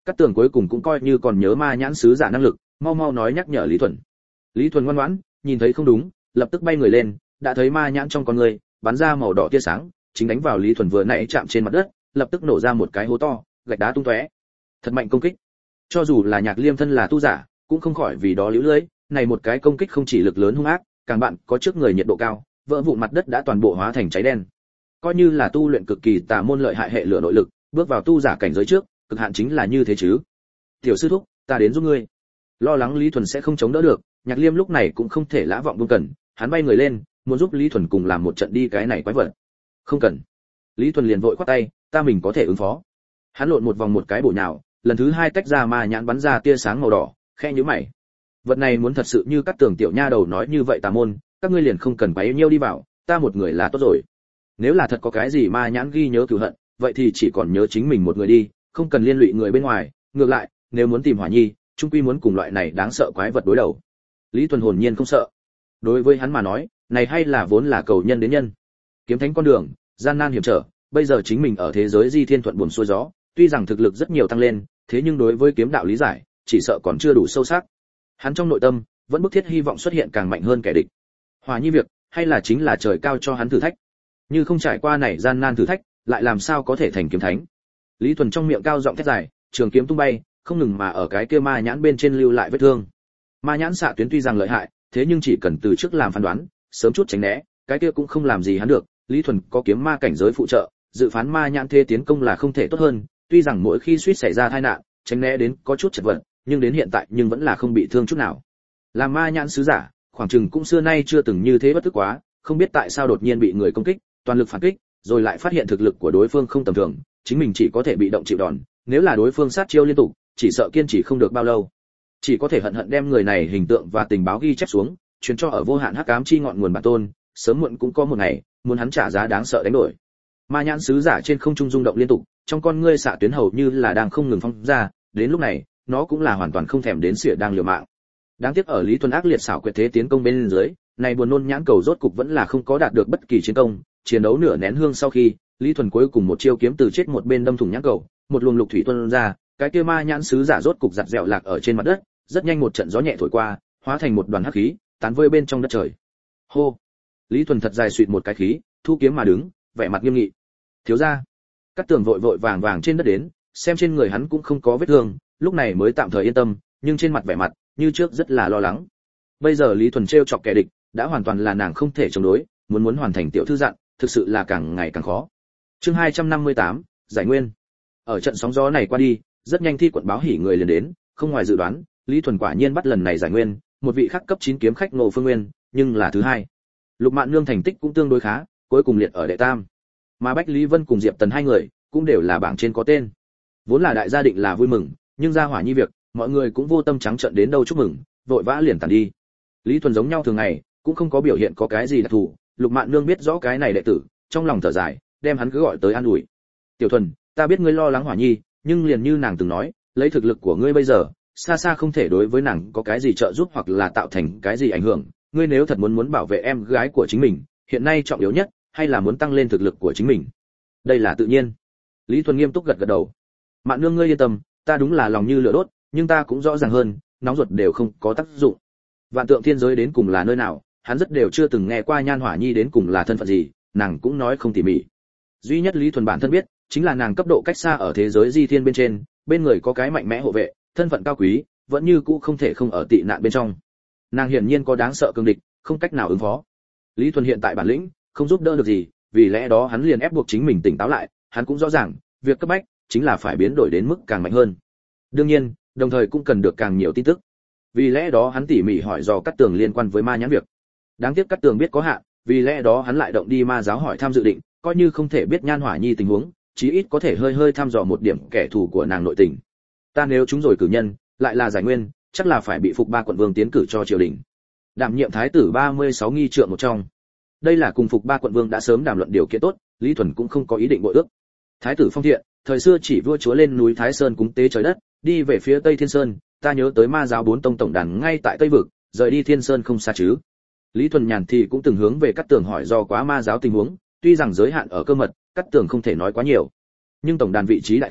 Cát Tường cuối cùng cũng coi như còn nhớ ma nhãn sứ giả năng lực, mau mau nói nhắc nhở Lý Thuần. Lý Thuần ngoan ngoãn, nhìn thấy không đúng, lập tức bay người lên, đã thấy ma nhãn trong con người bắn ra màu đỏ tia sáng, chính đánh vào Lý Thuần vừa nãy chạm trên mặt đất, lập tức nổ ra một cái hố to, gạch đá tung tóe. Thật mạnh công kích. Cho dù là Nhạc Liêm thân là tu giả, cũng không khỏi vì đó liễu lưỡi, này một cái công kích không chỉ lực lớn hung ác, càng bạn có trước người nhiệt độ cao, vỡ vụn mặt đất đã toàn bộ hóa thành cháy đen. Coi như là tu luyện cực kỳ tà môn lợi hại hệ lửa nội lực, bước vào tu giả cảnh giới trước, cực hạn chính là như thế chứ. Tiểu sư thúc, ta đến giúp ngươi. Lo lắng Lý Thuần sẽ không chống đỡ được, Nhạc Liêm lúc này cũng không thể lã vọng buông cần, hắn bay người lên, muốn giúp Lý Thuần cùng làm một trận đi cái này quái vật. Không cần. Lý Thuần liền vội khoát tay, ta mình có thể ứng phó. Hắn lộn một vòng một cái bổ nhào, lần thứ hai tách ra ma nhãn bắn ra tia sáng màu đỏ, khe nhíu mày. Vật này muốn thật sự như các Tường tiểu nha đầu nói như vậy tà môn, các ngươi liền không cần bấy nhiêu đi vào, ta một người là tốt rồi. Nếu là thật có cái gì ma nhãn ghi nhớ cửu hận, vậy thì chỉ còn nhớ chính mình một người đi, không cần liên lụy người bên ngoài, ngược lại, nếu muốn tìm Hỏa Nhi, chung quy muốn cùng loại này đáng sợ quái vật đối đầu. Lý Thuần hồn nhiên không sợ. Đối với hắn mà nói, này hay là vốn là cầu nhân đến nhân. Kiếm thánh con đường, gian nan hiểm trở, bây giờ chính mình ở thế giới di thiên thuận buồm xuôi gió, tuy rằng thực lực rất nhiều tăng lên, thế nhưng đối với kiếm đạo lý giải, chỉ sợ còn chưa đủ sâu sắc. Hắn trong nội tâm vẫn bức thiết hy vọng xuất hiện càng mạnh hơn kẻ địch. Hỏa Nhi việc, hay là chính là trời cao cho hắn thử thách. Như không trải qua này gian nan thử thách, lại làm sao có thể thành kiếm thánh. Lý Thuần trong miệng cao giọng thét dài, trường kiếm tung bay, không ngừng mà ở cái kia ma nhãn bên trên lưu lại vết thương. Ma nhãn xạ tuyến tuy rằng lợi hại, thế nhưng chỉ cần từ trước làm phán đoán, sớm chút tránh né, cái kia cũng không làm gì hắn được. Lý Thuần có kiếm ma cảnh giới phụ trợ, dự phán ma nhãn thế tiến công là không thể tốt hơn, tuy rằng mỗi khi suýt xảy ra tai nạn, tránh né đến có chút chật vật, nhưng đến hiện tại nhưng vẫn là không bị thương chút nào. Làm ma nhãn sứ giả, khoảng chừng cũng xưa nay chưa từng như thế bất tức quá, không biết tại sao đột nhiên bị người công kích, toàn lực phản kích, rồi lại phát hiện thực lực của đối phương không tầm thường, chính mình chỉ có thể bị động chịu đòn, nếu là đối phương sát chiêu liên tục, chỉ sợ kiên trì không được bao lâu. Chỉ có thể hận hận đem người này hình tượng và tình báo ghi chép xuống, truyền cho ở vô hạn hắc ám chi ngọn nguồn bản tôn, sớm muộn cũng có một ngày, muốn hắn trả giá đáng sợ đánh đổi. Ma nhãn sứ giả trên không trung rung động liên tục, trong con ngươi xạ tuyến hầu như là đang không ngừng phóng ra, đến lúc này, nó cũng là hoàn toàn không thèm đến xỉa đang liều mạng. Đáng tiếc ở Lý Thuần ác liệt xảo quyệt thế tiến công bên dưới, này buồn nôn nhãn cầu rốt cục vẫn là không có đạt được bất kỳ chiến công, chiến đấu nửa nén hương sau khi, Lý Thuần cuối cùng một chiêu kiếm từ chết một bên đâm thủng nhãn cầu, một luồng lục thủy tuôn ra, cái kia ma nhãn sứ giả rốt cục giặt dẻo lạc ở trên mặt đất, rất nhanh một trận gió nhẹ thổi qua, hóa thành một đoàn hắc khí, tán vơi bên trong đất trời. Hô. Lý Thuần thật dài suýt một cái khí, thu kiếm mà đứng, vẻ mặt nghiêm nghị. Thiếu gia. Cát Tường vội vội vàng vàng trên đất đến, xem trên người hắn cũng không có vết thương, lúc này mới tạm thời yên tâm, nhưng trên mặt vẻ mặt như trước rất là lo lắng. Bây giờ Lý Thuần trêu chọc kẻ địch, đã hoàn toàn là nàng không thể chống đối, muốn hoàn thành tiểu thư dặn, thực sự là càng ngày càng khó. Chương 258, giải nguyên. Ở trận sóng gió này qua đi, rất nhanh thi quận báo hỉ người liền đến, không ngoài dự đoán, Lý Thuần quả nhiên bắt lần này giải nguyên, một vị khác cấp 9 kiếm khách Ngô Phương Nguyên, nhưng là thứ hai. Lục Mạn Nương thành tích cũng tương đối khá, cuối cùng liệt ở đệ tam. Mà Bách Lý Vân cùng Diệp Tần hai người, cũng đều là bảng trên có tên. Vốn là đại gia định là vui mừng, nhưng ra Hỏa Nhi việc, mọi người cũng vô tâm trắng trợn đến đâu chúc mừng, vội vã liền tản đi. Lý Thuần giống nhau thường ngày, cũng không có biểu hiện có cái gì đặc thù, Lục Mạn Nương biết rõ cái này đệ tử, trong lòng thở dài, đem hắn cứ gọi tới an ủi. Tiểu Thuần, ta biết ngươi lo lắng Hỏa Nhi, nhưng liền như nàng từng nói, lấy thực lực của ngươi bây giờ, xa xa không thể đối với nàng có cái gì trợ giúp hoặc là tạo thành cái gì ảnh hưởng, ngươi nếu thật muốn bảo vệ em gái của chính mình, hiện nay trọng yếu nhất hay là muốn tăng lên thực lực của chính mình. Đây là tự nhiên. Lý Thuần nghiêm túc gật gật đầu. Mạn Nương ngươi yên tâm, ta đúng là lòng như lửa đốt, nhưng ta cũng rõ ràng hơn, nóng ruột đều không có tác dụng. Vạn Tượng Thiên Giới đến cùng là nơi nào, hắn rất đều chưa từng nghe qua Nhan Hỏa Nhi đến cùng là thân phận gì, nàng cũng nói không tỉ mỉ. Duy nhất Lý Thuần bản thân biết, chính là nàng cấp độ cách xa ở thế giới di thiên bên trên, bên người có cái mạnh mẽ hộ vệ, thân phận cao quý, vẫn như cũ không thể không ở tị nạn bên trong. Nàng hiển nhiên có đáng sợ cường địch, không cách nào ứng phó. Lý Thuần hiện tại bản lĩnh, không giúp đỡ được gì, vì lẽ đó hắn liền ép buộc chính mình tỉnh táo lại, hắn cũng rõ ràng, việc cấp bách chính là phải biến đổi đến mức càng mạnh hơn. Đương nhiên, đồng thời cũng cần được càng nhiều tin tức. Vì lẽ đó hắn tỉ mỉ hỏi dò Cát Tường liên quan với ma nhãn việc. Đáng tiếc Cát Tường biết có hạn, vì lẽ đó hắn lại động đi ma giáo hỏi thăm dự định, coi như không thể biết Nhan Hỏa Nhi tình huống, chí ít có thể hơi thăm dò một điểm kẻ thù của nàng nội tình. Ta nếu chúng rồi cử nhân, lại là giải nguyên, chắc là phải bị Phục Ba quận vương tiến cử cho triều đình. Đảm nhiệm thái tử 36 nghi trượng một trong. Đây là cùng Phục Ba quận vương đã sớm đàm luận điều kiện tốt, Lý Thuần cũng không có ý định bội ước. Thái tử Phong Thiện, thời xưa chỉ vua chúa lên núi Thái Sơn cúng tế trời đất, đi về phía Tây Thiên Sơn, ta nhớ tới ma giáo 4 tông tổng đàn ngay tại Tây vực, rời đi Thiên Sơn không xa chứ. Lý Thuần nhàn thì cũng từng hướng về Cát Tường hỏi do quá ma giáo tình huống, tuy rằng giới hạn ở cơ mật, Cát Tường không thể nói quá nhiều. Nhưng tổng đàn vị trí đại khái,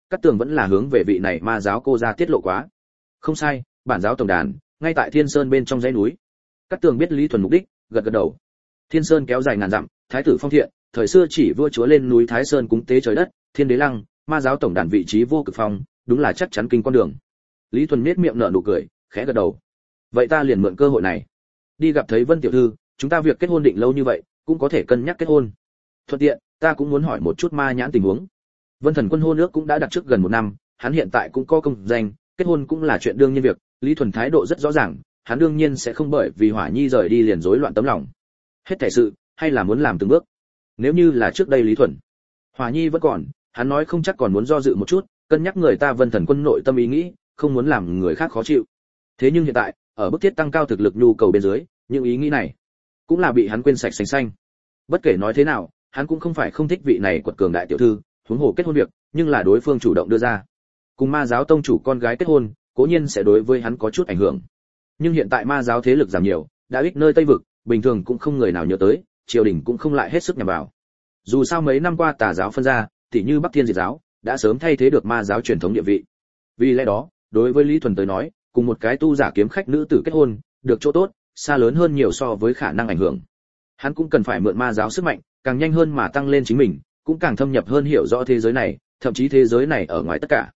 Cát Tường vẫn là hướng về vị này ma giáo cô ra tiết lộ quá. Không sai, bản giáo tổng đàn ngay tại Thiên Sơn bên trong dãy núi. Cát Tường biết Lý Thuần mục đích, gật gật đầu. Thiên Sơn kéo dài ngàn dặm, thái tử phong thiện, thời xưa chỉ vua chúa lên núi Thái Sơn cúng tế trời đất, Thiên Đế Lăng, ma giáo tổng đàn vị trí vô cực phong, đúng là chắc chắn kinh con đường. Lý Thuần nhếch miệng nở nụ cười, khẽ gật đầu. Vậy ta liền mượn cơ hội này, đi gặp thấy Vân tiểu thư, chúng ta việc kết hôn định lâu như vậy, cũng có thể cân nhắc kết hôn. Thuận tiện, ta cũng muốn hỏi một chút ma nhãn tình huống. Vân Thần Quân hôn ước cũng đã đặt trước gần 1 năm, hắn hiện tại cũng có công danh, kết hôn cũng là chuyện đương nhiên việc. Lý Thuần thái độ rất rõ ràng, hắn đương nhiên sẽ không bởi vì Hỏa Nhi rời đi liền rối loạn tấm lòng. Hết thảy sự, hay là muốn làm từng bước. Nếu như là trước đây Lý Thuần, Hỏa Nhi vẫn còn, hắn nói không chắc còn muốn do dự một chút, cân nhắc người ta Vân Thần Quân nội tâm ý nghĩ, không muốn làm người khác khó chịu. Thế nhưng hiện tại, ở bức thiết tăng cao thực lực nhu cầu bên dưới, những ý nghĩ này cũng là bị hắn quên sạch sành xanh. Bất kể nói thế nào, hắn cũng không phải không thích vị này quật cường đại tiểu thư, huống hồ kết hôn việc, nhưng là đối phương chủ động đưa ra. Cùng ma giáo tông chủ con gái kết hôn, cố nhiên sẽ đối với hắn có chút ảnh hưởng. Nhưng hiện tại ma giáo thế lực giảm nhiều, đã ít nơi Tây vực, bình thường cũng không người nào nhớ tới, triều đình cũng không lại hết sức nhằm vào. Dù sao mấy năm qua tà giáo phân ra, tỉ như Bắc Thiên Diệt giáo, đã sớm thay thế được ma giáo truyền thống địa vị. Vì lẽ đó, đối với Lý Thuần tới nói, cùng một cái tu giả kiếm khách nữ tử kết hôn, được chỗ tốt, xa lớn hơn nhiều so với khả năng ảnh hưởng. Hắn cũng cần phải mượn ma giáo sức mạnh, càng nhanh hơn mà tăng lên chính mình, cũng càng thâm nhập hơn hiểu rõ thế giới này, thậm chí thế giới này ở ngoài tất cả.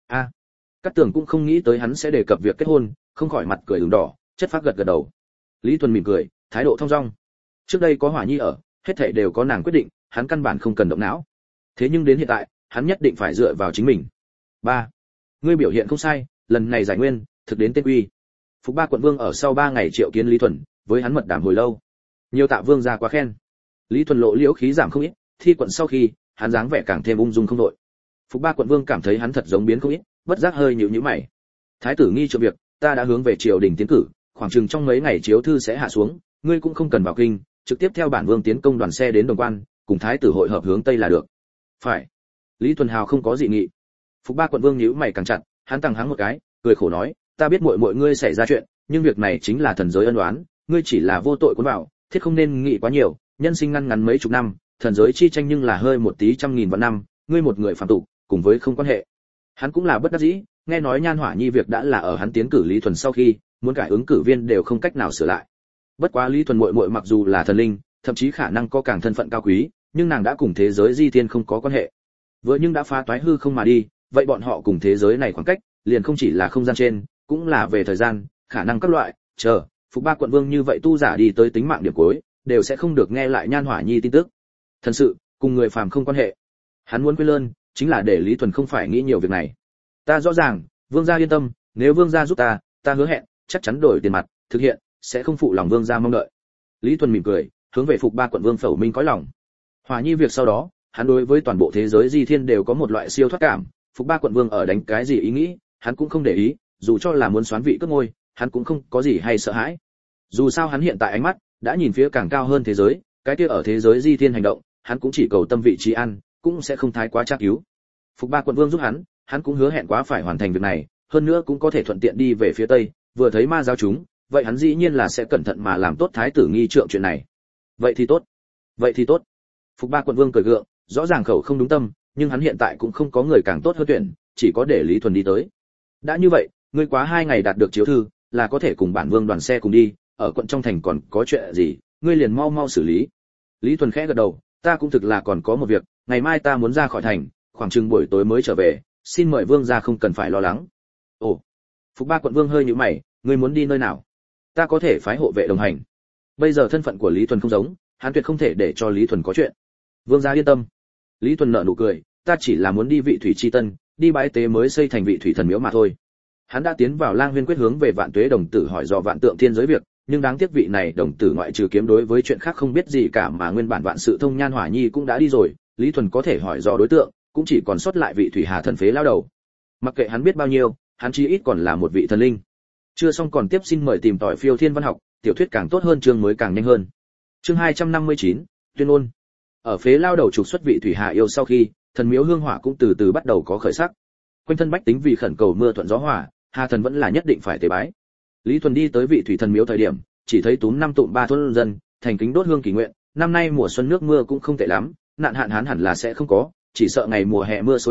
Cát Tường cũng không nghĩ tới hắn sẽ đề cập việc kết hôn, không khỏi mặt cười ửng đỏ, chất phác gật gật đầu. Lý Thuần mỉm cười, thái độ thong dong. Trước đây có Hỏa Nhi ở, hết thảy đều có nàng quyết định, hắn căn bản không cần động não. Thế nhưng đến hiện tại, hắn nhất định phải dựa vào chính mình. 3. Ngươi biểu hiện không sai, lần này giải nguyên, thực đến tên quy. Phục Ba quận vương ở sau 3 ngày triệu kiến Lý Thuần, với hắn mật đàm hồi lâu. Nhiều tạ vương gia quá khen. Lý Thuần lộ liễu khí giảm không ít, thi quận sau khi, hắn dáng vẻ càng thêm ung dung không đội. Phục Ba quận vương cảm thấy hắn thật giống biến không ít, bất giác hơi nhíu nhíu mày. Thái tử nghi trượng việc, ta đã hướng về triều đình tiến cử, khoảng chừng trong mấy ngày chiếu thư sẽ hạ xuống, ngươi cũng không cần vào kinh, trực tiếp theo bản vương tiến công đoàn xe đến Đồng Quan, cùng thái tử hội hợp hướng tây là được. Phải. Lý Thuần Hào không có dị nghị. Phục Ba quận vương nhíu mày càng chặt, hắn tăng hắng một cái, cười khổ nói, ta biết muội ngươi xảy ra chuyện, nhưng việc này chính là thần giới ân oán, ngươi chỉ là vô tội cuốn vào, thiết không nên nghĩ quá nhiều, nhân sinh ngăn ngắn mấy chục năm, thần giới chi tranh nhưng là hơi một tí trăm nghìn vạn năm, ngươi một người phàm tục, cùng với không quan hệ. Hắn cũng là bất đắc dĩ, nghe nói Nhan Hỏa Nhi việc đã là ở hắn tiến cử Lý Thuần sau khi, muốn cải ứng cử viên đều không cách nào sửa lại. Bất quá Lý Thuần muội mặc dù là thần linh, thậm chí khả năng có càng thân phận cao quý, nhưng nàng đã cùng thế giới di tiên không có quan hệ. Vừa nhưng đã phá toái hư không mà đi, vậy bọn họ cùng thế giới này khoảng cách, liền không chỉ là không gian trên, cũng là về thời gian, khả năng các loại, Phục Ba quận vương như vậy tu giả đi tới tính mạng điểm cuối, đều sẽ không được nghe lại Nhan Hỏa Nhi tin tức. Thật sự, cùng người phàm không quan hệ. Hắn muốn quên lơn, chính là để Lý Thuần không phải nghĩ nhiều việc này. Ta rõ ràng, vương gia yên tâm, nếu vương gia giúp ta hứa hẹn, chắc chắn đổi tiền mặt, thực hiện, sẽ không phụ lòng vương gia mong đợi. Lý Thuần mỉm cười, hướng về Phục Ba quận vương phẩu minh cõi lòng. Hỏa Nhi việc sau đó, hắn đối với toàn bộ thế giới di thiên đều có một loại siêu thoát cảm, Phục Ba quận vương ở đánh cái gì ý nghĩ, hắn cũng không để ý, dù cho là muốn xoán vị cướp ngôi, hắn cũng không có gì hay sợ hãi. Dù sao hắn hiện tại ánh mắt đã nhìn phía càng cao hơn thế giới, cái kia ở thế giới di thiên hành động, hắn cũng chỉ cầu tâm vị trí ăn, cũng sẽ không thái quá tra cứu. Phục Ba quận vương giúp hắn cũng hứa hẹn quá phải hoàn thành việc này, hơn nữa cũng có thể thuận tiện đi về phía tây, vừa thấy ma giáo chúng, vậy hắn dĩ nhiên là sẽ cẩn thận mà làm tốt thái tử nghi trượng chuyện này. Vậy thì tốt. Phục Ba quận vương cười gượng, rõ ràng khẩu không đúng tâm, nhưng hắn hiện tại cũng không có người càng tốt hơn tuyển, chỉ có để Lý Thuần đi tới. Đã như vậy, ngươi quá 2 ngày đạt được chiếu thư, là có thể cùng bản vương đoàn xe cùng đi, ở quận trong thành còn có chuyện gì, ngươi liền mau xử lý. Lý Thuần khẽ gật đầu, ta cũng thực là còn có một việc, ngày mai ta muốn ra khỏi thành, khoảng chừng buổi tối mới trở về, xin mời vương gia không cần phải lo lắng. Ồ. Phục Ba quận vương hơi nhíu mày, ngươi muốn đi nơi nào? Ta có thể phái hộ vệ đồng hành. Bây giờ thân phận của Lý Thuần không giống, hắn tuyệt không thể để cho Lý Thuần có chuyện. Vương gia yên tâm. Lý Thuần nở nụ cười, ta chỉ là muốn đi Vị Thủy chi tân, đi bái tế mới xây thành Vị Thủy thần miếu mà thôi. Hắn đã tiến vào Lang Huyên quyết hướng về Vạn Tuế đồng tử hỏi dò Vạn Tượng Thiên giới việc, nhưng đáng tiếc vị này đồng tử ngoại trừ kiếm đối với chuyện khác không biết gì cả, mà nguyên bản Vạn Sự Thông Nhan Hỏa Nhi cũng đã đi rồi, Lý Thuần có thể hỏi dò đối tượng, cũng chỉ còn sót lại vị Thủy Hà thần phế lao đầu. Mặc kệ hắn biết bao nhiêu, hắn chí ít còn là một vị thần linh. Chưa xong còn tiếp, xin mời tìm tỏi Phiêu Thiên văn học, tiểu thuyết càng tốt hơn chương mới càng nhanh hơn. Chương 259, tuyên ngôn. Ở phế lao đầu trục xuất vị Thủy Hà yêu sau khi, thần miếu hương hỏa cũng từ từ bắt đầu có khởi sắc. Quanh thân bách tính vì khẩn cầu mưa thuận gió hòa, Hà thần vẫn là nhất định phải tế bái. Lý Thuần đi tới vị Thủy thần miếu thời điểm, chỉ thấy túm 5 tụm 3 thôn dân, thành kính đốt hương kỳ nguyện, năm nay mùa xuân nước mưa cũng không tệ lắm, nạn hạn hán hẳn là sẽ không có, chỉ sợ ngày mùa hè mưa xối xả,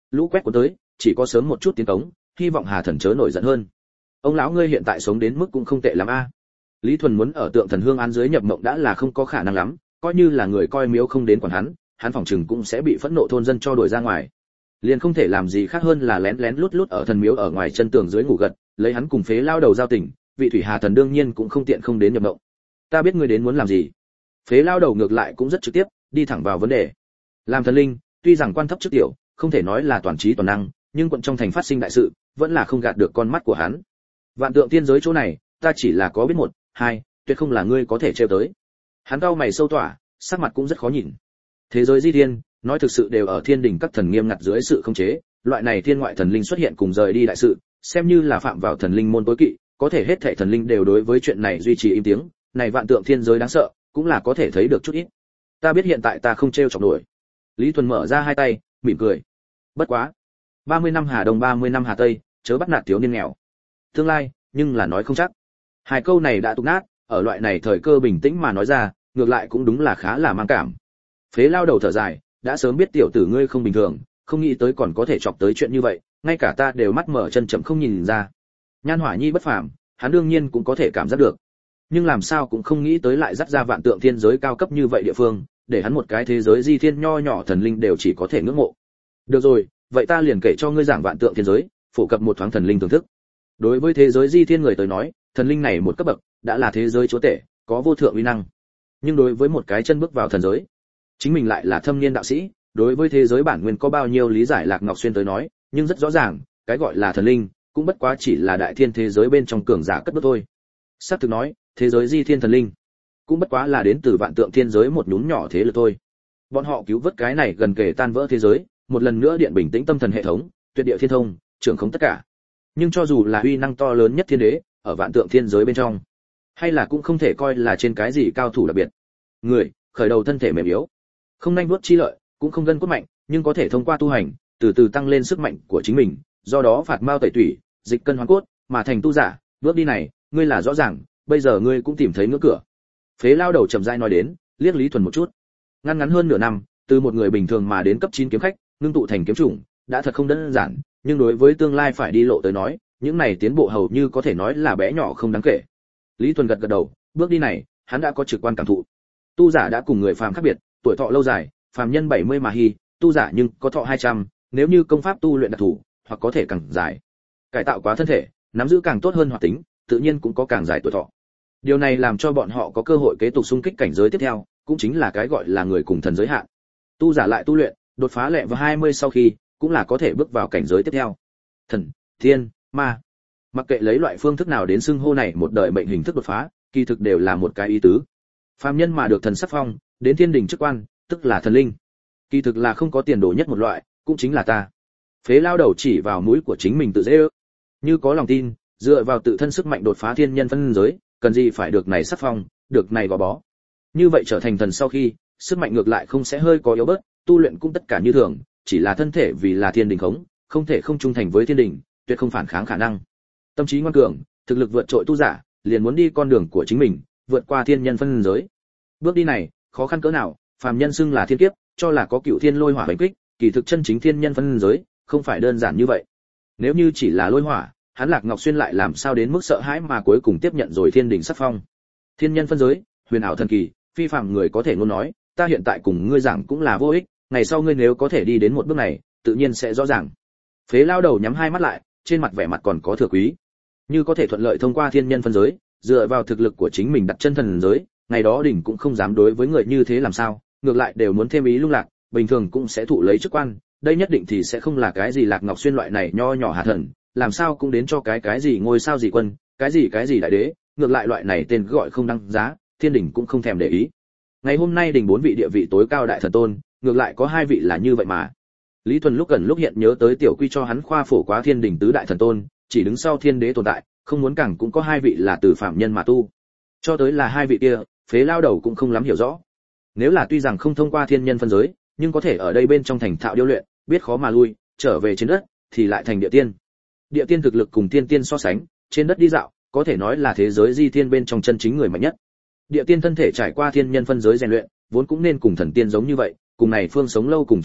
lũ quét cuốn tới, chỉ có sớm một chút tiến cống, hy vọng Hà Thần chớ nổi giận hơn. Ông lão ngươi hiện tại sống đến mức cũng không tệ lắm a. Lý Thuần muốn ở Tượng Thần Hương án dưới nhập mộng đã là không có khả năng lắm, coi như là người coi miếu không đến quản hắn phỏng chừng cũng sẽ bị phẫn nộ thôn dân cho đuổi ra ngoài. Liền không thể làm gì khác hơn là lén lén lút lút ở thần miếu ở ngoài chân tường dưới ngủ gật, lấy hắn cùng Phế lao đầu giao tình, vị thủy Hà Thần đương nhiên cũng không tiện không đến nhập mộng. Ta biết ngươi đến muốn làm gì. Phế lao đầu ngược lại cũng rất trực tiếp, đi thẳng vào vấn đề. Làm thần linh, tuy rằng quan thấp trước tiểu, không thể nói là toàn trí toàn năng, nhưng quận trong thành phát sinh đại sự, vẫn là không gạt được con mắt của hắn. Vạn Tượng Tiên giới chỗ này, ta chỉ là có biết một, hai, tuyệt không là ngươi có thể trêu tới. Hắn cau mày sâu tỏa, sắc mặt cũng rất khó nhìn. Thế giới di thiên, nói thực sự đều ở thiên đình các thần nghiêm ngặt dưới sự khống chế, loại này thiên ngoại thần linh xuất hiện cùng rời đi đại sự, xem như là phạm vào thần linh môn tối kỵ, có thể hết thảy thần linh đều đối với chuyện này duy trì im tiếng, này Vạn Tượng Thiên giới đáng sợ, cũng là có thể thấy được chút ít. Ta biết hiện tại ta không trêu chọc nổi. Lý Thuần mở ra hai tay, mỉm cười. Bất quá, 30 năm Hà Đông 30 năm Hà Tây, chớ bắt nạt thiếu niên nghèo. Tương lai, nhưng là nói không chắc. Hai câu này đã tục nát, ở loại này thời cơ bình tĩnh mà nói ra, ngược lại cũng đúng là khá là mang cảm. Phế lao đầu thở dài, đã sớm biết tiểu tử ngươi không bình thường, không nghĩ tới còn có thể chọc tới chuyện như vậy, ngay cả ta đều mắt mở chân chậm không nhìn ra. Nhan Hỏa Nhi bất phàm, hắn đương nhiên cũng có thể cảm giác được. Nhưng làm sao cũng không nghĩ tới lại dắt ra Vạn Tượng Thiên giới cao cấp như vậy địa phương, để hắn một cái thế giới di thiên nho nhỏ thần linh đều chỉ có thể ngưỡng mộ. Được rồi, vậy ta liền kể cho ngươi giảng Vạn Tượng Thiên giới, phổ cập một thoáng thần linh thưởng thức. Đối với thế giới di thiên người tới nói, thần linh này một cấp bậc, đã là thế giới chúa tể, có vô thượng uy năng. Nhưng đối với một cái chân bước vào thần giới, chính mình lại là thâm niên đạo sĩ, đối với thế giới bản nguyên có bao nhiêu lý giải Lạc Ngọc Xuyên tới nói, nhưng rất rõ ràng, cái gọi là thần linh, cũng bất quá chỉ là đại thiên thế giới bên trong cường giả cất bước thôi. Sắp thực nói, thế giới di thiên thần linh, cũng bất quá là đến từ Vạn Tượng Thiên giới một nhún nhỏ thế lực thôi. Bọn họ cứu vớt cái này gần kề tan vỡ thế giới, một lần nữa điện bình tĩnh tâm thần hệ thống, tuyệt địa thiên thông, trưởng khống tất cả. Nhưng cho dù là uy năng to lớn nhất thiên đế, ở Vạn Tượng Thiên giới bên trong, hay là cũng không thể coi là trên cái gì cao thủ đặc biệt. Người, khởi đầu thân thể mềm yếu, không nhanh vuốt chi lợi, cũng không gân cốt mạnh, nhưng có thể thông qua tu hành, từ từ tăng lên sức mạnh của chính mình, do đó phạt mao tẩy tủy, dịch cân hoàn cốt, mà thành tu giả, bước đi này, ngươi là rõ ràng, bây giờ ngươi cũng tìm thấy ngưỡng cửa. Phế lao đầu chậm rãi nói đến, liếc Lý Thuần một chút. Ngắn hơn nửa năm, từ một người bình thường mà đến cấp 9 kiếm khách, ngưng tụ thành kiếm chủng, đã thật không đơn giản, nhưng đối với tương lai phải đi lộ tới nói, những này tiến bộ hầu như có thể nói là bé nhỏ không đáng kể. Lý Thuần gật đầu, bước đi này, hắn đã có trực quan cảm thụ. Tu giả đã cùng người phàm khác biệt, tuổi thọ lâu dài, phàm nhân 70 mà hy, tu giả nhưng có thọ 200, nếu như công pháp tu luyện đặc thù, hoặc có thể càng dài. Cải tạo quá thân thể, nắm giữ càng tốt hơn hoạt tính, tự nhiên cũng có càng dài tuổi thọ. Điều này làm cho bọn họ có cơ hội kế tục xung kích cảnh giới tiếp theo, cũng chính là cái gọi là người cùng thần giới hạn. Tu giả lại tu luyện, đột phá lệ vào 20 sau khi, cũng là có thể bước vào cảnh giới tiếp theo. Thần, thiên, ma. Mặc kệ lấy loại phương thức nào đến xưng hô này một đời mệnh hình thức đột phá, kỳ thực đều là một cái ý tứ. Phàm nhân mà được thần sắc phong, đến thiên đình chức quan, tức là thần linh. Kỳ thực là không có tiền đồ nhất một loại, cũng chính là ta. Phế lao đầu chỉ vào mũi của chính mình tự dễ ước. Như có lòng tin, dựa vào tự thân sức mạnh đột phá thiên nhân phân giới, cần gì phải được này sắc phong, được này gò bó. Như vậy trở thành thần sau khi, sức mạnh ngược lại không sẽ hơi có yếu bớt, tu luyện cũng tất cả như thường, chỉ là thân thể vì là thiên đình khống, không thể không trung thành với thiên đình, tuyệt không phản kháng khả năng. Tâm trí ngoan cường, thực lực vượt trội tu giả, liền muốn đi con đường của chính mình, vượt qua thiên nhân phân giới. Bước đi này, khó khăn cỡ nào, phàm nhân xưng là thiên kiếp, cho là có cựu thiên lôi hỏa đánh kích, kỳ thực chân chính thiên nhân phân giới, không phải đơn giản như vậy. Nếu như chỉ là lôi hỏa, hắn Lạc Ngọc Xuyên lại làm sao đến mức sợ hãi mà cuối cùng tiếp nhận rồi thiên đình sắc phong. Thiên nhân phân giới, huyền ảo thần kỳ, phi phàm người có thể ngôn nói, ta hiện tại cùng ngươi giảng cũng là vô ích, ngày sau ngươi nếu có thể đi đến một bước này, tự nhiên sẽ rõ ràng. Phế lao đầu nhắm hai mắt lại, trên mặt vẻ mặt còn có thừa quý. Như có thể thuận lợi thông qua thiên nhân phân giới, dựa vào thực lực của chính mình đặt chân thần giới, ngày đó đỉnh cũng không dám đối với người như thế làm sao, ngược lại đều muốn thêm ý lung lạc, bình thường cũng sẽ thụ lấy chức quan, đây nhất định thì sẽ không là cái gì Lạc Ngọc Xuyên loại này nho nhỏ hạ thần, làm sao cũng đến cho cái gì ngôi sao gì quân, cái gì đại đế, ngược lại loại này tên gọi không đăng giá, thiên đình cũng không thèm để ý. Ngày hôm nay đình 4 vị địa vị tối cao đại thần tôn, ngược lại có 2 vị là như vậy mà. Lý Thuần lúc gần lúc hiện nhớ tới tiểu quy cho hắn khoa phổ quá thiên đình tứ đại thần tôn, chỉ đứng sau thiên đế tồn tại, không muốn càng cũng có 2 vị là từ phạm nhân mà tu. Cho tới là 2 vị kia, phế lao đầu cũng không lắm hiểu rõ. Nếu là tuy rằng không thông qua thiên nhân phân giới, nhưng có thể ở đây bên trong thành thạo điêu luyện, biết khó mà lui, trở về trên đất thì lại thành địa tiên. Địa tiên thực lực cùng tiên tiên so sánh, trên đất đi dạo, có thể nói là thế giới di thiên bên trong chân chính người mạnh nhất. Địa tiên thân thể trải qua thiên nhân phân giới rèn luyện, vốn cũng nên cùng thần tiên giống như vậy, cùng này phương sống lâu cùng trời đất,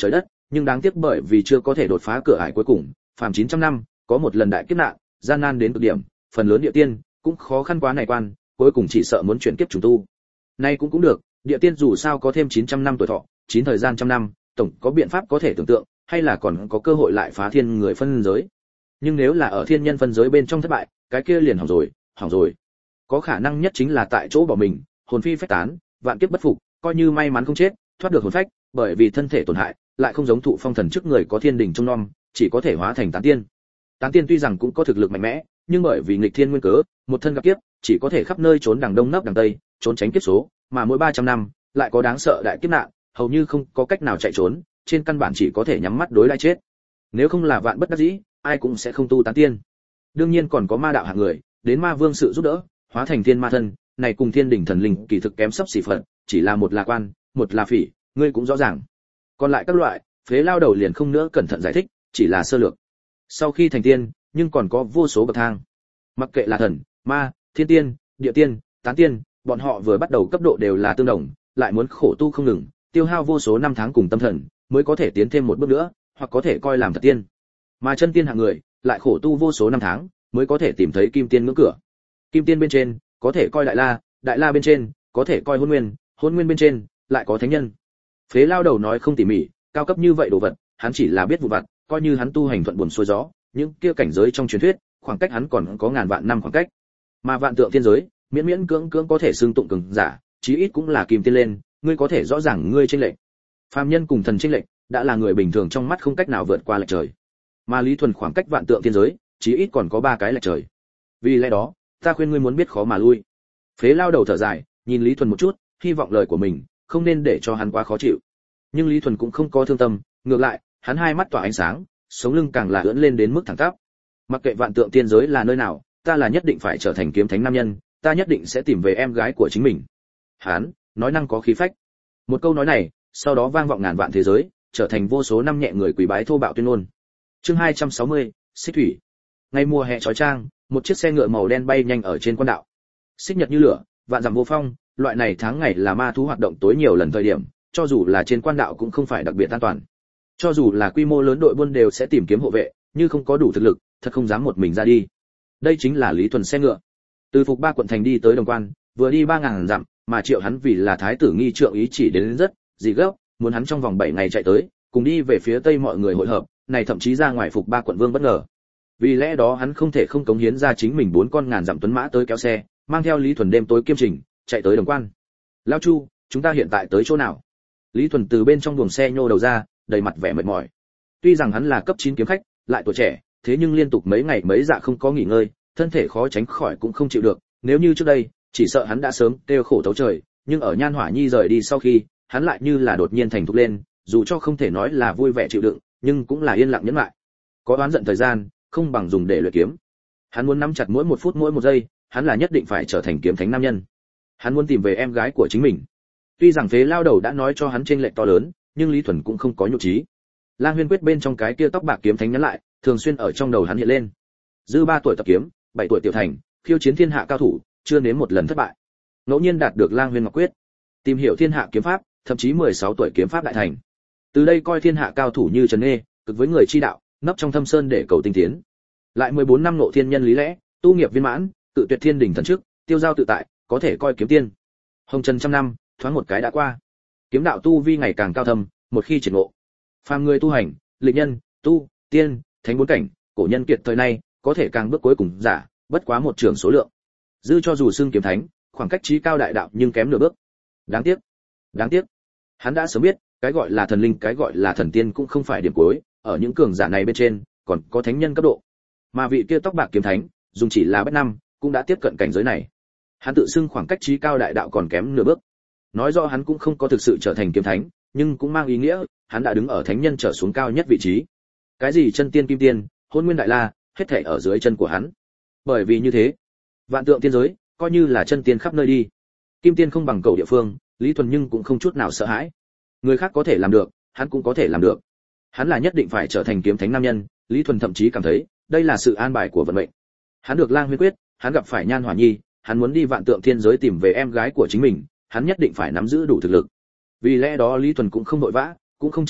nhưng đáng tiếc bởi vì chưa có thể đột phá cửa ải cuối cùng, phàm 900 năm, có một lần đại kiếp nạn, gian nan đến cực điểm, phần lớn địa tiên cũng khó khăn quá này quan, cuối cùng chỉ sợ muốn chuyển kiếp trùng tu. Nay cũng được, địa tiên dù sao có thêm 900 năm tuổi thọ, 9 thời gian trăm năm, tổng có biện pháp có thể tưởng tượng, hay là còn có cơ hội lại phá thiên người phân giới. Nhưng nếu là ở thiên nhân phân giới bên trong thất bại, cái kia liền hỏng rồi. Có khả năng nhất chính là tại chỗ bỏ mình, hồn phi phách tán, vạn kiếp bất phục, coi như may mắn không chết, thoát được hồn phách, bởi vì thân thể tổn hại, lại không giống thụ phong thần trước người có thiên đình trông nom, chỉ có thể hóa thành tán tiên. Tán tiên tuy rằng cũng có thực lực mạnh mẽ, nhưng bởi vì nghịch thiên nguyên cớ, một thân gặp kiếp, chỉ có thể khắp nơi trốn đằng đông nấp đằng tây, trốn tránh kiếp số, mà mỗi 300 năm lại có đáng sợ đại kiếp nạn, hầu như không có cách nào chạy trốn, trên căn bản chỉ có thể nhắm mắt đối đãi chết. Nếu không là vạn bất đắc dĩ, ai cũng sẽ không tu tán tiên. Đương nhiên còn có ma đạo hạng người, đến ma vương sự giúp đỡ, hóa thành thiên ma thân, này cùng thiên đỉnh thần linh kỳ thực kém sấp xỉ phận, chỉ là một là quan, một là phỉ, ngươi cũng rõ ràng. Còn lại các loại, phế lao đầu liền không nữa cẩn thận giải thích, chỉ là sơ lược. Sau khi thành tiên, nhưng còn có vô số bậc thang. Mặc kệ là thần, ma, thiên tiên, địa tiên, tán tiên, bọn họ vừa bắt đầu cấp độ đều là tương đồng, lại muốn khổ tu không ngừng, tiêu hao vô số năm tháng cùng tâm thần, mới có thể tiến thêm một bước nữa, hoặc có thể coi làm thật tiên. Mà chân tiên hạng người, lại khổ tu vô số năm tháng, mới có thể tìm thấy kim tiên ngưỡng cửa. Kim tiên bên trên, có thể coi đại la bên trên, có thể coi hôn nguyên bên trên, lại có thánh nhân. Phế lao đầu nói không tỉ mỉ, cao cấp như vậy đồ vật, hắn chỉ là biết vụ vặt, coi như hắn tu hành thuận buồm xuôi gió, những kia cảnh giới trong truyền thuyết, khoảng cách hắn còn có ngàn vạn năm khoảng cách. Mà vạn tượng thiên giới, miễn miễn cưỡng cưỡng có thể xưng tụng cường giả, chí ít cũng là kim tiên lên, ngươi có thể rõ ràng ngươi chênh lệch. Phàm nhân cùng thần chênh lệch, đã là người bình thường trong mắt không cách nào vượt qua lệch trời. Mà Lý Thuần khoảng cách vạn tượng thiên giới, chí ít còn có 3 cái lệch trời. Vì lẽ đó, ta khuyên ngươi muốn biết khó mà lui. Phế lao đầu thở dài, nhìn Lý Thuần một chút, hy vọng lời của mình không nên để cho hắn quá khó chịu. Nhưng Lý Thuần cũng không có thương tâm, ngược lại, hắn hai mắt tỏa ánh sáng, sống lưng càng là ưỡn lên đến mức thẳng tắp. Mặc kệ vạn tượng tiên giới là nơi nào, ta là nhất định phải trở thành kiếm thánh nam nhân, ta nhất định sẽ tìm về em gái của chính mình. Hắn nói năng có khí phách. Một câu nói này, sau đó vang vọng ngàn vạn thế giới, trở thành vô số năm nhẹ người quỳ bái thô bạo tuyên ngôn. Chương 260, Xích thủy. Ngày mùa hè chói chang, một chiếc xe ngựa màu đen bay nhanh ở trên quan đạo. Xích nhật như lửa, vạn dặm vô phong, loại này tháng ngày là ma thú hoạt động tối nhiều lần thời điểm, cho dù là trên quan đạo cũng không phải đặc biệt an toàn. Cho dù là quy mô lớn đội buôn đều sẽ tìm kiếm hộ vệ, nhưng không có đủ thực lực, thật không dám một mình ra đi. Đây chính là Lý Thuần xe ngựa. Từ Phục Ba quận thành đi tới Đồng Quan, vừa đi 3000 dặm, mà Triệu hắn vì là thái tử nghi trượng ý chỉ đến rất gì gấp, muốn hắn trong vòng 7 ngày chạy tới, cùng đi về phía tây mọi người hội hợp, này thậm chí ra ngoài Phục Ba quận vương bất ngờ. Vì lẽ đó hắn không thể không cống hiến ra chính mình 4 con ngàn dặm tuấn mã tới kéo xe, mang theo Lý Thuần đêm tối kiêm trình, chạy tới Đồng Quan. Lão Chu, chúng ta hiện tại tới chỗ nào? Lý Thuần từ bên trong buồng xe nhô đầu ra, đầy mặt vẻ mệt mỏi. Tuy rằng hắn là cấp 9 kiếm khách, lại tuổi trẻ, thế nhưng liên tục mấy ngày mấy dạ không có nghỉ ngơi, thân thể khó tránh khỏi cũng không chịu được, nếu như trước đây, chỉ sợ hắn đã sớm kêu khổ thấu trời, nhưng ở Nhan Hỏa Nhi rời đi sau khi, hắn lại như là đột nhiên thành thục lên, dù cho không thể nói là vui vẻ chịu đựng, nhưng cũng là yên lặng nhẫn lại. Có oán giận thời gian, không bằng dùng để luyện kiếm. Hắn muốn nắm chặt mỗi một phút mỗi một giây, hắn là nhất định phải trở thành kiếm thánh nam nhân. Hắn muốn tìm về em gái của chính mình. Tuy rằng Phế lao đầu đã nói cho hắn chênh lệch to lớn, nhưng Lý Thuần cũng không có nhục trí. Lang Huyên quyết bên trong cái kia tóc bạc kiếm thánh nhắn lại, thường xuyên ở trong đầu hắn hiện lên. Dư 3 tuổi tập kiếm, 7 tuổi tiểu thành, khiêu chiến thiên hạ cao thủ, chưa nếm một lần thất bại. Ngẫu nhiên đạt được Lang Huyên Ngọc quyết, tìm hiểu thiên hạ kiếm pháp, thậm chí 16 tuổi kiếm pháp đại thành. Từ đây coi thiên hạ cao thủ như trần nghê, cực với người chi đạo, nấp trong thâm sơn để cầu tinh tiến. Lại 14 năm ngộ thiên nhân lý lẽ, tu nghiệp viên mãn, tự tuyệt thiên đỉnh thần chức, tiêu giao tự tại, có thể coi kiếm tiên. Hồng trần trăm năm, thoáng một cái đã qua. Kiếm đạo tu vi ngày càng cao thâm, một khi triển ngộ, phàm người tu hành, lịch nhân, tu, tiên, thánh 4 cảnh, cổ nhân kiệt thời nay, có thể càng bước cuối cùng giả, bất quá một trường số lượng. Dư cho dù xưng kiếm thánh, khoảng cách trí cao đại đạo nhưng kém nửa bước. Đáng tiếc. Hắn đã sớm biết, cái gọi là thần linh, cái gọi là thần tiên cũng không phải điểm cuối, ở những cường giả này bên trên, còn có thánh nhân cấp độ. Mà vị kia tóc bạc kiếm thánh, dùng chỉ là bất năm, cũng đã tiếp cận cảnh giới này. Hắn tự xưng khoảng cách trí cao đại đạo còn kém nửa bước. Nói rõ hắn cũng không có thực sự trở thành kiếm thánh, nhưng cũng mang ý nghĩa, hắn đã đứng ở thánh nhân trở xuống cao nhất vị trí. Cái gì chân tiên kim tiên, hôn nguyên đại la, hết thảy ở dưới chân của hắn. Bởi vì như thế, vạn tượng tiên giới, coi như là chân tiên khắp nơi đi. Kim tiên không bằng cầu địa phương, Lý Thuần nhưng cũng không chút nào sợ hãi. Người khác có thể làm được, hắn cũng có thể làm được. Hắn là nhất định phải trở thành kiếm thánh nam nhân, Lý Thuần thậm chí cảm thấy, đây là sự an bài của vận mệnh. Hắn được Lang Huyên quyết, hắn gặp phải Nhan Hỏa Nhi, hắn muốn đi vạn tượng thiên giới tìm về em gái của chính mình, hắn nhất định phải nắm giữ đủ thực lực. Vì lẽ đó Lý Thuần cũng không vội vã, cũng không chờ đợi,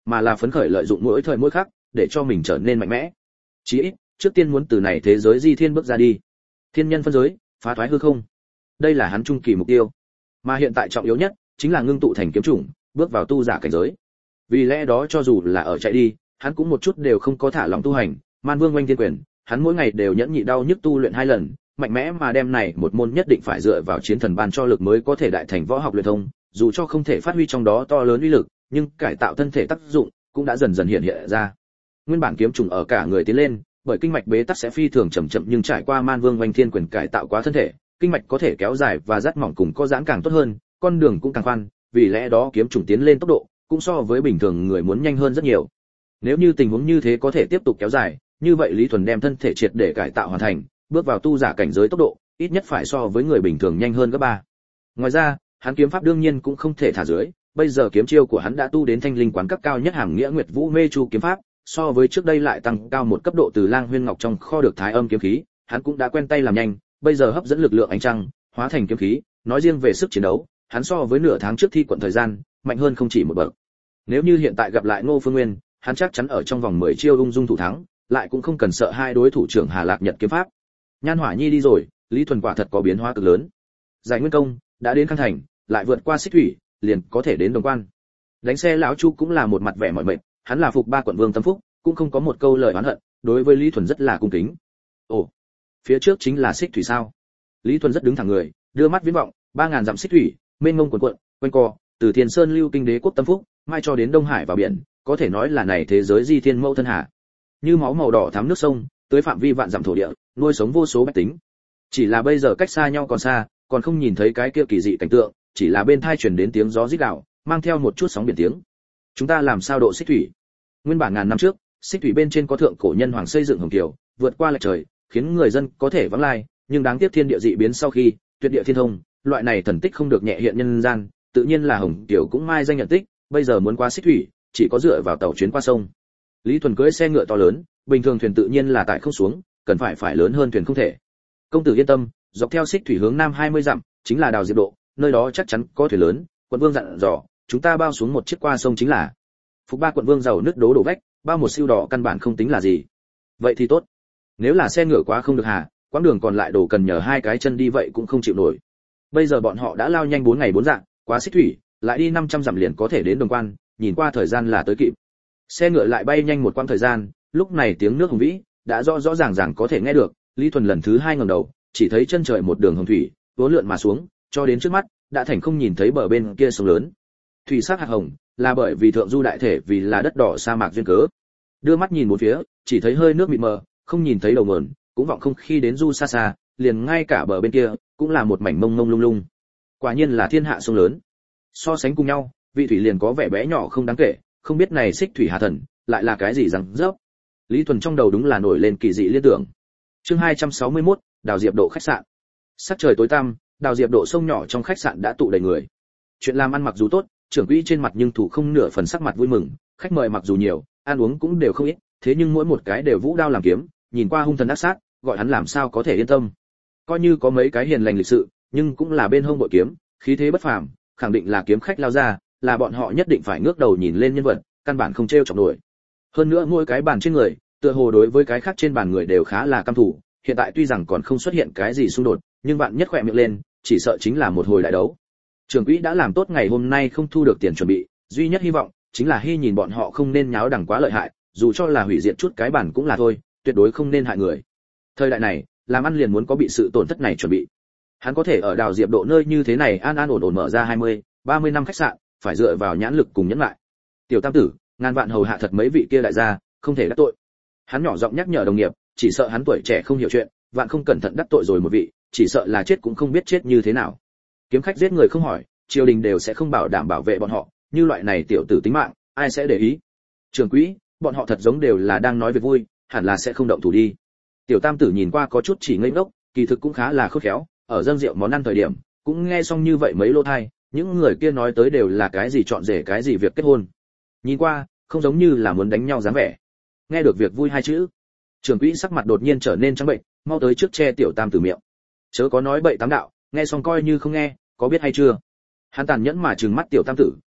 mà là phấn khởi lợi dụng mỗi thời mỗi khắc để cho mình trở nên mạnh mẽ. Chí ít, trước tiên muốn từ này thế giới di thiên bước ra đi. Thiên nhân phân giới, phá thoái hư không. Đây là hắn trung kỳ mục tiêu. Mà hiện tại trọng yếu nhất chính là ngưng tụ thành kiếm chủng, bước vào tu giả cảnh giới. Vì lẽ đó cho dù là ở chạy đi, hắn cũng một chút đều không có thả lỏng tu hành. Man Vương Oanh Thiên Quyền, hắn mỗi ngày đều nhẫn nhị đau nhức tu luyện 2 lần, mạnh mẽ mà đem này một môn nhất định phải dựa vào chiến thần ban cho lực mới có thể đại thành võ học luyện thông, dù cho không thể phát huy trong đó to lớn uy lực, nhưng cải tạo thân thể tác dụng cũng đã dần dần hiện hiện ra. Nguyên bản kiếm trùng ở cả người tiến lên, bởi kinh mạch bế tắc sẽ phi thường chậm chậm, nhưng trải qua Man Vương Oanh Thiên Quyền cải tạo quá thân thể, kinh mạch có thể kéo dài và dắt mỏng cùng có giãn càng tốt hơn, con đường cũng càng khoan, vì lẽ đó kiếm trùng tiến lên tốc độ cũng so với bình thường người muốn nhanh hơn rất nhiều. Nếu như tình huống như thế có thể tiếp tục kéo dài, như vậy Lý Thuần đem thân thể triệt để cải tạo hoàn thành, bước vào tu giả cảnh giới tốc độ ít nhất phải so với người bình thường nhanh hơn gấp 3. Ngoài ra, hắn kiếm pháp đương nhiên cũng không thể thả dưới, bây giờ kiếm chiêu của hắn đã tu đến thanh linh quán cấp cao nhất hàng nghĩa Nguyệt Vũ Mê Chu kiếm pháp, so với trước đây lại tăng cao một cấp độ. Từ Lang Huyên Ngọc trong kho được Thái Âm kiếm khí, hắn cũng đã quen tay làm nhanh, bây giờ hấp dẫn lực lượng ánh trăng, hóa thành kiếm khí, nói riêng về sức chiến đấu, hắn so với nửa tháng trước thi quận thời gian, mạnh hơn không chỉ một bậc. Nếu như hiện tại gặp lại Ngô Phương Nguyên, hắn chắc chắn ở trong vòng 10 chiêu ung dung thủ thắng, lại cũng không cần sợ hai đối thủ trưởng Hà Lạc Nhật kiếm pháp. Nhan Hỏa Nhi đi rồi, Lý Thuần quả thật có biến hóa cực lớn. Giải Nguyên Công đã đến Khang Thành, lại vượt qua Xích Thủy, liền có thể đến Đồng Quan. Đánh xe lão Chu cũng là một mặt vẻ mỏi mệt, hắn là phục 3 quận vương tâm phúc, cũng không có một câu lời oán hận, đối với Lý Thuần rất là cung kính. Ồ, phía trước chính là Xích Thủy sao? Lý Thuần rất đứng thẳng người, đưa mắt viễn vọng, 3000 dặm Xích Thủy, mênh mông cuồn cuộn, quanh co, từ Thiên Sơn lưu kinh đế quốc tâm phúc, mai cho đến Đông Hải vào biển, có thể nói là này thế giới di thiên mẫu thân hạ. Như máu màu đỏ thắm nước sông, tới phạm vi vạn dặm thổ địa, nuôi sống vô số bách tính. Chỉ là bây giờ cách xa nhau còn xa, còn không nhìn thấy cái kia kỳ dị cảnh tượng, chỉ là bên tai truyền đến tiếng gió rít gào, mang theo một chút sóng biển tiếng. Chúng ta làm sao độ Xích Thủy? Nguyên bản ngàn năm trước, Xích Thủy bên trên có thượng cổ nhân hoàng xây dựng hồng kiều, vượt qua lệch trời, khiến người dân có thể vãng lai, nhưng đáng tiếc thiên địa dị biến sau khi, tuyệt địa thiên thông, loại này thần tích không được nhẹ hiện nhân gian, tự nhiên là hồng kiều cũng mai danh nhận tích, bây giờ muốn qua Xích Thủy, chỉ có dựa vào tàu chuyến qua sông. Lý Thuần cưỡi xe ngựa to lớn, bình thường thuyền tự nhiên là tải không xuống, cần phải lớn hơn thuyền không thể. Công tử yên tâm, dọc theo Xích Thủy hướng nam 20 dặm, chính là đào Diệp Độ, nơi đó chắc chắn có thuyền lớn. Quận vương dặn dò, chúng ta bao xuống một chiếc qua sông chính là. Phục 3 quận vương giàu nứt đổ vách, bao một siêu đỏ căn bản không tính là gì. Vậy thì tốt. Nếu là xe ngựa quá không được hà, quãng đường còn lại đổ cần nhờ 2 cái chân đi vậy cũng không chịu nổi. Bây giờ bọn họ đã lao nhanh 4 ngày 4 dạng, qua Xích Thủy, lại đi 500 dặm liền có thể đến Đồng Quan, nhìn qua thời gian là tới kịp. Xe ngựa lại bay nhanh một quãng thời gian, lúc này tiếng nước hùng vĩ đã rõ ràng có thể nghe được. Lý Thuần lần thứ 2 ngẩng đầu, chỉ thấy chân trời một đường hồng thủy vốn lượn mà xuống, cho đến trước mắt đã thành không nhìn thấy bờ bên kia sông lớn. Thủy sắc hạt hồng là bởi vì thượng du đại thể vì là đất đỏ sa mạc duyên cớ. Đưa mắt nhìn một phía, chỉ thấy hơi nước mịt mờ, không nhìn thấy đầu nguồn, cũng vọng không khi đến du xa xa, liền ngay cả bờ bên kia cũng là một mảnh mông mông lung lung. Quả nhiên là thiên hạ sông lớn. So sánh cùng nhau, vị thủy liền có vẻ bé nhỏ không đáng kể, không biết này Xích Thủy Hà Thần lại là cái gì rằng rớp. Lý Thuần trong đầu đúng là nổi lên kỳ dị liên tưởng. Chương 261, Đào Diệp Độ khách sạn. Sắc trời tối tăm, Đào Diệp Độ sông nhỏ trong khách sạn đã tụ đầy người. Chuyện làm ăn mặc dù tốt, trưởng quỹ trên mặt nhưng thủ không nửa phần sắc mặt vui mừng, khách mời mặc dù nhiều, ăn uống cũng đều không ít, thế nhưng mỗi một cái đều vũ đao làm kiếm, nhìn qua hung thần ác sát, gọi hắn làm sao có thể yên tâm. Coi như có mấy cái hiền lành lịch sự, nhưng cũng là bên hông bội kiếm, khí thế bất phàm, khẳng định là kiếm khách lao ra, là bọn họ nhất định phải ngước đầu nhìn lên nhân vật, căn bản không trêu chọc nổi. Hơn nữa mỗi cái bàn trên người, tựa hồ đối với cái khác trên bàn người đều khá là căm thù, hiện tại tuy rằng còn không xuất hiện cái gì xung đột, nhưng bạn nhất khỏe miệng lên, chỉ sợ chính là một hồi đại đấu. Trưởng quỹ đã làm tốt ngày hôm nay không thu được tiền chuẩn bị, duy nhất hy vọng chính là hy nhìn bọn họ không nên nháo đằng quá lợi hại, dù cho là hủy diệt chút cái bản cũng là thôi, tuyệt đối không nên hại người. Thời đại này, làm ăn liền muốn có bị sự tổn thất này chuẩn bị. Hắn có thể ở Đào Diệp Độ nơi như thế này an ổn mở ra 20, 30 năm khách sạn, phải dựa vào nhãn lực cùng nhẫn lại. Tiểu tam tử, ngàn vạn hầu hạ thật mấy vị kia đại gia, không thể đắc tội. Hắn nhỏ giọng nhắc nhở đồng nghiệp, chỉ sợ hắn tuổi trẻ không hiểu chuyện, vạn không cẩn thận đắc tội rồi một vị, chỉ sợ là chết cũng không biết chết như thế nào. Kiếm khách giết người không hỏi, triều đình đều sẽ không bảo đảm bảo vệ bọn họ, như loại này tiểu tử tính mạng, ai sẽ để ý. Trưởng quỹ, bọn họ thật giống đều là đang nói việc vui, hẳn là sẽ không động thủ đi. Tiểu tam tử nhìn qua có chút chỉ ngây ngốc, kỳ thực cũng khá là khôn khéo, ở dâng rượu món ăn thời điểm, cũng nghe xong như vậy mấy lô thai, những người kia nói tới đều là cái gì chọn rể cái gì việc kết hôn. Nhìn qua, không giống như là muốn đánh nhau dáng vẻ. Nghe được việc vui hai chữ, trưởng quỹ sắc mặt đột nhiên trở nên trắng bệnh, mau tới trước che tiểu tam tử miệng. Chớ có nói bậy tám đạo, nghe xong coi như không nghe, có biết hay chưa? Hắn tàn nhẫn mà trừng mắt tiểu tam tử,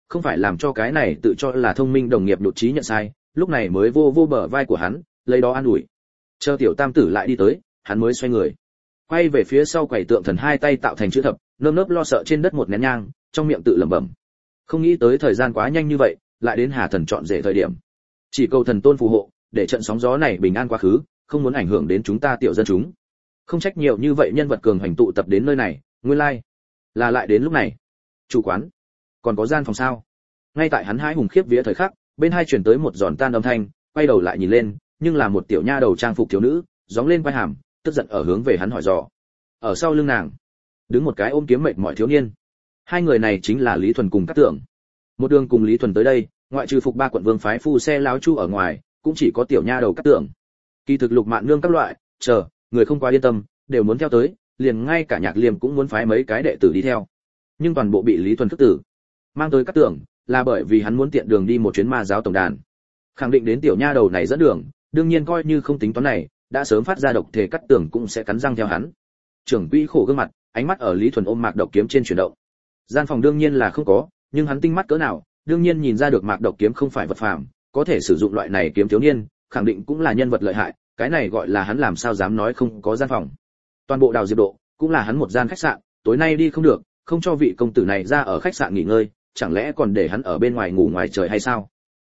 không phải làm cho cái này tự cho là thông minh đồng nghiệp nhụt chí nhận sai, lúc này mới vô vô bờ vai của hắn, lấy đó an ủi. Chờ tiểu tam tử lại đi tới, hắn mới xoay người, quay về phía sau quầy tượng thần, hai tay tạo thành chữ thập, nơm nớp lo sợ trên đất một nén nhang, trong miệng tự lẩm bẩm. Không nghĩ tới thời gian quá nhanh như vậy, lại đến Hà Thần chọn rể thời điểm. Chỉ cầu thần tôn phù hộ, để trận sóng gió này bình an quá khứ, không muốn ảnh hưởng đến chúng ta tiểu dân chúng. Không trách nhiều như vậy nhân vật cường hành tụ tập đến nơi này, nguyên lai là lại đến lúc này. Chủ quán, còn có gian phòng sao? Ngay tại hắn hãi hùng khiếp vía thời khắc, bên hai truyền tới một giòn tan âm thanh, quay đầu lại nhìn lên, nhưng là một tiểu nha đầu trang phục thiếu nữ, gióng lên quai hàm, tức giận ở hướng về hắn hỏi dò. Ở sau lưng nàng, đứng một cái ôm kiếm mệt mỏi thiếu niên. Hai người này chính là Lý Thuần cùng Cát Tưởng. Một đường cùng Lý Thuần tới đây, ngoại trừ phục ba quận vương phái phu xe láo chu ở ngoài, cũng chỉ có tiểu nha đầu Cát Tưởng. Kỳ thực Lục Mạn Nương các loại, người không quá yên tâm, đều muốn theo tới, liền ngay cả Nhạc Liêm cũng muốn phái mấy cái đệ tử đi theo. Nhưng toàn bộ bị Lý Thuần khước tử. Mang tới Cát Tưởng, là bởi vì hắn muốn tiện đường đi một chuyến ma giáo tổng đàn. Khẳng định đến tiểu nha đầu này dẫn đường, đương nhiên coi như không tính toán này, đã sớm phát ra độc thể Cát Tưởng cũng sẽ cắn răng theo hắn. Trưởng quỹ khổ gương mặt, ánh mắt ở Lý Thuần ôm mạc độc kiếm trên chuyển động. Gian phòng đương nhiên là không có, nhưng hắn tinh mắt cỡ nào, đương nhiên nhìn ra được mạc độc kiếm không phải vật phàm, có thể sử dụng loại này kiếm thiếu niên, khẳng định cũng là nhân vật lợi hại, cái này gọi là hắn làm sao dám nói không có gian phòng. Toàn bộ Đào Diệp Độ cũng là hắn một gian khách sạn, tối nay đi không được, không cho vị công tử này ra ở khách sạn nghỉ ngơi, chẳng lẽ còn để hắn ở bên ngoài ngủ ngoài trời hay sao?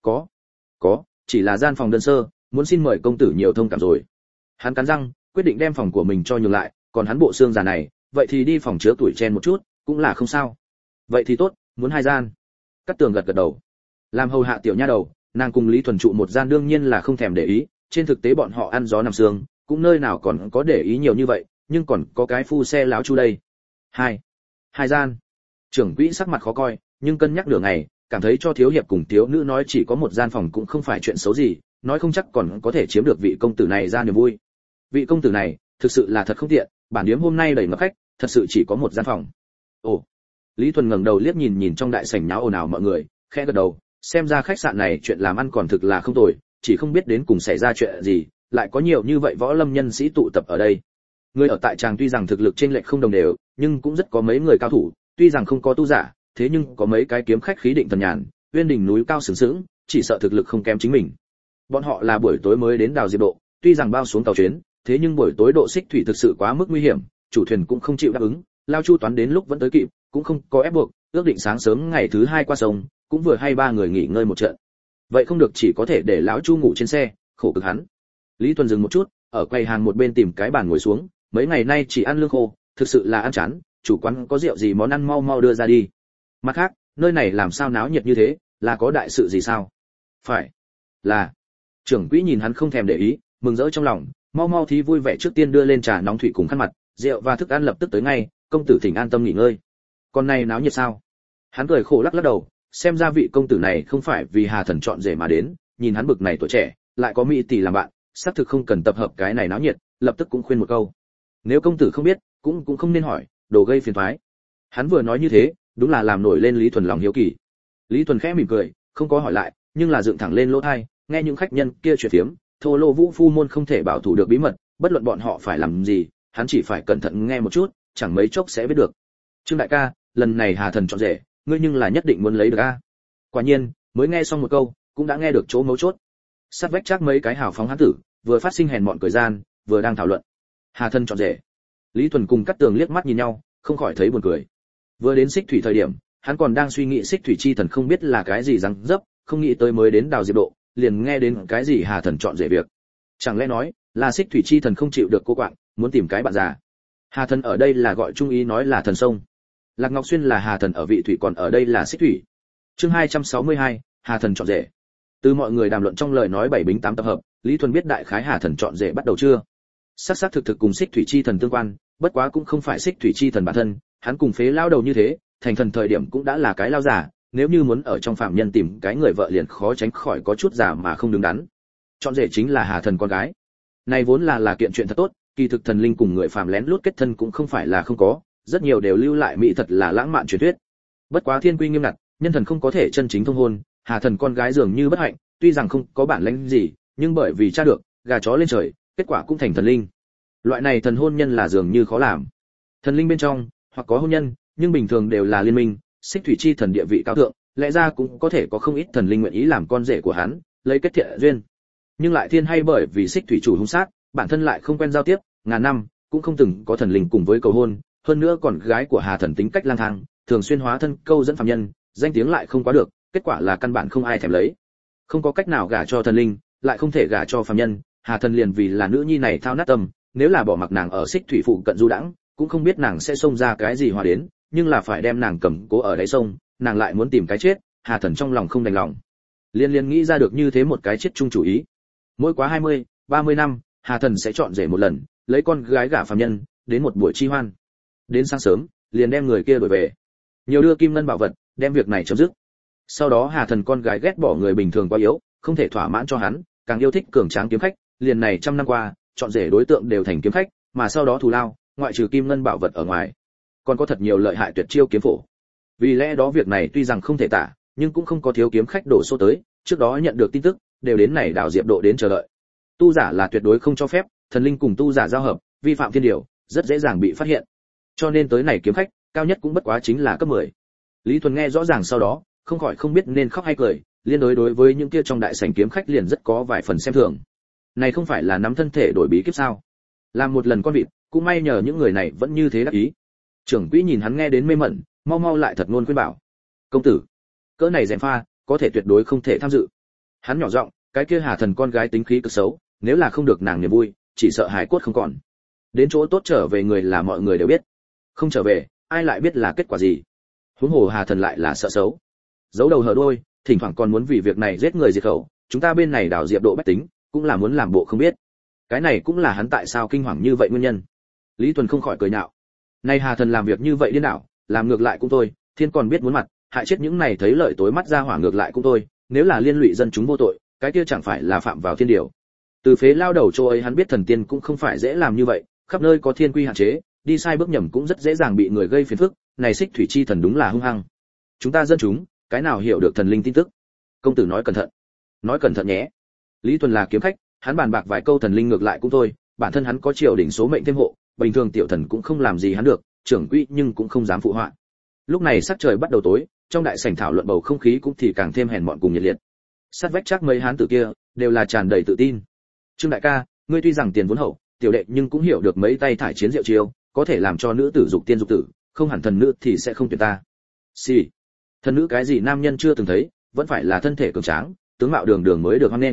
Có, chỉ là gian phòng đơn sơ, muốn xin mời công tử nhiều thông cảm rồi. Hắn cắn răng, quyết định đem phòng của mình cho nhường lại, còn hắn bộ xương già này, vậy thì đi phòng chứa tuổi chen một chút, cũng là không sao. Vậy thì tốt, muốn hai gian. Cát Tường gật gật đầu. Làm hầu hạ tiểu nha đầu, nàng cùng Lý Thuần trụ một gian đương nhiên là không thèm để ý, trên thực tế bọn họ ăn gió nằm sương, cũng nơi nào còn có để ý nhiều như vậy, nhưng còn có cái phu xe láo chu đây. Hai gian. Trưởng quỹ sắc mặt khó coi, nhưng cân nhắc nửa ngày, cảm thấy cho thiếu hiệp cùng thiếu nữ nói chỉ có một gian phòng cũng không phải chuyện xấu gì, nói không chắc còn có thể chiếm được vị công tử này ra niềm vui. Vị công tử này, thực sự là thật không tiện, bản điếm hôm nay đầy ngập khách, thật sự chỉ có một gian phòng. Ồ. Lý Thuần ngẩng đầu liếc nhìn nhìn trong đại sảnh nháo ồn ào mọi người, khẽ gật đầu, xem ra khách sạn này chuyện làm ăn còn thực là không tồi, chỉ không biết đến cùng xảy ra chuyện gì, lại có nhiều như vậy võ lâm nhân sĩ tụ tập ở đây. Người ở tại tràng tuy rằng thực lực chênh lệch không đồng đều, nhưng cũng rất có mấy người cao thủ, tuy rằng không có tu giả, thế nhưng có mấy cái kiếm khách khí định thần nhàn, uyên đỉnh núi cao sừng sững, chỉ sợ thực lực không kém chính mình. Bọn họ là buổi tối mới đến Đào Diệp Độ, tuy rằng bao xuống tàu chuyến, thế nhưng buổi tối độ xích thủy thực sự quá mức nguy hiểm, chủ thuyền cũng không chịu đáp ứng, lao chu toán đến lúc vẫn tới kịp, cũng không có ép buộc, ước định sáng sớm ngày thứ hai qua sông, cũng vừa hay ba người nghỉ ngơi một trận. Vậy không được, chỉ có thể để lão chu ngủ trên xe, khổ cực hắn. Lý Tuần dừng một chút, ở quầy hàng một bên tìm cái bàn ngồi xuống, mấy ngày nay chỉ ăn lương khô, thực sự là ăn chán, chủ quán có rượu gì món ăn mau mau đưa ra đi. Mặt khác, nơi này làm sao náo nhiệt như thế, là có đại sự gì sao? Phải là. Trưởng quỹ nhìn hắn không thèm để ý, mừng rỡ trong lòng, mau mau thì vui vẻ trước tiên đưa lên trà nóng thủy cùng khăn mặt, rượu và thức ăn lập tức tới ngay, công tử thỉnh an tâm nghỉ ngơi. Con này náo nhiệt sao? Hắn cười khổ lắc lắc đầu, xem ra vị công tử này không phải vì Hà Thần chọn rể mà đến, nhìn hắn bực này tuổi trẻ, lại có mỹ tỷ làm bạn, xác thực không cần tập hợp cái này náo nhiệt, lập tức cũng khuyên một câu. Nếu công tử không biết, cũng không nên hỏi, đồ gây phiền toái. Hắn vừa nói như thế, đúng là làm nổi lên Lý Thuần lòng hiếu kỳ. Lý Thuần khẽ mỉm cười, không có hỏi lại, nhưng là dựng thẳng lên lỗ tai, nghe những khách nhân kia chuyện phiếm, thô lô vũ phu môn không thể bảo thủ được bí mật, bất luận bọn họ phải làm gì, hắn chỉ phải cẩn thận nghe một chút, chẳng mấy chốc sẽ biết được. Trương đại ca, lần này Hà Thần chọn rể, ngươi nhưng là nhất định muốn lấy được a. Quả nhiên, mới nghe xong một câu, cũng đã nghe được chỗ mấu chốt. Sát vách chắc mấy cái hào phóng hán tử, vừa phát sinh hèn mọn cười gian, vừa đang thảo luận. Hà Thần chọn rể. Lý Thuần cùng Cát Tường liếc mắt nhìn nhau, không khỏi thấy buồn cười. Vừa đến Xích Thủy thời điểm, hắn còn đang suy nghĩ Xích Thủy chi thần không biết là cái gì răng dấp, không nghĩ tới mới đến Đào Diệp Độ, liền nghe đến cái gì Hà Thần chọn rể việc. Chẳng lẽ nói, là Xích Thủy chi thần không chịu được cô quạng, muốn tìm cái bạn già. Hà Thần ở đây là gọi trung ý nói là thần sông. Lạc Ngọc Xuyên là Hà Thần ở vị thủy, còn ở đây là Xích Thủy. Chương 262, Hà Thần chọn rể. Từ mọi người đàm luận trong lời nói bảy bính tám tập hợp, Lý Thuần biết đại khái Hà Thần chọn rể bắt đầu chưa. Xác thực cùng Xích Thủy chi thần tương quan, bất quá cũng không phải Xích Thủy chi thần bản thân, hắn cùng phế lao đầu như thế, thành thần thời điểm cũng đã là cái lao giả, nếu như muốn ở trong phạm nhân tìm cái người vợ liền khó tránh khỏi có chút giả mà không đứng đắn. Chọn rể chính là Hà Thần con gái. Này vốn là kiện chuyện thật tốt, kỳ thực thần linh cùng người phàm lén lút kết thân cũng không phải là không có, rất nhiều đều lưu lại mỹ thật là lãng mạn truyền thuyết. Bất quá thiên quy nghiêm ngặt, nhân thần không có thể chân chính thông hôn, Hà Thần con gái dường như bất hạnh, tuy rằng không có bản lĩnh gì, nhưng bởi vì cha được, gà chó lên trời, kết quả cũng thành thần linh. Loại này thần hôn nhân là dường như khó làm. Thần linh bên trong, hoặc có hôn nhân, nhưng bình thường đều là liên minh, Xích Thủy chi thần địa vị cao thượng, lẽ ra cũng có thể có không ít thần linh nguyện ý làm con rể của hắn, lấy kết thiện duyên. Nhưng lại thiên hay bởi vì Xích thủy chủ hung sát, bản thân lại không quen giao tiếp, ngàn năm cũng không từng có thần linh cùng với cầu hôn, hơn nữa còn gái của Hà Thần tính cách lang thang, thường xuyên hóa thân câu dẫn phàm nhân, danh tiếng lại không quá được, kết quả là căn bản không ai thèm lấy. Không có cách nào gả cho thần linh, lại không thể gả cho phàm nhân, Hà Thần liền vì là nữ nhi này thao nát tâm, nếu là bỏ mặc nàng ở Xích thủy phụ cận du đãng, cũng không biết nàng sẽ xông ra cái gì hòa đến, nhưng là phải đem nàng cầm cố ở đáy sông, nàng lại muốn tìm cái chết, Hà Thần trong lòng không đành lòng. Liên nghĩ ra được như thế một cái chết chung chủ ý. Mỗi quá 20, 30 năm, Hà Thần sẽ chọn rể một lần, lấy con gái gả phàm nhân, đến một buổi chi hoan. Đến sáng sớm, liền đem người kia đuổi về. Nhiều đưa kim ngân bảo vật, đem việc này chấm dứt. Sau đó Hà Thần con gái ghét bỏ người bình thường quá yếu, không thể thỏa mãn cho hắn, càng yêu thích cường tráng kiếm khách, liền này trăm năm qua, chọn rể đối tượng đều thành kiếm khách, mà sau đó thù lao, ngoại trừ kim ngân bảo vật ở ngoài, còn có thật nhiều lợi hại tuyệt chiêu kiếm phổ. Vì lẽ đó việc này tuy rằng không thể tả, nhưng cũng không có thiếu kiếm khách đổ số tới, trước đó nhận được tin tức, đều đến này đảo Diệp Độ đến chờ đợi. Tu giả là tuyệt đối không cho phép, thần linh cùng tu giả giao hợp, vi phạm thiên điều, rất dễ dàng bị phát hiện. Cho nên tới này kiếm khách, cao nhất cũng bất quá chính là cấp 10. Lý Thuần nghe rõ ràng sau đó, không khỏi không biết nên khóc hay cười, liên đối với những kia trong đại sảnh kiếm khách liền rất có vài phần xem thường. Này không phải là nắm thân thể đổi bí kíp sao? Làm một lần con vịt, cũng may nhờ những người này vẫn như thế đắc ý. Trưởng quỹ nhìn hắn nghe đến mê mẩn, mau mau lại thật ngôn khuyên bảo. Công tử, cỡ này gièm pha, có thể tuyệt đối không thể tham dự. Hắn nhỏ giọng, cái kia Hà Thần con gái tính khí cực xấu, nếu là không được nàng niềm vui, chỉ sợ hài cốt không còn. Đến chỗ tốt trở về người là mọi người đều biết, không trở về, ai lại biết là kết quả gì. Huống hồ Hà Thần lại là sợ xấu, giấu đầu hở đuôi, thỉnh thoảng còn muốn vì việc này giết người diệt khẩu, chúng ta bên này đảo Diệp Độ bách tính, cũng là muốn làm bộ không biết. Cái này cũng là hắn tại sao kinh hoàng như vậy nguyên nhân. Lý Tuần không khỏi cười nhạo. Nay Hà Thần làm việc như vậy điên đảo, làm ngược lại cũng thôi, thiên còn biết muốn mặt, hại chết những này thấy lợi tối mắt ra hỏa ngược lại cũng thôi, nếu là liên lụy dân chúng vô tội, cái kia chẳng phải là phạm vào thiên điều. Từ phế lao đầu chỗ ấy hắn biết thần tiên cũng không phải dễ làm như vậy, khắp nơi có thiên quy hạn chế, đi sai bước nhầm cũng rất dễ dàng bị người gây phiền phức, này Xích thủy chi thần đúng là hung hăng. Chúng ta dân chúng, cái nào hiểu được thần linh tin tức? Công tử nói cẩn thận nhé. Lý Tuần là kiếm khách, hắn bàn bạc vài câu thần linh ngược lại cũng thôi, bản thân hắn có triều đỉnh số mệnh thêm hộ, bình thường tiểu thần cũng không làm gì hắn được, trưởng quỹ nhưng cũng không dám phụ họa. Lúc này sắc trời bắt đầu tối, trong đại sảnh thảo luận bầu không khí cũng thì càng thêm hèn mọn cùng nhiệt liệt. Sát vách chắc mấy hán tử kia đều là tràn đầy tự tin. Trương đại ca, ngươi tuy rằng tiền vốn hậu, tiểu đệ nhưng cũng hiểu được mấy tay thải chiến diệu chiêu, có thể làm cho nữ tử dục tiên dục tử, không hẳn thần nữ thì sẽ không tuyệt ta. Xì. Thần nữ cái gì nam nhân chưa từng thấy, vẫn phải là thân thể cường tráng, tướng mạo đường đường mới được hoan nghênh.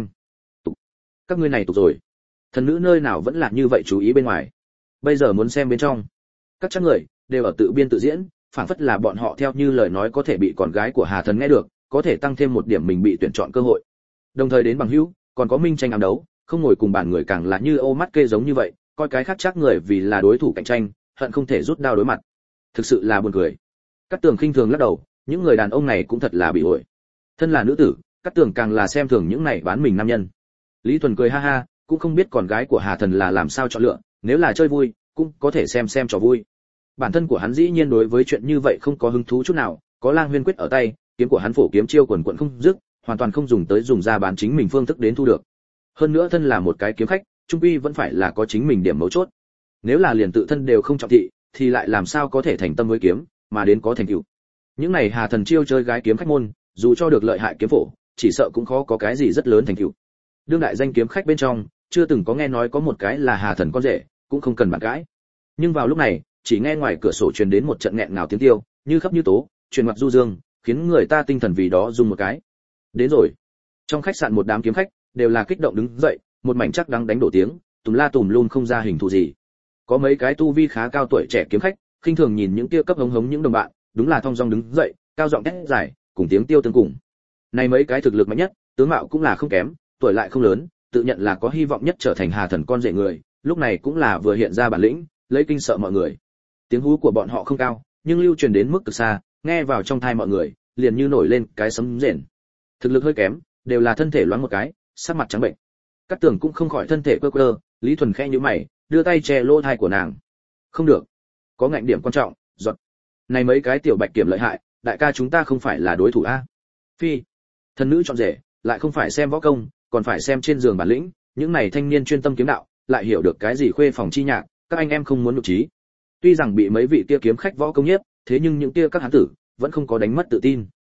Các ngươi này tục rồi. Thần nữ nơi nào vẫn là như vậy chú ý bên ngoài. Bây giờ muốn xem bên trong. Các chắc người đều ở tự biên tự diễn, phảng phất là bọn họ theo như lời nói có thể bị con gái của Hà Thần nghe được, có thể tăng thêm một điểm mình bị tuyển chọn cơ hội. Đồng thời đến bằng hữu, còn có minh tranh ám đấu, không ngồi cùng bàn người càng là như ô mắt kê giống như vậy, coi cái khác chắc người vì là đối thủ cạnh tranh, hận không thể rút đao đối mặt. Thực sự là buồn cười. Các Tường khinh thường lắc đầu, những người đàn ông này cũng thật là bị ổi. Thân là nữ tử, Các Tường càng là xem thường những này bán mình nam nhân. Lý Thuần cười ha ha, cũng không biết con gái của Hà Thần là làm sao chọn lựa, nếu là chơi vui, cũng có thể xem trò vui. Bản thân của hắn dĩ nhiên đối với chuyện như vậy không có hứng thú chút nào, có Lang Huyên quyết ở tay, kiếm của hắn phổ kiếm chiêu quần quần không dứt, hoàn toàn không dùng ra bán chính mình phương thức đến thu được. Hơn nữa thân là một cái kiếm khách, trung quy vẫn phải là có chính mình điểm mấu chốt. Nếu là liền tự thân đều không trọng thị, thì lại làm sao có thể thành tâm với kiếm, mà đến có thành tựu. Những này Hà Thần chiêu chơi gái kiếm khách môn, dù cho được lợi hại kiếm phổ, chỉ sợ cũng khó có cái gì rất lớn thành tựu. Đương đại danh kiếm khách bên trong, chưa từng có nghe nói có một cái là Hà Thần con rể, cũng không cần bàn cãi. Nhưng vào lúc này, chỉ nghe ngoài cửa sổ truyền đến một trận nghẹn ngào tiếng tiêu, như khắp như tố, truyền mặt du dương, khiến người ta tinh thần vì đó rung một cái. Đến rồi. Trong khách sạn một đám kiếm khách đều là kích động đứng dậy, một mảnh chắc đắng đánh đổ tiếng, tùm la tùm luôn không ra hình thù gì. Có mấy cái tu vi khá cao tuổi trẻ kiếm khách, khinh thường nhìn những kia cấp hống hống những đồng bạn, đúng là thong dong đứng dậy, cao giọng hét dài, cùng tiếng tiêu tương cùng. Này mấy cái thực lực mạnh nhất, tướng mạo cũng là không kém, tuổi lại không lớn, tự nhận là có hy vọng nhất trở thành Hà Thần con rể người, lúc này cũng là vừa hiện ra bản lĩnh, lấy kinh sợ mọi người. Tiếng hú của bọn họ không cao, nhưng lưu truyền đến mức cực xa, nghe vào trong tai mọi người, liền như nổi lên cái sấm rền. Thực lực hơi kém, đều là thân thể loáng một cái, sắc mặt trắng bệnh. Cát Tường cũng không khỏi thân thể quơ quơ, Lý Thuần khẽ nhíu mày, đưa tay che lỗ tai của nàng. Không được, có ngạnh điểm quan trọng, giọt. Này mấy cái tiểu bạch kiểm lợi hại, đại ca chúng ta không phải là đối thủ a. Phi, thần nữ chọn rể, lại không phải xem võ công, còn phải xem trên giường bản lĩnh, những này thanh niên chuyên tâm kiếm đạo, lại hiểu được cái gì khuê phòng chi nhạc, các anh em không muốn nhục trí. Tuy rằng bị mấy vị kia kiếm khách võ công nhiếp, thế nhưng những kia các hán tử vẫn không có đánh mất tự tin.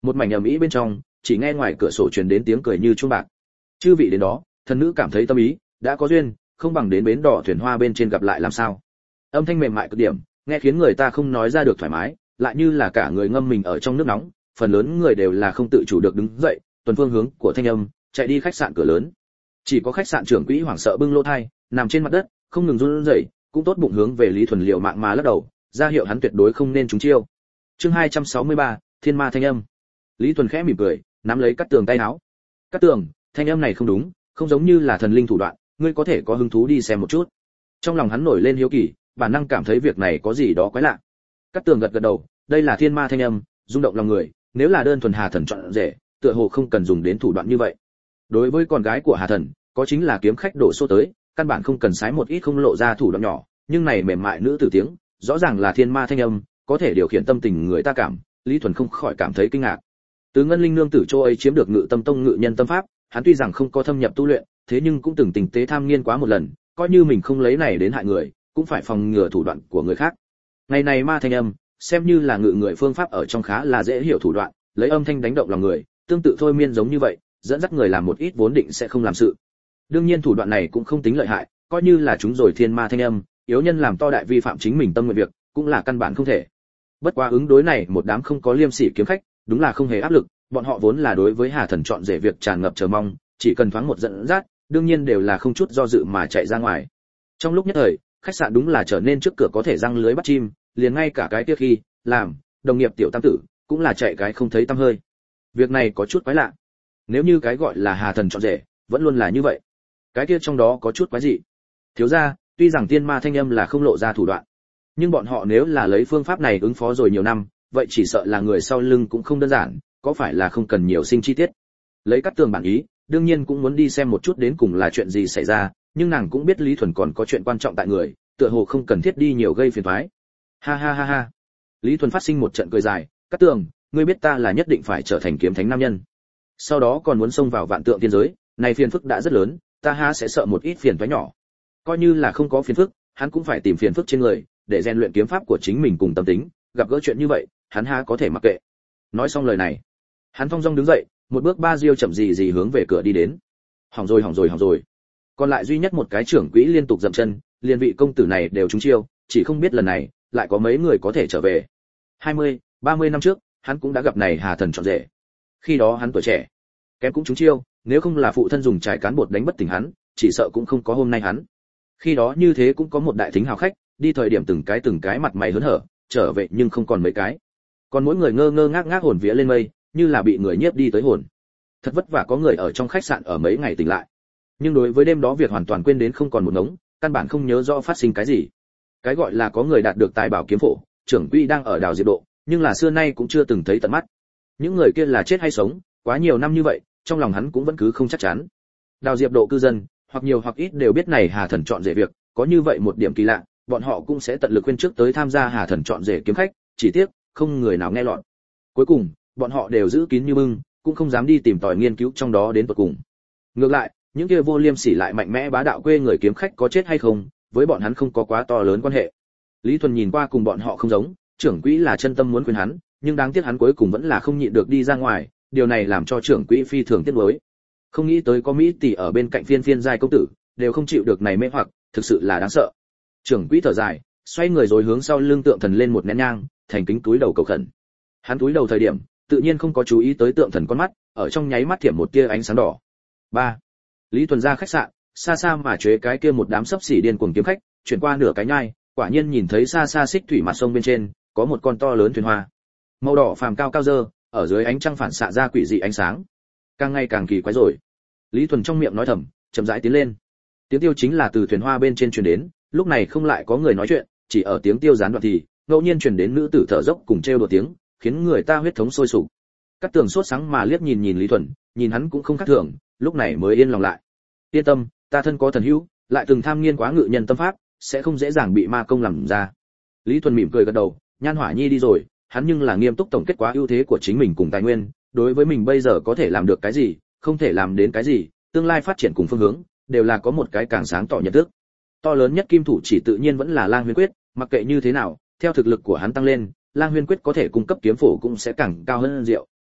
Một mảnh ầm ĩ bên trong, chỉ nghe ngoài cửa sổ truyền đến tiếng cười như chuông bạc. Chư vị đến đó, thần nữ cảm thấy tâm ý, đã có duyên, không bằng đến bến đỏ thuyền hoa bên trên gặp lại làm sao. Âm thanh mềm mại cực điểm, nghe khiến người ta không nói ra được thoải mái, lại như là cả người ngâm mình ở trong nước nóng, phần lớn người đều là không tự chủ được đứng dậy, tuần phương hướng của thanh âm, chạy đi khách sạn cửa lớn. Chỉ có khách sạn trưởng quỹ hoảng sợ bưng lỗ thai, nằm trên mặt đất, không ngừng run rẩy, cũng tốt bụng hướng về Lý Thuần liều mạng mà lắc đầu, ra hiệu hắn tuyệt đối không nên trúng chiêu. Chương 263, Thiên Ma thanh âm. Lý Thuần khẽ mỉm cười, nắm lấy Cát Tường tay áo. Cát Tường, thanh âm này không đúng, không giống như là thần linh thủ đoạn, ngươi có thể có hứng thú đi xem một chút. Trong lòng hắn nổi lên hiếu kỳ, bản năng cảm thấy việc này có gì đó quái lạ. Cát Tường gật gật đầu, đây là thiên ma thanh âm, rung động lòng người, nếu là đơn thuần Hà Thần chọn rể, tựa hồ không cần dùng đến thủ đoạn như vậy. Đối với con gái của Hà Thần, có chính là kiếm khách đổ số tới, căn bản không cần xái một ít không lộ ra thủ đoạn nhỏ, nhưng này mềm mại nữ tử tiếng, rõ ràng là thiên ma thanh âm, có thể điều khiển tâm tình người ta cảm, Lý Thuần không khỏi cảm thấy kinh ngạc. Từ Ngân Linh nương tử chỗ ấy chiếm được Ngự Tâm Tông ngự nhân tâm pháp, hắn tuy rằng không có thâm nhập tu luyện, thế nhưng cũng từng tình tế tham nghiên quá một lần, coi như mình không lấy này đến hại người, cũng phải phòng ngừa thủ đoạn của người khác. Ngày này ma thanh âm, xem như là ngự người phương pháp ở trong khá là dễ hiểu thủ đoạn, lấy âm thanh đánh động lòng người, tương tự thôi miên giống như vậy, dẫn dắt người làm một ít vốn định sẽ không làm sự. Đương nhiên thủ đoạn này cũng không tính lợi hại, coi như là chúng rồi thiên ma thanh âm, yếu nhân làm to đại vi phạm chính mình tâm nguyện việc, cũng là căn bản không thể. Bất quá ứng đối này một đám không có liêm sỉ kiếm khách, đúng là không hề áp lực, bọn họ vốn là đối với Hà Thần chọn rể việc tràn ngập chờ mong, chỉ cần thoáng một dẫn dắt, đương nhiên đều là không chút do dự mà chạy ra ngoài. Trong lúc nhất thời, khách sạn đúng là trở nên trước cửa có thể răng lưới bắt chim, liền ngay cả cái kia khi làm đồng nghiệp tiểu tam tử cũng là chạy cái không thấy tăm hơi. Việc này có chút quái lạ. Nếu như cái gọi là Hà Thần chọn rể vẫn luôn là như vậy, cái kia trong đó có chút quái gì? Thiếu gia, tuy rằng tiên ma thanh âm là không lộ ra thủ đoạn, nhưng bọn họ nếu là lấy phương pháp này ứng phó rồi nhiều năm, vậy chỉ sợ là người sau lưng cũng không đơn giản, có phải là không cần nhiều sinh chi tiết. Lấy Cát Tường bản ý, đương nhiên cũng muốn đi xem một chút đến cùng là chuyện gì xảy ra, nhưng nàng cũng biết Lý Thuần còn có chuyện quan trọng tại người, tựa hồ không cần thiết đi nhiều gây phiền toái. Ha ha ha ha. Lý Thuần phát sinh một trận cười dài, Cát Tường, ngươi biết ta là nhất định phải trở thành kiếm thánh nam nhân, sau đó còn muốn xông vào vạn tượng tiên giới, này phiền phức đã rất lớn, ta há sẽ sợ một ít phiền toái nhỏ. Coi như là không có phiền phức, hắn cũng phải tìm phiền phức trên người, để rèn luyện kiếm pháp của chính mình cùng tâm tính, gặp gỡ chuyện như vậy, hắn há có thể mặc kệ. Nói xong lời này, hắn thong dong đứng dậy, một bước ba diêu chậm gì hướng về cửa đi đến. Hỏng rồi. Còn lại duy nhất một cái trưởng quỹ liên tục dậm chân, liền vị công tử này đều trúng chiêu, chỉ không biết lần này lại có mấy người có thể trở về. 20, 30 năm trước, hắn cũng đã gặp này Hà Thần chọn rể. Khi đó hắn tuổi trẻ, kém cũng trúng chiêu, nếu không là phụ thân dùng trái cán bột đánh bất tỉnh hắn, chỉ sợ cũng không có hôm nay hắn. Khi đó như thế cũng có một đại thính hào khách, đi thời điểm từng cái mặt mày hớn hở, trở về nhưng không còn mấy cái. Còn mỗi người ngơ ngơ ngác ngác hồn vía lên mây, như là bị người nhiếp đi tới hồn. Thật vất vả có người ở trong khách sạn ở mấy ngày tỉnh lại. Nhưng đối với đêm đó việc hoàn toàn quên đến không còn một ngống, căn bản không nhớ rõ phát sinh cái gì. Cái gọi là có người đạt được tài bảo kiếm phổ, trưởng quỹ đang ở đào diệp độ, nhưng là xưa nay cũng chưa từng thấy tận mắt. Những người kia là chết hay sống, quá nhiều năm như vậy, trong lòng hắn cũng vẫn cứ không chắc chắn. Đào diệp độ cư dân, hoặc nhiều hoặc ít đều biết này Hà Thần chọn rể việc, có như vậy một điểm kỳ lạ, bọn họ cũng sẽ tận lực khuyên trước tới tham gia Hà Thần chọn rể kiếm khách, chỉ tiếc không người nào nghe lọt. Cuối cùng, bọn họ đều giữ kín như bưng, cũng không dám đi tìm tòi nghiên cứu trong đó đến tận cùng. Ngược lại, những kia vô liêm sỉ lại mạnh mẽ bá đạo quê người kiếm khách có chết hay không, với bọn hắn không có quá to lớn quan hệ. Lý Thuần nhìn qua cùng bọn họ không giống, trưởng quỹ là chân tâm muốn khuyên hắn, nhưng đáng tiếc hắn cuối cùng vẫn là không nhịn được đi ra ngoài, điều này làm cho trưởng quỹ phi thường tiếc nuối. Không nghĩ tới có mỹ tỷ ở bên cạnh phiên giai công tử, đều không chịu được này mê hoặc, thực sự là đáng sợ. Trưởng quỹ thở dài, xoay người rồi hướng sau lưng tượng thần lên một nén nhang, thành kính túi đầu cầu khẩn. Hắn túi đầu thời điểm, tự nhiên không có chú ý tới tượng thần con mắt, ở trong nháy mắt thiểm một tia ánh sáng đỏ. 3. Lý Thuần ra khách sạn, xa xa mà chế cái kia một đám sấp xỉ điên cuồng kiếm khách, chuyển qua nửa cái nhai, quả nhiên nhìn thấy xa xa xích thủy mặt sông bên trên, có một con to lớn thuyền hoa. Màu đỏ phàm cao cao dơ, ở dưới ánh trăng phản xạ ra quỷ dị ánh sáng. Càng ngày càng kỳ quái rồi. Lý Thuần trong miệng nói thầm, chậm rãi tiến lên. Tiếng tiêu chính là từ thuyền hoa bên trên truyền đến, lúc này không lại có người nói chuyện, chỉ ở tiếng tiêu gián đoạn thì, ngẫu nhiên truyền đến nữ tử thở dốc cùng trêu đùa tiếng, khiến người ta huyết thống sôi sục. Cát Tường sốt sáng mà liếc nhìn Lý Thuần, nhìn hắn cũng không khác thường, lúc này mới yên lòng lại. Yên tâm, ta thân có thần hữu, lại từng tham nghiên quá ngự nhân tâm pháp, sẽ không dễ dàng bị ma công làm ra. Lý Thuần mỉm cười gật đầu, Nhan Hỏa Nhi đi rồi, hắn nhưng là nghiêm túc tổng kết quá ưu thế của chính mình cùng tài nguyên, đối với mình bây giờ có thể làm được cái gì, không thể làm đến cái gì, tương lai phát triển cùng phương hướng, đều là có một cái càng sáng tỏ nhận thức. To lớn nhất kim thủ chỉ tự nhiên vẫn là Lang Huyên Quyết, mặc kệ như thế nào, theo thực lực của hắn tăng lên, Lang Huyên Quyết có thể cung cấp kiếm phổ cũng sẽ càng cao hơn diệu,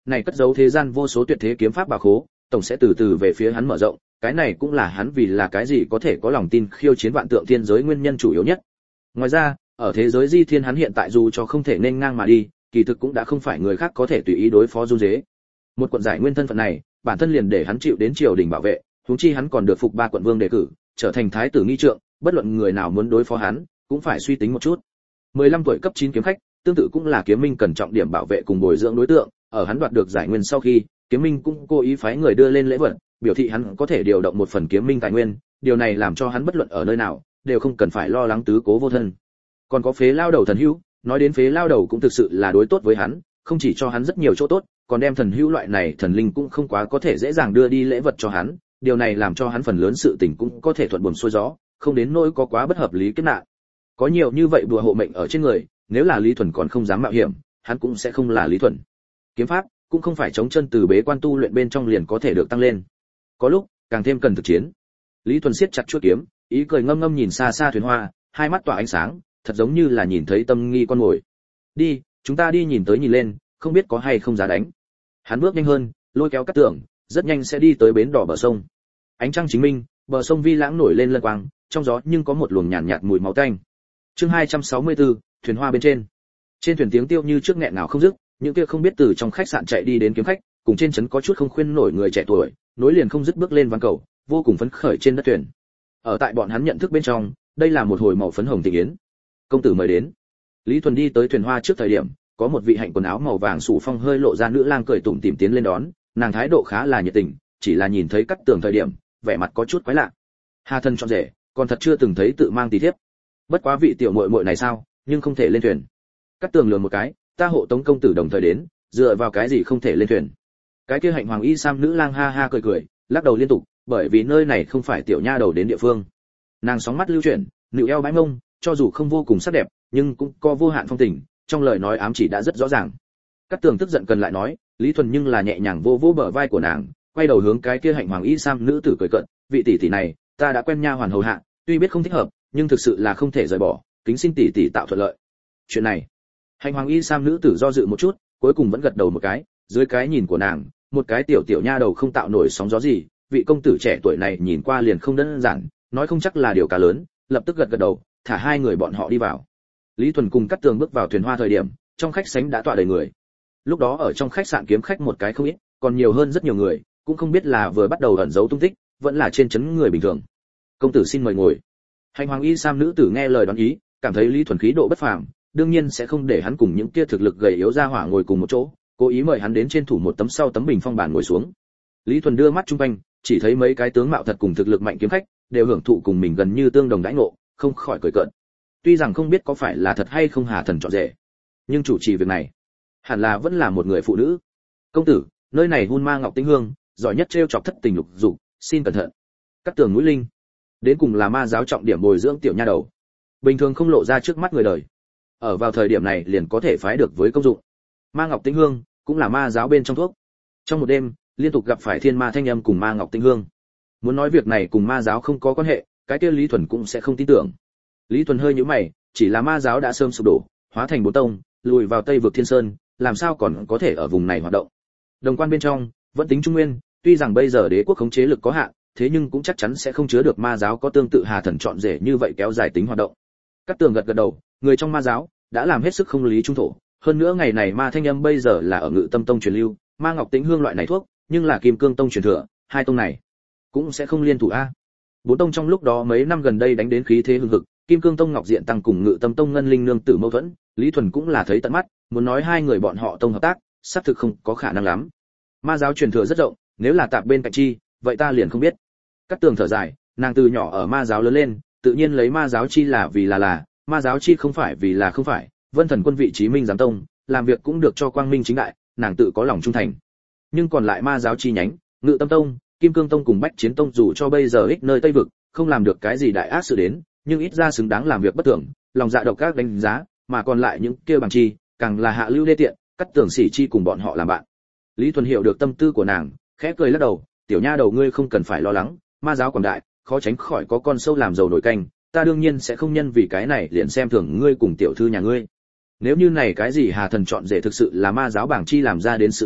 này cất giấu thế gian vô số tuyệt thế kiếm pháp bảo khố, tổng sẽ từ từ về phía hắn mở rộng, cái này cũng là hắn vì là cái gì có thể có lòng tin khiêu chiến vạn tượng thiên giới nguyên nhân chủ yếu nhất. Ngoài ra, ở thế giới di thiên hắn hiện tại dù cho không thể nên ngang mà đi, kỳ thực cũng đã không phải người khác có thể tùy ý đối phó run rế. Một quận giải nguyên thân phận này, bản thân liền để hắn chịu đến triều đình bảo vệ, huống chi hắn còn được phục 3 quận vương đề cử, trở thành thái tử nghi trượng, bất luận người nào muốn đối phó hắn, cũng phải suy tính một chút. 15 tuổi cấp 9 kiếm khách, tương tự cũng là kiếm minh cần trọng điểm bảo vệ cùng bồi dưỡng đối tượng, ở hắn đoạt được giải nguyên sau khi, kiếm minh cũng cố ý phái người đưa lên lễ vật, biểu thị hắn có thể điều động một phần kiếm minh tài nguyên, điều này làm cho hắn bất luận ở nơi nào, đều không cần phải lo lắng tứ cố vô thân. Còn có phế lao đầu thần hữu, nói đến phế lao đầu cũng thực sự là đối tốt với hắn, không chỉ cho hắn rất nhiều chỗ tốt, còn đem thần hữu loại này thần linh cũng không quá có thể dễ dàng đưa đi lễ vật cho hắn, điều này làm cho hắn phần lớn sự tình cũng có thể thuận buồm xuôi gió, không đến nỗi có quá bất hợp lý kết nạn. Có nhiều như vậy đùa hộ mệnh ở trên người, nếu là Lý Thuần còn không dám mạo hiểm, hắn cũng sẽ không là Lý Thuần. Kiếm pháp cũng không phải chống chân từ bế quan tu luyện bên trong liền có thể được tăng lên. Có lúc, càng thêm cần thực chiến. Lý Thuần siết chặt chuôi kiếm, ý cười ngâm ngâm nhìn xa xa thuyền hoa, hai mắt tỏa ánh sáng, thật giống như là nhìn thấy tâm nghi con mồi. Đi, chúng ta đi nhìn tới nhìn lên, không biết có hay không giá đánh. Hắn bước nhanh hơn, lôi kéo Cát Tường, rất nhanh sẽ đi tới bến đỏ bờ sông. Ánh trăng chính minh, bờ sông vi lãng nổi lên lân quang, trong gió nhưng có một luồng nhàn nhạt mùi máu tanh. Chương 264, thuyền hoa bên trên. Trên thuyền tiếng tiêu như trước nghẹn ngào không dứt, những kia không biết từ trong khách sạn chạy đi đến kiếm khách, cùng trên trấn có chút không khuyên nổi người trẻ tuổi, nối liền không dứt bước lên ván cầu, vô cùng phấn khởi trên đất thuyền. Ở tại bọn hắn nhận thức bên trong, đây là một hồi màu phấn hồng tình yến. Công tử mời đến. Lý Thuần đi tới thuyền hoa trước thời điểm, có một vị hạnh quần áo màu vàng sủ phong hơi lộ ra nữ lang cười tủm tỉm tiến lên đón, nàng thái độ khá là nhiệt tình, chỉ là nhìn thấy Cát Tường thời điểm, vẻ mặt có chút quái lạ. Hà thân chọn rể, còn thật chưa từng thấy tự mang tỷ thiếp. Bất quá vị tiểu muội muội này sao, nhưng không thể lên thuyền. Cát Tường lườm một cái, ta hộ tống công tử đồng thời đến, dựa vào cái gì không thể lên thuyền? Cái kia hạnh hoàng y sam nữ lang ha ha cười cười, lắc đầu liên tục, bởi vì nơi này không phải tiểu nha đầu đến địa phương. Nàng sóng mắt lưu chuyển, nịu eo bãi mông, cho dù không vô cùng sắc đẹp, nhưng cũng có vô hạn phong tình, trong lời nói ám chỉ đã rất rõ ràng. Cát Tường tức giận cần lại nói, Lý Thuần nhưng là nhẹ nhàng vô vô bờ vai của nàng, quay đầu hướng cái kia hạnh hoàng y sam nữ tử cười cợt, vị tỷ tỷ này, ta đã quen nha hoàn hầu hạ, tuy biết không thích hợp, nhưng thực sự là không thể rời bỏ, kính xin tỷ tỷ tạo thuận lợi. Chuyện này, hạnh hoàng y sam nữ tử do dự một chút, cuối cùng vẫn gật đầu một cái, dưới cái nhìn của nàng, một cái tiểu tiểu nha đầu không tạo nổi sóng gió gì, vị công tử trẻ tuổi này nhìn qua liền không đơn giản, nói không chắc là điều cá lớn, lập tức gật gật đầu, thả hai người bọn họ đi vào. Lý Thuần cùng Cát Tường bước vào thuyền hoa thời điểm, trong khách sảnh đã tọa đầy người. Lúc đó ở trong khách sạn kiếm khách một cái không ít, còn nhiều hơn rất nhiều người, cũng không biết là vừa bắt đầu ẩn giấu tung tích, vẫn là trên trấn người bình thường. Công tử xin mời ngồi. Hành hoàng y sam nữ tử nghe lời đoán ý, cảm thấy Lý Thuần khí độ bất phàm, đương nhiên sẽ không để hắn cùng những kia thực lực gầy yếu ra hỏa ngồi cùng một chỗ, cố ý mời hắn đến trên thủ một tấm sau tấm bình phong bàn ngồi xuống. Lý Thuần đưa mắt chung quanh, chỉ thấy mấy cái tướng mạo thật cùng thực lực mạnh kiếm khách, đều hưởng thụ cùng mình gần như tương đồng đãi ngộ, không khỏi cười cợt. Tuy rằng không biết có phải là thật hay không Hà thần chọn rể, nhưng chủ trì việc này, hẳn là vẫn là một người phụ nữ. Công tử, nơi này hun ma ngọc tinh hương, giỏi nhất trêu chọc thất tình lục dục, xin cẩn thận. Cát Tường mũi linh, đến cùng là ma giáo trọng điểm bồi dưỡng tiểu nha đầu, bình thường không lộ ra trước mắt người đời, ở vào thời điểm này liền có thể phái được với công dụng. Ma ngọc tinh hương cũng là ma giáo bên trong thuốc. Trong một đêm, liên tục gặp phải thiên ma thanh âm cùng ma ngọc tinh hương. Muốn nói việc này cùng ma giáo không có quan hệ, cái kia Lý Thuần cũng sẽ không tin tưởng. Lý Thuần hơi nhíu mày, chỉ là ma giáo đã sớm sụp đổ, hóa thành bốn tông, lùi vào Tây vực Thiên Sơn, làm sao còn có thể ở vùng này hoạt động. Đồng quan bên trong, vẫn tính Trung Nguyên, tuy rằng bây giờ đế quốc khống chế lực có hạn, thế nhưng cũng chắc chắn sẽ không chứa được ma giáo có tương tự Hà thần chọn rể như vậy kéo dài tính hoạt động. Cát Tường gật gật đầu, người trong ma giáo đã làm hết sức không lý trung thổ, hơn nữa ngày này ma thanh âm bây giờ là ở Ngự Tâm tông truyền lưu, ma ngọc tĩnh hương loại này thuốc, nhưng là Kim Cương tông truyền thừa, hai tông này cũng sẽ không liên thủ a. Bốn tông trong lúc đó mấy năm gần đây đánh đến khí thế hưng hực, Kim Cương tông Ngọc Diện tăng cùng Ngự Tâm tông Ngân Linh nương tử mâu thuẫn, Lý Thuần cũng là thấy tận mắt, muốn nói hai người bọn họ tông hợp tác, xác thực không có khả năng lắm. Ma giáo truyền thừa rất rộng, nếu là tạp bên cạnh chi, vậy ta liền không biết. Cát Tường thở dài, nàng từ nhỏ ở ma giáo lớn lên, tự nhiên lấy ma giáo chi là vì là, ma giáo chi không phải vì là không phải, Vân Thần quân vị trí minh giám tông, làm việc cũng được cho quang minh chính đại, nàng tự có lòng trung thành. Nhưng còn lại ma giáo chi nhánh, Ngự Tâm tông, Kim Cương tông cùng Bách Chiến tông dù cho bây giờ ích nơi Tây vực, không làm được cái gì đại ác sự đến, nhưng ít ra xứng đáng làm việc bất tưởng, lòng dạ độc ác đánh giá, mà còn lại những kia bằng chi, càng là hạ lưu đê tiện, Cát Tường xỉ chi cùng bọn họ làm bạn. Lý Thuần hiểu được tâm tư của nàng, khẽ cười lắc đầu, tiểu nha đầu ngươi không cần phải lo lắng, ma giáo quảng đại, khó tránh khỏi có con sâu làm dầu nổi canh, ta đương nhiên sẽ không nhân vì cái này liền xem thường ngươi cùng tiểu thư nhà ngươi. Nếu như này cái gì Hà thần chọn rể thực sự là ma giáo bảng chi làm ra đến sự tình,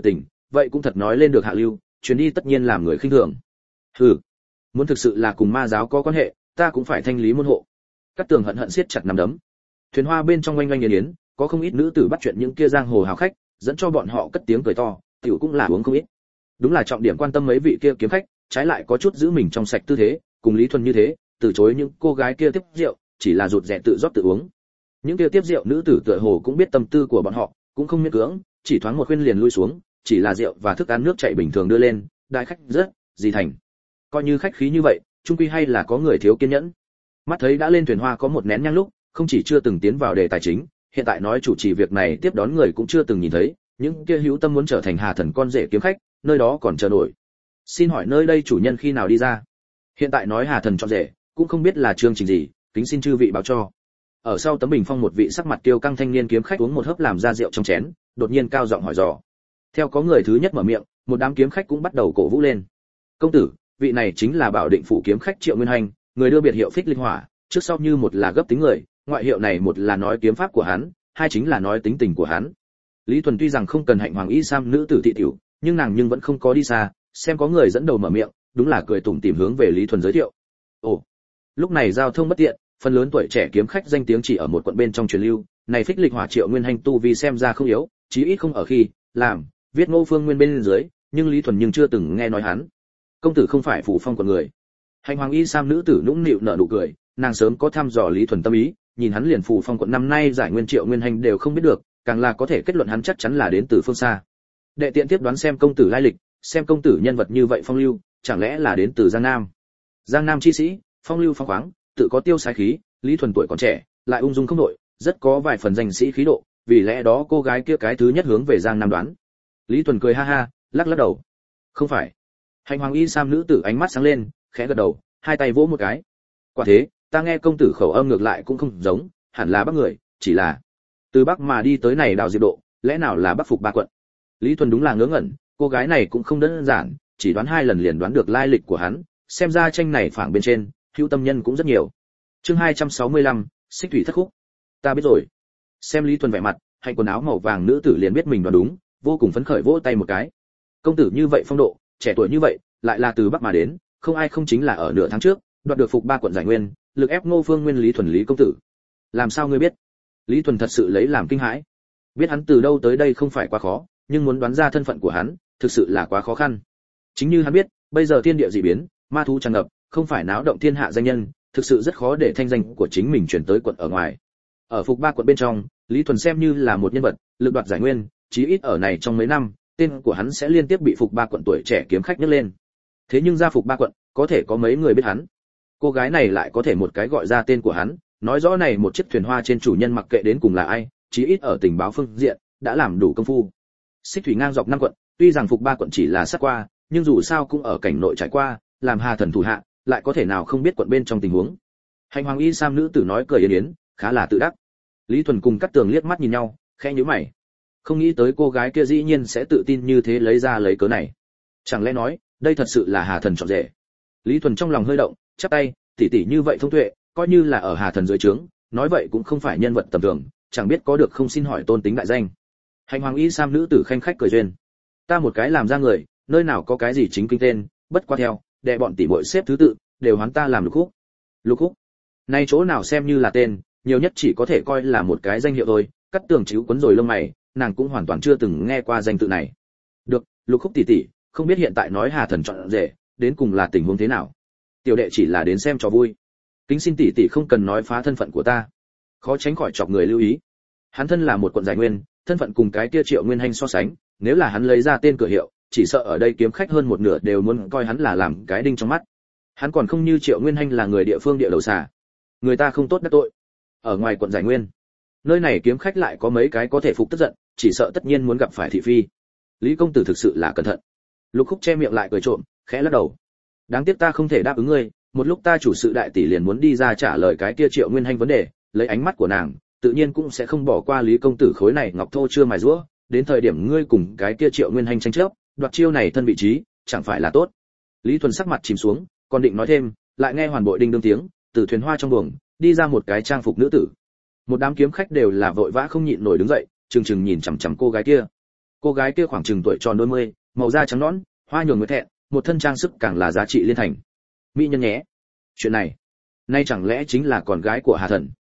vậy cũng thật nói lên được hạ lưu, chuyến đi tất nhiên làm người khinh thường. Hừ, muốn thực sự là cùng ma giáo có quan hệ, ta cũng phải thanh lý môn hộ. Cát Tường hận hận siết chặt nắm đấm. Thuyền hoa bên trong oanh oanh yến yến, có không ít nữ tử bắt chuyện những kia giang hồ hào khách, dẫn cho bọn họ cất tiếng cười to, tiểu cũng là uống không ít. Đúng là trọng điểm quan tâm mấy vị kia kiếm khách, trái lại có chút giữ mình trong sạch tư thế, cùng Lý Thuần như thế, từ chối những cô gái kia tiếp rượu, chỉ là rụt rè tự rót tự uống. Những kia tiếp rượu nữ tử tựa hồ cũng biết tâm tư của bọn họ, cũng không miễn cưỡng, chỉ thoáng một khuyên liền lui xuống, chỉ là rượu và thức ăn nước chảy bình thường đưa lên, đại khách rất gì thành. Coi như khách khí như vậy, chung quy hay là có người thiếu kiên nhẫn. Mắt thấy đã lên thuyền hoa có một nén nhang lúc, không chỉ chưa từng tiến vào đề tài chính, hiện tại nói chủ trì việc này tiếp đón người cũng chưa từng nhìn thấy, những kia hữu tâm muốn trở thành Hà Thần con rể kiếm khách, nơi đó còn chờ nổi. Xin hỏi nơi đây chủ nhân khi nào đi ra? Hiện tại nói Hà Thần chọn rể, cũng không biết là chương trình gì, kính xin chư vị báo cho. Ở sau tấm bình phong một vị sắc mặt kiêu căng thanh niên kiếm khách uống một hớp làm ra rượu trong chén, đột nhiên cao giọng hỏi dò. Theo có người thứ nhất mở miệng, một đám kiếm khách cũng bắt đầu cổ vũ lên. Công tử, vị này chính là Bảo Định phủ kiếm khách Triệu Nguyên Hành, người đưa biệt hiệu Phích Linh Hỏa, trước sau như một là gấp tính người, ngoại hiệu này một là nói kiếm pháp của hắn, hai chính là nói tính tình của hắn. Lý Thuần tuy rằng không cần hạnh hoàng y sam nữ tử thị tiểu, nhưng nàng nhưng vẫn không có đi xa, xem có người dẫn đầu mở miệng, đúng là cười tủm tỉm hướng về Lý Thuần giới thiệu. Ồ, lúc này giao thông bất tiện, phần lớn tuổi trẻ kiếm khách danh tiếng chỉ ở một quận bên trong truyền lưu, này Phích Lịch Hỏa Triệu Nguyên Hành tu vì xem ra không yếu, chí ít không ở khi làm viết Ngô Phương Nguyên bên dưới, nhưng Lý Thuần nhưng chưa từng nghe nói hắn. Công tử không phải phủ phong của người. Hành hoàng y sam nữ tử nũng nịu nở nụ cười, nàng sớm có thăm dò Lý Thuần tâm ý, nhìn hắn liền phủ phong quận năm nay giải nguyên Triệu Nguyên Hành đều không biết được, càng là có thể kết luận hắn chắc chắn là đến từ phương xa. Đệ tiện tiếp đoán xem công tử lai lịch, xem công tử nhân vật như vậy phong lưu, chẳng lẽ là đến từ Giang Nam? Giang Nam chi sĩ, phong lưu phong khoáng, tự có tiêu sái khí, Lý Thuần tuổi còn trẻ, lại ung dung không đội, rất có vài phần danh sĩ khí độ, vì lẽ đó cô gái kia cái thứ nhất hướng về Giang Nam đoán. Lý Thuần cười ha ha, lắc lắc đầu. Không phải. Hành hoàng y sam nữ tử ánh mắt sáng lên, khẽ gật đầu, hai tay vỗ một cái. Quả thế, ta nghe công tử khẩu âm ngược lại cũng không giống, hẳn là Bắc người, chỉ là từ Bắc mà đi tới này đào Diệp độ, lẽ nào là Bắc phục ba quận? Lý Thuần đúng là ngớ ngẩn, cô gái này cũng không đơn giản, chỉ đoán hai lần liền đoán được lai lịch của hắn, xem ra tranh này phảng bên trên, hữu tâm nhân cũng rất nhiều. Chương 265, Xích thủy thất khúc. Ta biết rồi. Xem Lý Thuần vẻ mặt, hành quần áo màu vàng nữ tử liền biết mình đoán đúng, vô cùng phấn khởi vỗ tay một cái. Công tử như vậy phong độ, trẻ tuổi như vậy, lại là từ Bắc mà đến, không ai không chính là ở nửa tháng trước, đoạt được phục ba quận giải nguyên, lực ép Ngô Phương Nguyên Lý Thuần Lý công tử. Làm sao ngươi biết? Lý Thuần thật sự lấy làm kinh hãi. Biết hắn từ đâu tới đây không phải quá khó, nhưng muốn đoán ra thân phận của hắn, thực sự là quá khó khăn. Chính như hắn biết, bây giờ thiên địa dị biến, ma thú tràn ngập, không phải náo động thiên hạ danh nhân, thực sự rất khó để thanh danh của chính mình truyền tới quận ở ngoài. Ở phục ba quận bên trong, Lý Thuần xem như là một nhân vật, lực đoạt giải nguyên, chí ít ở này trong mấy năm, tên của hắn sẽ liên tiếp bị phục ba quận tuổi trẻ kiếm khách nhấc lên. Thế nhưng ra phục ba quận, có thể có mấy người biết hắn. Cô gái này lại có thể một cái gọi ra tên của hắn, nói rõ này một chiếc thuyền hoa trên chủ nhân mặc kệ đến cùng là ai, chí ít ở tình báo phương diện đã làm đủ công phu. Xích thủy ngang dọc năm quận, tuy rằng phục ba quận chỉ là sát qua, nhưng dù sao cũng ở cảnh nội trải qua, làm Hà Thần thủ hạ, lại có thể nào không biết quận bên trong tình huống. Hành hoàng y sam nữ tử nói cười yến yến, khá là tự đắc. Lý Thuần cùng Cát Tường liếc mắt nhìn nhau, khẽ nhíu mày. Không nghĩ tới cô gái kia dĩ nhiên sẽ tự tin như thế lấy ra lấy cớ này. Chẳng lẽ nói, đây thật sự là Hà Thần chọn rể? Lý Thuần trong lòng hơi động, chắp tay, tỷ tỷ như vậy thông tuệ, coi như là ở Hà Thần dưới trướng, nói vậy cũng không phải nhân vật tầm thường, chẳng biết có được không xin hỏi tôn tính đại danh. Hành hoàng y sam nữ tử khanh khách cười duyên. Ta một cái làm ra người, nơi nào có cái gì chính kinh tên, bất qua theo, đệ bọn tỷ muội xếp thứ tự, đều hoán ta làm Lục Khúc. Lục Khúc. Nay chỗ nào xem như là tên, nhiều nhất chỉ có thể coi là một cái danh hiệu thôi, Cát Tường chíu quấn rồi lông mày, nàng cũng hoàn toàn chưa từng nghe qua danh tự này. Được, Lục Khúc tỷ tỷ, không biết hiện tại nói Hà Thần chọn rể, đến cùng là tình huống thế nào? Tiểu đệ chỉ là đến xem cho vui. Kính xin tỷ tỷ không cần nói phá thân phận của ta. Khó tránh khỏi chọc người lưu ý. Hắn thân là một quận giải nguyên, thân phận cùng cái kia Triệu Nguyên Hành so sánh, nếu là hắn lấy ra tên cửa hiệu, chỉ sợ ở đây kiếm khách hơn một nửa đều muốn coi hắn là làm cái đinh trong mắt. Hắn còn không như Triệu Nguyên Hành là người địa phương địa đầu xà, người ta không tốt đắc tội. Ở ngoài quận giải nguyên, nơi này kiếm khách lại có mấy cái có thể phục tức giận, chỉ sợ tất nhiên muốn gặp phải thị phi. Lý công tử thực sự là cẩn thận. Lục Khúc che miệng lại cười trộm, khẽ lắc đầu. Đáng tiếc ta không thể đáp ứng ngươi, một lúc ta chủ sự đại tỷ liền muốn đi ra trả lời cái kia Triệu Nguyên Hành vấn đề, lấy ánh mắt của nàng, tự nhiên cũng sẽ không bỏ qua Lý công tử khối này ngọc thô chưa mài giũa, đến thời điểm ngươi cùng cái kia Triệu Nguyên Hành tranh chấp, đoạt chiêu này thân vị trí, chẳng phải là tốt. Lý Thuần sắc mặt chìm xuống, còn định nói thêm, lại nghe hoàn bội đinh đương tiếng, từ thuyền hoa trong buồng đi ra một cái trang phục nữ tử. Một đám kiếm khách đều là vội vã không nhịn nổi đứng dậy, chừng chừng nhìn chằm chằm cô gái kia. Cô gái kia khoảng chừng tuổi tròn đôi mươi, màu da trắng nõn, hoa nhường người thẹn, một thân trang sức càng là giá trị liên thành. Mỹ nhân nhé. Chuyện này, nay chẳng lẽ chính là con gái của Hà Thần?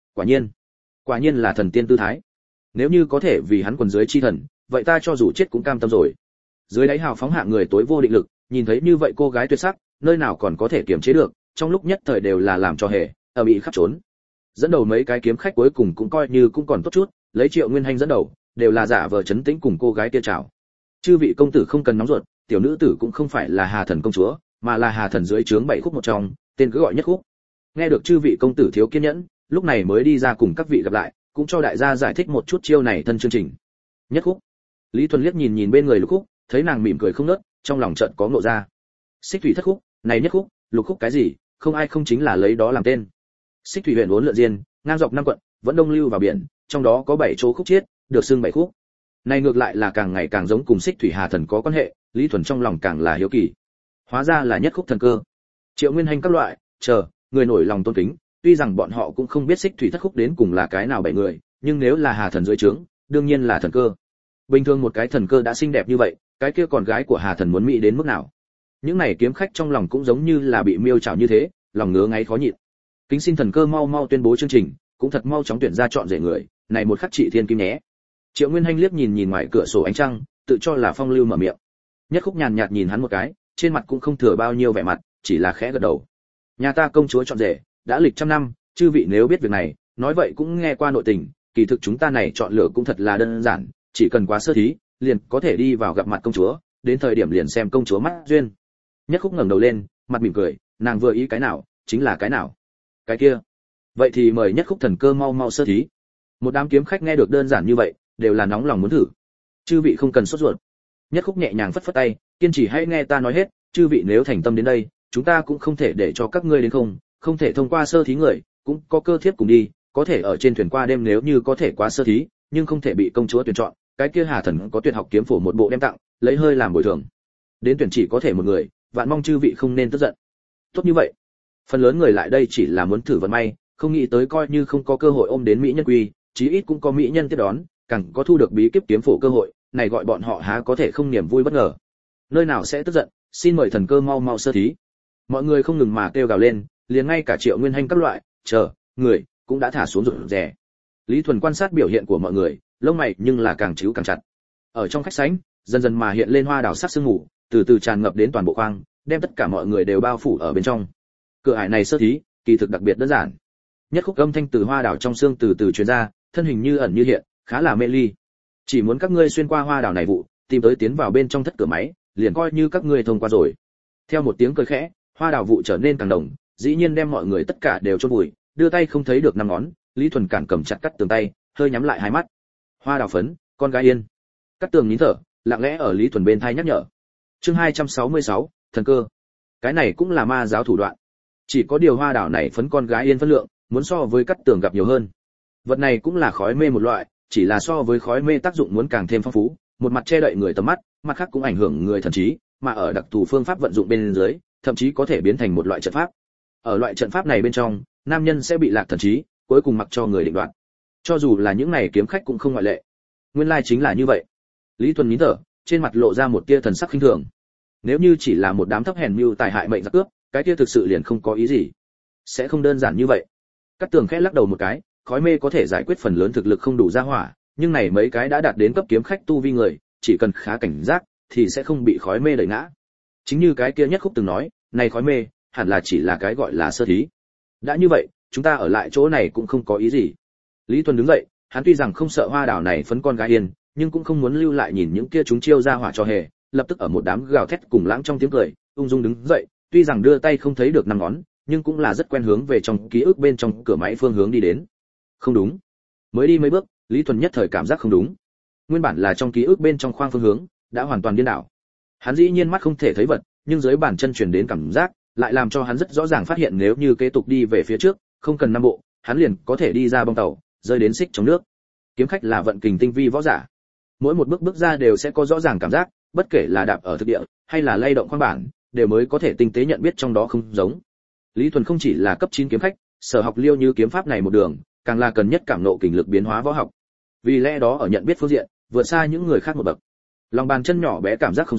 Quả nhiên là thần tiên tư thái. Nếu như có thể vì hắn quần dưới chi thần, vậy ta cho dù chết cũng cam tâm rồi. Dưới đáy hào phóng hạng người tối vô định lực, nhìn thấy như vậy cô gái tuyệt sắc, nơi nào còn có thể kiềm chế được, trong lúc nhất thời đều là làm cho hề, ở bị khắp trốn. Dẫn đầu mấy cái kiếm khách cuối cùng cũng coi như cũng còn tốt chút, lấy Triệu Nguyên Hành dẫn đầu, đều là giả vờ trấn tĩnh cùng cô gái kia chào. Chư vị công tử không cần nóng ruột, tiểu nữ tử cũng không phải là Hà Thần công chúa, mà là Hà Thần dưới trướng 7 khúc một trong, tên cứ gọi Nhất Khúc. Nghe được chư vị công tử thiếu kiên nhẫn, lúc này mới đi ra cùng các vị gặp lại, cũng cho đại gia giải thích một chút chiêu này thân chương trình. Nhất Khúc. Lý Thuần liếc nhìn bên người Lục Khúc, thấy nàng mỉm cười không ngớt, trong lòng chợt có ngộ ra. Xích thủy thất khúc, này Nhất Khúc, Lục Khúc cái gì, không ai không chính là lấy đó làm tên. Xích thủy huyền uốn lượn diên, ngang dọc 5 quận, vẫn đông lưu vào biển, trong đó có 7 chỗ khúc chiết, được xưng 7 khúc. Này ngược lại là càng ngày càng giống cùng Xích thủy Hà Thần có quan hệ, Lý Thuần trong lòng càng là hiếu kỳ. Hóa ra là Nhất Khúc thần cơ. Triệu Nguyên Hành các loại, người nổi lòng tôn kính, tuy rằng bọn họ cũng không biết Xích thủy thất khúc đến cùng là cái nào 7 người, nhưng nếu là Hà Thần dưới trướng, đương nhiên là thần cơ. Bình thường một cái thần cơ đã xinh đẹp như vậy, cái kia còn gái của Hà Thần muốn mỹ đến mức nào? Những này kiếm khách trong lòng cũng giống như là bị miêu chảo như thế, lòng ngứa ngáy khó nhịn. Kính xin thần cơ mau mau tuyên bố chương trình, cũng thật mau chóng tuyển ra chọn rể người, này một khắc trị thiên kim nhé. Triệu Nguyên Hành liếc nhìn ngoài cửa sổ ánh trăng, tự cho là phong lưu mở miệng. Nhất Khúc nhàn nhạt nhìn hắn một cái, trên mặt cũng không thừa bao nhiêu vẻ mặt, chỉ là khẽ gật đầu. Nhà ta công chúa chọn rể, đã lịch trăm năm, chư vị nếu biết việc này, nói vậy cũng nghe qua nội tình, kỳ thực chúng ta này chọn lựa cũng thật là đơn giản, chỉ cần quá sơ thí, liền có thể đi vào gặp mặt công chúa, đến thời điểm liền xem công chúa mắt duyên. Nhất Khúc ngẩng đầu lên, mặt mỉm cười, nàng vừa ý cái nào, chính là cái nào. Cái kia. Vậy thì mời Nhất Khúc thần cơ mau mau sơ thí. Một đám kiếm khách nghe được đơn giản như vậy, đều là nóng lòng muốn thử. Chư vị không cần sốt ruột. Nhất Khúc nhẹ nhàng phất phất tay, kiên trì hãy nghe ta nói hết, chư vị nếu thành tâm đến đây, chúng ta cũng không thể để cho các ngươi đến không thể thông qua sơ thí người, cũng có cơ thiếp cùng đi, có thể ở trên thuyền qua đêm nếu như có thể qua sơ thí, nhưng không thể bị công chúa tuyển chọn, cái kia Hà Thần có tuyệt học kiếm phổ một bộ đem tặng, lấy hơi làm bồi thường. Đến tuyển chỉ có thể một người, vạn mong chư vị không nên tức giận. Tốt như vậy. Phần lớn người lại đây chỉ là muốn thử vận may, không nghĩ tới coi như không có cơ hội ôm đến mỹ nhân quy, chí ít cũng có mỹ nhân tiếp đón, càng có thu được bí kíp kiếm phổ cơ hội, này gọi bọn họ há có thể không niềm vui bất ngờ. Nơi nào sẽ tức giận, xin mời thần cơ mau mau sơ thí. Mọi người không ngừng mà kêu gào lên, liền ngay cả Triệu Nguyên Hành các loại, người cũng đã thả xuống rụt rè. Lý Thuần quan sát biểu hiện của mọi người, lông mày nhưng là càng chíu càng chặt. Ở trong khách sảnh, dần dần mà hiện lên hoa đào sắc sương mù, từ từ tràn ngập đến toàn bộ khoang, đem tất cả mọi người đều bao phủ ở bên trong. Cửa ải này sơ thí, kỳ thực đặc biệt đơn giản. Nhất Khúc âm thanh từ hoa đào trong xương từ từ truyền ra, thân hình như ẩn như hiện, khá là mê ly. Chỉ muốn các ngươi xuyên qua hoa đào này vụ, tìm tới tiến vào bên trong thất cửa máy, liền coi như các ngươi thông qua rồi. Theo một tiếng cười khẽ, hoa đào vụ trở nên càng đồng, dĩ nhiên đem mọi người tất cả đều chôn vùi, đưa tay không thấy được năm ngón, Lý Thuần cản cầm chặt cắt tường tay, hơi nhắm lại hai mắt. Hoa đào phấn, con gái yên. Cắt tường nín thở, lặng lẽ ở Lý Thuần bên tai nhắc nhở. Chương 266, thần cơ. Cái này cũng là ma giáo thủ đoạn. Chỉ có điều hoa đào này phấn con gái yên phân lượng, muốn so với cắt tường gặp nhiều hơn. Vật này cũng là khói mê một loại, chỉ là so với khói mê tác dụng muốn càng thêm phong phú, một mặt che đậy người tầm mắt, mặt khác cũng ảnh hưởng người thần trí, mà ở đặc thù phương pháp vận dụng bên dưới, thậm chí có thể biến thành một loại trận pháp. Ở loại trận pháp này bên trong, nam nhân sẽ bị lạc thần trí, cuối cùng mặc cho người định đoạt. Cho dù là những này kiếm khách cũng không ngoại lệ. Nguyên lai chính là như vậy. Lý Thuần nín thở, trên mặt lộ ra một tia thần sắc khinh thường. Nếu như chỉ là một đám thấp hèn mưu tài hại mệnh giặc cướp, cái kia thực sự liền không có ý gì. Sẽ không đơn giản như vậy. Cát Tường khẽ lắc đầu một cái, khói mê có thể giải quyết phần lớn thực lực không đủ ra hỏa, nhưng này mấy cái đã đạt đến cấp kiếm khách tu vi người, chỉ cần khá cảnh giác thì sẽ không bị khói mê đẩy ngã. Chính như cái kia Nhất Khúc từng nói, này khói mê hẳn là chỉ là cái gọi là sơ thí. Đã như vậy, chúng ta ở lại chỗ này cũng không có ý gì. Lý Tuần đứng dậy, hắn tuy rằng không sợ hoa đảo này phấn con gái yên, nhưng cũng không muốn lưu lại nhìn những kia chúng chiêu ra hỏa cho hề, lập tức ở một đám gào thét cùng lãng trong tiếng cười, ung dung đứng dậy, tuy rằng đưa tay không thấy được năm ngón, nhưng cũng là rất quen hướng về trong ký ức bên trong cửa máy phương hướng đi đến. Không đúng. Mới đi mấy bước, Lý Thuần nhất thời cảm giác không đúng. Nguyên bản là trong ký ức bên trong khoang phương hướng, đã hoàn toàn điên đảo. Hắn dĩ nhiên mắt không thể thấy vật, nhưng dưới bàn chân truyền đến cảm giác, lại làm cho hắn rất rõ ràng phát hiện nếu như kế tục đi về phía trước, không cần 5 bộ, hắn liền có thể đi ra bong tàu, rơi đến xích trong nước. Kiếm khách là vận kình tinh vi võ giả. Mỗi một bước bước ra đều sẽ có rõ ràng cảm giác, bất kể là đạp ở thực địa hay là lay động khoang bản, đều mới có thể tinh tế nhận biết trong đó không giống. Lý Thuần không chỉ là cấp 9 kiếm khách, sở học liêu như kiếm pháp này một đường, càng là cần nhất cảm nộ kình lực biến hóa võ học. Vì lẽ đó ở nhận biết phương diện, vượt xa những người khác một bậc. Lòng bàn chân nhỏ bé cảm giác không giống,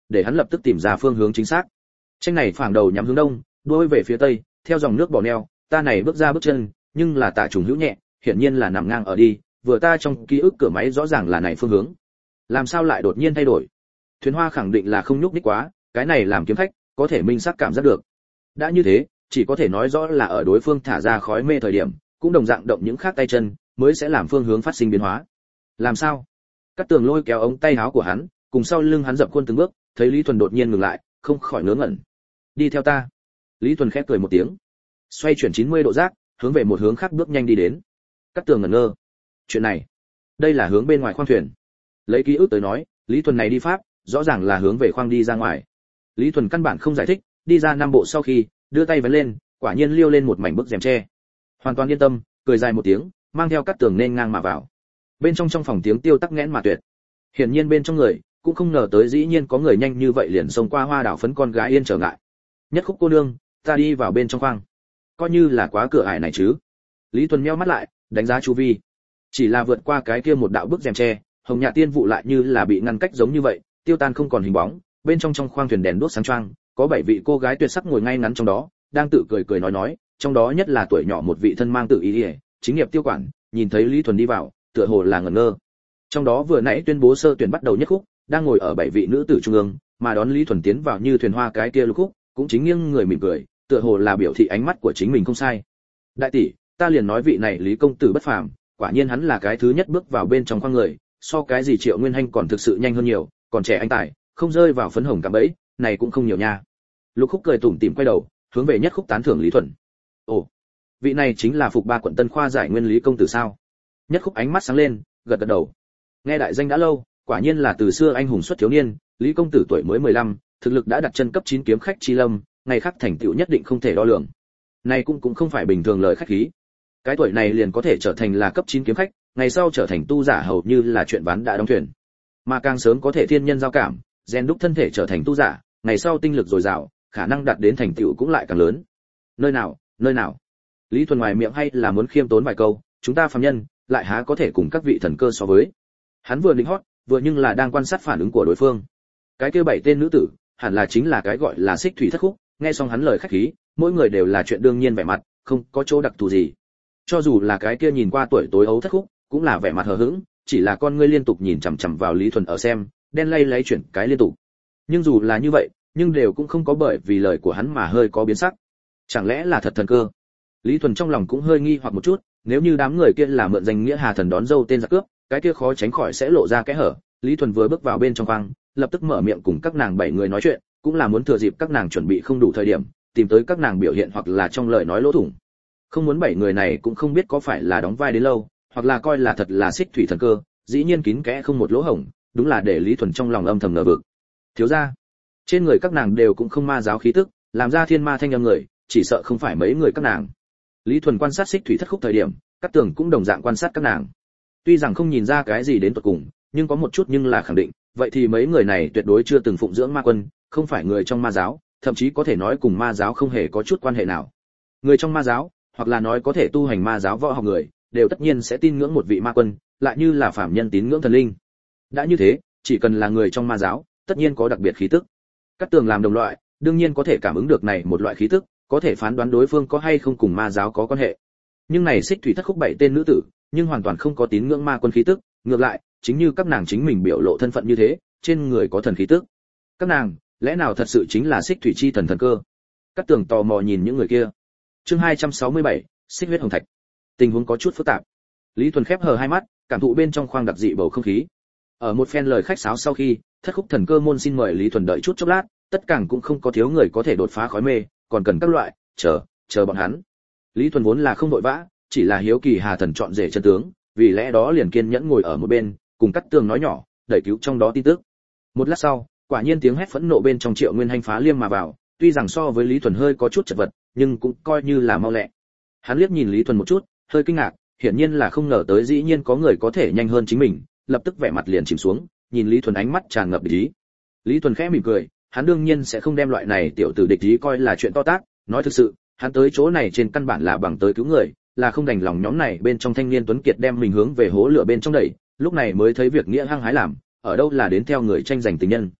để hắn lập tức tìm ra phương hướng chính xác. Tranh này phảng đầu nhắm hướng đông, đuôi về phía tây, theo dòng nước bò neo, ta này bước ra bước chân, nhưng là tạ trùng hữu nhẹ, hiển nhiên là nằm ngang ở đi, vừa ta trong ký ức cửa máy rõ ràng là này phương hướng. Làm sao lại đột nhiên thay đổi? Thuyền Hoa khẳng định là không nhúc nhích quá, cái này làm kiếm khách có thể minh xác cảm giác được. Đã như thế, chỉ có thể nói rõ là ở đối phương thả ra khói mê thời điểm, cũng đồng dạng động những khác tay chân, mới sẽ làm phương hướng phát sinh biến hóa. Làm sao? Cát Tường lôi kéo ống tay áo của hắn, cùng sau lưng hắn dập khuôn từng bước, thấy Lý Thuần đột nhiên ngừng lại, không khỏi ngớ ngẩn. Đi theo ta. Lý Thuần khẽ cười một tiếng, xoay chuyển 90 độ giác, hướng về một hướng khác bước nhanh đi đến. Cát Tường ngẩn ngơ. Chuyện này, đây là hướng bên ngoài khoang thuyền. Lấy ký ức tới nói, Lý Thuần này đi pháp, rõ ràng là hướng về khoang đi ra ngoài. Lý Thuần căn bản không giải thích, đi ra 5 bộ sau khi, đưa tay vén lên, quả nhiên liêu lên một mảnh bức rèm tre. Hoàn toàn yên tâm, cười dài một tiếng, mang theo Cát Tường nên ngang mà vào. Bên trong phòng tiếng tiêu tắc nghẽn mà tuyệt. Hiển nhiên bên trong người cũng không ngờ tới dĩ nhiên có người nhanh như vậy liền xông qua hoa đảo phấn con gái yên trở ngại. Nhất Khúc cô nương, ta đi vào bên trong khoang. Coi như là quá cửa ải này chứ. Lý Thuần nheo mắt lại, đánh giá chu vi. Chỉ là vượt qua cái kia một đạo bức rèm tre, Hồng Nhạ Tiên vụ lại như là bị ngăn cách giống như vậy, tiêu tan không còn hình bóng. Bên trong khoang thuyền đèn đuốc sáng choang, có 7 vị cô gái tuyệt sắc ngồi ngay ngắn trong đó, đang tự cười nói, trong đó nhất là tuổi nhỏ một vị thân mang tự ý, chính nghiệp tiêu quản, nhìn thấy Lý Thuần đi vào, tựa hồ là ngẩn ngơ. Trong đó vừa nãy tuyên bố sơ tuyển bắt đầu Nhất Khúc, đang ngồi ở 7 vị nữ tử trung ương, mà đón Lý Thuần tiến vào như thuyền hoa cái kia Lục Khúc, cũng chính nghiêng người mỉm cười, tựa hồ là biểu thị ánh mắt của chính mình không sai. Đại tỷ, ta liền nói vị này Lý công tử bất phàm, quả nhiên hắn là cái thứ nhất bước vào bên trong khoang người, so cái gì Triệu Nguyên Hanh còn thực sự nhanh hơn nhiều, còn trẻ anh tài, không rơi vào phấn hồng cạm bẫy, này cũng không nhiều nha. Lục Khúc cười tủm tỉm quay đầu, hướng về Nhất Khúc tán thưởng Lý Thuần. Ồ, vị này chính là Phục Ba quận Tân khoa giải nguyên Lý công tử sao? Nhất Khúc ánh mắt sáng lên, gật đầu. Nghe đại danh đã lâu, quả nhiên là từ xưa anh hùng xuất thiếu niên, Lý công tử tuổi mới 15, thực lực đã đặt chân cấp 9 kiếm khách chi lâm, ngày khác thành tựu nhất định không thể đo lường. Này cũng không phải bình thường lời khách khí. Cái tuổi này liền có thể trở thành là cấp 9 kiếm khách, ngày sau trở thành tu giả hầu như là chuyện ván đã đóng thuyền. Mà càng sớm có thể thiên nhân giao cảm, rèn đúc thân thể trở thành tu giả, ngày sau tinh lực dồi dào, khả năng đạt đến thành tựu cũng lại càng lớn. Nơi nào? Lý Thuần ngoài miệng hay là muốn khiêm tốn vài câu, chúng ta phàm nhân, lại há có thể cùng các vị thần cơ so với. Hắn vừa định hót, vừa nhưng là đang quan sát phản ứng của đối phương. Cái kia 7 tên nữ tử, hẳn là chính là cái gọi là Xích Thủy Thất Khúc, nghe xong hắn lời khách khí, mỗi người đều là chuyện đương nhiên vẻ mặt, không có chỗ đặc thù gì. Cho dù là cái kia nhìn qua tuổi tối ấu Thất Khúc, cũng là vẻ mặt hờ hững, chỉ là con ngươi liên tục nhìn chằm chằm vào Lý Thuần ở xem, đen lay lấy chuyển cái liên tục. Nhưng dù là như vậy, nhưng đều cũng không có bởi vì lời của hắn mà hơi có biến sắc. Chẳng lẽ là thật thần cơ? Lý Thuần trong lòng cũng hơi nghi hoặc một chút, nếu như đám người kia là mượn danh nghĩa Hà Thần đón dâu tên giặc cướp, cái kia khó tránh khỏi sẽ lộ ra kẽ hở. Lý Thuần vừa bước vào bên trong khoang, lập tức mở miệng cùng các nàng 7 người nói chuyện, cũng là muốn thừa dịp các nàng chuẩn bị không đủ thời điểm, tìm tới các nàng biểu hiện hoặc là trong lời nói lỗ thủng. Không muốn 7 người này cũng không biết có phải là đóng vai đến lâu, hoặc là coi là thật là Xích Thủy thần cơ, dĩ nhiên kín kẽ không một lỗ hổng, đúng là để Lý Thuần trong lòng âm thầm ngờ vực. Thiếu gia, trên người các nàng đều cũng không ma giáo khí tức, làm ra thiên ma thanh âm người, chỉ sợ không phải mấy người các nàng. Lý Thuần quan sát Xích Thủy Thất Khúc thời điểm, Cát Tường cũng đồng dạng quan sát các nàng. Tuy rằng không nhìn ra cái gì đến tận cùng, nhưng có một chút nhưng là khẳng định, vậy thì mấy người này tuyệt đối chưa từng phụng dưỡng ma quân, không phải người trong ma giáo, thậm chí có thể nói cùng ma giáo không hề có chút quan hệ nào. Người trong ma giáo, hoặc là nói có thể tu hành ma giáo võ học người, đều tất nhiên sẽ tin ngưỡng một vị ma quân, lại như là phàm nhân tín ngưỡng thần linh. Đã như thế, chỉ cần là người trong ma giáo, tất nhiên có đặc biệt khí tức. Cát Tường làm đồng loại, đương nhiên có thể cảm ứng được này một loại khí tức, có thể phán đoán đối phương có hay không cùng ma giáo có quan hệ. Nhưng này Xích Thủy Thất Khúc 7 tên nữ tử, nhưng hoàn toàn không có tín ngưỡng ma quân khí tức, ngược lại, chính như các nàng chính mình biểu lộ thân phận như thế, trên người có thần khí tức. Các nàng, lẽ nào thật sự chính là Xích Thủy chi thần thần cơ? Cát Tường tò mò nhìn những người kia. Chương 267, Xích huyết hồng thạch. Tình huống có chút phức tạp. Lý Thuần khép hờ hai mắt, cảm thụ bên trong khoang đặc dị bầu không khí. Ở một phen lời khách sáo sau khi, Thất Khúc thần cơ môn xin mời Lý Thuần đợi chút chốc lát, tất cả cũng không có thiếu người có thể đột phá khói mê, còn cần các loại, chờ bọn hắn. Lý Thuần vốn là không vội vã, chỉ là hiếu kỳ Hà Thần chọn rể chân tướng, vì lẽ đó liền kiên nhẫn ngồi ở một bên, cùng Cát Tường nói nhỏ, đẩy cứu trong đó tin tức. Một lát sau, quả nhiên tiếng hét phẫn nộ bên trong Triệu Nguyên Hanh phá liêm mà vào, tuy rằng so với Lý Thuần hơi có chút chật vật, nhưng cũng coi như là mau lẹ. Hắn liếc nhìn Lý Thuần một chút, hơi kinh ngạc, hiển nhiên là không ngờ tới dĩ nhiên có người có thể nhanh hơn chính mình, lập tức vẻ mặt liền chìm xuống, nhìn Lý Thuần ánh mắt tràn ngập địch ý. Lý Thuần khẽ mỉm cười, hắn đương nhiên sẽ không đem loại này tiểu tử địch ý coi là chuyện to tát, nói thực sự, hắn tới chỗ này trên căn bản là bằng tới cứu người, là không đành lòng nhóm này bên trong thanh niên tuấn kiệt đem mình hướng về hố lửa bên trong đẩy, lúc này mới thấy việc nghĩa hăng hái làm, ở đâu là đến theo người tranh giành tình nhân.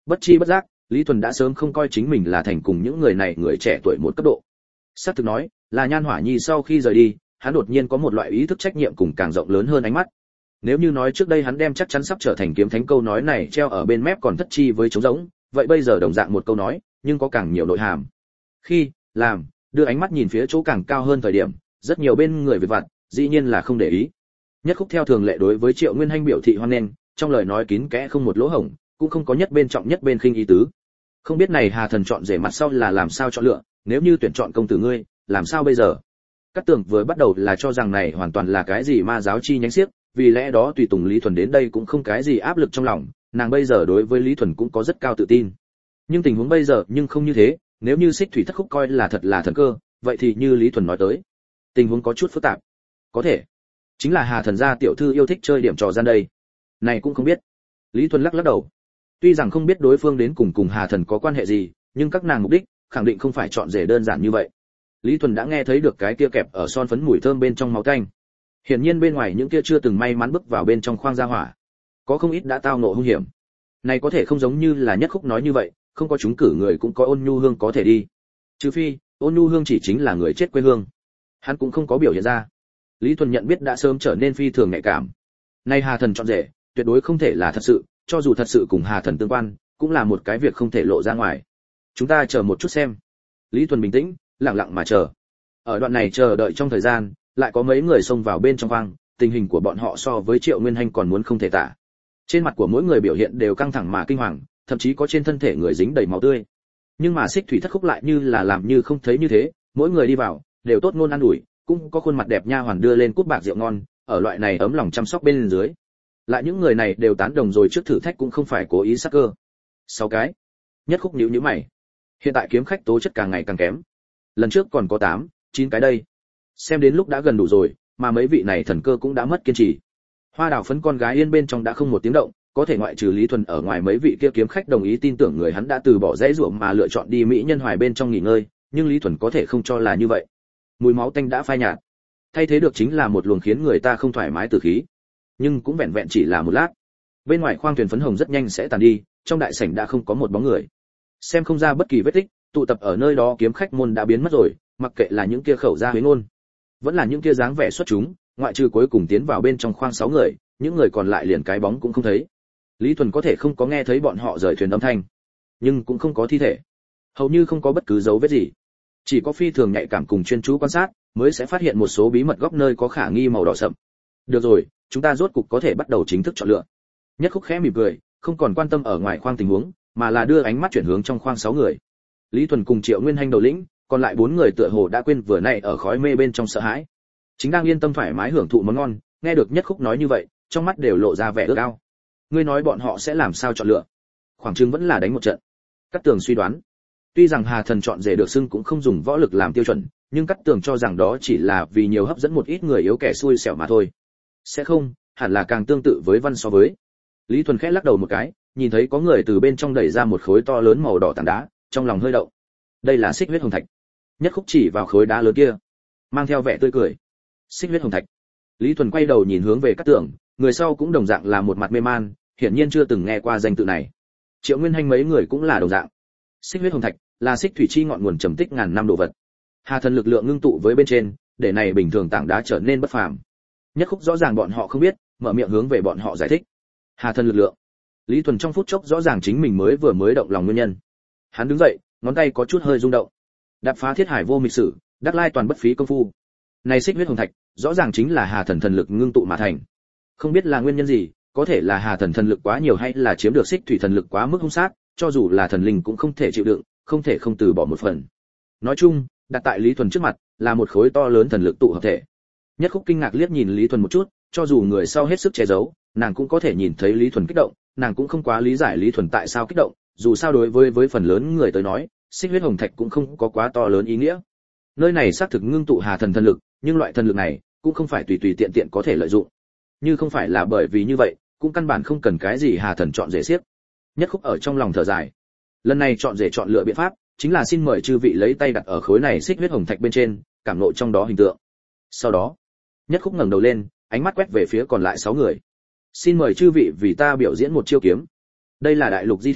Bất chi bất giác, Lý Thuần đã sớm không coi chính mình là thành cùng những người này người trẻ tuổi một cấp độ. Sát thực nói, là Nhan Hỏa Nhi sau khi rời đi, hắn đột nhiên có một loại ý thức trách nhiệm cùng càng rộng lớn hơn ánh mắt. Nếu như nói trước đây hắn đem chắc chắn sắp trở thành kiếm thánh câu nói này treo ở bên mép còn thất chi với trống rỗng, vậy bây giờ đồng dạng một câu nói, nhưng có càng nhiều nội hàm. Khi làm, đưa ánh mắt nhìn phía chỗ càng cao hơn thời điểm, rất nhiều bên người việc vặt, dĩ nhiên là không để ý. Nhất Khúc theo thường lệ đối với Triệu Nguyên Hanh biểu thị hoan nghênh, trong lời nói kín kẽ không một lỗ hổng, cũng không có nhất bên trọng nhất bên khinh ý tứ. Không biết này Hà Thần chọn rể mặt sau là làm sao chọn lựa, nếu như tuyển chọn công tử ngươi, làm sao bây giờ? Cát Tường vừa bắt đầu là cho rằng này hoàn toàn là cái gì ma giáo chi nhánh xiếc, vì lẽ đó tùy tùng Lý Thuần đến đây cũng không cái gì áp lực trong lòng, nàng bây giờ đối với Lý Thuần cũng có rất cao tự tin. Nhưng tình huống bây giờ nhưng không như thế, nếu như Xích Thủy Thất Khúc coi là thật là thần cơ, vậy thì như Lý Thuần nói tới, tình huống có chút phức tạp. Có thể, chính là Hà Thần gia tiểu thư yêu thích chơi điểm trò gian đây. Này cũng không biết. Lý Thuần lắc lắc đầu. Tuy rằng không biết đối phương đến cùng Hà Thần có quan hệ gì, nhưng các nàng mục đích khẳng định không phải chọn rể đơn giản như vậy. Lý Thuần đã nghe thấy được cái kia kẹp ở son phấn mùi thơm bên trong máu tanh. Hiển nhiên bên ngoài những kia chưa từng may mắn bước vào bên trong khoang gia hỏa, có không ít đã tao ngộ hung hiểm. Này có thể không giống như là Nhất Khúc nói như vậy, không có chúng cử người cũng có Ôn Nhu Hương có thể đi. Trừ phi, Ôn Nhu Hương chỉ chính là người chết quê hương. Hắn cũng không có biểu hiện ra. Lý Thuần nhận biết đã sớm trở nên phi thường nhạy cảm. Nay Hà Thần chọn rể, tuyệt đối không thể là thật sự, cho dù thật sự cùng Hà Thần tương quan, cũng là một cái việc không thể lộ ra ngoài. Chúng ta chờ một chút xem. Lý Thuần bình tĩnh, lặng lặng mà chờ. Ở đoạn này chờ đợi trong thời gian, lại có mấy người xông vào bên trong khoang, tình hình của bọn họ so với Triệu Nguyên Hanh còn muốn không thể tả. Trên mặt của mỗi người biểu hiện đều căng thẳng mà kinh hoàng, thậm chí có trên thân thể người dính đầy máu tươi. Nhưng mà Xích Thủy Thất Khúc lại như là làm như không thấy như thế, mỗi người đi vào đều tốt ngôn ăn ủi, cũng có khuôn mặt đẹp nha hoàn đưa lên cúp bạc rượu ngon, ở loại này ấm lòng chăm sóc bên dưới. Lại những người này đều tán đồng rồi trước thử thách cũng không phải cố ý sắc cơ. 6 cái. Nhất Khúc nhíu nhíu mày. Hiện tại kiếm khách tố chất càng ngày càng kém. Lần trước còn có 8, 9 cái đây. Xem đến lúc đã gần đủ rồi, mà mấy vị này thần cơ cũng đã mất kiên trì. Hoa Đào Phấn con gái yên bên trong đã không một tiếng động, có thể ngoại trừ Lý Thuần ở ngoài mấy vị kia kiếm khách đồng ý tin tưởng người hắn đã từ bỏ dãy ruộng mà lựa chọn đi mỹ nhân hoài bên trong nghỉ ngơi, nhưng Lý Thuần có thể không cho là như vậy. Mùi máu tanh đã phai nhạt, thay thế được chính là một luồng khiến người ta không thoải mái tử khí. Nhưng cũng vẹn vẹn chỉ là một lát. Bên ngoài khoang thuyền phấn hồng rất nhanh sẽ tàn đi, trong đại sảnh đã không có một bóng người. Xem không ra bất kỳ vết tích, tụ tập ở nơi đó kiếm khách môn đã biến mất rồi, mặc kệ là những kia khẩu ra huế ngôn, vẫn là những kia dáng vẻ xuất chúng, ngoại trừ cuối cùng tiến vào bên trong khoang 6 người, những người còn lại liền cái bóng cũng không thấy. Lý Thuần có thể không có nghe thấy bọn họ rời thuyền âm thanh, nhưng cũng không có thi thể, hầu như không có bất cứ dấu vết gì. Chỉ có phi thường nhạy cảm cùng chuyên chú quan sát, mới sẽ phát hiện một số bí mật góc nơi có khả nghi màu đỏ sậm. Được rồi, chúng ta rốt cục có thể bắt đầu chính thức chọn lựa. Nhất Khúc khẽ mỉm cười, không còn quan tâm ở ngoài khoang tình huống, mà là đưa ánh mắt chuyển hướng trong khoang 6 người. Lý Thuần cùng Triệu Nguyên Hanh đầu lĩnh, còn lại 4 người tựa hồ đã quên vừa nãy ở khói mê bên trong sợ hãi, chính đang yên tâm thoải mái hưởng thụ món ngon. Nghe được Nhất Khúc nói như vậy, trong mắt đều lộ ra vẻ ước ao. Ngươi nói bọn họ sẽ làm sao chọn lựa? Khoảng chừng vẫn là đánh một trận. Cát Tường suy đoán. Tuy rằng Hà Thần chọn rể được xưng cũng không dùng võ lực làm tiêu chuẩn, nhưng Cát Tường cho rằng đó chỉ là vì nhiều hấp dẫn một ít người yếu kẻ xui xẻo mà thôi. Sẽ không, hẳn là càng tương tự với văn so với. Lý Thuần khẽ lắc đầu một cái, nhìn thấy có người từ bên trong đẩy ra một khối to lớn màu đỏ tảng đá, trong lòng hơi động. Đây là xích huyết hồng thạch. Nhất Khúc chỉ vào khối đá lớn kia, mang theo vẻ tươi cười. Xích huyết hồng thạch. Lý Thuần quay đầu nhìn hướng về Cát Tường, người sau cũng đồng dạng là một mặt mê man, hiển nhiên chưa từng nghe qua danh tự này. Triệu Nguyên Hanh mấy người cũng là đồng dạng. Xích huyết hồng thạch là xích thủy chi ngọn nguồn trầm tích ngàn năm đồ vật. Hà Thần lực lượng ngưng tụ với bên trên, để này bình thường tảng đá trở nên bất phàm. Nhất Khúc rõ ràng bọn họ không biết, mở miệng hướng về bọn họ giải thích. Hà Thần lực lượng. Lý Thuần trong phút chốc rõ ràng chính mình mới động lòng nguyên nhân. Hắn đứng dậy, ngón tay có chút hơi rung động. Đạp phá thiết hải vô mịch sử, đắc lai toàn bất phí công phu. Này xích huyết hồng thạch, rõ ràng chính là Hà Thần thần lực ngưng tụ mà thành. Không biết là nguyên nhân gì, có thể là Hà Thần thần lực quá nhiều hay là chiếm được xích thủy thần lực quá mức hung sát, cho dù là thần linh cũng không thể chịu đựng, không thể không từ bỏ một phần. Nói chung, đặt tại Lý Thuần trước mặt, là một khối to lớn thần lực tụ hợp thể. Nhất Khúc kinh ngạc liếc nhìn Lý Thuần một chút, cho dù người sau hết sức che giấu, nàng cũng có thể nhìn thấy Lý Thuần kích động, nàng cũng không quá lý giải Lý Thuần tại sao kích động, dù sao đối với phần lớn người tới nói, xích huyết hồng thạch cũng không có quá to lớn ý nghĩa. Nơi này xác thực ngưng tụ Hà Thần thần lực, nhưng loại thần lực này cũng không phải tùy tùy tiện tiện có thể lợi dụng. Như không phải là bởi vì như vậy, cũng căn bản không cần cái gì Hà Thần chọn rể xiếc. Nhất Khúc ở trong lòng thở dài. Lần này chọn rể chọn lựa biện pháp, chính là xin mời chư vị lấy tay đặt ở khối này xích huyết hồng thạch bên trên, cảm ngộ trong đó hình tượng. Sau đó, Nhất Khúc ngẩng đầu lên, ánh mắt quét về phía còn lại 6 người. Xin mời chư vị vì ta biểu diễn một chiêu kiếm. Đây là đại lục di thiên,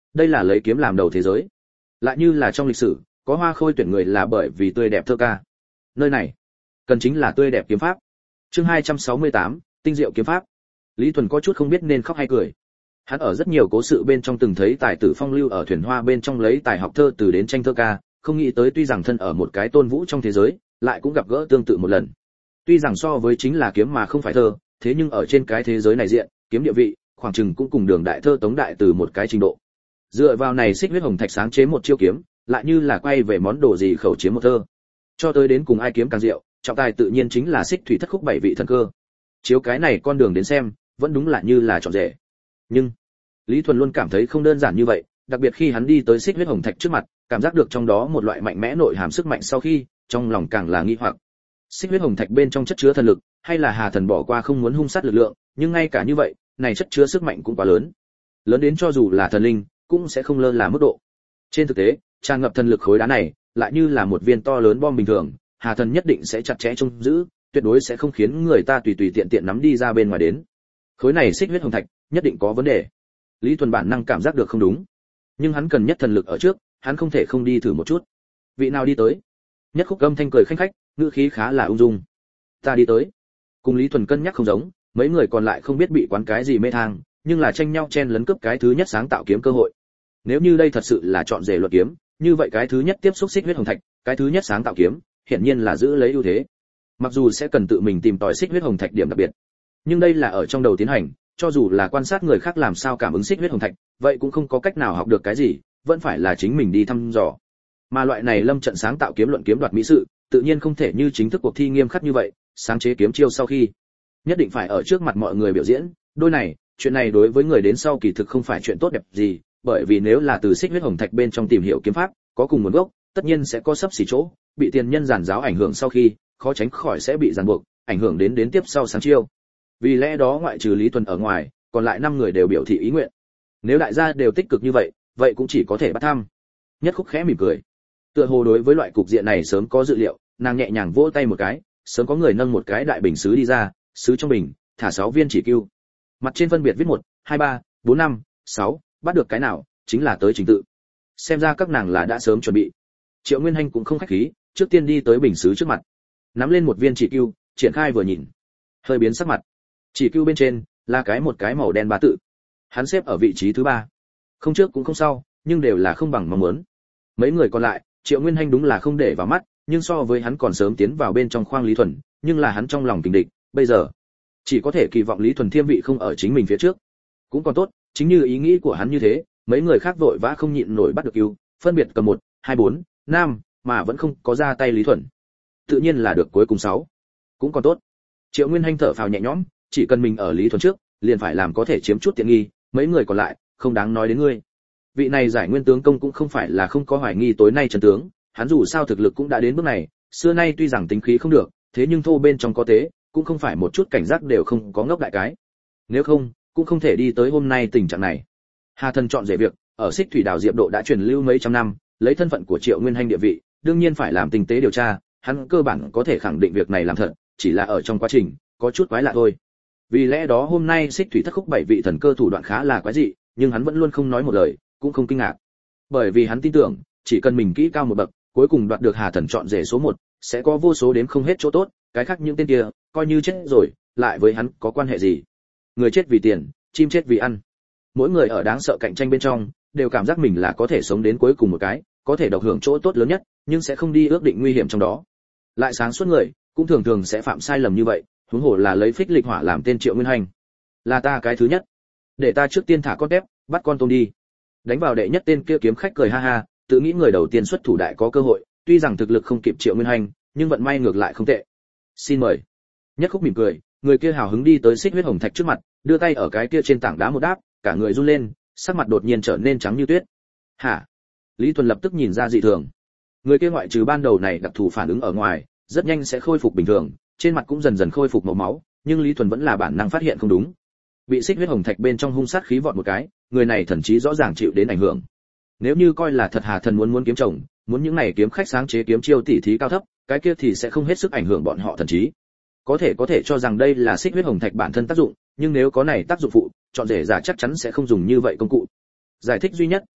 Đây là lấy kiếm làm đầu thế giới. Lại như là trong lịch sử, có hoa khôi tuyển người là bởi vì tươi đẹp thơ ca. Nơi này, cần chính là tươi đẹp kiếm pháp. Chương 268, tinh diệu kiếm pháp. Lý Thuần có chút không biết nên khóc hay cười. Hắn ở rất nhiều cố sự bên trong từng thấy tài tử phong lưu ở thuyền hoa bên trong lấy tài học thơ từ đến tranh thơ ca, không nghĩ tới tuy rằng thân ở một cái tôn vũ trong thế giới, lại cũng gặp gỡ tương tự một lần. Tuy rằng so với chính là kiếm mà không phải thơ, thế nhưng ở trên cái thế giới này diện, kiếm địa vị, khoảng chừng cũng cùng Đường Đại thơ Tống Đại từ một cái trình độ. Dựa vào này xích huyết hồng thạch sáng chế một chiêu kiếm, lại như là quay về món đồ gì khẩu chiếm một thơ. Cho tới đến cùng ai kiếm càng diệu, trọng tài tự nhiên chính là xích thủy thất khúc bảy vị thần cơ. Chiếu cái này con đường đến xem, vẫn đúng là như là chọn rể. Nhưng Lý Thuần luôn cảm thấy không đơn giản như vậy, đặc biệt khi hắn đi tới xích huyết hồng thạch trước mặt, cảm giác được trong đó một loại mạnh mẽ nội hàm sức mạnh sau khi, trong lòng càng là nghi hoặc. Xích huyết hồng thạch bên trong chất chứa thần lực, hay là Hà Thần bỏ qua không muốn hung sát lực lượng, nhưng ngay cả như vậy, này chất chứa sức mạnh cũng quá lớn. Lớn đến cho dù là thần linh, cũng sẽ không lơ là mức độ. Trên thực tế, tràn ngập thần lực khối đá này, lại như là một viên to lớn bom bình thường, Hà Thần nhất định sẽ chặt chẽ trông giữ, tuyệt đối sẽ không khiến người ta tùy tùy tiện tiện nắm đi ra bên ngoài đến. Khối này xích huyết hồng thạch, nhất định có vấn đề. Lý Thuần bản năng cảm giác được không đúng, nhưng hắn cần nhất thần lực ở trước, hắn không thể không đi thử một chút. Vị nào đi tới? Nhất Khúc âm thanh cười khanh khách, ngữ khí khá là ung dung. Ta đi tới. Cùng Lý Thuần cân nhắc không giống, mấy người còn lại không biết bị quán cái gì mê thang, nhưng là tranh nhau chen lấn cướp cái thứ nhất sáng tạo kiếm cơ hội. Nếu như đây thật sự là chọn rể luật kiếm, như vậy cái thứ nhất tiếp xúc xích huyết hồng thạch, cái thứ nhất sáng tạo kiếm, hiển nhiên là giữ lấy ưu thế. Mặc dù sẽ cần tự mình tìm tòi xích huyết hồng thạch điểm đặc biệt, nhưng đây là ở trong đầu tiến hành, cho dù là quan sát người khác làm sao cảm ứng xích huyết hồng thạch, vậy cũng không có cách nào học được cái gì, vẫn phải là chính mình đi thăm dò. Mà loại này lâm trận sáng tạo kiếm luận kiếm đoạt mỹ sự, tự nhiên không thể như chính thức cuộc thi nghiêm khắc như vậy, sáng chế kiếm chiêu sau khi, nhất định phải ở trước mặt mọi người biểu diễn, đôi này, chuyện này đối với người đến sau kỳ thực không phải chuyện tốt đẹp gì, bởi vì nếu là từ xích huyết hồng thạch bên trong tìm hiểu kiếm pháp, có cùng nguồn gốc, tất nhiên sẽ có sấp xỉ chỗ, bị tiền nhân giản giáo ảnh hưởng sau khi, khó tránh khỏi sẽ bị ràng buộc, ảnh hưởng đến tiếp sau sáng chiêu. Vì lẽ đó ngoại trừ Lý Tuần ở ngoài, còn lại 5 người đều biểu thị ý nguyện. Nếu đại gia đều tích cực như vậy, vậy cũng chỉ có thể bắt thăm. Nhất Khúc khẽ mỉm cười. Tựa hồ đối với loại cục diện này sớm có dự liệu, nàng nhẹ nhàng vỗ tay một cái, sớm có người nâng một cái đại bình sứ đi ra, sứ trong bình, thả 6 viên chỉ cưu. Mặt trên phân biệt viết 1, 2, 3, 4, 5, 6, bắt được cái nào, chính là tới trình tự. Xem ra các nàng là đã sớm chuẩn bị. Triệu Nguyên Hành cũng không khách khí, trước tiên đi tới bình sứ trước mặt, nắm lên một viên chỉ cưu, triển khai vừa nhìn, hơi biến sắc mặt. Chỉ cưu bên trên là một cái màu đen 3 tự. Hắn xếp ở vị trí thứ 3. Không trước cũng không sau, nhưng đều là không bằng mong muốn. Mấy người còn lại, Triệu Nguyên Hành đúng là không để vào mắt, nhưng so với hắn còn sớm tiến vào bên trong khoang Lý Thuần, nhưng là hắn trong lòng kình địch, bây giờ chỉ có thể kỳ vọng Lý Thuần thiêm vị không ở chính mình phía trước. Cũng còn tốt, chính như ý nghĩ của hắn như thế, mấy người khác vội vã không nhịn nổi bắt được ưu, phân biệt cầm 1, 2, 4, 5, mà vẫn không có ra tay Lý Thuần. Tự nhiên là được cuối cùng 6. Cũng còn tốt. Triệu Nguyên Hành thở phào nhẹ nhõm, chỉ cần mình ở Lý Thuần trước, liền phải làm có thể chiếm chút tiện nghi, mấy người còn lại, không đáng nói đến ngươi. Vị này giải nguyên tướng công cũng không phải là không có hoài nghi tối nay trần tướng, hắn dù sao thực lực cũng đã đến bước này, xưa nay tuy rằng tính khí không được, thế nhưng thô bên trong có tế, cũng không phải một chút cảnh giác đều không có ngốc đại cái. Nếu không, cũng không thể đi tới hôm nay tình trạng này. Hà Thần chọn rể việc, ở Xích Thủy Đảo Diệp Độ đã truyền lưu mấy trăm năm, lấy thân phận của Triệu Nguyên Hành địa vị, đương nhiên phải làm tinh tế điều tra, hắn cơ bản có thể khẳng định việc này làm thật, chỉ là ở trong quá trình có chút quái lạ thôi. Vì lẽ đó hôm nay Xích Thủy Thất Khúc 7 vị thần cơ thủ đoạn khá là quái dị, nhưng hắn vẫn luôn không nói một lời, cũng không kinh ngạc. Bởi vì hắn tin tưởng, chỉ cần mình kỹ cao một bậc, cuối cùng đoạt được Hà Thần chọn rể số 1, sẽ có vô số đến không hết chỗ tốt, cái khác những tên kia, coi như chết rồi, lại với hắn có quan hệ gì? Người chết vì tiền, chim chết vì ăn. Mỗi người ở đáng sợ cạnh tranh bên trong, đều cảm giác mình là có thể sống đến cuối cùng một cái, có thể độc hưởng chỗ tốt lớn nhất, nhưng sẽ không đi ước định nguy hiểm trong đó. Lại sáng suốt người, cũng thường thường sẽ phạm sai lầm như vậy, huống hồ là lấy phích lịch hỏa làm tên Triệu Nguyên Hành. Là ta cái thứ nhất. Để ta trước tiên thả con tép, bắt con tôm đi. Đánh vào đệ nhất tên kia kiếm khách cười ha ha, tự nghĩ người đầu tiên xuất thủ đại có cơ hội, tuy rằng thực lực không kịp Triệu Nguyên Hành, nhưng vận may ngược lại không tệ. Xin mời. Nhất Khúc mỉm cười, người kia hào hứng đi tới xích huyết hồng thạch trước mặt, đưa tay ở cái kia trên tảng đá một đáp, cả người run lên, sắc mặt đột nhiên trở nên trắng như tuyết. Hả? Lý Thuần lập tức nhìn ra dị thường. Người kia ngoại trừ ban đầu này đặc thù phản ứng ở ngoài, rất nhanh sẽ khôi phục bình thường, trên mặt cũng dần dần khôi phục màu máu, nhưng Lý Thuần vẫn là bản năng phát hiện không đúng. Bị xích huyết hồng thạch bên trong hung sát khí vọt một cái, người này thần trí rõ ràng chịu đến ảnh hưởng. Nếu như coi là thật Hà Thần muốn kiếm chồng, muốn những này kiếm khách sáng chế kiếm chiêu tỉ thí cao thấp, cái kia thì sẽ không hết sức ảnh hưởng bọn họ thần trí. Có thể cho rằng đây là xích huyết hồng thạch bản thân tác dụng, nhưng nếu có này tác dụng phụ, chọn rể giả chắc chắn sẽ không dùng như vậy công cụ. Giải thích duy nhất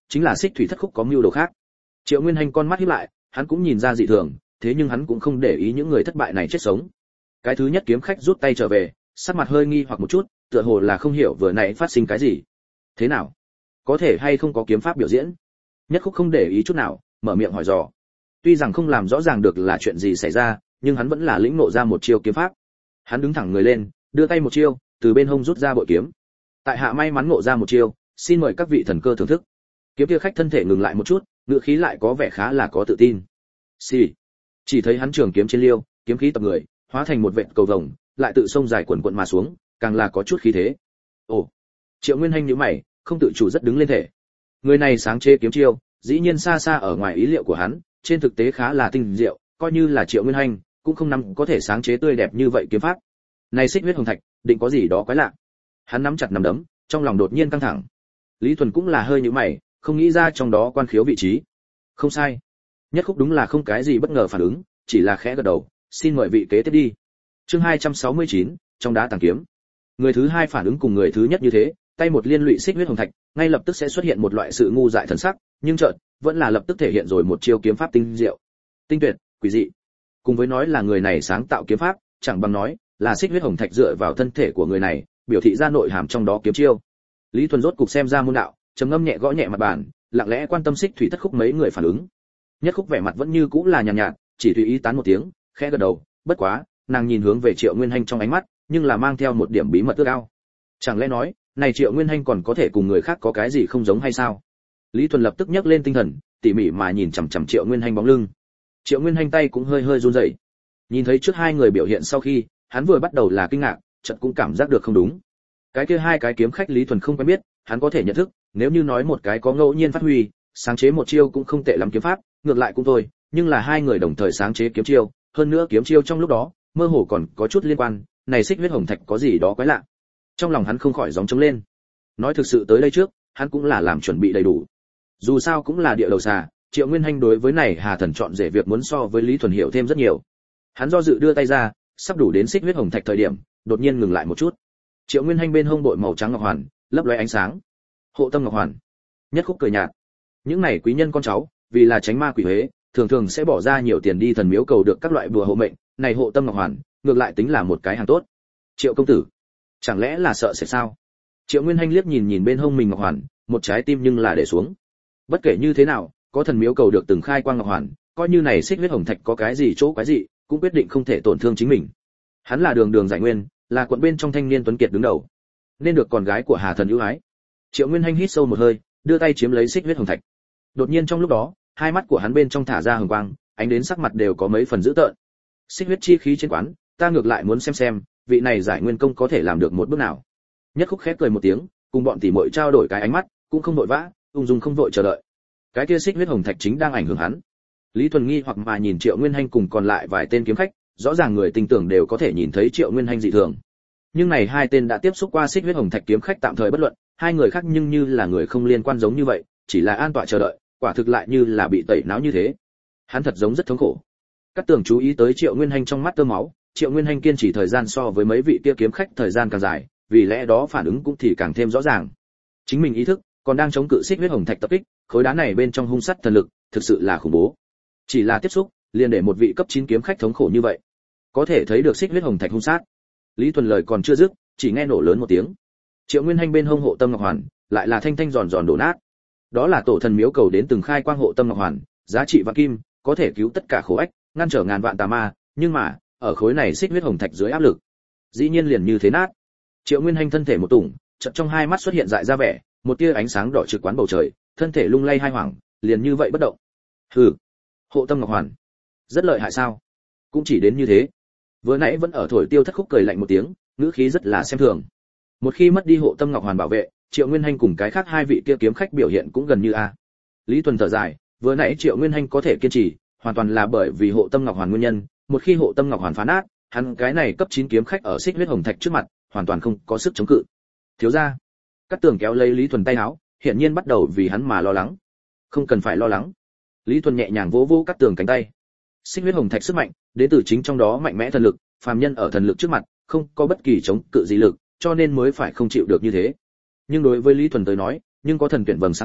chính là Xích Thủy Thất Khúc có mưu đồ khác. Triệu Nguyên Hành con mắt híp lại, hắn cũng nhìn ra dị thường, thế nhưng hắn cũng không để ý những người thất bại này chết sống. Cái thứ nhất kiếm khách rút tay trở về, sắc mặt hơi nghi hoặc một chút, tựa hồ là không hiểu vừa nãy phát sinh cái gì. Thế nào? Có thể hay không có kiếm pháp biểu diễn? Nhất Khúc không để ý chút nào, mở miệng hỏi dò. Tuy rằng không làm rõ ràng được là chuyện gì xảy ra, nhưng hắn vẫn là lĩnh ngộ ra một chiêu kiếm pháp. Hắn đứng thẳng người lên, đưa tay một chiêu, từ bên hông rút ra bội kiếm. Tại hạ may mắn ngộ ra một chiêu, xin mời các vị thần cơ thưởng thức. Kiếm kia khách thân thể ngừng lại một chút, ngữ khí lại có vẻ khá là có tự tin. Xì. Chỉ thấy hắn trường kiếm trên liêu, kiếm khí tập người, hóa thành một vệt cầu vồng, lại tự sông dài quần quần mà xuống, càng là có chút khí thế. Ồ. Triệu Nguyên Hành nhíu mày, không tự chủ rất đứng lên thể. Người này sáng chế kiếm chiêu, dĩ nhiên xa xa ở ngoài ý liệu của hắn, trên thực tế khá là tinh diệu, coi như là Triệu Nguyên Hành, cũng không nắm có thể sáng chế tươi đẹp như vậy kiếm pháp. Này Xích huyết hồng thạch, định có gì đó quái lạ. Hắn nắm chặt nắm đấm, trong lòng đột nhiên căng thẳng. Lý Thuần cũng là hơi nhíu mày, không nghĩ ra trong đó quan khiếu vị trí. Không sai. Nhất Khúc đúng là không cái gì bất ngờ phản ứng, chỉ là khẽ gật đầu, xin mời vị kế tiếp đi. Chương 269, trong đá tàng kiếm. Người thứ hai phản ứng cùng người thứ nhất như thế, tay một liên lụy Xích huyết hồng thạch, ngay lập tức sẽ xuất hiện một loại sự ngu dại thần sắc, nhưng chợt vẫn là lập tức thể hiện rồi một chiêu kiếm pháp tinh diệu, tinh tuyệt, quỷ dị. Cùng với nói là người này sáng tạo kiếm pháp, chẳng bằng nói là Xích huyết hồng thạch dựa vào thân thể của người này, biểu thị ra nội hàm trong đó kiếm chiêu. Lý Thuần rốt cục xem ra môn đạo, trầm ngâm nhẹ gõ nhẹ mặt bàn, lặng lẽ quan tâm Xích Thủy Thất Khúc mấy người phản ứng. Nhất Khúc vẻ mặt vẫn như cũ là nhàn nhạt, chỉ tùy ý tán một tiếng, khẽ gật đầu, bất quá, nàng nhìn hướng về Triệu Nguyên Hành trong ánh mắt, nhưng là mang theo một điểm bí mật ước ao. Chẳng lẽ nói, này Triệu Nguyên Hành còn có thể cùng người khác có cái gì không giống hay sao? Lý Thuần lập tức nhấc lên tinh thần, tỉ mỉ mà nhìn chằm chằm Triệu Nguyên Hành bóng lưng. Triệu Nguyên Hành tay cũng hơi hơi run rẩy. Nhìn thấy trước hai người biểu hiện sau khi, hắn vừa bắt đầu là kinh ngạc, chợt cũng cảm giác được không đúng. Cái kia hai cái kiếm khách Lý Thuần không quen biết, hắn có thể nhận thức, nếu như nói một cái có ngẫu nhiên phát huy, sáng chế một chiêu cũng không tệ lắm kiếm pháp, ngược lại cũng thôi, nhưng là hai người đồng thời sáng chế kiếm chiêu, hơn nữa kiếm chiêu trong lúc đó, mơ hồ còn có chút liên quan, này Xích huyết hồng thạch có gì đó quái lạ. Trong lòng hắn không khỏi gióng trống lên. Nói thực sự tới đây trước, hắn cũng là làm chuẩn bị đầy đủ. Dù sao cũng là địa đầu xà, Triệu Nguyên Hành đối với này Hà Thần chọn rể việc muốn so với Lý Thuần hiểu thêm rất nhiều. Hắn do dự đưa tay ra, sắp đủ đến Xích huyết hồng thạch thời điểm, đột nhiên ngừng lại một chút. Triệu Nguyên Hành bên hông bội màu trắng ngọc hoàn, lấp lóe ánh sáng. Hộ tâm ngọc hoàn. Nhất Khúc cười nhạt. Những này quý nhân con cháu, vì là tránh ma quỷ huế, thường thường sẽ bỏ ra nhiều tiền đi thần miếu cầu được các loại bùa hộ mệnh, này hộ tâm ngọc hoàn, ngược lại tính là một cái hàng tốt. Triệu công tử, chẳng lẽ là sợ sẽ sao? Triệu Nguyên Hành liếc nhìn nhìn bên hông mình ngọc hoàn, một trái tim nhưng là để xuống. Bất kể như thế nào, có thần miếu cầu được từng khai quang ngọc hoàn, coi như này Xích huyết hồng thạch có cái gì chỗ quái gì, cũng quyết định không thể tổn thương chính mình. Hắn là đường đường giải nguyên, là quận bên trong thanh niên tuấn kiệt đứng đầu, nên được con gái của Hà Thần ưu ái. Triệu Nguyên Hành hít sâu một hơi, đưa tay chiếm lấy Xích huyết hồng thạch. Đột nhiên trong lúc đó, hai mắt của hắn bên trong thả ra hừng quang, ánh đến sắc mặt đều có mấy phần dữ tợn. Xích huyết chi khí trên quán, ta ngược lại muốn xem, vị này giải nguyên công có thể làm được một bước nào. Nhất Khúc khép cười một tiếng, cùng bọn tỷ muội trao đổi cái ánh mắt, cũng không vội vã, ung dung không vội chờ đợi. Cái kia Xích huyết hồng thạch chính đang ảnh hưởng hắn. Lý Thuần nghi hoặc mà nhìn Triệu Nguyên Hành cùng còn lại vài tên kiếm khách, rõ ràng người tinh tưởng đều có thể nhìn thấy Triệu Nguyên Hành dị thường. Nhưng này hai tên đã tiếp xúc qua Xích huyết hồng thạch kiếm khách tạm thời bất luận, hai người khác nhưng như là người không liên quan giống như vậy, chỉ là an tọa chờ đợi, quả thực lại như là bị tẩy não như thế. Hắn thật giống rất thống khổ. Các tưởng chú ý tới Triệu Nguyên Hành trong mắt tơ máu, Triệu Nguyên Hành kiên trì thời gian so với mấy vị kia kiếm khách thời gian càng dài, vì lẽ đó phản ứng cũng thì càng thêm rõ ràng. Chính mình ý thức còn đang chống cự Xích huyết hồng thạch tập kích, khối đá này bên trong hung sát thần lực, thực sự là khủng bố. Chỉ là tiếp xúc, liền để một vị cấp 9 kiếm khách thống khổ như vậy. Có thể thấy được Xích huyết hồng thạch hung sát. Lý Thuần lời còn chưa dứt, chỉ nghe nổ lớn một tiếng. Triệu Nguyên Hành bên hông hộ tâm ngọc hoàn, lại là thanh thanh giòn giòn đổ nát. Đó là tổ thần miếu cầu đến từng khai quang hộ tâm ngọc hoàn, giá trị vạn kim, có thể cứu tất cả khổ ách, ngăn trở ngàn vạn tà ma, nhưng mà, ở khối này Xích huyết hồng thạch dưới áp lực, dĩ nhiên liền như thế nát. Triệu Nguyên Hành thân thể một tủng, chợt trong hai mắt xuất hiện dại ra vẻ, một tia ánh sáng đỏ trực quán bầu trời, thân thể lung lay hai hoảng, liền như vậy bất động. Hừ, hộ tâm ngọc hoàn, rất lợi hại sao? Cũng chỉ đến như thế. Vừa nãy vẫn ở thổi tiêu Thất Khúc cười lạnh một tiếng, ngữ khí rất là xem thường. Một khi mất đi hộ tâm ngọc hoàn bảo vệ, Triệu Nguyên Hành cùng cái khác hai vị kia kiếm khách biểu hiện cũng gần như a. Lý Thuần thở dài, vừa nãy Triệu Nguyên Hành có thể kiên trì, hoàn toàn là bởi vì hộ tâm ngọc hoàn nguyên nhân, một khi hộ tâm ngọc hoàn phá nát, hắn cái này cấp 9 kiếm khách ở Xích huyết hồng thạch trước mặt, hoàn toàn không có sức chống cự. Thiếu gia, Cát Tường kéo lấy Lý Thuần tay áo, hiển nhiên bắt đầu vì hắn mà lo lắng. Không cần phải lo lắng. Lý Thuần nhẹ nhàng vỗ vỗ Cát Tường cánh tay. Xích huyết hồng thạch sức mạnh, đến từ chính trong đó mạnh mẽ thần lực, phàm nhân ở thần lực trước mặt, không có bất kỳ chống cự gì lực, cho nên mới phải không chịu được như thế. Nhưng đối với Lý Thuần tới nói, nhưng có thần tuyển vầng sáng ở,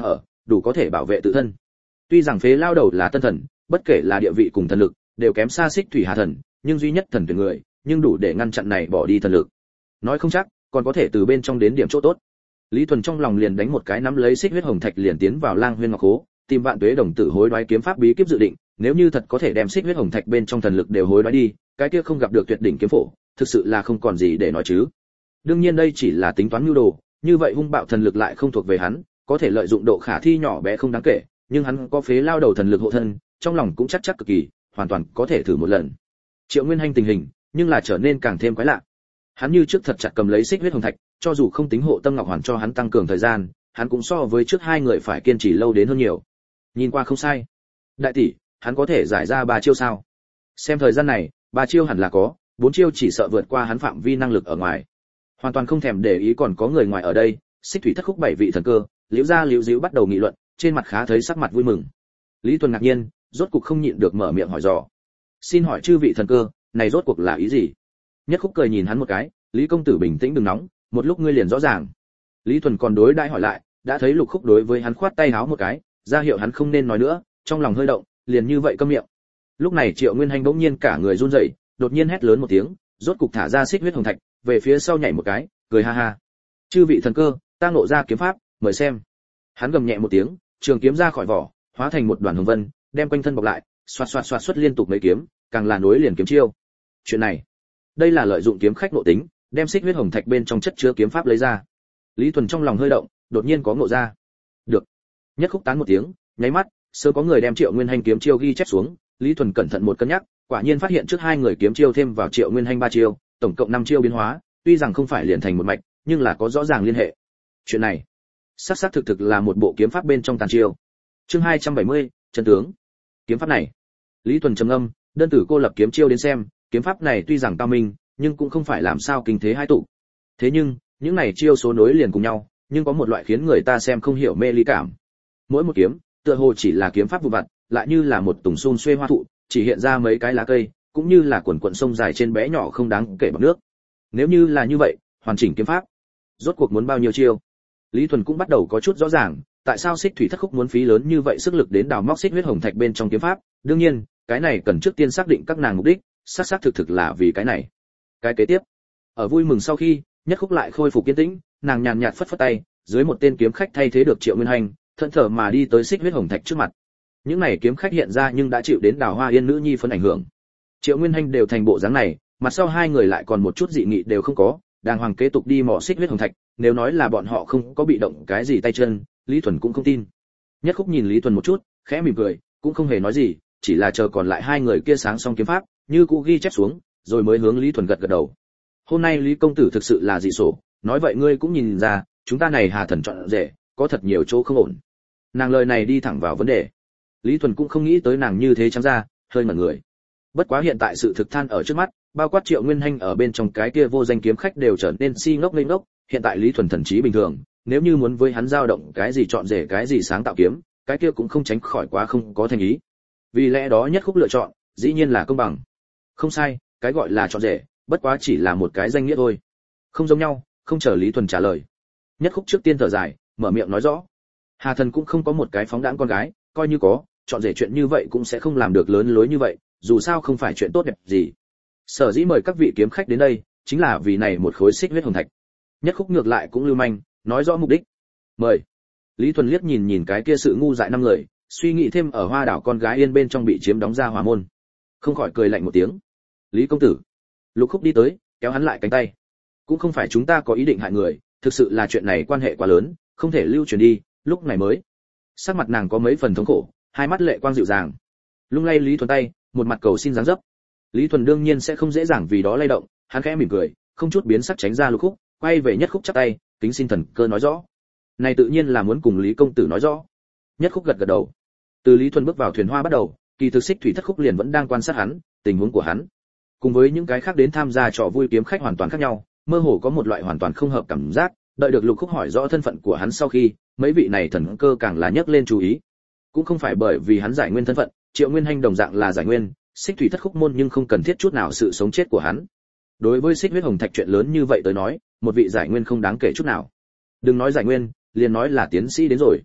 đủ có thể bảo vệ tự thân. Tuy rằng phế lao đầu là tân thần, bất kể là địa vị cùng thần lực, đều kém xa Xích Thủy Hà thần, nhưng duy nhất thần tuyển người, nhưng đủ để ngăn chặn này bỏ đi thần lực. Nói không chắc, còn có thể từ bên trong đến điểm chỗ tốt. Lý Thuần trong lòng liền đánh một cái nắm lấy xích huyết hồng thạch liền tiến vào Lang Huyên Ngọc Hố, tìm Vạn Tuế đồng tử hối đoái kiếm pháp bí kíp dự định, nếu như thật có thể đem xích huyết hồng thạch bên trong thần lực đều hối đoái đi, cái kia không gặp được tuyệt đỉnh kiếm phổ, thực sự là không còn gì để nói chứ. Đương nhiên đây chỉ là tính toán nhu đồ, như vậy hung bạo thần lực lại không thuộc về hắn, có thể lợi dụng độ khả thi nhỏ bé không đáng kể, nhưng hắn có phế lao đầu thần lực hộ thân, trong lòng cũng chắc cực kỳ, hoàn toàn có thể thử một lần. Triệu Nguyên Hành tình hình, nhưng là trở nên càng thêm quái lạ. Hắn như trước thật chặt cầm lấy xích huyết hồng thạch, cho dù không tính hộ tâm ngọc hoàn cho hắn tăng cường thời gian, hắn cũng so với trước hai người phải kiên trì lâu đến hơn nhiều. Nhìn qua không sai. Đại tỷ, hắn có thể giải ra 3 chiêu sao? Xem thời gian này, 3 chiêu hẳn là có, 4 chiêu chỉ sợ vượt qua hắn phạm vi năng lực ở ngoài. Hoàn toàn không thèm để ý còn có người ngoài ở đây, Xích Thủy Thất Khúc 7 vị thần cơ, Liễu Gia Liễu Díu bắt đầu nghị luận, trên mặt khá thấy sắc mặt vui mừng. Lý Tuần ngạc nhiên, rốt cuộc không nhịn được mở miệng hỏi dò. Xin hỏi chư vị thần cơ, này rốt cuộc là ý gì? Nhất Khúc cười nhìn hắn một cái, Lý công tử bình tĩnh đừng nóng, một lúc ngươi liền rõ ràng. Lý Tuần còn đối đãi hỏi lại, đã thấy Lục Khúc đối với hắn khoát tay háo một cái, ra hiệu hắn không nên nói nữa, trong lòng hơi động, liền như vậy câm miệng. Lúc này Triệu Nguyên Hành bỗng nhiên cả người run rẩy, đột nhiên hét lớn một tiếng, rốt cục thả ra xích huyết hồng thạch, về phía sau nhảy một cái, cười ha ha. Chư vị thần cơ, ta ngộ ra kiếm pháp, mời xem. Hắn gầm nhẹ một tiếng, trường kiếm ra khỏi vỏ, hóa thành một đoàn hồng vân, đem quanh thân bọc lại, xoạt xoạt xoạt xuất liên tục mấy kiếm, càng là nối liền kiếm chiêu. Chuyện này, đây là lợi dụng kiếm khách nội tính, đem xích huyết hồng thạch bên trong chất chứa kiếm pháp lấy ra. Lý Thuần trong lòng hơi động, đột nhiên có ngộ ra. Được. Nhất Khúc tán một tiếng, nháy mắt, sớm có người đem Triệu Nguyên Hành kiếm chiêu ghi chép xuống, Lý Thuần cẩn thận một cân nhắc, quả nhiên phát hiện trước hai người kiếm chiêu thêm vào Triệu Nguyên Hành 3 chiêu, tổng cộng 5 chiêu biến hóa, tuy rằng không phải liền thành một mạch, nhưng là có rõ ràng liên hệ. Chuyện này, xác thực là một bộ kiếm pháp bên trong tàn chiêu. Chương 270, chân tướng. Kiếm pháp này, Lý Thuần trầm ngâm, đơn tử cô lập kiếm chiêu đến xem, kiếm pháp này tuy rằng cao minh, nhưng cũng không phải làm sao kinh thế hai tụ. Thế nhưng, những này chiêu số nối liền cùng nhau, nhưng có một loại khiến người ta xem không hiểu mê ly cảm. Mỗi một kiếm, tựa hồ chỉ là kiếm pháp vụ vặt, lại như là một tùng xun xuê hoa thụ, chỉ hiện ra mấy cái lá cây, cũng như là quần quần sông dài trên bé nhỏ không đáng kể bằng nước. Nếu như là như vậy, hoàn chỉnh kiếm pháp, rốt cuộc muốn bao nhiêu chiêu? Lý Thuần cũng bắt đầu có chút rõ ràng, tại sao Xích Thủy Thất Khúc muốn phí lớn như vậy sức lực đến đào móc xích huyết hồng thạch bên trong kiếm pháp, đương nhiên, cái này cần trước tiên xác định các nàng mục đích, xác thực là vì cái này. Cái kế tiếp, ở vui mừng sau khi, Nhất Khúc lại khôi phục kiên tĩnh, nàng nhàn nhạt phất phất tay, dưới một tên kiếm khách thay thế được Triệu Nguyên Hành, thẫn thờ mà đi tới xích huyết hồng thạch trước mặt. Những này kiếm khách hiện ra nhưng đã chịu đến Đào Hoa Yên nữ nhi phân ảnh hưởng. Triệu Nguyên Hành đều thành bộ dáng này, mặt sau hai người lại còn một chút dị nghị đều không có, đàng hoàng kế tục đi mò xích huyết hồng thạch, nếu nói là bọn họ không có bị động cái gì tay chân, Lý Thuần cũng không tin. Nhất Khúc nhìn Lý Thuần một chút, khẽ mỉm cười, cũng không hề nói gì, chỉ là chờ còn lại hai người kia sáng xong kiếm pháp, như cũ ghi chép xuống, rồi mới hướng Lý Thuần gật gật đầu. Hôm nay Lý công tử thực sự là dị sổ, nói vậy ngươi cũng nhìn ra, chúng ta này Hà thần chọn rể, có thật nhiều chỗ không ổn. Nàng lời này đi thẳng vào vấn đề. Lý Thuần cũng không nghĩ tới nàng như thế trắng ra, hơi ngẩn người. Bất quá hiện tại sự thực than ở trước mắt, bao quát Triệu Nguyên Hành ở bên trong cái kia vô danh kiếm khách đều trở nên si ngốc lên ngốc, hiện tại Lý Thuần thần trí bình thường, nếu như muốn với hắn dao động cái gì chọn rể cái gì sáng tạo kiếm, cái kia cũng không tránh khỏi quá không có thành ý. Vì lẽ đó Nhất Khúc lựa chọn, dĩ nhiên là công bằng. Không sai, cái gọi là chọn rể, bất quá chỉ là một cái danh nghĩa thôi. Không giống nhau, không chờ Lý Thuần trả lời. Nhất Khúc trước tiên thở dài, mở miệng nói rõ. Hà thần cũng không có một cái phóng đãng con gái, coi như có, chọn rể chuyện như vậy cũng sẽ không làm được lớn lối như vậy, dù sao không phải chuyện tốt đẹp gì. Sở dĩ mời các vị kiếm khách đến đây, chính là vì này một khối xích huyết hồng thạch. Nhất Khúc ngược lại cũng lưu manh, nói rõ mục đích. Mời. Lý Thuần liếc nhìn nhìn cái kia sự ngu dại năm người, suy nghĩ thêm ở Hoa đảo con gái yên bên trong bị chiếm đóng ra hỏa môn, không khỏi cười lạnh một tiếng. Lý công tử. Lục Khúc đi tới, kéo hắn lại cánh tay. Cũng không phải chúng ta có ý định hại người, thực sự là chuyện này quan hệ quá lớn, không thể lưu truyền đi. Lúc này mới, sắc mặt nàng có mấy phần thống khổ, hai mắt lệ quang dịu dàng, lung lay Lý Thuần tay, một mặt cầu xin dáng dấp. Lý Thuần đương nhiên sẽ không dễ dàng vì đó lay động, hắn khẽ mỉm cười, không chút biến sắc tránh ra Lục Khúc, quay về Nhất Khúc chắp tay, kính xin thần cơ nói rõ. Này tự nhiên là muốn cùng Lý công tử nói rõ. Nhất Khúc gật gật đầu. Từ Lý Thuần bước vào thuyền hoa bắt đầu, kỳ thực Xích Thủy Thất Khúc liền vẫn đang quan sát hắn, tình huống của hắn, cùng với những cái khác đến tham gia trò vui kiếm khách hoàn toàn khác nhau, mơ hồ có một loại hoàn toàn không hợp cảm giác. Đợi được Lục Khúc hỏi rõ thân phận của hắn sau khi, mấy vị này thần cơ càng là nhấc lên chú ý. Cũng không phải bởi vì hắn giải nguyên thân phận, Triệu Nguyên Hành đồng dạng là giải nguyên, Xích Thủy Thất Khúc môn nhưng không cần thiết chút nào sự sống chết của hắn. Đối với xích huyết hồng thạch chuyện lớn như vậy tới nói, một vị giải nguyên không đáng kể chút nào. Đừng nói giải nguyên, liền nói là tiến sĩ đến rồi.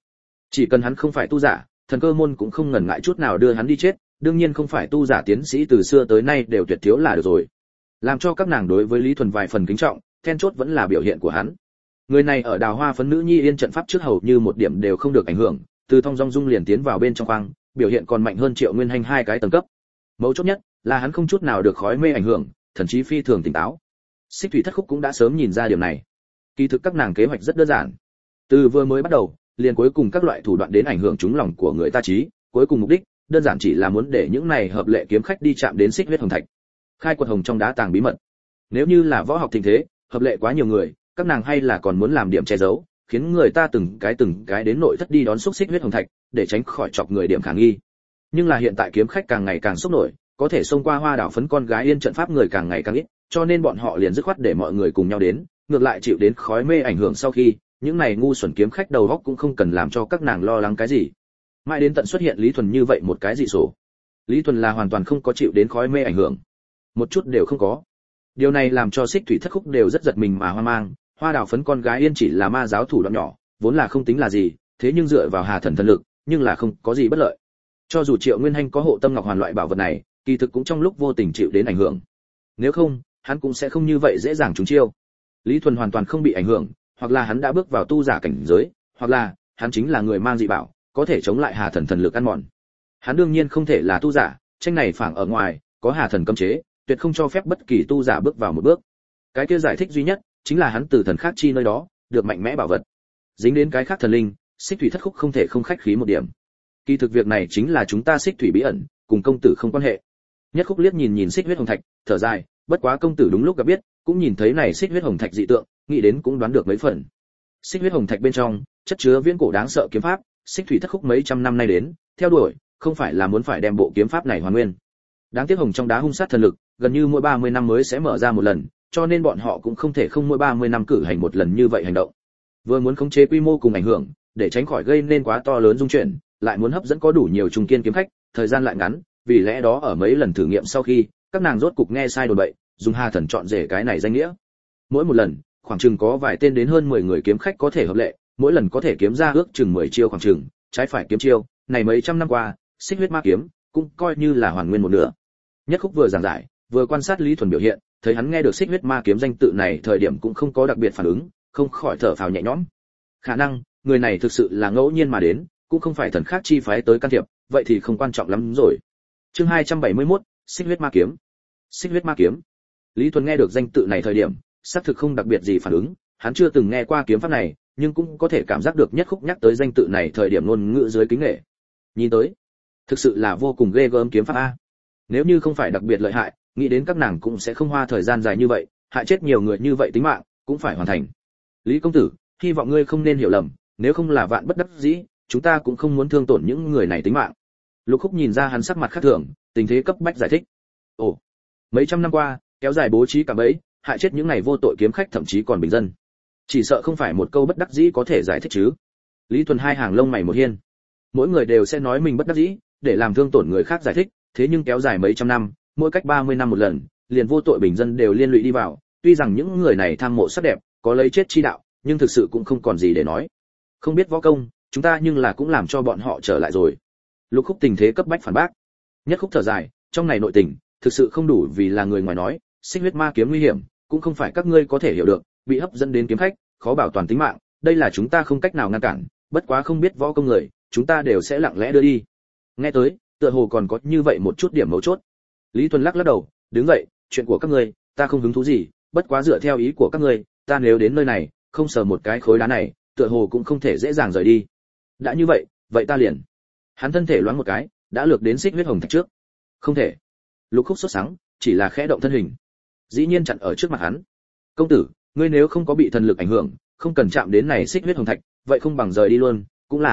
Chỉ cần hắn không phải tu giả, thần cơ môn cũng không ngần ngại chút nào đưa hắn đi chết, đương nhiên không phải tu giả tiến sĩ từ xưa tới nay đều tuyệt thiếu là được rồi. Làm cho các nàng đối với Lý Thuần vài phần kính trọng, then chốt vẫn là biểu hiện của hắn. Người này ở Đào Hoa phấn nữ nhi yên trận pháp trước hầu như một điểm đều không được ảnh hưởng, từ thông dong dung liền tiến vào bên trong khoang, biểu hiện còn mạnh hơn Triệu Nguyên Hành 2 cái tầng cấp. Mấu chốt nhất là hắn không chút nào được khói mê ảnh hưởng, thần trí phi thường tỉnh táo. Xích Thủy Thất Khúc cũng đã sớm nhìn ra điểm này. Kỳ thực các nàng kế hoạch rất đơn giản. Từ vừa mới bắt đầu, liền cuối cùng các loại thủ đoạn đến ảnh hưởng chúng lòng của người ta trí, cuối cùng mục đích đơn giản chỉ là muốn để những này hợp lệ kiếm khách đi chạm đến Xích Huyết Hồng Thạch. Khai quật hồng trong đá tàng bí mật. Nếu như là võ học thịnh thế, hợp lệ quá nhiều người, các nàng hay là còn muốn làm điểm che giấu, khiến người ta từng cái đến nội thất đi đón xúc Xích Huyết Hồng Thạch, để tránh khỏi chọc người điểm khả nghi. Nhưng là hiện tại kiếm khách càng ngày càng sốc nổi, có thể xông qua Hoa Đảo phấn con gái yên trận pháp người càng ngày càng ít, cho nên bọn họ liền dứt khoát để mọi người cùng nhau đến, ngược lại chịu đến khói mê ảnh hưởng sau khi, những này ngu xuẩn kiếm khách đầu óc cũng không cần làm cho các nàng lo lắng cái gì. Mãi đến tận xuất hiện Lý Thuần như vậy một cái dị số. Lý Thuần là hoàn toàn không có chịu đến khói mê ảnh hưởng, một chút đều không có. Điều này làm cho Xích Thủy Thất Khúc đều rất giật mình mà hoang mang. Hoa Đảo phấn con gái yên chỉ là ma giáo thủ đoạn nhỏ, vốn là không tính là gì, thế nhưng dựa vào Hà Thần thần lực, nhưng là không có gì bất lợi. Cho dù Triệu Nguyên Hành có hộ tâm ngọc hoàn loại bảo vật này, kỳ thực cũng trong lúc vô tình chịu đến ảnh hưởng. Nếu không, hắn cũng sẽ không như vậy dễ dàng trúng chiêu. Lý Thuần hoàn toàn không bị ảnh hưởng, hoặc là hắn đã bước vào tu giả cảnh giới, hoặc là hắn chính là người mang dị bảo, có thể chống lại Hà Thần thần lực ăn mòn. Hắn đương nhiên không thể là tu giả, tranh này phảng ở ngoài, có Hà Thần cấm chế, tuyệt không cho phép bất kỳ tu giả bước vào một bước. Cái kia giải thích duy nhất chính là hắn từ thần khác chi nơi đó được mạnh mẽ bảo vật. Dính đến cái khác thần linh, Xích Thủy Thất Khúc không thể không khách khí một điểm. Kỳ thực việc này chính là chúng ta Xích Thủy bí ẩn, cùng công tử không quan hệ. Nhất Khúc liếc nhìn Xích Huyết Hồng Thạch, thở dài, bất quá công tử đúng lúc gặp biết, cũng nhìn thấy này Xích Huyết Hồng Thạch dị tượng, nghĩ đến cũng đoán được mấy phần. Xích Huyết Hồng Thạch bên trong chất chứa viễn cổ đáng sợ kiếm pháp, Xích Thủy Thất Khúc mấy trăm năm nay đến theo đuổi, không phải là muốn phải đem bộ kiếm pháp này hoàn nguyên. Đáng tiếc hồng trong đá hung sát thần lực, gần như mỗi 30 năm mới sẽ mở ra một lần, cho nên bọn họ cũng không thể không mỗi 30 năm cử hành một lần như vậy hành động. Vừa muốn khống chế quy mô cùng ảnh hưởng, để tránh khỏi gây nên quá to lớn dung chuyển, lại muốn hấp dẫn có đủ nhiều trung kiên kiếm khách, thời gian lại ngắn, vì lẽ đó ở mấy lần thử nghiệm sau khi, các nàng rốt cục nghe sai đồn bậy, dùng Hà Thần chọn rể cái này danh nghĩa. Mỗi một lần, khoảng chừng có vài tên đến hơn 10 người kiếm khách có thể hợp lệ, mỗi lần có thể kiếm ra ước chừng 10 chiêu khoảng chừng, trái phải kiếm chiêu, này mấy trăm năm qua, Xích Huyết Ma kiếm cũng coi như là hoàn nguyên một nửa. Nhất Khúc vừa giảng giải, vừa quan sát Lý Thuần biểu hiện, thấy hắn nghe được Xích Huyết Ma kiếm danh tự này thời điểm cũng không có đặc biệt phản ứng, không khỏi thở phào nhẹ nhõm. Khả năng, người này thực sự là ngẫu nhiên mà đến, cũng không phải thần khác chi phái tới can thiệp, vậy thì không quan trọng lắm rồi. Chương 271, Xích Huyết Ma kiếm. Xích Huyết Ma kiếm. Lý Thuần nghe được danh tự này thời điểm, xác thực không đặc biệt gì phản ứng, hắn chưa từng nghe qua kiếm pháp này, nhưng cũng có thể cảm giác được Nhất Khúc nhắc tới danh tự này thời điểm ngôn ngữ dưới kính nể. Nhìn tới, thực sự là vô cùng ghê gớm kiếm pháp a. Nếu như không phải đặc biệt lợi hại, nghĩ đến các nàng cũng sẽ không hoa thời gian dài như vậy, hại chết nhiều người như vậy tính mạng, cũng phải hoàn thành. Lý công tử, hy vọng ngươi không nên hiểu lầm, nếu không là vạn bất đắc dĩ, chúng ta cũng không muốn thương tổn những người này tính mạng. Lục Khúc nhìn ra hắn sắc mặt khác thường, tình thế cấp bách giải thích. Ồ, mấy trăm năm qua, kéo dài bố trí cả bẫy, hại chết những này vô tội kiếm khách thậm chí còn bình dân. Chỉ sợ không phải một câu bất đắc dĩ có thể giải thích chứ. Lý Thuần hai hàng lông mày một hiên. Mỗi người đều sẽ nói mình bất đắc dĩ, để làm thương tổn người khác giải thích, thế nhưng kéo dài mấy trăm năm, mỗi cách 30 năm một lần, liền vô tội bình dân đều liên lụy đi vào, tuy rằng những người này tham mộ sắc đẹp, có lấy chết chi đạo, nhưng thực sự cũng không còn gì để nói. Không biết võ công, chúng ta nhưng là cũng làm cho bọn họ trở lại rồi. Lục Khúc tình thế cấp bách phản bác. Nhất Khúc thở dài, trong này nội tình, thực sự không đủ vì là người ngoài nói, Xích Huyết Ma kiếm nguy hiểm, cũng không phải các ngươi có thể hiểu được, bị hấp dẫn đến kiếm khách, khó bảo toàn tính mạng, đây là chúng ta không cách nào ngăn cản, bất quá không biết võ công người, chúng ta đều sẽ lặng lẽ đưa đi. Nghe tới, tựa hồ còn có như vậy một chút điểm mấu chốt. Lý Thuần lắc đầu, đứng dậy, chuyện của các ngươi, ta không hứng thú gì, bất quá dựa theo ý của các ngươi, ta nếu đến nơi này, không sờ một cái khối đá này, tựa hồ cũng không thể dễ dàng rời đi. Đã như vậy, vậy ta liền. Hắn thân thể loáng một cái, đã lược đến Xích Huyết Hồng Thạch trước. Không thể. Lục Khúc sốt sắng, chỉ là khẽ động thân hình, dĩ nhiên chặn ở trước mặt hắn. Công tử, ngươi nếu không có bị thần lực ảnh hưởng, không cần chạm đến này Xích Huyết Hồng Thạch, vậy không bằng rời đi luôn, cũng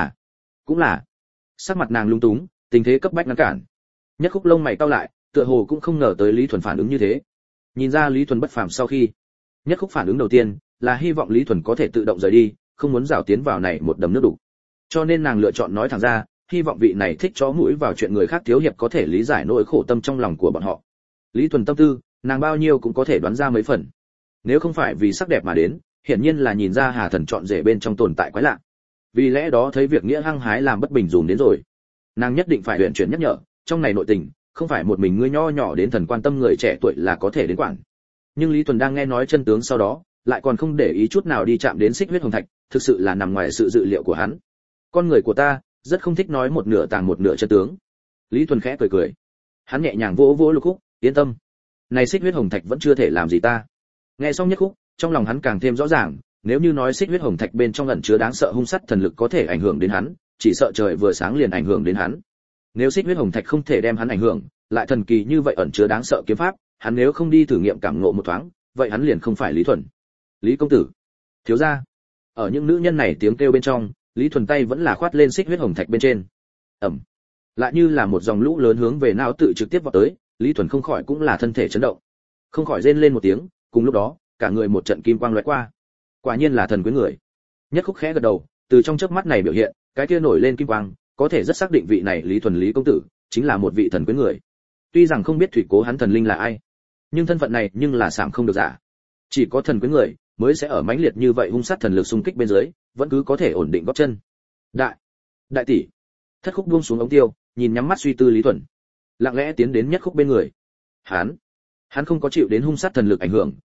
là. Sắc mặt nàng lung túng, tình thế cấp bách ngăn cản. Nhất Khúc lông mày cau lại, tựa hồ cũng không ngờ tới Lý Thuần phản ứng như thế. Nhìn ra Lý Thuần bất phàm sau khi, Nhất Khúc phản ứng đầu tiên là hy vọng Lý Thuần có thể tự động rời đi, không muốn rảo tiến vào này một đầm nước đục. Cho nên nàng lựa chọn nói thẳng ra, hy vọng vị này thích chó mũi vào chuyện người khác thiếu hiệp có thể lý giải nỗi khổ tâm trong lòng của bọn họ. Lý Thuần tâm tư, nàng bao nhiêu cũng có thể đoán ra mấy phần. Nếu không phải vì sắc đẹp mà đến, hiển nhiên là nhìn ra Hà Thần chọn rể bên trong tồn tại quái lạ. vì lẽ đó thấy việc nghĩa hăng hái làm bất bình dùm đến rồi. Nàng nhất định phải luyện chuyển nhắc nhở, trong này nội tình không phải một mình ngươi nho nhỏ đến thần quan tâm người trẻ tuổi là có thể đến quản. Nhưng Lý Tuần đang nghe nói chân tướng sau đó, lại còn không để ý chút nào đi chạm đến xích huyết hồng thạch, thực sự là nằm ngoài sự dự liệu của hắn. Con người của ta rất không thích nói một nửa tàng một nửa chân tướng. Lý Tuần khẽ cười cười, hắn nhẹ nhàng vỗ vỗ Lục Khúc, yên tâm, này xích huyết hồng thạch vẫn chưa thể làm gì ta. Nghe xong Nhất Khúc, trong lòng hắn càng thêm rõ ràng, nếu như nói xích huyết hồng thạch bên trong ẩn chứa đáng sợ hung sát thần lực có thể ảnh hưởng đến hắn, chỉ sợ trời vừa sáng liền ảnh hưởng đến hắn. Nếu xích huyết hồng thạch không thể đem hắn ảnh hưởng, lại thần kỳ như vậy ẩn chứa đáng sợ kiếm pháp, hắn nếu không đi thử nghiệm cảm ngộ một thoáng, vậy hắn liền không phải Lý Thuần. Lý công tử, thiếu gia. Ở những nữ nhân này tiếng kêu bên trong, Lý Thuần tay vẫn là khoát lên xích huyết hồng thạch bên trên. Ầm. Lại như là một dòng lũ lớn hướng về não tự trực tiếp vọt tới, Lý Thuần không khỏi cũng là thân thể chấn động, không khỏi rên lên một tiếng, cùng lúc đó, cả người một trận kim quang lóe qua. Quả nhiên là thần quyến người. Nhất Khúc khẽ gật đầu, từ trong chớp mắt này biểu hiện, cái kia nổi lên kim quang, có thể rất xác định vị này Lý Thuần Lý công tử chính là một vị thần quyến người. Tuy rằng không biết thủy cố hắn thần linh là ai, nhưng thân phận này nhưng là sạm không được giả. Chỉ có thần quyến người mới sẽ ở mãnh liệt như vậy hung sát thần lực xung kích bên dưới, vẫn cứ có thể ổn định gót chân. Đại tỷ. Thất Khúc buông xuống ống tiêu, nhìn nhắm mắt suy tư Lý Thuần, lặng lẽ tiến đến Nhất Khúc bên người. Hắn không có chịu đến hung sát thần lực ảnh hưởng,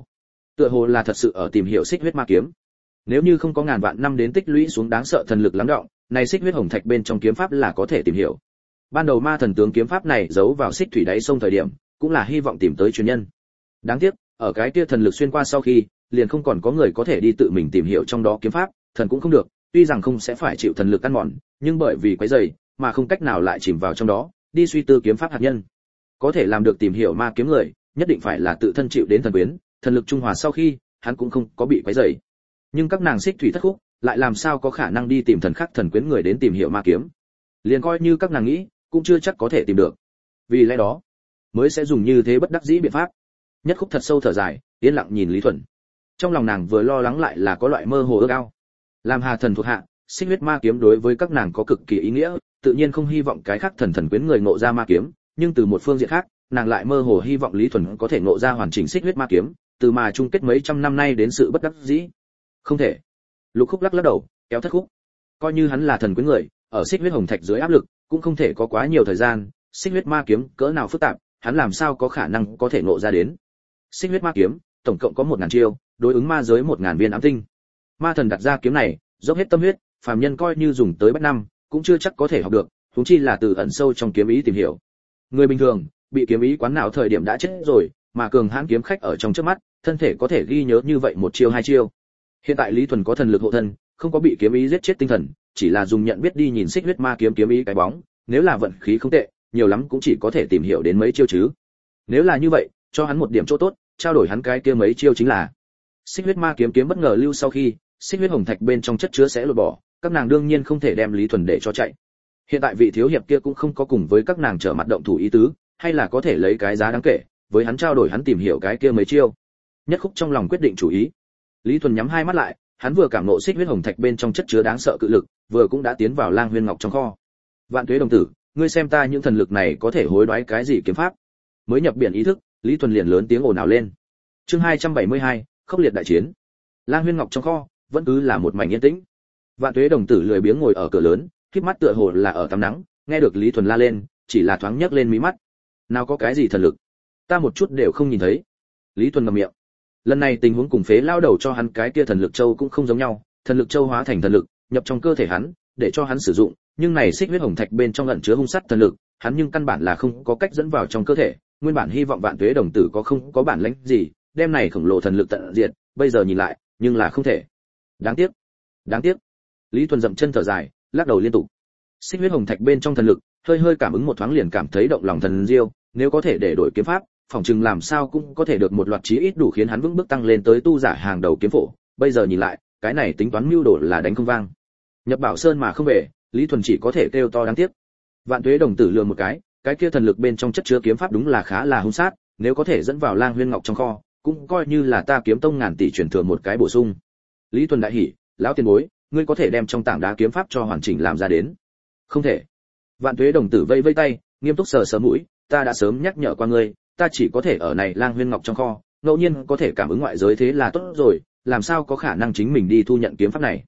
tựa hồ là thật sự ở tìm hiểu xích huyết ma kiếm. Nếu như không có ngàn vạn năm đến tích lũy xuống đáng sợ thần lực lắng đọng, này xích huyết hồng thạch bên trong kiếm pháp là có thể tìm hiểu. Ban đầu ma thần tướng kiếm pháp này giấu vào xích thủy đáy sông thời điểm, cũng là hy vọng tìm tới truyền nhân. Đáng tiếc, ở cái kia thần lực xuyên qua sau khi, liền không còn có người có thể đi tự mình tìm hiểu trong đó kiếm pháp, thần cũng không được, tuy rằng không sẽ phải chịu thần lực ăn mòn, nhưng bởi vì quấy rầy, mà không cách nào lại chìm vào trong đó, đi suy tư kiếm pháp hạt nhân. Có thể làm được tìm hiểu ma kiếm người, nhất định phải là tự thân chịu đến thần quyến, thần lực trung hòa sau khi, hắn cũng không có bị quấy rầy. Nhưng các nàng xích thủy thất khúc, lại làm sao có khả năng đi tìm thần khác thần quyến người đến tìm hiểu ma kiếm? Liền coi như các nàng nghĩ, cũng chưa chắc có thể tìm được. Vì lẽ đó, mới sẽ dùng như thế bất đắc dĩ biện pháp. Nhất Khúc thật sâu thở dài, yên lặng nhìn Lý Thuần. Trong lòng nàng vừa lo lắng lại là có loại mơ hồ ước ao. Làm Hà thần thuộc hạ, xích huyết ma kiếm đối với các nàng có cực kỳ ý nghĩa, tự nhiên không hy vọng cái khác thần quyến người ngộ ra ma kiếm, nhưng từ một phương diện khác, nàng lại mơ hồ hy vọng Lý Thuần có thể ngộ ra hoàn chỉnh xích huyết ma kiếm, từ mà chung kết mấy trăm năm nay đến sự bất đắc dĩ. Không thể. Lục Khúc lắc lắc đầu, kéo Thất Khúc. Coi như hắn là thần quyến người, ở xích huyết hồng thạch dưới áp lực, cũng không thể có quá nhiều thời gian, xích huyết ma kiếm cỡ nào phức tạp, hắn làm sao có khả năng có thể ngộ ra đến. Xích huyết ma kiếm, tổng cộng có 1000 chiêu, đối ứng ma giới 1000 viên ám tinh. Ma thần đặt ra kiếm này, dốc hết tâm huyết, phàm nhân coi như dùng tới bách năm, cũng chưa chắc có thể học được, huống chi là từ ẩn sâu trong kiếm ý tìm hiểu. Người bình thường, bị kiếm ý quán não thời điểm đã chết rồi, mà cường hãn kiếm khách ở trong trước mắt, thân thể có thể ghi nhớ như vậy một chiêu hai chiêu. Hiện tại Lý Thuần có thần lực hộ thân, không có bị kiếm ý giết chết tinh thần, chỉ là dùng nhận biết đi nhìn xích huyết ma kiếm kiếm ý cái bóng, nếu là vận khí không tệ, nhiều lắm cũng chỉ có thể tìm hiểu đến mấy chiêu chứ. Nếu là như vậy, cho hắn một điểm chỗ tốt, trao đổi hắn cái kia mấy chiêu chính là. Xích huyết ma kiếm kiếm bất ngờ lưu sau khi, xích huyết hồng thạch bên trong chất chứa sẽ lột bỏ, các nàng đương nhiên không thể đem Lý Thuần để cho chạy. Hiện tại vị thiếu hiệp kia cũng không có cùng với các nàng trở mặt động thủ ý tứ, hay là có thể lấy cái giá đáng kể, với hắn trao đổi hắn tìm hiểu cái kia mấy chiêu. Nhất Khúc trong lòng quyết định chủ ý. Lý Thuần nhắm hai mắt lại, hắn vừa cảm ngộ xích huyết hồng thạch bên trong chất chứa đáng sợ cự lực, vừa cũng đã tiến vào Lang Huyên Ngọc trong kho. Vạn Tuế đồng tử, ngươi xem ta những thần lực này có thể hối đoái cái gì kiếm pháp? Mới nhập biển ý thức, Lý Thuần liền lớn tiếng ồn ào lên. Chương 272, khốc liệt đại chiến. Lang Huyên Ngọc trong kho, vẫn cứ là một mảnh yên tĩnh. Vạn Tuế đồng tử lười biếng ngồi ở cửa lớn, khép mắt tựa hồ là ở tắm nắng, nghe được Lý Thuần la lên, chỉ là thoáng nhấc lên mí mắt. Nào có cái gì thần lực, ta một chút đều không nhìn thấy. Lý Thuần ngậm miệng. Lần này tình huống cùng phế lao đầu cho hắn cái kia thần lực châu cũng không giống nhau, thần lực châu hóa thành thần lực, nhập trong cơ thể hắn, để cho hắn sử dụng, nhưng này xích huyết hồng thạch bên trong ẩn chứa hung sát thần lực, hắn nhưng căn bản là không có cách dẫn vào trong cơ thể, nguyên bản hy vọng Vạn Tuế đồng tử không có bản lĩnh gì, đem này khổng lồ thần lực tận diệt, bây giờ nhìn lại, nhưng là không thể. Đáng tiếc. Lý Thuần dậm chân thở dài, lắc đầu liên tục. Xích huyết hồng thạch bên trong thần lực, hơi cảm ứng một thoáng liền cảm thấy động lòng thần diêu, nếu có thể để đổi kiếm pháp, phỏng chừng làm sao cũng có thể được một loạt chí ít đủ khiến hắn vững bước tăng lên tới tu giả hàng đầu kiếm phổ, bây giờ nhìn lại, cái này tính toán mưu đồ là đánh không vang. Nhập Bảo Sơn mà không về, Lý Thuần chỉ có thể kêu to đáng tiếc. Vạn Tuế đồng tử lừa một cái kia thần lực bên trong chất chứa kiếm pháp đúng là khá là hung sát, nếu có thể dẫn vào Lang Huyên Ngọc trong kho, cũng coi như là ta kiếm tông ngàn tỷ truyền thừa một cái bổ sung. Lý Thuần đại hỉ, lão tiền bối, ngươi có thể đem trong tảng đá kiếm pháp cho hoàn chỉnh làm ra đến. Không thể. Vạn Tuế đồng tử vây tay, nghiêm túc sờ mũi, ta đã sớm nhắc nhở qua ngươi, ta chỉ có thể ở này Lang Huyên Ngọc trong kho, ngẫu nhiên có thể cảm ứng ngoại giới thế là tốt rồi, làm sao có khả năng chính mình đi thu nhận kiếm pháp này.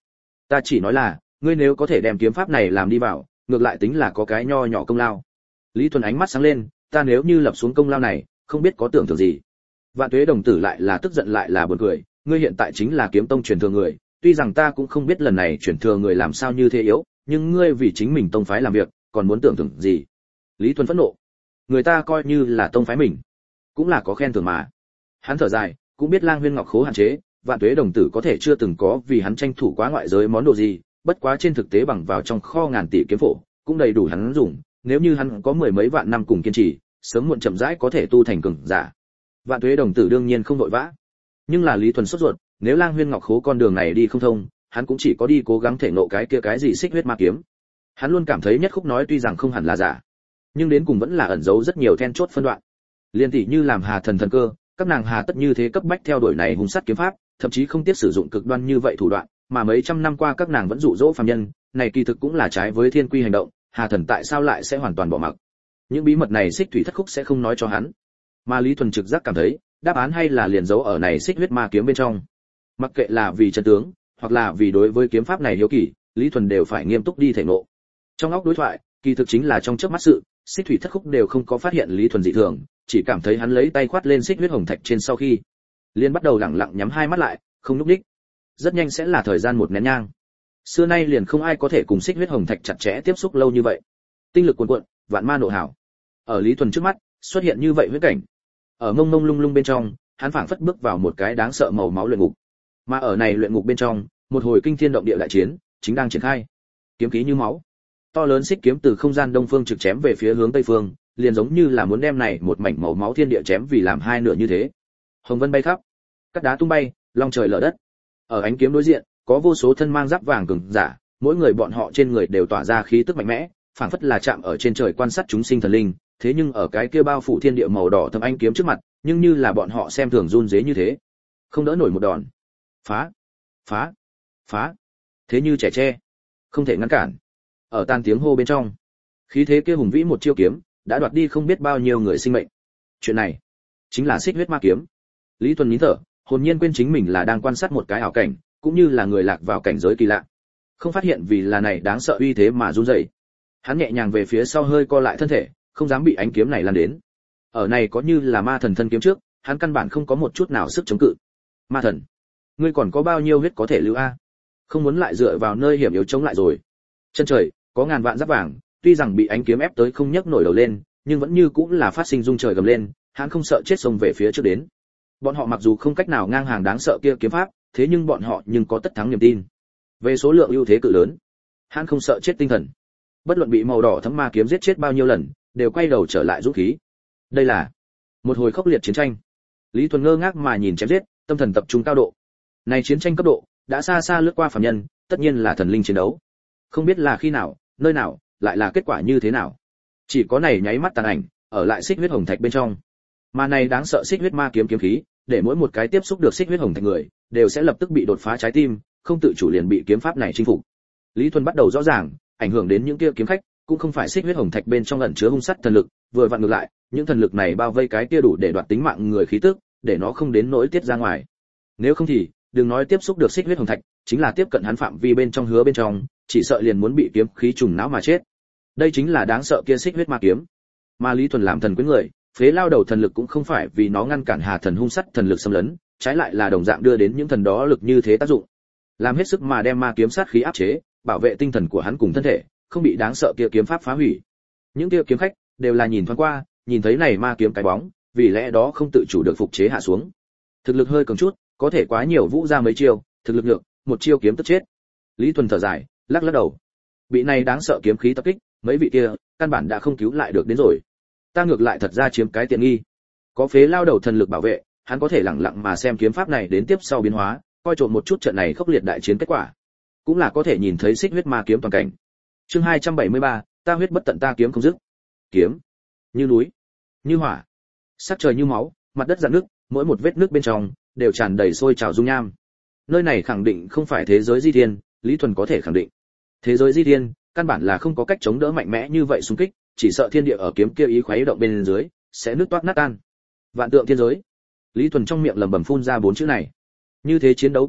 Ta chỉ nói là, ngươi nếu có thể đem kiếm pháp này làm đi vào, ngược lại tính là có cái nho nhỏ công lao. Lý Thuần ánh mắt sáng lên, ta nếu như lập xuống công lao này, không biết có tưởng tượng gì. Vạn Tuế đồng tử lại là tức giận lại là buồn cười, ngươi hiện tại chính là kiếm tông truyền thừa người, tuy rằng ta cũng không biết lần này truyền thừa người làm sao như thế yếu, nhưng ngươi vì chính mình tông phái làm việc, còn muốn tưởng tượng gì? Lý Thuần phẫn nộ. Người ta coi như là tông phái mình, cũng là có khen thưởng mà. Hắn thở dài, cũng biết Lang Huyên Ngọc Khố hạn chế, Vạn Tuế đồng tử có thể chưa từng có vì hắn tranh thủ quá ngoại giới món đồ gì, bất quá trên thực tế bằng vào trong kho ngàn tỷ kiếm phổ, cũng đầy đủ hắn dùng, nếu như hắn có mười mấy vạn năm cùng kiên trì, sớm muộn chậm rãi có thể tu thành cường giả. Vạn Tuế đồng tử đương nhiên không vội vã, nhưng là Lý Thuần sốt ruột, nếu Lang Huyên Ngọc Khố con đường này đi không thông, hắn cũng chỉ có đi cố gắng thể ngộ cái kia cái gì xích huyết ma kiếm. Hắn luôn cảm thấy Nhất Khúc nói tuy rằng không hẳn là giả, nhưng đến cùng vẫn là ẩn giấu rất nhiều then chốt phân đoạn. Liên tỷ như làm Hà Thần thần cơ, các nàng hà tất như thế cấp bách theo đuổi này hung sát kiếm pháp, thậm chí không tiếc sử dụng cực đoan như vậy thủ đoạn, mà mấy trăm năm qua các nàng vẫn dụ dỗ phàm nhân, này kỳ thực cũng là trái với thiên quy hành động, Hà Thần tại sao lại sẽ hoàn toàn bỏ mặc? Những bí mật này Xích Thủy Thất Khúc sẽ không nói cho hắn. Mà Lý Thuần trực giác cảm thấy, đáp án hay là liền giấu ở này xích huyết ma kiếm bên trong. Mặc kệ là vì chân tướng, hoặc là vì đối với kiếm pháp này hiếu kỳ, Lý Thuần đều phải nghiêm túc đi thể ngộ. Trong óc đối thoại, kỳ thực chính là trong chớp mắt sự, Xích Thủy Thất Khúc đều không có phát hiện Lý Thuần dị thường, chỉ cảm thấy hắn lấy tay khoát lên xích huyết hồng thạch trên sau khi, liền bắt đầu lẳng lặng nhắm hai mắt lại, không nhúc nhích. Rất nhanh sẽ là thời gian một nén nhang. Xưa nay liền không ai có thể cùng xích huyết hồng thạch chặt chẽ tiếp xúc lâu như vậy. Tinh lực cuồn cuộn, vạn ma nộ hảo. Ở Lý Thuần trước mắt, xuất hiện như vậy huyết cảnh. Ở mông mông lung lung bên trong, hắn phảng phất bước vào một cái đáng sợ màu máu luyện ngục. Mà ở này luyện ngục bên trong, một hồi kinh thiên động địa đại chiến chính đang triển khai. Kiếm khí như máu, to lớn xích kiếm từ không gian đông phương trực chém về phía hướng tây phương, liền giống như là muốn đem này một mảnh màu máu thiên địa chém vì làm hai nửa như thế. Hồng vân bay khắp, cát đá tung bay, long trời lở đất. Ở ánh kiếm đối diện, có vô số thân mang giáp vàng cường giả, mỗi người bọn họ trên người đều tỏa ra khí tức mạnh mẽ, phảng phất là chạm ở trên trời quan sát chúng sinh thần linh, thế nhưng ở cái kia bao phủ thiên địa màu đỏ thâm ánh kiếm trước mặt, nhưng như là bọn họ xem thường run rế như thế, không đỡ nổi một đòn. Phá, phá, phá, thế như trẻ tre, không thể ngăn cản. Ở tan tiếng hô bên trong, khí thế kia hùng vĩ một chiêu kiếm đã đoạt đi không biết bao nhiêu người sinh mệnh. Chuyện này chính là xích huyết ma kiếm. Lý Tuấn nín thở, hồn nhiên quên chính mình là đang quan sát một cái ảo cảnh, cũng như là người lạc vào cảnh giới kỳ lạ, không phát hiện vì là này đáng sợ uy thế mà run rẩy. Hắn nhẹ nhàng về phía sau hơi co lại thân thể, không dám bị ánh kiếm này lan đến. Ở này có như là ma thần thân kiếm trước, hắn căn bản không có một chút nào sức chống cự. Ma thần, ngươi còn có bao nhiêu huyết có thể lưu a? Không muốn lại dựa vào nơi hiểm yếu chống lại rồi. Chân trời có ngàn vạn giáp vàng, tuy rằng bị ánh kiếm ép tới không nhấc nổi đầu lên, nhưng vẫn như cũng là phát sinh rung trời gầm lên, hắn không sợ chết xông về phía trước đến. Bọn họ mặc dù không cách nào ngang hàng đáng sợ kia kiếm pháp, thế nhưng bọn họ nhưng có tất thắng niềm tin. Về số lượng ưu thế cự lớn, hắn không sợ chết tinh thần. Bất luận bị màu đỏ thấm ma kiếm giết chết bao nhiêu lần, đều quay đầu trở lại dũng khí. Đây là một hồi khốc liệt chiến tranh. Lý Thuần ngơ ngác mà nhìn chém giết, tâm thần tập trung cao độ. Này chiến tranh cấp độ đã xa xa lướt qua phàm nhân, tất nhiên là thần linh chiến đấu. Không biết là khi nào, nơi nào, lại là kết quả như thế nào. Chỉ có này nháy mắt tàn ảnh, ở lại xích huyết hồng thạch bên trong. Mà này đáng sợ xích huyết ma kiếm kiếm khí, để mỗi một cái tiếp xúc được xích huyết hồng thạch người, đều sẽ lập tức bị đột phá trái tim, không tự chủ liền bị kiếm pháp này chinh phục. Lý Thuần bắt đầu rõ ràng, ảnh hưởng đến những kia kiếm khách, cũng không phải xích huyết hồng thạch bên trong ẩn chứa hung sát thần lực, vừa vặn ngược lại, những thần lực này bao vây cái kia đủ để đoạt tính mạng người khí tức, để nó không đến nỗi tiết ra ngoài. Nếu không thì, đừng nói tiếp xúc được xích huyết hồng thạch, chính là tiếp cận hắn phạm vi bên trong hứa bên trong, chỉ sợ liền muốn bị kiếm khí trùng não mà chết. Đây chính là đáng sợ kia xích huyết ma kiếm. Mà Lý Thuần làm thần quyến người, phế lao đầu thần lực cũng không phải vì nó ngăn cản Hà thần hung sát thần lực xâm lấn, trái lại là đồng dạng đưa đến những thần đó lực như thế tác dụng. Làm hết sức mà đem ma kiếm sát khí áp chế, bảo vệ tinh thần của hắn cùng thân thể, không bị đáng sợ kia kiếm pháp phá hủy. Những kia kiếm khách đều là nhìn thoáng qua, nhìn thấy này ma kiếm cái bóng, vì lẽ đó không tự chủ được phục chế hạ xuống. Thực lực hơi cường chút, có thể quá nhiều vũ ra mấy chiêu, thực lực nhược, một chiêu kiếm tức chết. Lý Thuần thở dài, lắc lắc đầu. Bị này đáng sợ kiếm khí tập kích, mấy vị kia căn bản đã không cứu lại được đến rồi. Ta ngược lại thật ra chiếm cái tiện nghi. Có phế lao đầu thần lực bảo vệ, hắn có thể lặng lặng mà xem kiếm pháp này đến tiếp sau biến hóa, coi trộm một chút trận này khốc liệt đại chiến kết quả. Cũng là có thể nhìn thấy xích huyết ma kiếm toàn cảnh. Chương 273, ta huyết bất tận ta kiếm không dứt. Kiếm như núi, như hỏa, sắc trời như máu, mặt đất rạn nước, mỗi một vết nước bên trong đều tràn đầy sôi trào dung nham. Nơi này khẳng định không phải thế giới di thiên, Lý Thuần có thể khẳng định. Thế giới di thiên, căn bản là không có cách chống đỡ mạnh mẽ như vậy xung kích, chỉ sợ thiên địa ở kiếm kia ý khuấy động bên dưới, sẽ nứt toác nát tan. Vạn tượng thiên giới. Lý Thuần trong miệng lẩm bẩm phun ra bốn chữ này. Như thế chiến đấu kịch liệt,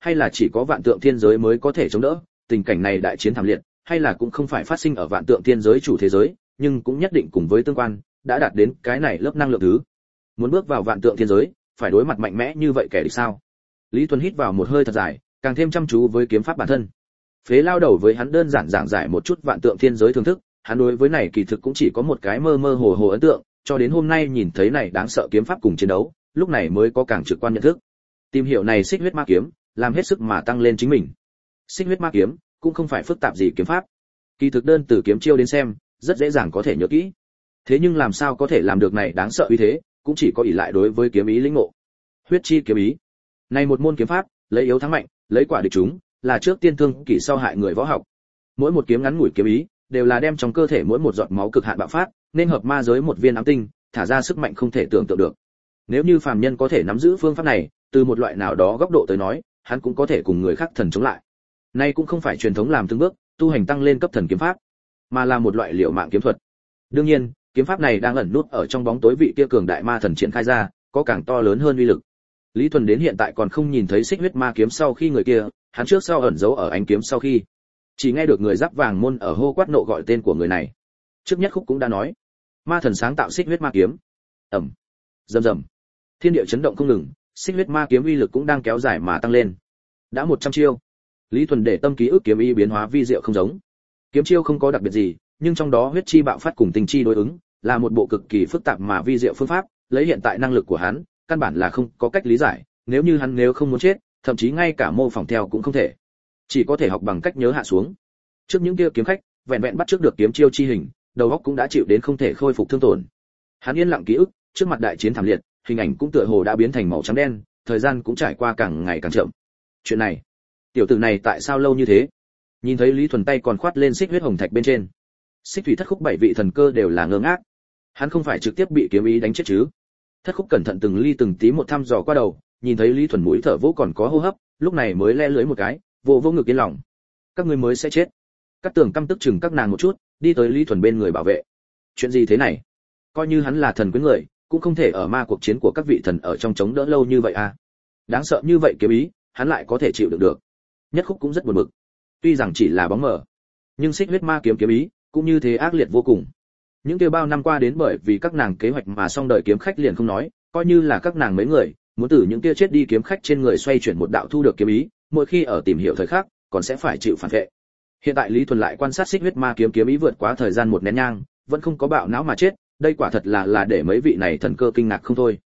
hay là chỉ có vạn tượng thiên giới mới có thể chống đỡ, tình cảnh này đại chiến thảm liệt, hay là cũng không phải phát sinh ở vạn tượng thiên giới chủ thế giới, nhưng cũng nhất định cùng với tương quan, đã đạt đến cái này lớp năng lượng thứ. Muốn bước vào vạn tượng thiên giới, phải đối mặt mạnh mẽ như vậy kẻ địch sao? Lý Tuấn hít vào một hơi thật dài, càng thêm chăm chú với kiếm pháp bản thân. Phế lao đầu với hắn đơn giản giảng giải một chút vạn tượng thiên giới thưởng thức, hắn đối với này kỳ thực cũng chỉ có một cái mơ mơ hồ hồ ấn tượng, cho đến hôm nay nhìn thấy này đáng sợ kiếm pháp cùng chiến đấu, lúc này mới có càng trực quan nhận thức. Tìm hiểu này xích huyết ma kiếm, làm hết sức mà tăng lên chính mình. Xích huyết ma kiếm cũng không phải phức tạp gì kiếm pháp, kỳ thực đơn từ kiếm chiêu đến xem, rất dễ dàng có thể nhớ kỹ. Thế nhưng làm sao có thể làm được này đáng sợ uy thế, cũng chỉ có ỷ lại đối với kiếm ý lĩnh ngộ. Huyết chi kiếm ý, này một môn kiếm pháp, lấy yếu thắng mạnh, lấy quả địch chúng, là trước tiên thương kỷ sau hại người võ học. Mỗi một kiếm ngắn ngủi kiếm ý, đều là đem trong cơ thể mỗi một giọt máu cực hạn bạo phát, nên hợp ma giới một viên ám tinh, thả ra sức mạnh không thể tưởng tượng được. Nếu như phàm nhân có thể nắm giữ phương pháp này, từ một loại nào đó góc độ tới nói, hắn cũng có thể cùng người khác thần chống lại. Nay cũng không phải truyền thống làm từng bước, tu hành tăng lên cấp thần kiếm pháp, mà là một loại liều mạng kiếm thuật. Đương nhiên, kiếm pháp này đang ẩn nút ở trong bóng tối vị kia cường đại ma thần triển khai ra, có càng to lớn hơn uy lực. Lý Thuần đến hiện tại còn không nhìn thấy xích huyết ma kiếm sau khi người kia, hắn trước sau ẩn giấu ở ánh kiếm sau khi. Chỉ nghe được người giáp vàng môn ở hô quát nộ gọi tên của người này. Trước nhất khúc cũng đã nói, ma thần sáng tạo xích huyết ma kiếm. Ầm, rầm rầm. Thiên địa chấn động không ngừng, xích huyết ma kiếm uy lực cũng đang kéo dài mà tăng lên. Đã 100 chiêu. Lý Thuần để tâm ký ức kiếm ý biến hóa vi diệu không giống. Kiếm chiêu không có đặc biệt gì, nhưng trong đó huyết chi bạo phát cùng tình chi đối ứng, là một bộ cực kỳ phức tạp mà vi diệu phương pháp, lấy hiện tại năng lực của hắn, căn bản là không có cách lý giải, nếu hắn không muốn chết, thậm chí ngay cả mô phỏng theo cũng không thể. Chỉ có thể học bằng cách nhớ hạ xuống. Trước những kia kiếm khách, vẹn vẹn bắt trước được kiếm chiêu chi hình, đầu óc cũng đã chịu đến không thể khôi phục thương tổn. Hắn yên lặng ký ức, trước mặt đại chiến thảm liệt, hình ảnh cũng tựa hồ đã biến thành màu trắng đen, thời gian cũng trải qua càng ngày càng chậm. Chuyện này, tiểu tử này tại sao lâu như thế? Nhìn thấy Lý Thuần tay còn khoát lên xích huyết hồng thạch bên trên. Xích thủy thất khúc 7 vị thần cơ đều là ngơ ngác. Hắn không phải trực tiếp bị kiếm ý đánh chết chứ? Thất khúc cẩn thận từng ly từng tí một thăm dò qua đầu, nhìn thấy Lý Thuần mũi thở vỗ còn có hô hấp, lúc này mới le lưỡi một cái, vô ngực yên lòng. Các ngươi mới sẽ chết. Các tường căm tức chừng các nàng một chút, đi tới Lý Thuần bên người bảo vệ. Chuyện gì thế này? Coi như hắn là thần quyến người, cũng không thể ở ma cuộc chiến của các vị thần ở trong chống đỡ lâu như vậy à? Đáng sợ như vậy kiếm ý, hắn lại có thể chịu đựng được. Nhất khúc cũng rất buồn bực. Tuy rằng chỉ là bóng mờ, nhưng xích huyết ma kiếm ý cũng như thế ác liệt vô cùng. Những kia bao năm qua đến bởi vì các nàng kế hoạch mà xong đời kiếm khách liền không nói, coi như là các nàng mấy người muốn từ những kia chết đi kiếm khách trên người xoay chuyển một đạo thu được kiếm ý, mỗi khi ở tìm hiểu thời khắc còn sẽ phải chịu phản vệ. Hiện tại Lý Thuần lại quan sát xích huyết ma kiếm ý vượt quá thời gian một nén nhang, vẫn không có bạo não mà chết, đây quả thật là để mấy vị này thần cơ kinh ngạc không thôi.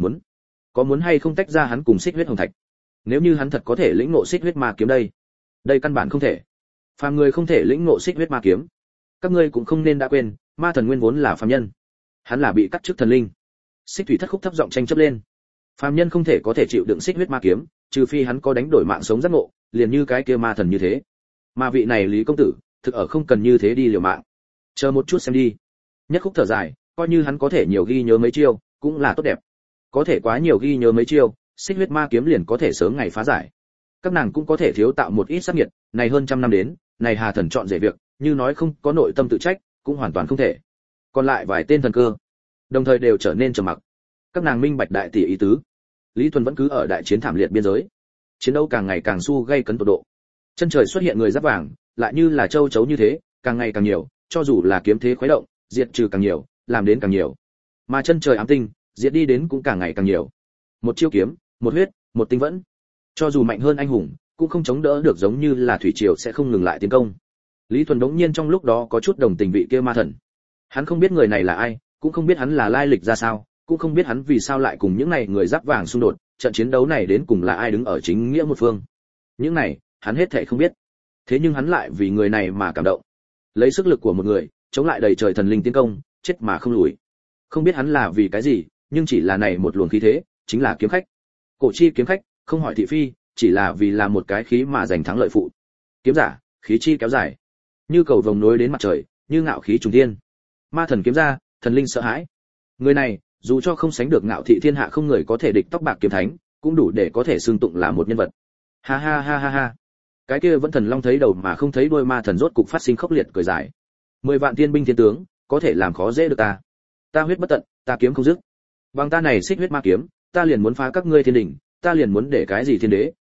Muốn hay không tách ra hắn cùng xích huyết hồng thạch? Nếu như hắn thật có thể lĩnh ngộ xích huyết ma kiếm đây căn bản không thể. Phàm người không thể lĩnh ngộ xích huyết ma kiếm. Các ngươi cũng không nên đã quên, ma thần nguyên vốn là phàm nhân, hắn là bị cắt chức thần linh. Xích thủy thất khúc thấp giọng tranh chấp lên. Phàm nhân không thể có thể chịu đựng xích huyết ma kiếm, trừ phi hắn có đánh đổi mạng sống giác ngộ, liền như cái kia ma thần như thế. Mà vị này Lý công tử, thực ở không cần như thế đi liều mạng. Chờ một chút xem đi. Nhất khúc thở dài, coi như hắn có thể nhiều ghi nhớ mấy chiêu, cũng là tốt đẹp. Có thể quá nhiều ghi nhớ mấy chiêu, xích huyết ma kiếm liền có thể sớm ngày phá giải. Các nàng cũng có thể thiếu tạo một ít sát nghiệt, này hơn trăm năm đến, này Hà thần chọn rể việc, như nói không có nội tâm tự trách, cũng hoàn toàn không thể. Còn lại vài tên thần cơ, đồng thời đều trở nên trầm mặc. Các nàng minh bạch đại tỷ ý tứ. Lý Thuần vẫn cứ ở đại chiến thảm liệt biên giới, chiến đấu càng ngày càng su gay cấn tột độ. Chân trời xuất hiện người giáp vàng, lại như là châu chấu như thế, càng ngày càng nhiều, cho dù là kiếm thế khuấy động, diệt trừ càng nhiều, làm đến càng nhiều. Mà chân trời ám tinh, diệt đi đến cũng càng ngày càng nhiều. Một chiêu kiếm, một huyết, một tinh vẫn. Cho dù mạnh hơn anh hùng, cũng không chống đỡ được, giống như là thủy triều sẽ không ngừng lại tiến công. Lý Thuần đống nhiên trong lúc đó có chút đồng tình vị kia ma thần. Hắn không biết người này là ai, cũng không biết hắn là lai lịch ra sao, cũng không biết hắn vì sao lại cùng những này người giáp vàng xung đột, trận chiến đấu này đến cùng là ai đứng ở chính nghĩa một phương. Những này, hắn hết thảy không biết. Thế nhưng hắn lại vì người này mà cảm động. Lấy sức lực của một người, chống lại đầy trời thần linh tiến công, chết mà không lùi. Không biết hắn là vì cái gì, nhưng chỉ là này một luồng khí thế, chính là kiếm khách. Cổ chi kiếm khách, không hỏi thị phi, chỉ là vì là một cái khí mà giành thắng lợi phụ. Kiếm giả, khí chi kéo dài, như cầu vồng nối đến mặt trời, như ngạo khí trùng thiên. Ma thần kiếm ra, thần linh sợ hãi. Người này, dù cho không sánh được ngạo thị thiên hạ không người có thể địch tóc bạc kiếm thánh, cũng đủ để có thể xưng tụng là một nhân vật. Ha ha ha ha ha. Cái kia vẫn thần long thấy đầu mà không thấy đuôi ma thần rốt cục phát sinh khốc liệt cười dài. 10 vạn tiên binh thiên tướng, có thể làm khó dễ được ta. Ta huyết bất tận, ta kiếm không dứt. Bằng ta này xích huyết ma kiếm, ta liền muốn phá các ngươi thiên đình, ta liền muốn để cái gì thiên đế,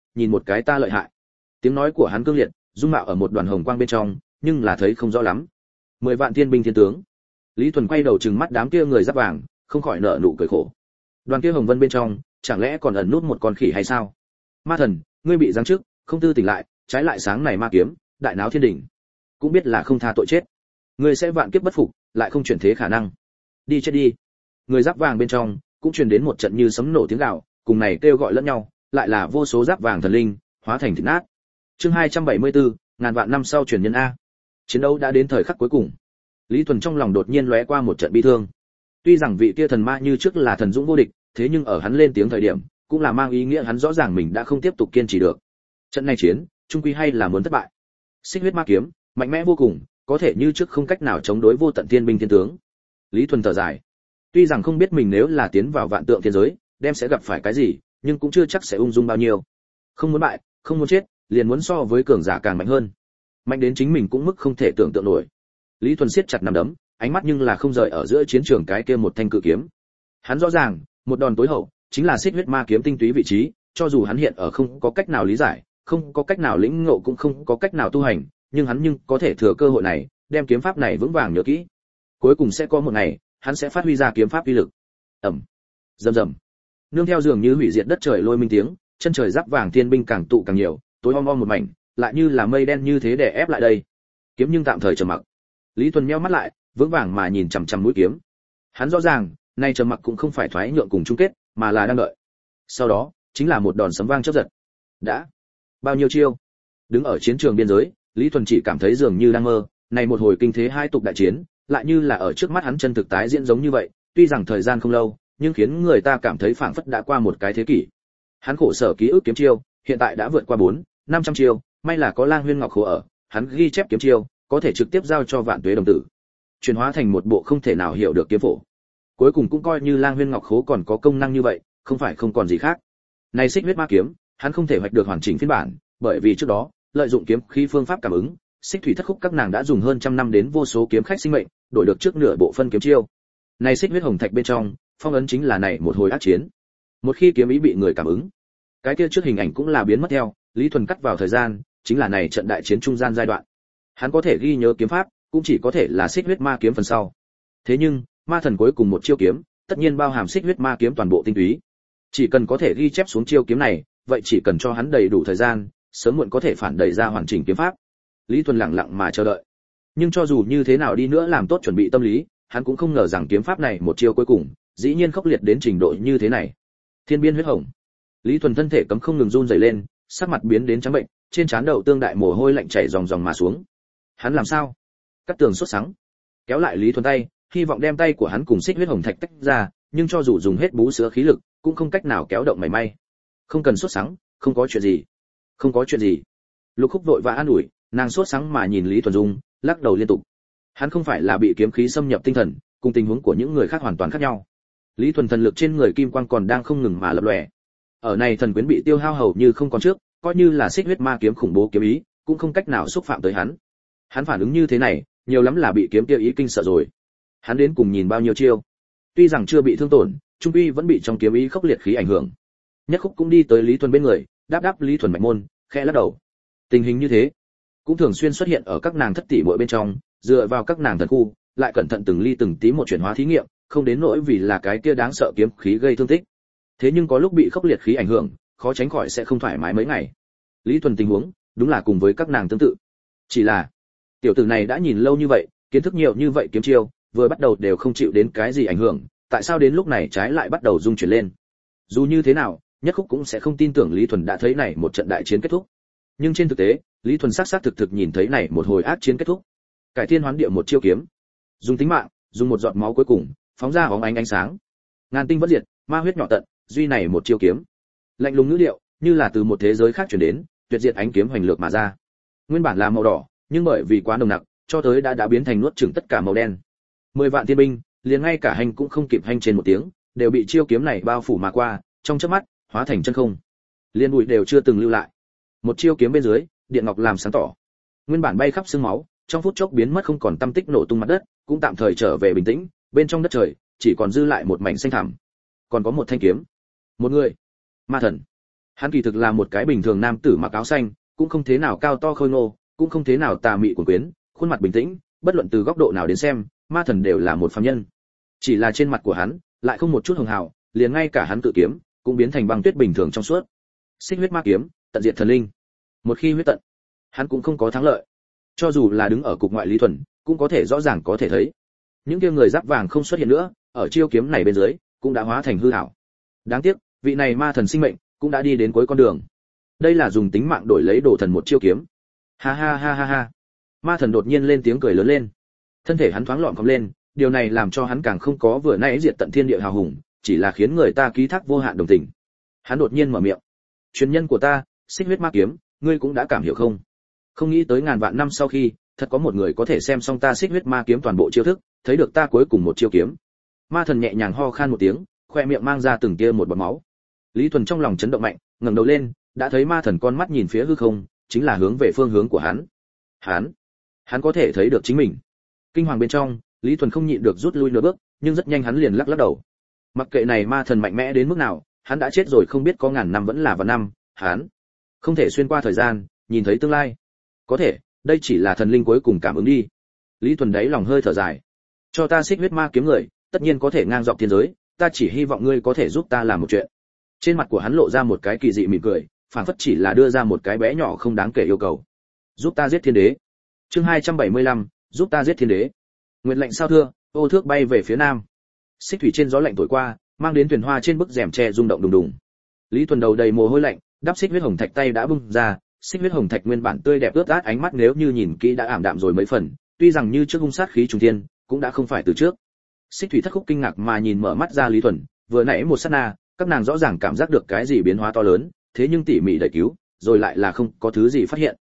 nhìn một cái ta lợi hại. Tiếng nói của hắn cương liệt, dung mạo ở một đoàn hồng quang bên trong, nhưng là thấy không rõ lắm. 10 vạn thiên binh thiên tướng. Lý Thuần quay đầu trừng mắt đám kia người giáp vàng, không khỏi nở nụ cười khổ. Đoàn kia hồng vân bên trong, chẳng lẽ còn ẩn nút một con khỉ hay sao? Ma thần, ngươi bị giáng trước, không tư tỉnh lại, trái lại sáng này ma kiếm, đại náo thiên đỉnh. Cũng biết là không tha tội chết. Ngươi sẽ vạn kiếp bất phục, lại không chuyển thế khả năng. Đi chết đi. Người giáp vàng bên trong cũng truyền đến một trận như sấm nổ tiếng gào, cùng này kêu gọi lẫn nhau, lại là vô số giáp vàng thần linh hóa thành thịt nát. Chương 274, ngàn vạn năm sau truyền nhân a. Chiến đấu đã đến thời khắc cuối cùng. Lý Thuần trong lòng đột nhiên lóe qua một trận bi thương. Tuy rằng vị kia thần ma như trước là thần dũng vô địch, thế nhưng ở hắn lên tiếng thời điểm, cũng là mang ý nghĩa hắn rõ ràng mình đã không tiếp tục kiên trì được. Trận này chiến, chung quy hay là muốn thất bại. Xích huyết ma kiếm, mạnh mẽ vô cùng, có thể như trước không cách nào chống đối vô tận thiên binh thiên tướng. Lý Thuần thở dài. Tuy rằng không biết mình nếu là tiến vào vạn tượng thiên giới, đem sẽ gặp phải cái gì, nhưng cũng chưa chắc sẽ ung dung bao nhiêu. Không muốn bại, không muốn chết, liền muốn so với cường giả càng mạnh hơn. Mạnh đến chính mình cũng mức không thể tưởng tượng nổi. Lý Thuần siết chặt nắm đấm, ánh mắt nhưng là không rời ở giữa chiến trường cái kia một thanh cự kiếm. Hắn rõ ràng, một đòn tối hậu, chính là xích huyết ma kiếm tinh túy vị trí, cho dù hắn hiện ở không có cách nào lý giải, không có cách nào lĩnh ngộ cũng không có cách nào tu hành, nhưng hắn có thể thừa cơ hội này, đem kiếm pháp này vững vàng nhớ kỹ. Cuối cùng sẽ có một ngày, hắn sẽ phát huy ra kiếm pháp uy lực. Ầm, rầm rầm. Nương theo dường như hủy diệt đất trời lôi minh tiếng, chân trời giáp vàng thiên binh càng tụ càng nhiều, tối om om một mảnh, lại như là mây đen như thế để ép lại đây. Kiếm nhưng tạm thời trầm mặc. Lý Thuần nheo mắt lại, vững vàng mà nhìn chằm chằm mũi kiếm. Hắn rõ ràng, nay trầm mặc cũng không phải thoái nhượng cùng chung kết, mà là đang đợi. Sau đó, chính là một đòn sấm vang chớp giật. Đã bao nhiêu chiêu? Đứng ở chiến trường biên giới, Lý Thuần chỉ cảm thấy dường như đang mơ, này một hồi kinh thế hai tục đại chiến, lại như là ở trước mắt hắn chân thực tái diễn giống như vậy, tuy rằng thời gian không lâu, nhưng khiến người ta cảm thấy phảng phất đã qua một cái thế kỷ. Hắn khổ sở ký ức kiếm chiêu, hiện tại đã vượt qua 400-500 chiêu, may là có Lang Huyên Ngọc Khổ ở, hắn ghi chép kiếm chiêu, có thể trực tiếp giao cho Vạn Tuế đồng tử, chuyển hóa thành một bộ không thể nào hiểu được kiếm phổ. Cuối cùng cũng coi như Lang Huyên Ngọc Khố còn có công năng như vậy, không phải không còn gì khác. Này xích huyết ma kiếm, hắn không thể hoạch được hoàn chỉnh phiên bản, bởi vì trước đó, lợi dụng kiếm khí phương pháp cảm ứng, xích thủy thất khúc các nàng đã dùng hơn trăm năm đến vô số kiếm khách sinh mệnh, đổi được trước nửa bộ phân kiếm chiêu. Này xích huyết hồng thạch bên trong, phong ấn chính là này một hồi ác chiến. Một khi kiếm ý bị người cảm ứng, cái kia trước hình ảnh cũng là biến mất theo, Lý Thuần cắt vào thời gian, chính là này trận đại chiến trung gian giai đoạn. Hắn có thể ghi nhớ kiếm pháp, cũng chỉ có thể là xích huyết ma kiếm phần sau. Thế nhưng, ma thần cuối cùng một chiêu kiếm, tất nhiên bao hàm xích huyết ma kiếm toàn bộ tinh túy. Chỉ cần có thể ghi chép xuống chiêu kiếm này, vậy chỉ cần cho hắn đầy đủ thời gian, sớm muộn có thể phản đẩy ra hoàn chỉnh kiếm pháp. Lý Thuần lặng lặng mà chờ đợi. Nhưng cho dù như thế nào đi nữa làm tốt chuẩn bị tâm lý, hắn cũng không ngờ rằng kiếm pháp này một chiêu cuối cùng, dĩ nhiên khốc liệt đến trình độ như thế này. Thiên biên huyết hồng. Lý Thuần thân thể cấm không ngừng run rẩy lên, sắc mặt biến đến trắng bệnh, trên trán đầu tương đại mồ hôi lạnh chảy ròng ròng mà xuống. Hắn làm sao? Cắt tường sốt sắng, kéo lại Lý Thuần tay, hy vọng đem tay của hắn cùng xích huyết hồng thạch tách ra, nhưng cho dù dùng hết bú sữa khí lực, cũng không cách nào kéo động mảy may. Không cần sốt sắng, không có chuyện gì, không có chuyện gì. Lục Khúc vội và an ủi, nàng sốt sắng mà nhìn Lý Thuần Dung, lắc đầu liên tục. Hắn không phải là bị kiếm khí xâm nhập tinh thần, cùng tình huống của những người khác hoàn toàn khác nhau. Lý Thuần thần lực trên người kim quang còn đang không ngừng mà lập lòe. Ở này thần quyến bị tiêu hao hầu như không còn trước, coi như là xích huyết ma kiếm khủng bố kiếm ý, cũng không cách nào xúc phạm tới hắn. Hắn phản ứng như thế này, nhiều lắm là bị kiếm tiêu ý kinh sợ rồi. Hắn đến cùng nhìn bao nhiêu chiêu, tuy rằng chưa bị thương tổn, trung quy vẫn bị trong kiếm ý khốc liệt khí ảnh hưởng. Nhất Khúc cũng đi tới Lý Thuần bên người, đáp Lý Thuần mạch môn, khẽ lắc đầu. Tình hình như thế, cũng thường xuyên xuất hiện ở các nàng thất tỷ muội bên trong, dựa vào các nàng thần khu, lại cẩn thận từng ly từng tí một chuyển hóa thí nghiệm, không đến nỗi vì là cái kia đáng sợ kiếm khí gây thương tích. Thế nhưng có lúc bị khốc liệt khí ảnh hưởng, khó tránh khỏi sẽ không thoải mái mấy ngày. Lý Thuần tình huống, đúng là cùng với các nàng tương tự. Chỉ là, tiểu tử này đã nhìn lâu như vậy, kiến thức nhiều như vậy kiếm chiêu, vừa bắt đầu đều không chịu đến cái gì ảnh hưởng, tại sao đến lúc này trái lại bắt đầu rung chuyển lên? Dù như thế nào, Nhất Khúc cũng sẽ không tin tưởng Lý Thuần đã thấy này một trận đại chiến kết thúc. Nhưng trên thực tế, Lý Thuần xác thực nhìn thấy này một hồi ác chiến kết thúc. Cải thiên hoán địa một chiêu kiếm, dùng tính mạng, dùng một giọt máu cuối cùng, phóng ra óng ánh sáng. Ngàn tinh bất diệt, ma huyết nhỏ tận, duy này một chiêu kiếm. Lạnh lùng ngữ điệu, như là từ một thế giới khác truyền đến, tuyệt diệt ánh kiếm hoành lược mà ra. Nguyên bản là màu đỏ, nhưng bởi vì quá nồng nặc, cho tới đã biến thành nuốt chửng tất cả màu đen. 10 vạn thiên binh, liền ngay cả hành cũng không kịp hành trên một tiếng, đều bị chiêu kiếm này bao phủ mà qua, trong chớp mắt, hóa thành chân không. Liên bụi đều chưa từng lưu lại. Một chiêu kiếm bên dưới, điện ngọc làm sáng tỏ. Nguyên bản bay khắp xương máu, trong phút chốc biến mất không còn tâm tích, nổ tung mặt đất, cũng tạm thời trở về bình tĩnh, bên trong đất trời chỉ còn dư lại một mảnh xanh thẳm. Còn có một thanh kiếm, một người, ma thần. Hắn kỳ thực là một cái bình thường nam tử mặc áo xanh, cũng không thế nào cao to khôi ngô, cũng không thế nào tà mị cuồng quyến, khuôn mặt bình tĩnh, bất luận từ góc độ nào đến xem, ma thần đều là một phàm nhân. Chỉ là trên mặt của hắn lại không một chút hường hào, liền ngay cả hắn tự kiếm cũng biến thành băng tuyết bình thường trong suốt. Xích huyết ma kiếm, tận diệt thần linh. Một khi huyết tận, hắn cũng không có thắng lợi. Cho dù là đứng ở cục ngoại Lý Thuần, cũng có thể rõ ràng có thể thấy. Những kia người giáp vàng không xuất hiện nữa, ở chiêu kiếm này bên dưới, cũng đã hóa thành hư ảo. Đáng tiếc, vị này ma thần sinh mệnh cũng đã đi đến cuối con đường. Đây là dùng tính mạng đổi lấy đồ thần một chiêu kiếm. Ha ha ha ha ha. Ma thần đột nhiên lên tiếng cười lớn lên. Thân thể hắn thoáng lọn cong lên, điều này làm cho hắn càng không có vừa nãy diệt tận thiên địa hào hùng, chỉ là khiến người ta ký thác vô hạn đồng tình. Hắn đột nhiên mở miệng. Truyền nhân của ta, Xích huyết ma kiếm, ngươi cũng đã cảm hiểu không? Không nghĩ tới ngàn vạn năm sau khi, thật có một người có thể xem xong ta Xích huyết ma kiếm toàn bộ chiêu thức, thấy được ta cuối cùng một chiêu kiếm. Ma thần nhẹ nhàng ho khan một tiếng, khoe miệng mang ra từng tia một bọt máu. Lý Thuần trong lòng chấn động mạnh, ngẩng đầu lên, đã thấy ma thần con mắt nhìn phía hư không, chính là hướng về phương hướng của hắn. Hắn có thể thấy được chính mình. Kinh hoàng bên trong, Lý Thuần không nhịn được rút lui nửa bước, nhưng rất nhanh hắn liền lắc đầu. Mặc kệ này ma thần mạnh mẽ đến mức nào, hắn đã chết rồi không biết có ngàn năm vẫn là vạn năm, hắn không thể xuyên qua thời gian, nhìn thấy tương lai. Có thể, đây chỉ là thần linh cuối cùng cảm ứng đi. Lý Thuần đáy lòng hơi thở dài. Cho ta Xích huyết ma kiếm người, tất nhiên có thể ngang dọc thiên giới, ta chỉ hy vọng ngươi có thể giúp ta làm một chuyện. Trên mặt của hắn lộ ra một cái kỳ dị mỉm cười, phảng phất chỉ là đưa ra một cái bé nhỏ không đáng kể yêu cầu. Giúp ta giết thiên đế. Chương 275, giúp ta giết thiên đế. Nguyệt lạnh sao thưa, ô thước bay về phía nam. Xích thủy trên gió lạnh thổi qua, mang đến thuyền hoa trên bức rèm tre rung động đùng đùng. Lý Thuần đầu đầy mồ hôi lạnh, đắp xích huyết hồng thạch tay đã bung ra, xích huyết hồng thạch nguyên bản tươi đẹp ướt át ánh mắt nếu như nhìn kỹ đã ảm đạm rồi mấy phần, tuy rằng như trước hung sát khí trùng thiên, cũng đã không phải từ trước. Xích thủy thất khúc kinh ngạc mà nhìn mở mắt ra Lý Thuần, vừa nãy một sát na, các nàng rõ ràng cảm giác được cái gì biến hóa to lớn, thế nhưng tỉ mỉ đợi cứu, rồi lại là không có thứ gì phát hiện.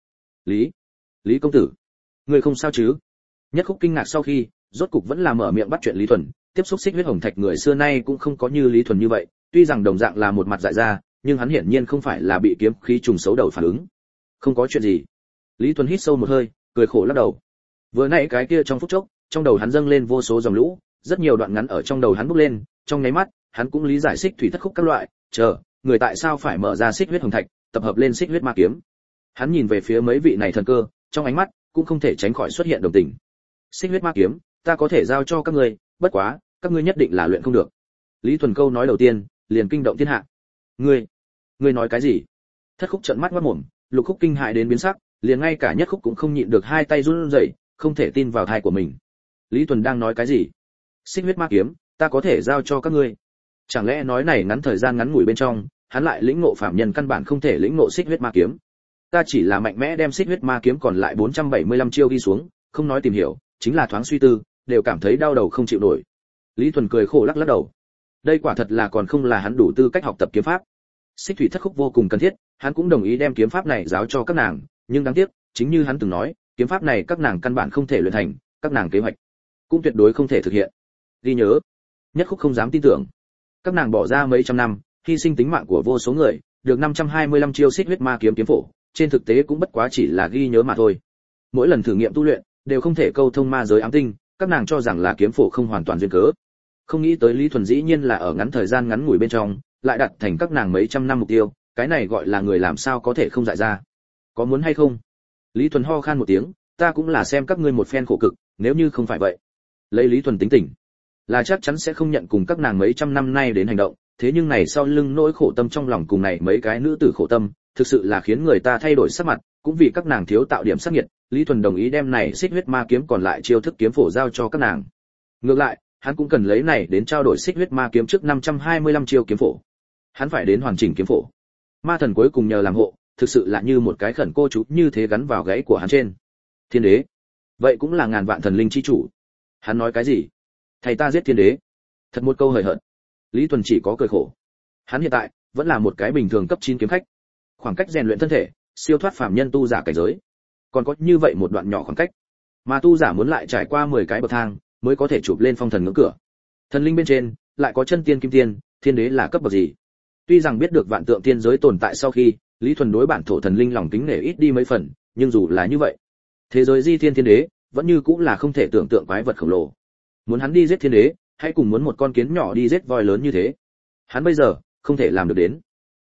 Lý công tử, ngươi không sao chứ? Nhất khúc kinh ngạc sau khi, rốt cục vẫn là mở miệng bắt chuyện Lý Thuần, tiếp xúc xích huyết hồng thạch người xưa nay cũng không có như Lý Thuần như vậy, tuy rằng đồng dạng là một mặt dại ra, nhưng hắn hiển nhiên không phải là bị kiếm khí trùng xấu đầu phản ứng. Không có chuyện gì. Lý Thuần hít sâu một hơi, cười khổ lắc đầu. Vừa nãy cái kia trong phút chốc, trong đầu hắn dâng lên vô số dòng lũ, rất nhiều đoạn ngắn ở trong đầu hắn bốc lên, trong nháy mắt, hắn cũng lý giải xích thủy thất khúc các loại, người tại sao phải mở ra xích huyết hồng thạch, tập hợp lên xích huyết ma kiếm. Hắn nhìn về phía mấy vị này thần cơ, trong ánh mắt cũng không thể tránh khỏi xuất hiện đồng tình. Xích huyết ma kiếm, ta có thể giao cho các ngươi, bất quá, các ngươi nhất định là luyện không được. Lý Thuần câu nói đầu tiên, liền kinh động thiên hạ. Ngươi nói cái gì? Thất khúc trợn mắt ngoác mồm, lục khúc kinh hại đến biến sắc, liền ngay cả nhất khúc cũng không nhịn được hai tay run rẩy, không thể tin vào tai của mình. Lý Thuần đang nói cái gì? Xích huyết ma kiếm, ta có thể giao cho các ngươi. Chẳng lẽ nói này ngắn thời gian ngắn ngủi bên trong, hắn lại lĩnh ngộ phạm nhân căn bản không thể lĩnh ngộ xích huyết ma kiếm. Ta chỉ là mạnh mẽ đem xích huyết ma kiếm còn lại 475 chiêu ghi xuống, không nói tìm hiểu, chính là thoáng suy tư, đều cảm thấy đau đầu không chịu nổi. Lý Thuần cười khổ lắc đầu. Đây quả thật là còn không là hắn đủ tư cách học tập kiếm pháp. Xích thủy thất khúc vô cùng cần thiết, hắn cũng đồng ý đem kiếm pháp này giáo cho các nàng, nhưng đáng tiếc, chính như hắn từng nói, kiếm pháp này các nàng căn bản không thể luyện thành, các nàng kế hoạch cũng tuyệt đối không thể thực hiện. Ghi nhớ. Nhất khúc không dám tin tưởng. Các nàng bỏ ra mấy trăm năm, hy sinh tính mạng của vô số người, được 525 chiêu xích huyết ma kiếm kiếm phổ, trên thực tế cũng bất quá chỉ là ghi nhớ mà thôi. Mỗi lần thử nghiệm tu luyện, đều không thể câu thông ma giới ám tinh, các nàng cho rằng là kiếm phổ không hoàn toàn duyên cớ. Không nghĩ tới Lý Thuần dĩ nhiên là ở ngắn thời gian ngắn ngủi bên trong, lại đặt thành các nàng mấy trăm năm mục tiêu, cái này gọi là người làm sao có thể không dại ra. Có muốn hay không? Lý Thuần ho khan một tiếng, ta cũng là xem các ngươi một phen khổ cực, nếu như không phải vậy, lấy Lý Thuần tính tình, là chắc chắn sẽ không nhận cùng các nàng mấy trăm năm nay đến hành động, thế nhưng này sau lưng nỗi khổ tâm trong lòng cùng này mấy cái nữ tử khổ tâm, thực sự là khiến người ta thay đổi sắc mặt, cũng vì các nàng thiếu tạo điểm sắc nhiệt, Lý Thuần đồng ý đem này xích huyết ma kiếm còn lại chiêu thức kiếm phổ giao cho các nàng. Ngược lại, hắn cũng cần lấy này đến trao đổi xích huyết ma kiếm trước 525 chiêu kiếm phổ. Hắn phải đến hoàn chỉnh kiếm phổ. Ma thần cuối cùng nhờ làm hộ, thực sự là như một cái khẩn cô chú như thế gắn vào gáy của hắn trên. Thiên đế, vậy cũng là ngàn vạn thần linh chi chủ. Hắn nói cái gì? Thầy ta giết thiên đế. Thật một câu hời hợt. Lý Thuần chỉ có cười khổ. Hắn hiện tại vẫn là một cái bình thường cấp 9 kiếm khách. Khoảng cách rèn luyện thân thể, siêu thoát phàm nhân tu giả cảnh giới. Còn có như vậy một đoạn nhỏ khoảng cách, mà tu giả muốn lại trải qua 10 cái bậc thang mới có thể chụp lên phong thần ngưỡng cửa. Thần linh bên trên lại có chân tiên kim tiên, thiên đế là cấp bậc gì? Tuy rằng biết được vạn tượng tiên giới tồn tại sau khi, Lý Thuần đối bản thổ thần linh lòng kính nể ít đi mấy phần, nhưng dù là như vậy, thế giới di thiên thiên đế vẫn như cũng là không thể tưởng tượng quái vật khổng lồ. Muốn hắn đi giết thiên đế, hay cùng muốn một con kiến nhỏ đi giết voi lớn như thế. Hắn bây giờ không thể làm được đến.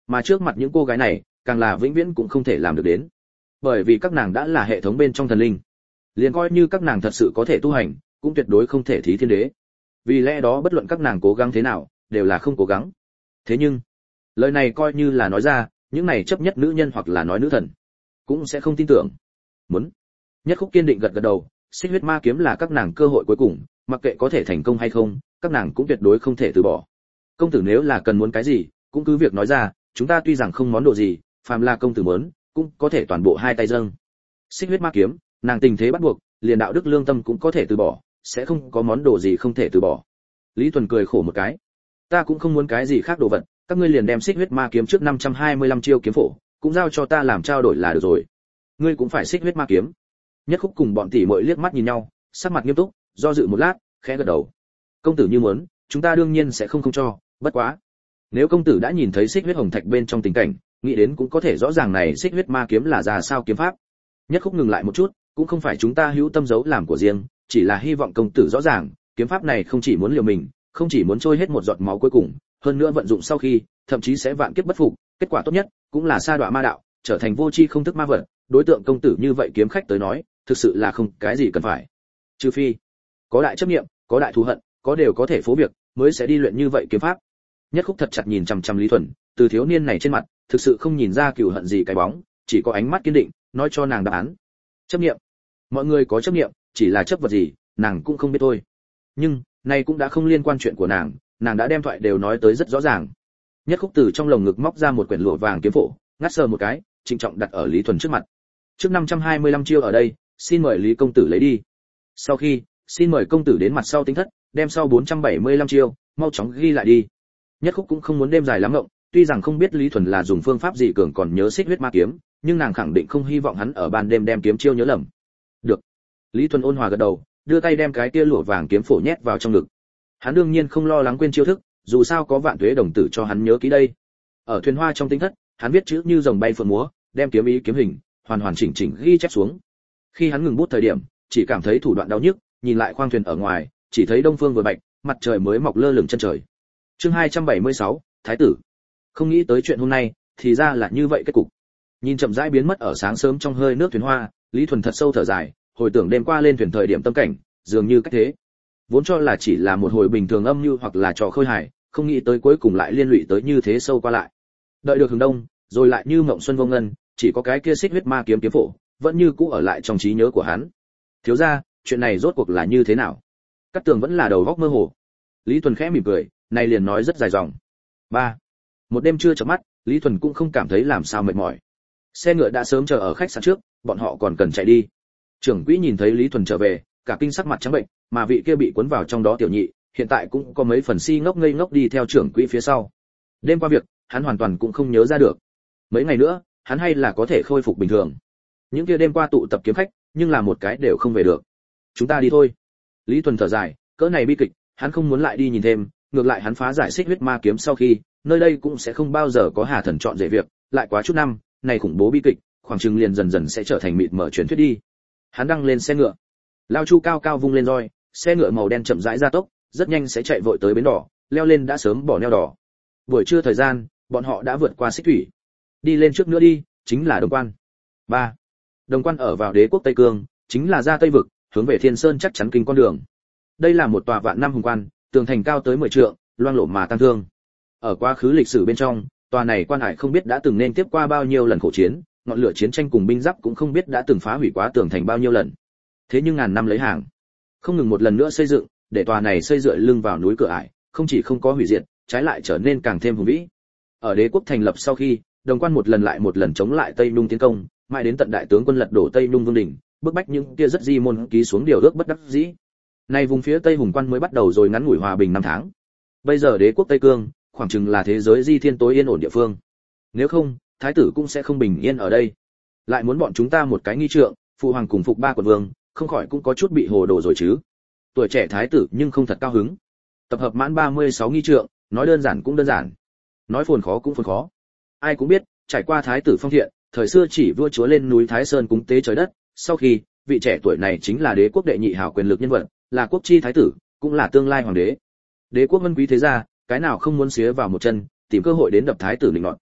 mà trước mặt những cô gái này càng là vĩnh viễn cũng không thể làm được đến, bởi vì các nàng đã là hệ thống bên trong thần linh. Liền coi như các nàng thật sự có thể tu hành, cũng tuyệt đối không thể thí thiên đế. Vì lẽ đó bất luận các nàng cố gắng thế nào, đều là không cố gắng. Thế nhưng, lời này coi như là nói ra, những này chấp nhất nữ nhân hoặc là nói nữ thần, cũng sẽ không tin tưởng. Muốn. Nhất Khúc kiên định gật gật đầu, Xích huyết ma kiếm là các nàng cơ hội cuối cùng, mặc kệ có thể thành công hay không, các nàng cũng tuyệt đối không thể từ bỏ. Công tử nếu là cần muốn cái gì, cũng cứ việc nói ra, chúng ta tuy rằng không món đồ gì, phàm là công tử muốn, cũng có thể toàn bộ hai tay dâng. Xích huyết ma kiếm, nàng tình thế bắt buộc, liền đạo đức lương tâm cũng có thể từ bỏ, sẽ không có món đồ gì không thể từ bỏ. Lý Thuần cười khổ một cái, ta cũng không muốn cái gì khác đồ vật, các ngươi liền đem xích huyết ma kiếm trước 525 chiêu kiếm phổ, cũng giao cho ta làm trao đổi là được rồi. Ngươi cũng phải xích huyết ma kiếm. Nhất Khúc cùng bọn tỷ muội liếc mắt nhìn nhau, sắc mặt nghiêm túc, do dự một lát, khẽ gật đầu. Công tử như muốn, chúng ta đương nhiên sẽ không cho, bất quá, nếu công tử đã nhìn thấy xích huyết hồng thạch bên trong tình cảnh, nghĩ đến cũng có thể rõ ràng này xích huyết ma kiếm là ra sao kiếm pháp. Nhất Khúc ngừng lại một chút, cũng không phải chúng ta hữu tâm giấu làm của riêng, chỉ là hy vọng công tử rõ ràng, kiếm pháp này không chỉ muốn liều mình, không chỉ muốn trôi hết một giọt máu cuối cùng, hơn nữa vận dụng sau khi, thậm chí sẽ vạn kiếp bất phục, kết quả tốt nhất cũng là sa đọa ma đạo, trở thành vô tri không thức ma vật. Đối tượng công tử như vậy kiếm khách tới nói, thực sự là không cái gì cần phải. Trừ phi có đại chấp niệm, có đại thù hận, có đều có thể phố việc, mới sẽ đi luyện như vậy kiếm pháp. Nhất Khúc thật chặt nhìn chằm chằm Lý Thuần, từ thiếu niên này trên mặt, thực sự không nhìn ra cừu hận gì cái bóng, chỉ có ánh mắt kiên định, nói cho nàng đáp án. Chấp niệm. Mọi người có chấp niệm, chỉ là chấp vật gì, nàng cũng không biết thôi. Nhưng, này cũng đã không liên quan chuyện của nàng đã đem thoại đều nói tới rất rõ ràng. Nhất Khúc từ trong lồng ngực móc ra một quyển lụa vàng kiếm phổ, ngắt sờ một cái, trịnh trọng đặt ở Lý Thuần trước mặt. Trước 525 chiêu ở đây, xin mời Lý công tử lấy đi. Sau khi, xin mời công tử đến mặt sau tính thất, đem sau 475 chiêu, mau chóng ghi lại đi. Nhất Khúc cũng không muốn đêm dài lắm ngộng, tuy rằng không biết Lý Thuần là dùng phương pháp gì cường còn nhớ xích huyết ma kiếm, nhưng nàng khẳng định không hy vọng hắn ở ban đêm đem kiếm chiêu nhớ lầm. Được. Lý Thuần ôn hòa gật đầu, đưa tay đem cái kia lụa vàng kiếm phổ nhét vào trong ngực. Hắn đương nhiên không lo lắng quên chiêu thức, dù sao có Vạn Tuế đồng tử cho hắn nhớ kỹ đây. Ở thuyền hoa trong tinh thất, hắn viết chữ như rồng bay phượng múa, đem kiếm ý kiếm hình hoàn hoàn chỉnh chỉnh ghi chép xuống. Khi hắn ngừng bút thời điểm, chỉ cảm thấy thủ đoạn đau nhức, nhìn lại khoang thuyền ở ngoài, chỉ thấy đông phương vừa bạch, mặt trời mới mọc lơ lửng chân trời. Chương 276, Thái tử. Không nghĩ tới chuyện hôm nay, thì ra là như vậy kết cục. Nhìn chậm rãi biến mất ở sáng sớm trong hơi nước thuyền hoa, Lý Thuần thật sâu thở dài, hồi tưởng đêm qua lên thuyền thời điểm tâm cảnh, dường như cách thế. Vốn cho là chỉ là một hồi bình thường âm mưu hoặc là trò khơi hài, không nghĩ tới cuối cùng lại liên lụy tới như thế sâu qua lại. Đợi được hướng đông, rồi lại như mộng xuân vô ngân, chỉ có cái kia xích huyết ma kiếm kiếm phổ, vẫn như cũ ở lại trong trí nhớ của hắn. Thiếu gia, chuyện này rốt cuộc là như thế nào? Cát Tường vẫn là đầu góc mơ hồ. Lý Thuần khẽ mỉm cười, này liền nói rất dài dòng. 3. Một đêm chưa chợp mắt, Lý Thuần cũng không cảm thấy làm sao mệt mỏi. Xe ngựa đã sớm chờ ở khách sạn trước, bọn họ còn cần chạy đi. Trưởng quỹ nhìn thấy Lý Thuần trở về, cả kinh sắc mặt trắng bệnh, mà vị kia bị cuốn vào trong đó tiểu nhị, hiện tại cũng có mấy phần si ngốc ngây ngốc đi theo trưởng quỹ phía sau. Đêm qua việc, hắn hoàn toàn cũng không nhớ ra được. Mấy ngày nữa, hắn hay là có thể khôi phục bình thường. Những kia đêm qua tụ tập kiếm khách, nhưng là một cái đều không về được. Chúng ta đi thôi. Lý Thuần thở dài, cỡ này bi kịch, hắn không muốn lại đi nhìn thêm, ngược lại hắn phá giải xích huyết ma kiếm sau khi, nơi đây cũng sẽ không bao giờ có Hà Thần chọn dễ việc, lại quá chút năm, này khủng bố bi kịch, khoảng chừng liền dần dần sẽ trở thành mịt mở truyền thuyết đi. Hắn đăng lên xe ngựa. Lao Chu cao cao vung lên roi, xe ngựa màu đen chậm rãi gia tốc, rất nhanh sẽ chạy vội tới bến đỏ, leo lên đã sớm bỏ neo đỏ. Buổi trưa thời gian, bọn họ đã vượt qua xích thủy. Đi lên trước nữa đi, chính là Đồng Quan. 3. Đồng Quan ở vào đế quốc Tây Cương, chính là ra Tây vực, hướng về Thiên Sơn chắc chắn kinh con đường. Đây là một tòa vạn năm hùng quan, tường thành cao tới 10 trượng, loang lổ mà tăng thương. Ở quá khứ lịch sử bên trong, tòa này quan hải không biết đã từng nên tiếp qua bao nhiêu lần khổ chiến, ngọn lửa chiến tranh cùng binh giáp cũng không biết đã từng phá hủy quá tường thành bao nhiêu lần. Thế nhưng ngàn năm lấy hàng, không ngừng một lần nữa xây dựng, để tòa này xây dựa lưng vào núi cửa ải, không chỉ không có hủy diệt, trái lại trở nên càng thêm hùng vĩ. Ở đế quốc thành lập sau khi, Đồng Quan một lần lại một lần chống lại Tây Nhung tiến công, mãi đến tận đại tướng quân lật đổ Tây Nhung vương đỉnh, bức bách những kia rất di môn ký xuống điều ước bất đắc dĩ. Nay vùng phía Tây Hùng Quan mới bắt đầu rồi ngắn ngủi hòa bình 5 tháng. Bây giờ đế quốc Tây Cương, khoảng chừng là thế giới di thiên tối yên ổn địa phương. Nếu không, thái tử cũng sẽ không bình yên ở đây. Lại muốn bọn chúng ta một cái nghi trượng, phụ hoàng cùng phục 3 quận vương, không khỏi cũng có chút bị hồ đồ rồi chứ. Tuổi trẻ thái tử nhưng không thật cao hứng. Tập hợp mãn 36 nghi trượng, nói đơn giản cũng đơn giản, nói phồn khó cũng phồn khó. Ai cũng biết, trải qua thái tử phong thiện, thời xưa chỉ vua chúa lên núi Thái Sơn cúng tế trời đất, sau khi, vị trẻ tuổi này chính là đế quốc đệ nhị hảo quyền lực nhân vật, là quốc chi thái tử, cũng là tương lai hoàng đế. Đế quốc vân quý thế gia, cái nào không muốn xía vào một chân, tìm cơ hội đến đập thái tử định nọt.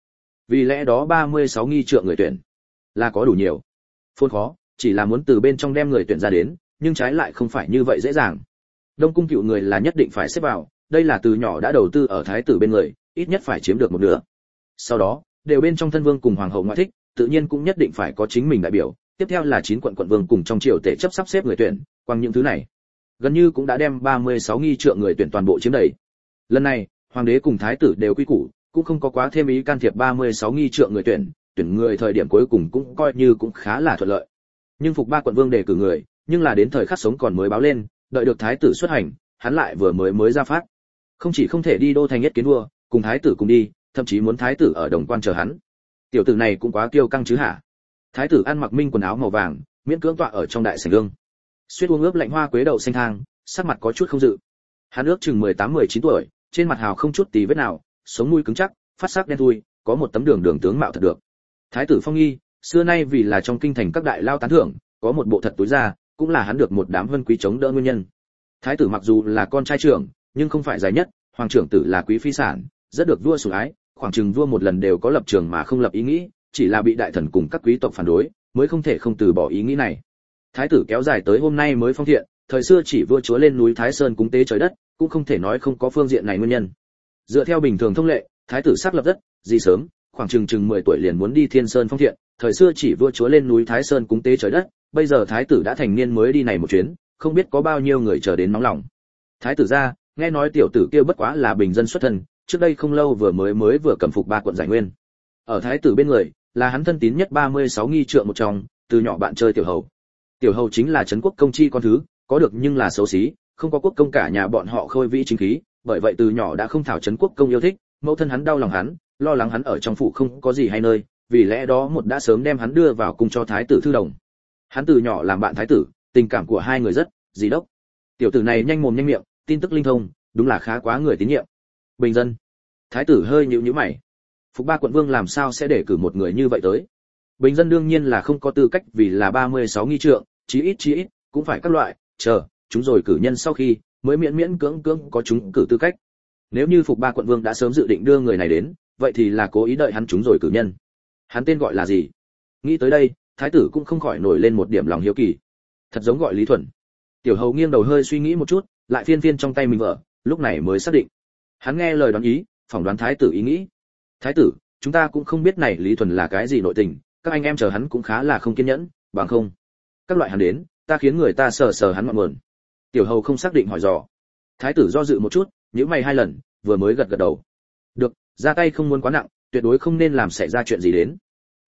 Vì lẽ đó 36 nghi trượng người tuyển là có đủ nhiều. Phôn khó, chỉ là muốn từ bên trong đem người tuyển ra đến, nhưng trái lại không phải như vậy dễ dàng. Đông cung cựu người là nhất định phải xếp vào, đây là từ nhỏ đã đầu tư ở thái tử bên người, ít nhất phải chiếm được một nửa. Sau đó, đều bên trong thân vương cùng hoàng hậu ngoại thích, tự nhiên cũng nhất định phải có chính mình đại biểu, tiếp theo là 9 quận quận vương cùng trong triều tể chấp sắp xếp người tuyển, quang những thứ này, gần như cũng đã đem 36 nghi trượng người tuyển toàn bộ chiếm đầy. Lần này, hoàng đế cùng thái tử đều quy củ, cũng không có quá thêm ý can thiệp 36 nghi trượng người tuyển người thời điểm cuối cùng cũng coi như cũng khá là thuận lợi. Nhưng Phục Ba quận vương đề cử người, nhưng là đến thời khắc sống còn mới báo lên, đợi được thái tử xuất hành, hắn lại vừa mới ra phát. Không chỉ không thể đi đô thành nhất kiến vua, cùng thái tử cùng đi, thậm chí muốn thái tử ở đồng quan chờ hắn. Tiểu tử này cũng quá kiêu căng chứ hả? Thái tử ăn mặc minh quần áo màu vàng, miễn cưỡng tọa ở trong đại sảnh gương. Suýt uống ướp lạnh hoa quế đậu xanh thang, sắc mặt có chút không dự. Hắn ước chừng 18-19 tuổi, trên mặt hào không chút tí vết nào, sống mũi cứng chắc, phát sắc đen thui, có một tấm đường đường tướng mạo thật được. Thái tử Phong Nghi, xưa nay vì là trong kinh thành các đại lao tán thưởng, có một bộ thật túi ra, cũng là hắn được một đám vân quý chống đỡ nguyên nhân. Thái tử mặc dù là con trai trưởng, nhưng không phải dài nhất, hoàng trưởng tử là quý phi sản, rất được vua sủng ái, khoảng chừng vua một lần đều có lập trường mà không lập ý nghĩ, chỉ là bị đại thần cùng các quý tộc phản đối, mới không thể không từ bỏ ý nghĩ này. Thái tử kéo dài tới hôm nay mới phong thiện, thời xưa chỉ vua chúa lên núi Thái Sơn cúng tế trời đất, cũng không thể nói không có phương diện này nguyên nhân. Dựa theo bình thường thông lệ, thái tử xác lập rất gì sớm, khoảng chừng 10 tuổi liền muốn đi Thiên Sơn phong thiện, thời xưa chỉ vua chúa lên núi Thái Sơn cúng tế trời đất, bây giờ thái tử đã thành niên mới đi này một chuyến, không biết có bao nhiêu người chờ đến nóng lòng. Thái tử ra, nghe nói tiểu tử kia bất quá là bình dân xuất thân, trước đây không lâu vừa cầm phục 3 quận giải nguyên. Ở thái tử bên người, là hắn thân tín nhất 36 nghi trượng một trong, từ nhỏ bạn chơi tiểu hầu. Tiểu hầu chính là trấn quốc công chi con thứ, có được nhưng là xấu xí, không có quốc công cả nhà bọn họ khôi vĩ chính khí, bởi vậy từ nhỏ đã không thảo trấn quốc công yêu thích, mẫu thân hắn đau lòng hắn, lo lắng hắn ở trong phủ không có gì hay nơi, vì lẽ đó một đã sớm đem hắn đưa vào cung cho thái tử thư đồng. Hắn từ nhỏ làm bạn thái tử, tình cảm của hai người rất dì đốc. Tiểu tử này nhanh mồm nhanh miệng, tin tức linh thông, đúng là khá quá người tín nhiệm. Bình dân. Thái tử hơi nhíu mày. Phục 3 quận vương làm sao sẽ để cử một người như vậy tới? Bình dân đương nhiên là không có tư cách vì là 36 nghi trượng, chí ít cũng phải các loại, chờ chúng rồi cử nhân sau khi mới miễn cưỡng có chúng cử tư cách. Nếu như Phục 3 quận vương đã sớm dự định đưa người này đến, vậy thì là cố ý đợi hắn chúng rồi cử nhân. Hắn tên gọi là gì? Nghĩ tới đây, thái tử cũng không khỏi nổi lên một điểm lòng hiếu kỳ. Thật giống gọi Lý Thuần. Tiểu hầu nghiêng đầu hơi suy nghĩ một chút, lại phiên trong tay mình vợ, lúc này mới xác định. Hắn nghe lời đoán ý, phỏng đoán thái tử ý nghĩ. Thái tử, chúng ta cũng không biết này Lý Thuần là cái gì nội tình, các anh em chờ hắn cũng khá là không kiên nhẫn, bằng không các loại hắn đến, ta khiến người ta sờ hắn ngọn nguồn. Tiểu hầu không xác định hỏi dò. Thái tử do dự một chút, nhíu mày 2 lần, vừa mới gật đầu. Được, ra tay không muốn quá nặng, tuyệt đối không nên làm xảy ra chuyện gì đến.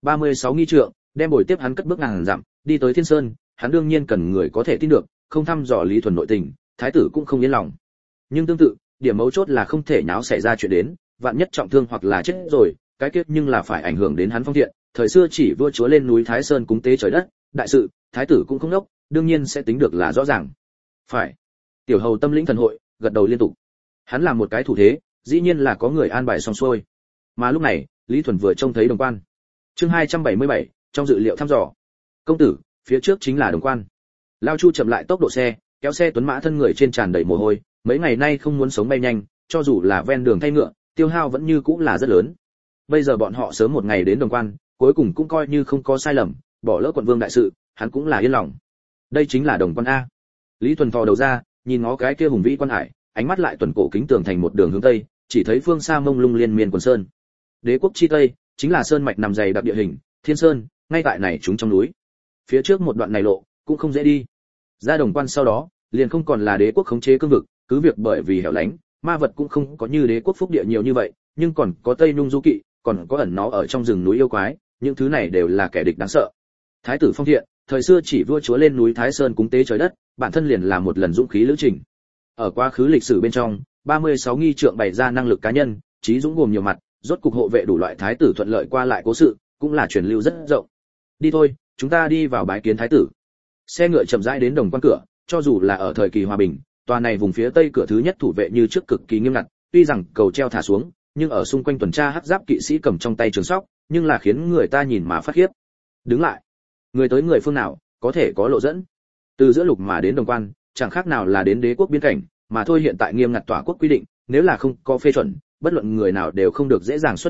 36 nghi trượng, đem bồi tiếp hắn cất bước ngàn dặm, đi tới Thiên Sơn, hắn đương nhiên cần người có thể tin được, không thăm dò Lý Thuần nội tình, thái tử cũng không yên lòng. Nhưng tương tự, điểm mấu chốt là không thể nháo xảy ra chuyện đến, vạn nhất trọng thương hoặc là chết rồi, cái kết nhưng là phải ảnh hưởng đến hắn phong thiện, thời xưa chỉ vua chúa lên núi Thái Sơn cúng tế trời đất, đại sự, thái tử cũng không đốc, đương nhiên sẽ tính được là rõ ràng. Phải. Tiểu hầu tâm lĩnh thần hội, gật đầu liên tục. Hắn làm một cái thủ thế, dĩ nhiên là có người an bài xong xuôi. Mà lúc này, Lý Thuần vừa trông thấy đồng quan. Chương 277, trong dự liệu thăm dò. Công tử, phía trước chính là đồng quan. Lao Chu chậm lại tốc độ xe, kéo xe tuấn mã thân người trên tràn đầy mồ hôi, mấy ngày nay không muốn sống bay nhanh, cho dù là ven đường thay ngựa, tiêu hao vẫn như cũng là rất lớn. Bây giờ bọn họ sớm một ngày đến đồng quan, cuối cùng cũng coi như không có sai lầm, bỏ lỡ quận vương đại sự, hắn cũng là yên lòng. Đây chính là đồng quan a. Lý Thuần thò đầu ra, nhìn ngó cái kia hùng vĩ quan hải, ánh mắt lại tuần cổ kính tường thành một đường hướng tây, chỉ thấy phương xa mông lung liên miên quần sơn. Đế quốc chi tây, chính là sơn mạch nằm dày đặc địa hình, Thiên Sơn, ngay tại này chúng trong núi. Phía trước một đoạn này lộ, cũng không dễ đi. Ra đồng quan sau đó, liền không còn là đế quốc khống chế cương vực, cứ việc bởi vì hẻo lánh, ma vật cũng không có như đế quốc phúc địa nhiều như vậy, nhưng còn có Tây Nhung du kỵ, còn có ẩn nó ở trong rừng núi yêu quái, những thứ này đều là kẻ địch đáng sợ. Thái tử Phong Thiện, thời xưa chỉ vua chúa lên núi Thái Sơn cúng tế trời đất, bản thân liền là một lần dũng khí lữ trình. Ở quá khứ lịch sử bên trong, 36 nghi trượng bày ra năng lực cá nhân, trí dũng gồm nhiều mặt, rốt cục hộ vệ đủ loại thái tử thuận lợi qua lại cố sự, cũng là truyền lưu rất rộng. Đi thôi, chúng ta đi vào bái kiến thái tử. Xe ngựa chậm rãi đến đồng quan cửa, cho dù là ở thời kỳ hòa bình, tòa này vùng phía tây cửa thứ nhất thủ vệ như trước cực kỳ nghiêm ngặt, tuy rằng cầu treo thả xuống, nhưng ở xung quanh tuần tra hắc giáp kỵ sĩ cầm trong tay trường sóc, nhưng là khiến người ta nhìn mà phát khiếp. Đứng lại, người tới người phương nào, có thể có lộ dẫn. Từ giữa lục mà đến đồng quan, chẳng khác nào là đến đế quốc biên cảnh, mà thôi hiện tại nghiêm ngặt tòa quốc quy định, nếu là không có phê chuẩn, bất luận người nào đều không được dễ dàng xuất ngoại,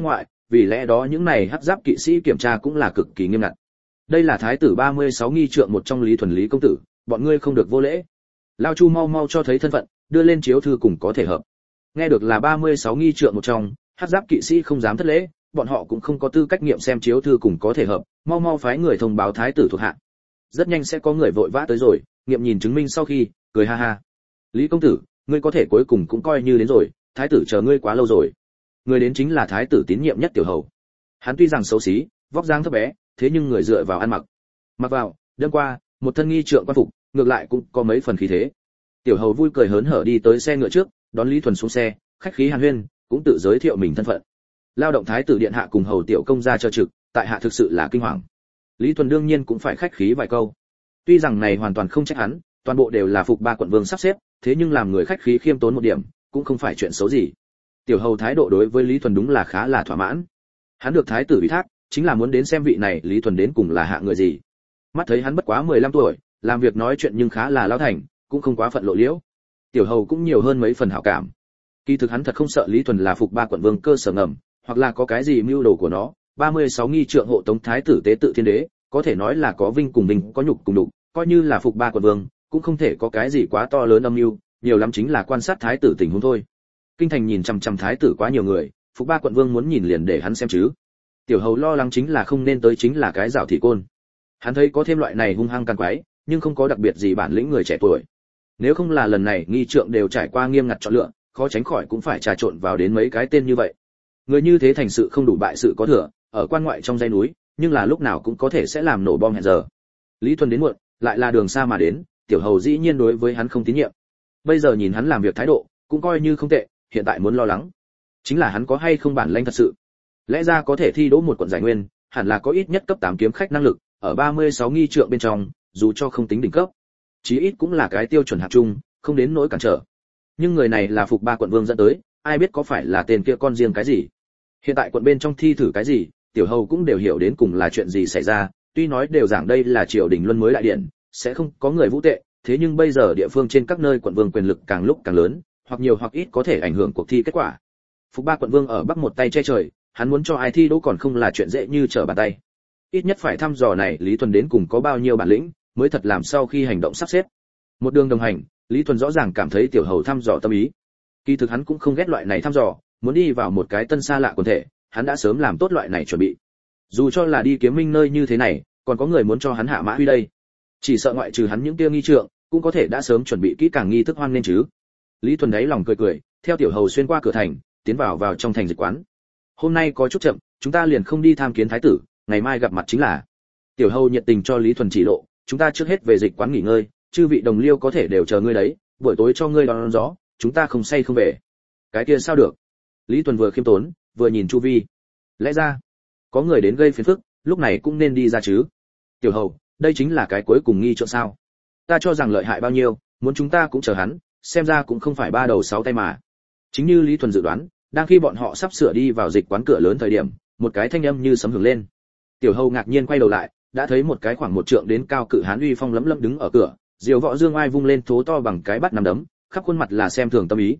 vì lẽ đó những này hắc giáp kỵ sĩ kiểm tra cũng là cực kỳ nghiêm ngặt. Đây là thái tử 36 nghi trượng một trong Lý Thuần Lý công tử, bọn ngươi không được vô lễ. Lao Chu mau mau cho thấy thân phận, đưa lên chiếu thư cùng có thể hợp. Nghe được là 36 nghi trượng một trong, hắc giáp kỵ sĩ không dám thất lễ, bọn họ cũng không có tư cách nghiệm xem chiếu thư cùng có thể hợp, mau mau phái người thông báo thái tử thuộc hạ. Rất nhanh sẽ có người vội vã tới rồi, nghiệm nhìn chứng minh sau khi, cười ha ha. Lý công tử, ngươi có thể cuối cùng cũng coi như đến rồi, thái tử chờ ngươi quá lâu rồi. Người đến chính là thái tử tín nhiệm nhất Tiểu Hầu. Hắn tuy rằng xấu xí, vóc dáng thấp bé, thế nhưng người dựa vào ăn mặc. Mặc vào, đêm qua, một thân nghi trượng quan phục, ngược lại cũng có mấy phần khí thế. Tiểu Hầu vui cười hớn hở đi tới xe ngựa trước, đón Lý Thuần xuống xe, khách khí hàn huyên, cũng tự giới thiệu mình thân phận. Lao động thái tử điện hạ cùng hầu tiểu công gia cho trực, tại hạ thực sự là kinh hoàng. Lý Thuần đương nhiên cũng phải khách khí vài câu. Tuy rằng này hoàn toàn không trách hắn, toàn bộ đều là phục ba quận vương sắp xếp, thế nhưng làm người khách khí khiêm tốn một điểm, cũng không phải chuyện xấu gì. Tiểu Hầu thái độ đối với Lý Thuần đúng là khá là thỏa mãn. Hắn được thái tử ủy thác, chính là muốn đến xem vị này Lý Thuần đến cùng là hạ người gì. Mắt thấy hắn bất quá 15 tuổi, làm việc nói chuyện nhưng khá là lao thành, cũng không quá phận lộ liễu. Tiểu Hầu cũng nhiều hơn mấy phần hảo cảm. Kỳ thực hắn thật không sợ Lý Thuần là phục ba quận vương cơ sở ngầm, hoặc là có cái gì mưu đồ của nó. 36 nghi trượng hộ tống thái tử tế tự thiên đế, có thể nói là có vinh cùng vinh, có nhục cùng nhục, coi như là phục ba quận vương, cũng không thể có cái gì quá to lớn âm mưu, nhiều lắm chính là quan sát thái tử tình huống thôi. Kinh thành nhìn chằm chằm thái tử quá nhiều người, phục ba quận vương muốn nhìn liền để hắn xem chứ. Tiểu Hầu lo lắng chính là không nên tới chính là cái rào thị côn. Hắn thấy có thêm loại này hung hăng can quái, nhưng không có đặc biệt gì bản lĩnh người trẻ tuổi. Nếu không là lần này nghi trượng đều trải qua nghiêm ngặt chọn lựa, khó tránh khỏi cũng phải trà trộn vào đến mấy cái tên như vậy. Người như thế thành sự không đủ bại sự có thừa, ở quan ngoại trong dãy núi, nhưng là lúc nào cũng có thể sẽ làm nổ bom hẹn giờ. Lý Thuần đến muộn, lại là đường xa mà đến, Tiểu Hầu dĩ nhiên đối với hắn không tín nhiệm. Bây giờ nhìn hắn làm việc thái độ, cũng coi như không tệ, hiện tại muốn lo lắng, chính là hắn có hay không bản lĩnh thật sự. Lẽ ra có thể thi đỗ một quận giải nguyên, hẳn là có ít nhất cấp 8 kiếm khách năng lực, ở 36 nghi trượng bên trong, dù cho không tính đỉnh cấp, chí ít cũng là cái tiêu chuẩn hạt trung, không đến nỗi cản trở. Nhưng người này là phục ba quận vương dẫn tới, ai biết có phải là tên kia con riêng cái gì. Hiện tại quận bên trong thi thử cái gì, Tiểu Hầu cũng đều hiểu đến cùng là chuyện gì xảy ra, tuy nói đều giảng đây là triều đình luân mới đại điện, sẽ không có người vũ tệ, thế nhưng bây giờ địa phương trên các nơi quận vương quyền lực càng lúc càng lớn, hoặc nhiều hoặc ít có thể ảnh hưởng cuộc thi kết quả. Phục ba quận vương ở bắc một tay che trời, hắn muốn cho ai thi đỗ còn không là chuyện dễ như trở bàn tay. Ít nhất phải thăm dò này Lý Thuần đến cùng có bao nhiêu bản lĩnh, mới thật làm sau khi hành động sắp xếp. Một đường đồng hành, Lý Thuần rõ ràng cảm thấy Tiểu Hầu thăm dò tâm ý. Kỳ thực hắn cũng không ghét loại này thăm dò, muốn đi vào một cái tân xa lạ quần thể, hắn đã sớm làm tốt loại này chuẩn bị. Dù cho là đi kiếm minh nơi như thế này, còn có người muốn cho hắn hạ mã huy đây. Chỉ sợ ngoại trừ hắn những kia nghi trượng, cũng có thể đã sớm chuẩn bị kỹ càng nghi thức hoan nên chứ. Lý Thuần đáy lòng cười cười, theo Tiểu Hầu xuyên qua cửa thành, tiến vào trong thành dịch quán. Hôm nay có chút chậm, chúng ta liền không đi tham kiến thái tử, ngày mai gặp mặt chính là. Tiểu Hầu nhiệt tình cho Lý Thuần chỉ lộ, chúng ta trước hết về dịch quán nghỉ ngơi, chư vị đồng liêu có thể đều chờ ngươi đấy, buổi tối cho ngươi đón gió, chúng ta không say không về. Cái kia sao được? Lý Thuần vừa khiêm tốn, vừa nhìn chu vi. Lẽ ra, có người đến gây phiền phức, lúc này cũng nên đi ra chứ. Tiểu Hầu, đây chính là cái cuối cùng nghi trượng sao? Ta cho rằng lợi hại bao nhiêu, muốn chúng ta cũng chờ hắn, xem ra cũng không phải ba đầu sáu tay mà. Chính như Lý Thuần dự đoán, đang khi bọn họ sắp sửa đi vào dịch quán cửa lớn thời điểm, một cái thanh âm như sấm hưởng lên. Tiểu Hầu ngạc nhiên quay đầu lại, đã thấy một cái khoảng 1 trượng đến cao cự hán uy phong lẫm lẫm đứng ở cửa, diều võ dương ai vung lên thố to bằng cái bắt nắm đấm, khắp khuôn mặt là xem thường tâm ý.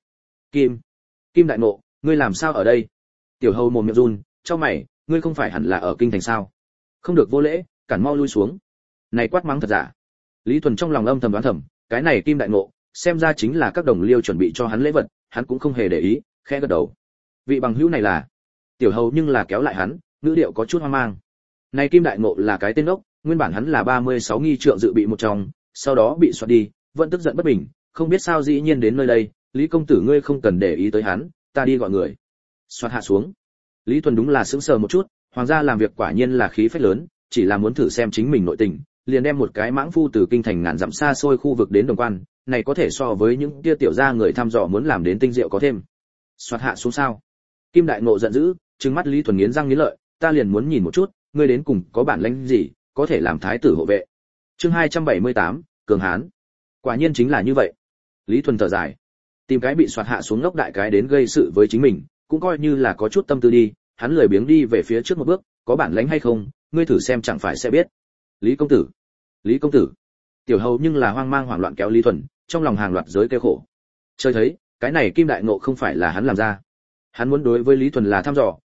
Kim đại ngộ, ngươi làm sao ở đây? Tiểu Hầu mồm miệng run, chau mày, ngươi không phải hẳn là ở kinh thành sao? Không được vô lễ, cản mau lui xuống. Này quát mắng thật giả. Lý Thuần trong lòng âm thầm đoán thầm, cái này Kim đại ngộ, xem ra chính là các đồng liêu chuẩn bị cho hắn lễ vật, hắn cũng không hề để ý, khẽ gật đầu. Vị bằng hữu này là? Tiểu Hầu nhưng là kéo lại hắn, ngữ điệu có chút hoang mang. Này Kim đại ngộ là cái tên ốc, nguyên bản hắn là 36 nghi trượng dự bị một trong, sau đó bị xoạt đi, vẫn tức giận bất bình, không biết sao dĩ nhiên đến nơi đây, Lý công tử ngươi không cần để ý tới hắn, ta đi gọi người. Xoạt hạ xuống. Lý Thuần đúng là sững sờ một chút, hoàng gia làm việc quả nhiên là khí phách lớn, chỉ là muốn thử xem chính mình nội tình, liền đem một cái mãng phu từ kinh thành ngàn dặm xa xôi khu vực đến Đồng Quan, này có thể so với những kia tiểu gia người thăm dò muốn làm đến tinh diệu có thêm. Xoạt hạ xuống sao? Kim đại ngộ giận dữ, trừng mắt Lý Thuần nghiến răng nghiến lợi, ta liền muốn nhìn một chút, ngươi đến cùng có bản lĩnh gì, có thể làm thái tử hộ vệ. Chương 278, cường hán. Quả nhiên chính là như vậy. Lý Thuần thở dài, tìm cái bị xoạt hạ xuống ngốc đại cái đến gây sự với chính mình, cũng coi như là có chút tâm tư đi, hắn lười biếng đi về phía trước một bước, có bản lĩnh hay không, ngươi thử xem chẳng phải sẽ biết. Lý công tử, Lý công tử. Tiểu Hầu nhưng là hoang mang hoảng loạn kéo Lý Thuần, trong lòng hàng loạt giới kêu khổ. Chơi thấy, cái này Kim đại ngộ không phải là hắn làm ra. Hắn muốn đối với Lý Thuần là thăm dò,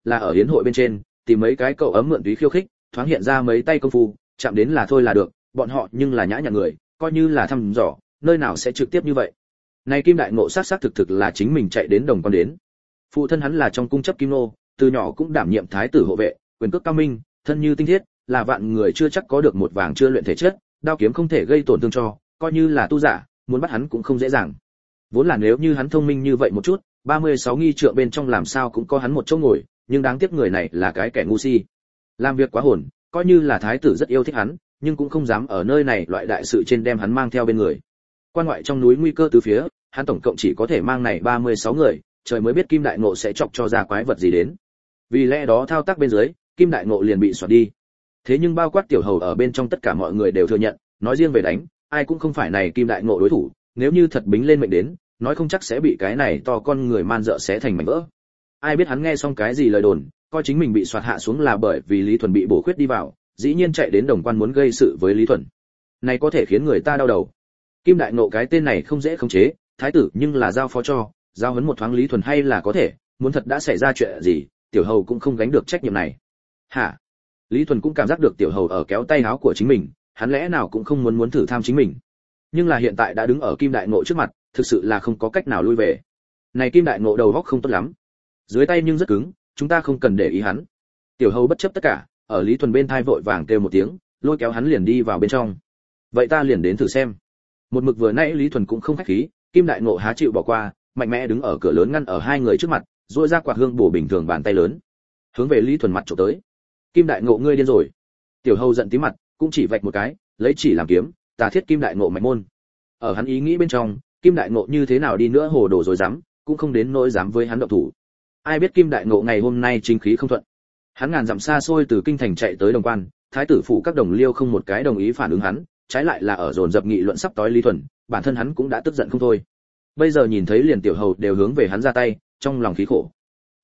là ở hiến hội bên trên tìm mấy cái cậu ấm mượn túy khiêu khích, thoáng hiện ra mấy tay công phu, chạm đến là thôi là được, bọn họ nhưng là nhã nhặn người, coi như là thăm dò, nơi nào sẽ trực tiếp như vậy. Này Kim Đại Ngộ xác thực là chính mình chạy đến đồng quan đến. Phụ thân hắn là trong cung chấp kim nô, từ nhỏ cũng đảm nhiệm thái tử hộ vệ, quyền cước cao minh, thân như tinh thiết, là vạn người chưa chắc có được một vàng chưa luyện thể chất, đao kiếm không thể gây tổn thương cho, coi như là tu giả, muốn bắt hắn cũng không dễ dàng. Vốn là nếu như hắn thông minh như vậy một chút, 36 nghi trượng bên trong làm sao cũng có hắn một chỗ ngồi, nhưng đáng tiếc người này là cái kẻ ngu si. Làm việc quá hồn, coi như là thái tử rất yêu thích hắn, nhưng cũng không dám ở nơi này loại đại sự trên đem hắn mang theo bên người. Quan ngoại trong núi nguy cơ từ phía, hắn tổng cộng chỉ có thể mang này 36 người, trời mới biết Kim Đại Ngộ sẽ chọc cho ra quái vật gì đến. Vì lẽ đó thao tác bên dưới, Kim Đại Ngộ liền bị xoạt đi. Thế nhưng bao quát tiểu hầu ở bên trong tất cả mọi người đều thừa nhận, nói riêng về đánh, ai cũng không phải này Kim Đại Ngộ đối thủ, nếu như thật bính lên mệnh đến, nói không chắc sẽ bị cái này to con người man dợ xé thành mảnh vỡ. Ai biết hắn nghe xong cái gì lời đồn, coi chính mình bị xoạt hạ xuống là bởi vì Lý Thuần bị bổ khuyết đi vào, dĩ nhiên chạy đến đồng quan muốn gây sự với Lý Thuần. Này có thể khiến người ta đau đầu. Kim Đại Ngộ cái tên này không dễ khống chế, thái tử nhưng là giao phó cho, giao huấn một thoáng Lý Thuần hay là có thể, muốn thật đã xảy ra chuyện gì, tiểu hầu cũng không gánh được trách nhiệm này. Hả? Lý Thuần cũng cảm giác được tiểu hầu ở kéo tay áo của chính mình, hắn lẽ nào cũng không muốn thử tham chính mình. Nhưng là hiện tại đã đứng ở Kim Đại Ngộ trước mặt, thực sự là không có cách nào lui về. Này Kim Đại Ngộ đầu óc không tốt lắm, dưới tay nhưng rất cứng, chúng ta không cần để ý hắn. Tiểu hầu bất chấp tất cả, ở Lý Thuần bên thai vội vàng kêu một tiếng, lôi kéo hắn liền đi vào bên trong. Vậy ta liền đến thử xem. Một mực vừa nãy Lý Thuần cũng không khách khí, Kim Đại Ngộ há chịu bỏ qua, mạnh mẽ đứng ở cửa lớn ngăn ở hai người trước mặt, duỗi ra quạt hương bổ bình thường bàn tay lớn, hướng về Lý Thuần mặt chụp tới. Kim Đại Ngộ ngươi điên rồi. Tiểu hầu giận tím mặt, cũng chỉ vạch một cái, lấy chỉ làm kiếm, tà thiết Kim Đại Ngộ mạnh môn. Ở hắn ý nghĩ bên trong, Kim Đại Ngộ như thế nào đi nữa hồ đồ rồi dám, cũng không đến nỗi dám với hắn động thủ. Ai biết Kim Đại Ngộ ngày hôm nay chính khí không thuận. Hắn ngàn dặm xa xôi từ kinh thành chạy tới đồng quan, thái tử phụ các đồng liêu không một cái đồng ý phản ứng hắn, trái lại là ở dồn dập nghị luận sắp tối Lý Thuần, bản thân hắn cũng đã tức giận không thôi. Bây giờ nhìn thấy liền tiểu hầu đều hướng về hắn ra tay, trong lòng khí khổ.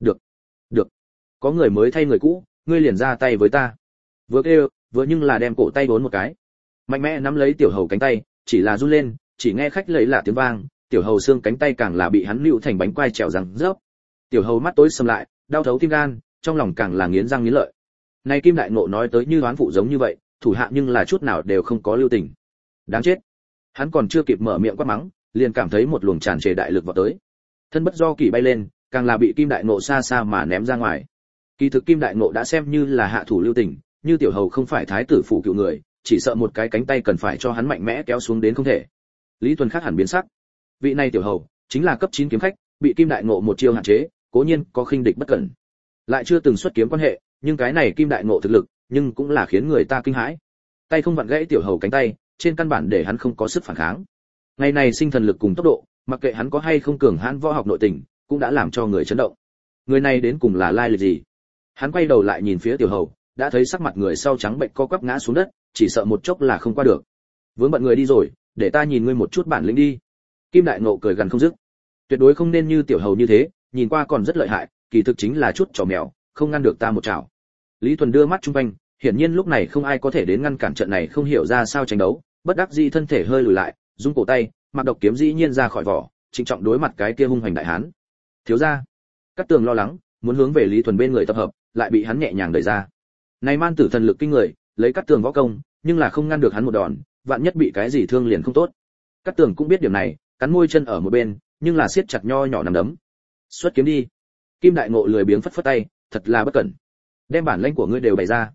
Được, có người mới thay người cũ, ngươi liền ra tay với ta. Vừa kêu, vừa nhưng là đem cổ tay đốn một cái, mạnh mẽ nắm lấy tiểu hầu cánh tay, chỉ là run lên, chỉ nghe khách lấy lạ tiếng vang, tiểu hầu xương cánh tay càng là bị hắn lưu thành bánh quai trèo răng rớp. Tiểu hầu mắt tối sầm lại, đau thấu tim gan, trong lòng càng là nghiến răng nghiến lợi. Này Kim Đại Ngộ nói tới như đoán phụ giống như vậy, thủ hạ nhưng là chút nào đều không có lưu tình. Đáng chết. Hắn còn chưa kịp mở miệng quát mắng, liền cảm thấy một luồng tràn trề đại lực vọt tới. Thân bất do kỳ bay lên, càng là bị Kim Đại Ngộ xa xa mà ném ra ngoài. Kỳ thực Kim Đại Ngộ đã xem như là hạ thủ lưu tình, như tiểu hầu không phải thái tử phụ cựu người, chỉ sợ một cái cánh tay cần phải cho hắn mạnh mẽ kéo xuống đến không thể. Lý Tuần khác hẳn biến sắc. Vị này tiểu hầu chính là cấp 9 kiếm khách, bị Kim Đại Ngộ một chiêu hạn chế, cố nhiên có khinh địch bất cẩn, lại chưa từng xuất kiếm quan hệ, nhưng cái này Kim Đại Ngộ thực lực, nhưng cũng là khiến người ta kinh hãi. Tay không vặn gãy tiểu hầu cánh tay, trên căn bản để hắn không có sức phản kháng. Ngày này sinh thần lực cùng tốc độ, mặc kệ hắn có hay không cường hãn võ học nội tình, cũng đã làm cho người chấn động. Người này đến cùng là lai lịch gì? Hắn quay đầu lại nhìn phía tiểu hầu, đã thấy sắc mặt người sau trắng bệnh co quắp ngã xuống đất, chỉ sợ một chốc là không qua được. Vướng bận người đi rồi, để ta nhìn ngươi một chút bản lĩnh đi. Kim Đại Ngộ cười gần không dứt. Tuyệt đối không nên như tiểu hầu như thế, nhìn qua còn rất lợi hại, kỳ thực chính là chút trò mèo, không ngăn được ta một chảo. Lý Thuần đưa mắt chung quanh, hiển nhiên lúc này không ai có thể đến ngăn cản trận này không hiểu ra sao tranh đấu, bất đắc dĩ thân thể hơi lùi lại, rung cổ tay, mặc độc kiếm dĩ nhiên ra khỏi vỏ, trịnh trọng đối mặt cái kia hung hành đại hán. Thiếu gia. Cát Tường lo lắng, muốn hướng về Lý Thuần bên người tập hợp, lại bị hắn nhẹ nhàng đẩy ra. Này man tử thần lực kinh người, lấy Cát Tường võ công, nhưng là không ngăn được hắn một đòn, vạn nhất bị cái gì thương liền không tốt. Cát Tường cũng biết điểm này, cắn môi chân ở một bên, nhưng là siết chặt nho nhỏ nắm đấm. Xuất kiếm đi. Kim Đại Ngộ lười biếng phất phất tay, thật là bất cẩn. Đem bản lĩnh của ngươi đều bày ra.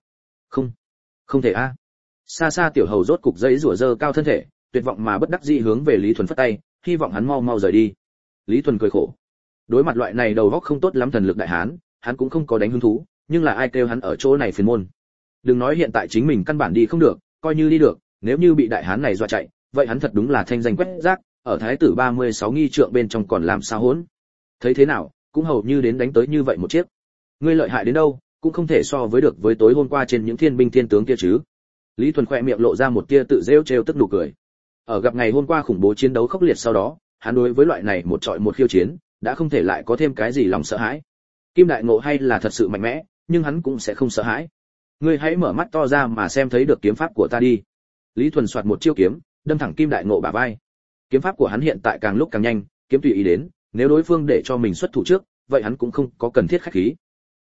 Không thể a. Xa xa tiểu hầu rốt cục giấy rủa dơ cao thân thể, tuyệt vọng mà bất đắc dĩ hướng về Lý Thuần phất tay, hy vọng hắn mau mau rời đi. Lý Thuần cười khổ. Đối mặt loại này đầu óc không tốt lắm thần lực đại hán, hắn cũng không có đánh hứng thú, nhưng là ai kêu hắn ở chỗ này phiền môn. Đừng nói hiện tại chính mình căn bản đi không được, coi như đi được, nếu như bị đại hán này dọa chạy, vậy hắn thật đúng là thanh danh quét rác, ở thái tử 36 nghi trượng bên trong còn làm sao hỗn. Thấy thế nào, cũng hầu như đến đánh tới như vậy một chiếc. Ngươi lợi hại đến đâu, cũng không thể so với được với tối hôm qua trên những thiên binh thiên tướng kia chứ. Lý Thuần khẽ miệng lộ ra một tia tự giễu trêu tức nụ cười. Ở gặp ngày hôm qua khủng bố chiến đấu khốc liệt sau đó, hắn đối với loại này một trọi một khiêu chiến, đã không thể lại có thêm cái gì lòng sợ hãi. Kim Đại Ngộ hay là thật sự mạnh mẽ, nhưng hắn cũng sẽ không sợ hãi. Ngươi hãy mở mắt to ra mà xem thấy được kiếm pháp của ta đi. Lý Thuần soạt một chiêu kiếm, đâm thẳng Kim Đại Ngộ bả vai. Kiếm pháp của hắn hiện tại càng lúc càng nhanh, kiếm tùy ý đến, nếu đối phương để cho mình xuất thủ trước, vậy hắn cũng không có cần thiết khách khí.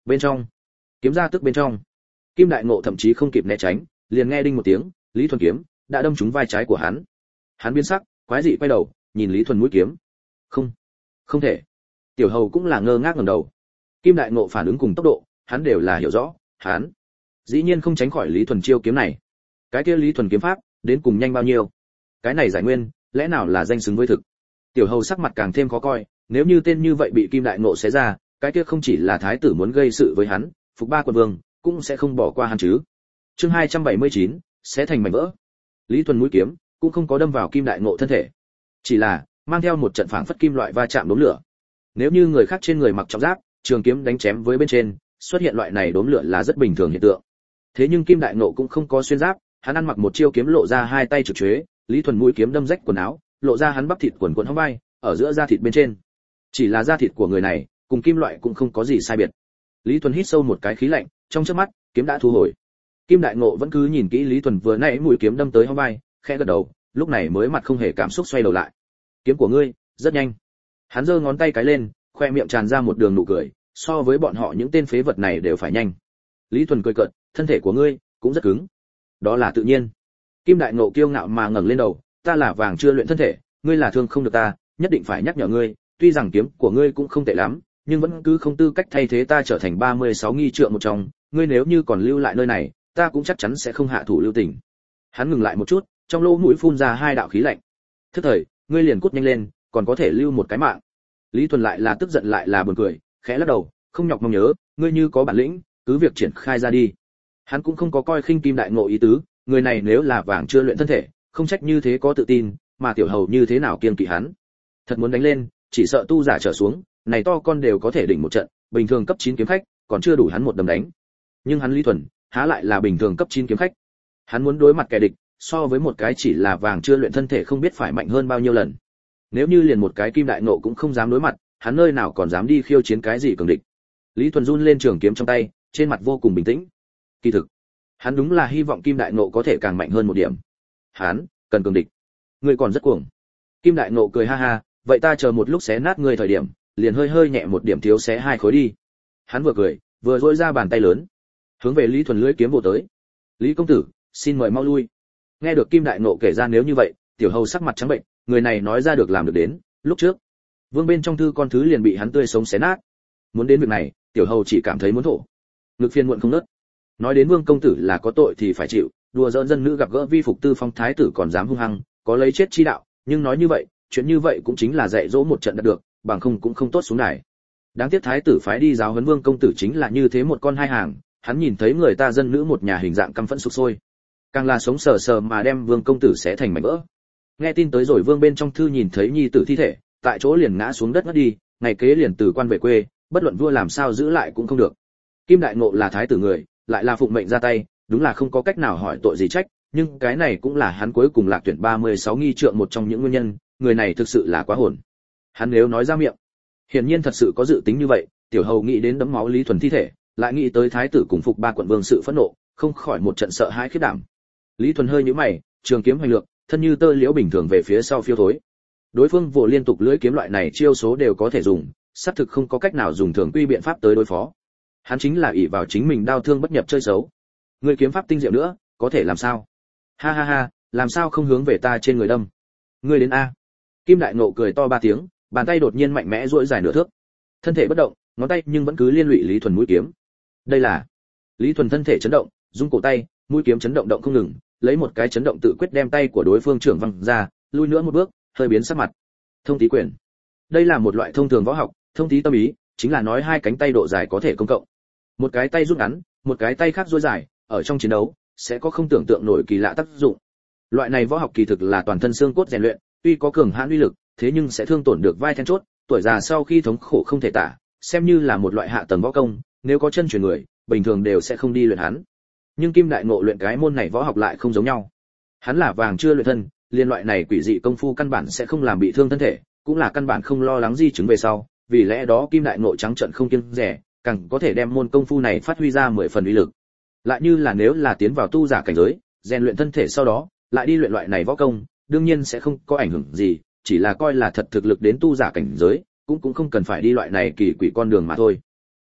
Bên trong, kiếm ra tức bên trong. Kim Đại Ngộ thậm chí không kịp né tránh, liền nghe đinh một tiếng, Lý Thuần kiếm đã đâm trúng vai trái của hắn. Hắn biến sắc, quái dị quay đầu, nhìn Lý Thuần mũi kiếm. Không, không thể. Tiểu Hầu cũng là ngơ ngác ngẩng đầu. Kim Đại Ngộ phản ứng cùng tốc độ, hắn đều là hiểu rõ, hắn dĩ nhiên không tránh khỏi Lý Thuần chiêu kiếm này. Cái kia Lý Thuần kiếm pháp, đến cùng nhanh bao nhiêu? Cái này giải nguyên, lẽ nào là danh xứng với thực? Tiểu Hầu sắc mặt càng thêm khó coi, nếu như tên như vậy bị Kim Đại Ngộ xé ra, cái kia không chỉ là thái tử muốn gây sự với hắn, Phục Ba quận vương cũng sẽ không bỏ qua hắn chứ. Chương 279, sẽ thành mảnh vỡ. Lý Thuần mũi kiếm cũng không có đâm vào Kim Đại Ngộ thân thể, chỉ là mang theo một trận phảng phất kim loại va chạm đốm lửa. Nếu như người khác trên người mặc trọng giáp, trường kiếm đánh chém với bên trên, xuất hiện loại này đốm lửa là rất bình thường hiện tượng. Thế nhưng Kim Đại Ngộ cũng không có xuyên giáp, hắn ăn mặc một chiêu kiếm lộ ra hai tay trực chuế, Lý Thuần mũi kiếm đâm rách quần áo, lộ ra hắn bắp thịt quần quần hông vai, ở giữa da thịt bên trên. Chỉ là da thịt của người này, cùng kim loại cũng không có gì sai biệt. Lý Thuần hít sâu một cái khí lạnh, trong chớp mắt, kiếm đã thu hồi. Kim Đại Ngộ vẫn cứ nhìn kỹ Lý Thuần vừa nãy mũi kiếm đâm tới hông vai, khẽ gật đầu, lúc này mới mặt không hề cảm xúc xoay đầu lại. Kiếm của ngươi, rất nhanh. Hắn giơ ngón tay cái lên, khoe miệng tràn ra một đường nụ cười, so với bọn họ những tên phế vật này đều phải nhanh. Lý Thuần cười cợt, thân thể của ngươi cũng rất cứng. Đó là tự nhiên. Kim Đại Ngộ kiêu ngạo mà ngẩng lên đầu, ta là vàng chưa luyện thân thể, ngươi là thương không được ta, nhất định phải nhắc nhở ngươi, tuy rằng kiếm của ngươi cũng không tệ lắm, nhưng vẫn cứ không tư cách thay thế ta trở thành 36 nghi trượng một trong, ngươi nếu như còn lưu lại nơi này, ta cũng chắc chắn sẽ không hạ thủ lưu tình. Hắn ngừng lại một chút, trong lỗ mũi phun ra hai đạo khí lạnh. Thức thời, ngươi liền cút nhanh lên, còn có thể lưu một cái mạng. Lý Thuần lại là tức giận lại là buồn cười, khẽ lắc đầu, không nhọc mong nhớ, ngươi như có bản lĩnh, cứ việc triển khai ra đi. Hắn cũng không có coi khinh Kim Đại Ngộ ý tứ, người này nếu là vàng chưa luyện thân thể, không trách như thế có tự tin, mà Tiểu Hầu như thế nào kiêng kỵ hắn. Thật muốn đánh lên, chỉ sợ tu giả trở xuống, này to con đều có thể đỉnh một trận, bình thường cấp 9 kiếm khách, còn chưa đủ hắn một đấm đánh. Nhưng hắn Lý Thuần, há lại là bình thường cấp 9 kiếm khách. Hắn muốn đối mặt kẻ địch, so với một cái chỉ là vàng chưa luyện thân thể không biết phải mạnh hơn bao nhiêu lần. Nếu như liền một cái Kim Đại Ngộ cũng không dám đối mặt, hắn nơi nào còn dám đi khiêu chiến cái gì cường địch. Lý Thuần run lên trường kiếm trong tay, trên mặt vô cùng bình tĩnh. Kỳ thực, hắn đúng là hy vọng Kim Đại Ngộ có thể càng mạnh hơn một điểm. Hắn cần cường địch. Ngươi còn rất cuồng. Kim Đại Ngộ cười ha ha, vậy ta chờ một lúc xé nát ngươi thời điểm, liền hơi hơi nhẹ một điểm thiếu xé hai khối đi. Hắn vừa cười, vừa duỗi ra bàn tay lớn, hướng về Lý Thuần lưỡi kiếm vồ tới. Lý công tử, xin mời mau lui. Nghe được Kim Đại Ngộ kể ra nếu như vậy, Tiểu Hầu sắc mặt trắng bệnh, người này nói ra được làm được đến, lúc trước, vương bên trong thư con thứ liền bị hắn tươi sống xé nát. Muốn đến việc này, Tiểu Hầu chỉ cảm thấy muốn thổ. Ngực phiền muộn không nớt. Nói đến vương công tử là có tội thì phải chịu, đùa giỡn dân nữ gặp gỡ vi phục tư phong thái tử còn dám hung hăng, có lấy chết chi đạo, nhưng nói như vậy, chuyện như vậy cũng chính là dạy dỗ một trận đã được, bằng không cũng không tốt xuống đài. Đáng tiếc thái tử phái đi giáo huấn vương công tử chính là như thế một con hai hàng, hắn nhìn thấy người ta dân nữ một nhà hình dạng căm phẫn sục sôi, càng là sống sờ sờ mà đem vương công tử sẽ thành mảnh vỡ. Nghe tin tới rồi vương bên trong thư nhìn thấy nhi tử thi thể, tại chỗ liền ngã xuống đất ngất đi, ngày kế liền từ quan về quê, bất luận vua làm sao giữ lại cũng không được. Kim Đại Ngộ là thái tử người, lại là phụng mệnh ra tay, đúng là không có cách nào hỏi tội gì trách, nhưng cái này cũng là hắn cuối cùng lạc tuyển 36 nghi trượng một trong những nguyên nhân, người này thực sự là quá hồn. Hắn nếu nói ra miệng, hiển nhiên thật sự có dự tính như vậy. Tiểu Hầu nghĩ đến đấm máu Lý Thuần thi thể, lại nghĩ tới thái tử cùng Phục Ba quận vương sự phẫn nộ, không khỏi một trận sợ hãi khiếp đảm. Lý Thuần hơi nhíu mày, trường kiếm hoành lược, thân như tơ liễu bình thường về phía sau phiêu thối. Đối phương vồ liên tục lưỡi kiếm loại này chiêu số đều có thể dùng, xác thực không có cách nào dùng thường quy biện pháp tới đối phó. Hắn chính là ỷ vào chính mình đao thương bất nhập chơi xấu. Người kiếm pháp tinh diệu nữa, có thể làm sao? Ha ha ha, làm sao không hướng về ta trên người đâm? Ngươi đến a. Kim Đại Ngộ cười to ba tiếng, bàn tay đột nhiên mạnh mẽ duỗi dài nửa thước. Thân thể bất động, ngón tay nhưng vẫn cứ liên lụy Lý Thuần mũi kiếm. Đây là Lý Thuần thân thể chấn động, rung cổ tay, mũi kiếm chấn động động không ngừng, lấy một cái chấn động tự quyết đem tay của đối phương trưởng văng ra, lui nữa một bước, hơi biến sắc mặt. Thông tí quyền. Đây là một loại thông thường võ học, thông tí tâm ý, chính là nói hai cánh tay độ dài có thể công cộng. Một cái tay rút ngắn, một cái tay khác duỗi dài, ở trong chiến đấu sẽ có không tưởng tượng nổi kỳ lạ tác dụng. Loại này võ học kỳ thực là toàn thân xương cốt rèn luyện, tuy có cường hãn uy lực, thế nhưng sẽ thương tổn được vai then chốt, tuổi già sau khi thống khổ không thể tả, xem như là một loại hạ tầng võ công, nếu có chân truyền người, bình thường đều sẽ không đi luyện hắn. Nhưng Kim Đại Ngộ luyện cái môn này võ học lại không giống nhau. Hắn là vàng chưa luyện thân, liên loại này quỷ dị công phu căn bản sẽ không làm bị thương thân thể, cũng là căn bản không lo lắng di chứng về sau, vì lẽ đó Kim Đại Ngộ trắng trợn không kiêng dè, càng có thể đem môn công phu này phát huy ra 10 phần uy lực. Lại như là nếu là tiến vào tu giả cảnh giới, rèn luyện thân thể sau đó, lại đi luyện loại này võ công, đương nhiên sẽ không có ảnh hưởng gì, chỉ là coi là thật thực lực đến tu giả cảnh giới, cũng không cần phải đi loại này kỳ quỷ con đường mà thôi.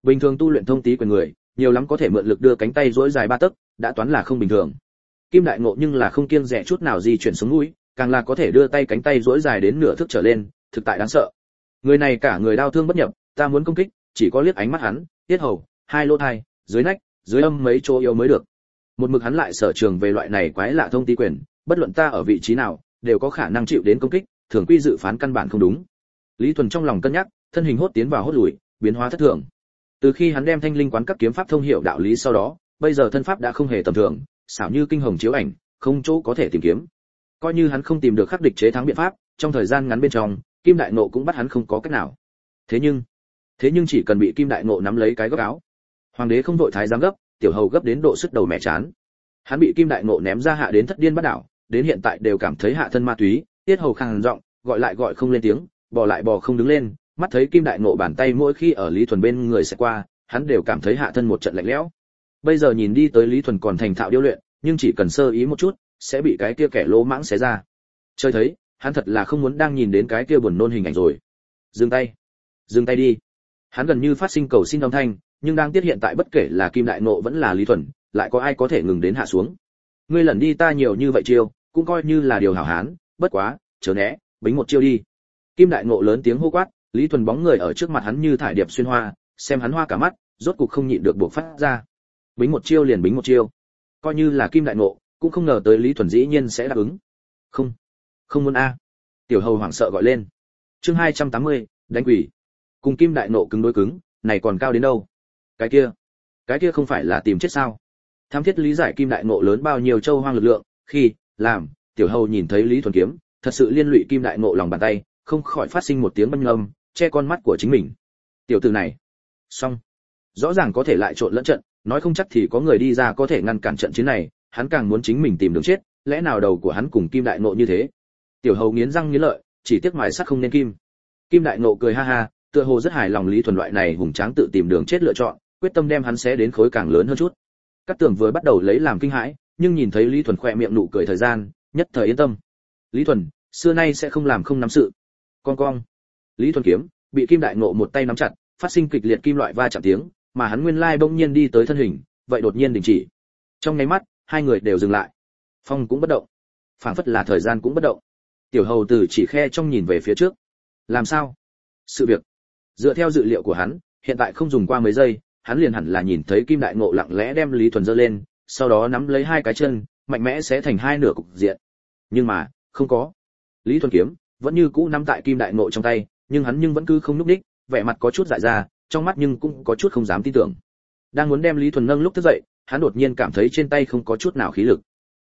Bình thường tu luyện thông tí quyền người, nhiều lắm có thể mượn lực đưa cánh tay duỗi dài 3 tấc, đã toán là không bình thường. Kim Đại Ngộ nhưng là không kiêng dè chút nào di chuyển xuống núi, càng là có thể đưa tay cánh tay duỗi dài đến nửa thước trở lên, thực tại đáng sợ. Người này cả người đao thương bất nhập, ta muốn công kích, chỉ có liếc ánh mắt hắn, tiết hầu, hai lỗ tai, dưới nách, dưới âm mấy chỗ yếu mới được. Một mực hắn lại sở trường về loại này quái lạ thông tí quyền, bất luận ta ở vị trí nào, đều có khả năng chịu đến công kích, thường quy dự phán căn bản không đúng. Lý Thuần trong lòng cân nhắc, thân hình hốt tiến vào hốt lùi, biến hóa thất thường. Từ khi hắn đem Thanh Linh quán các kiếm pháp thông hiểu đạo lý sau đó, bây giờ thân pháp đã không hề tầm thường, xảo như kinh hồng chiếu ảnh, không chỗ có thể tìm kiếm. Coi như hắn không tìm được khắc địch chế thắng biện pháp, trong thời gian ngắn bên trong, Kim Đại Ngộ cũng bắt hắn không có cách nào. Thế nhưng chỉ cần bị Kim Đại Ngộ nắm lấy cái góc áo, hoàng đế không đội thái giám gấp, tiểu hầu gấp đến độ sức đầu mẹ chán. Hắn bị Kim Đại Ngộ ném ra hạ đến thất điên bắt đảo, đến hiện tại đều cảm thấy hạ thân ma túy, tiết hầu khàn giọng, gọi lại gọi không lên tiếng, bò lại bò không đứng lên, mắt thấy Kim Đại Ngộ bàn tay mỗi khi ở Lý Thuần bên người sẽ qua, hắn đều cảm thấy hạ thân một trận lạnh lẽo. Bây giờ nhìn đi tới Lý Thuần còn thành thạo điêu luyện, nhưng chỉ cần sơ ý một chút, sẽ bị cái kia kẻ lỗ mãng xé ra. Chơi thấy, hắn thật là không muốn đang nhìn đến cái kia buồn nôn hình ảnh rồi. Dừng tay đi. Hắn gần như phát sinh cầu xin âm thanh, nhưng đang tiết hiện tại bất kể là Kim Đại Ngộ vẫn là Lý Thuần, lại có ai có thể ngừng đến hạ xuống. Ngươi lần đi ta nhiều như vậy chiêu, cũng coi như là điều hảo hán, bất quá, chớ né, bính một chiêu đi. Kim Đại Ngộ lớn tiếng hô quát, Lý Thuần bóng người ở trước mặt hắn như thải điệp xuyên hoa, xem hắn hoa cả mắt, rốt cục không nhịn được buộc phát ra. Bính một chiêu liền bính một chiêu. Coi như là Kim Đại Ngộ, cũng không ngờ tới Lý Thuần dĩ nhiên sẽ đáp ứng. Không muốn a. Tiểu hầu hoảng sợ gọi lên. Chương 280, đánh quỷ. Cùng Kim Đại Ngộ cứng đối cứng, này còn cao đến đâu? Cái kia không phải là tìm chết sao? Tham thiết lý giải Kim Đại Ngộ lớn bao nhiêu châu hoang lực lượng, khi làm tiểu hầu nhìn thấy Lý Thuần kiếm, thật sự liên lụy Kim Đại Ngộ lòng bàn tay, không khỏi phát sinh một tiếng băng âm, che con mắt của chính mình. Tiểu tử này, xong, rõ ràng có thể lại trộn lẫn trận, nói không chắc thì có người đi ra có thể ngăn cản trận chiến này, hắn càng muốn chính mình tìm đường chết, lẽ nào đầu của hắn cùng Kim Đại Ngộ như thế? Tiểu hầu nghiến răng nghiến lợi, chỉ tiếc mài sắt không nên kim. Kim Đại Ngộ cười ha ha, tựa hồ rất hài lòng Lý Thuần loại này hùng tráng tự tìm đường chết lựa chọn, quyết tâm đem hắn xé đến khối càng lớn hơn chút. Các Tường vừa bắt đầu lấy làm kinh hãi, nhưng nhìn thấy Lý Thuần khỏe miệng nụ cười thời gian, nhất thời yên tâm. Lý Thuần, xưa nay sẽ không làm không nắm sự. Con. Lý Thuần kiếm bị Kim Đại Ngộ một tay nắm chặt, phát sinh kịch liệt kim loại va chạm tiếng, mà hắn nguyên lai bỗng nhiên đi tới thân hình, vậy đột nhiên đình chỉ. Trong nháy mắt, hai người đều dừng lại. Phong cũng bất động, phảng phất là thời gian cũng bất động. Tiểu hầu từ chỉ khe trong nhìn về phía trước. Làm sao? Sự việc dựa theo dự liệu của hắn, hiện tại không dùng qua mấy giây, hắn liền hẳn là nhìn thấy Kim Đại Ngộ lặng lẽ đem Lý Thuần giơ lên, sau đó nắm lấy hai cái chân, mạnh mẽ xé thành hai nửa cục diện. Nhưng mà, không có. Lý Thuần kiếm vẫn như cũ nắm tại Kim Đại Ngộ trong tay, nhưng hắn vẫn cứ không nhúc nhích, vẻ mặt có chút dại ra, trong mắt nhưng cũng có chút không dám tin tưởng. Đang muốn đem Lý Thuần nâng lúc thức dậy, hắn đột nhiên cảm thấy trên tay không có chút nào khí lực.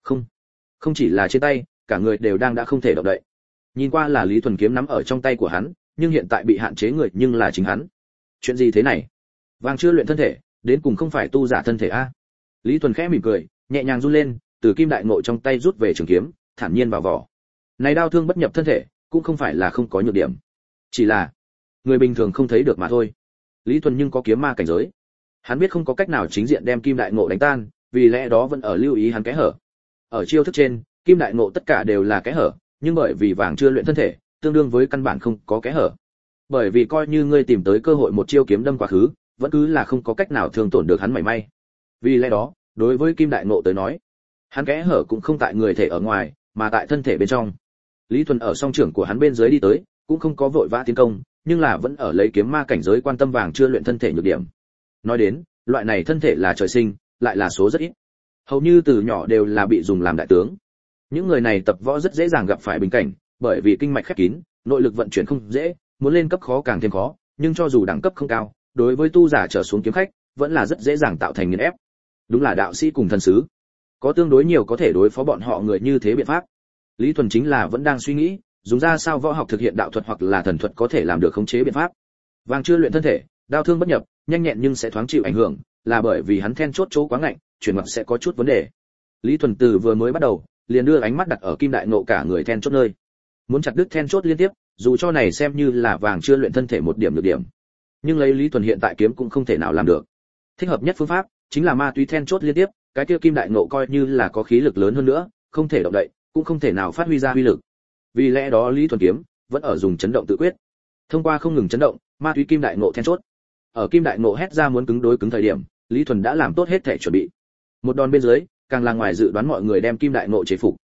Không chỉ là trên tay, cả người đều đã không thể động đậy. Nhìn qua là Lý Thuần kiếm nắm ở trong tay của hắn, nhưng hiện tại bị hạn chế người nhưng là chính hắn. Chuyện gì thế này? Vàng chưa luyện thân thể, đến cùng không phải tu giả thân thể a. Lý Thuần khẽ mỉm cười, nhẹ nhàng run lên, từ Kim Đại Ngộ trong tay rút về trường kiếm, thản nhiên vào vỏ. Này đao thương bất nhập thân thể, cũng không phải là không có nhược điểm, chỉ là người bình thường không thấy được mà thôi. Lý Thuần nhưng có kiếm ma cảnh giới, hắn biết không có cách nào chính diện đem Kim Đại Ngộ đánh tan, vì lẽ đó vẫn ở lưu ý hắn kẽ hở. Ở chiêu thức trên, Kim Đại Ngộ tất cả đều là kẽ hở, nhưng bởi vì vàng chưa luyện thân thể, tương đương với căn bản không có kẽ hở. Bởi vì coi như ngươi tìm tới cơ hội một chiêu kiếm đâm quá khứ, vẫn cứ là không có cách nào thương tổn được hắn mảy may. Vì lẽ đó, đối với Kim Đại Ngộ tới nói, hắn kẽ hở cũng không tại người thể ở ngoài, mà tại thân thể bên trong. Lý Thuần ở song trưởng của hắn bên dưới đi tới, cũng không có vội vã tiến công, nhưng là vẫn ở lấy kiếm ma cảnh giới quan tâm vàng chưa luyện thân thể nhược điểm. Nói đến, loại này thân thể là trời sinh, lại là số rất ít. Hầu như từ nhỏ đều là bị dùng làm đại tướng. Những người này tập võ rất dễ dàng gặp phải bình cảnh, bởi vì kinh mạch khép kín, nội lực vận chuyển không dễ, muốn lên cấp khó càng thêm khó, nhưng cho dù đẳng cấp không cao, đối với tu giả trở xuống kiếm khách, vẫn là rất dễ dàng tạo thành nghiền ép. Đúng là đạo sĩ cùng thần sứ, có tương đối nhiều có thể đối phó bọn họ người như thế biện pháp. Lý Thuần chính là vẫn đang suy nghĩ, dùng ra sao võ học thực hiện đạo thuật hoặc là thần thuật có thể làm được khống chế biện pháp. Vàng chưa luyện thân thể, đao thương bất nhập, nhanh nhẹn nhưng sẽ thoáng chịu ảnh hưởng, là bởi vì hắn then chốt chỗ quá ngạnh, chuyển mặt sẽ có chút vấn đề. Lý Thuần từ vừa mới bắt đầu, liền đưa ánh mắt đặt ở Kim Đại Ngộ cả người then chốt nơi. Muốn chặt đứt then chốt liên tiếp, dù cho này xem như là vàng chưa luyện thân thể một điểm được điểm. Nhưng lấy Lý Thuần hiện tại kiếm cũng không thể nào làm được. Thích hợp nhất phương pháp chính là ma túy then chốt liên tiếp, cái kia Kim Đại Ngộ coi như là có khí lực lớn hơn nữa, không thể động đậy, cũng không thể nào phát huy ra uy lực. Vì lẽ đó Lý Thuần kiếm vẫn ở dùng chấn động tự quyết. Thông qua không ngừng chấn động, ma túy Kim Đại Ngộ then chốt. ở Kim Đại Ngộ hét ra muốn cứng đối cứng thời điểm, Lý Thuần đã làm tốt hết thể chuẩn bị. Một đòn bên dưới, càng là ngoài dự đoán mọi người đem Kim Đại Ngộ chế phục.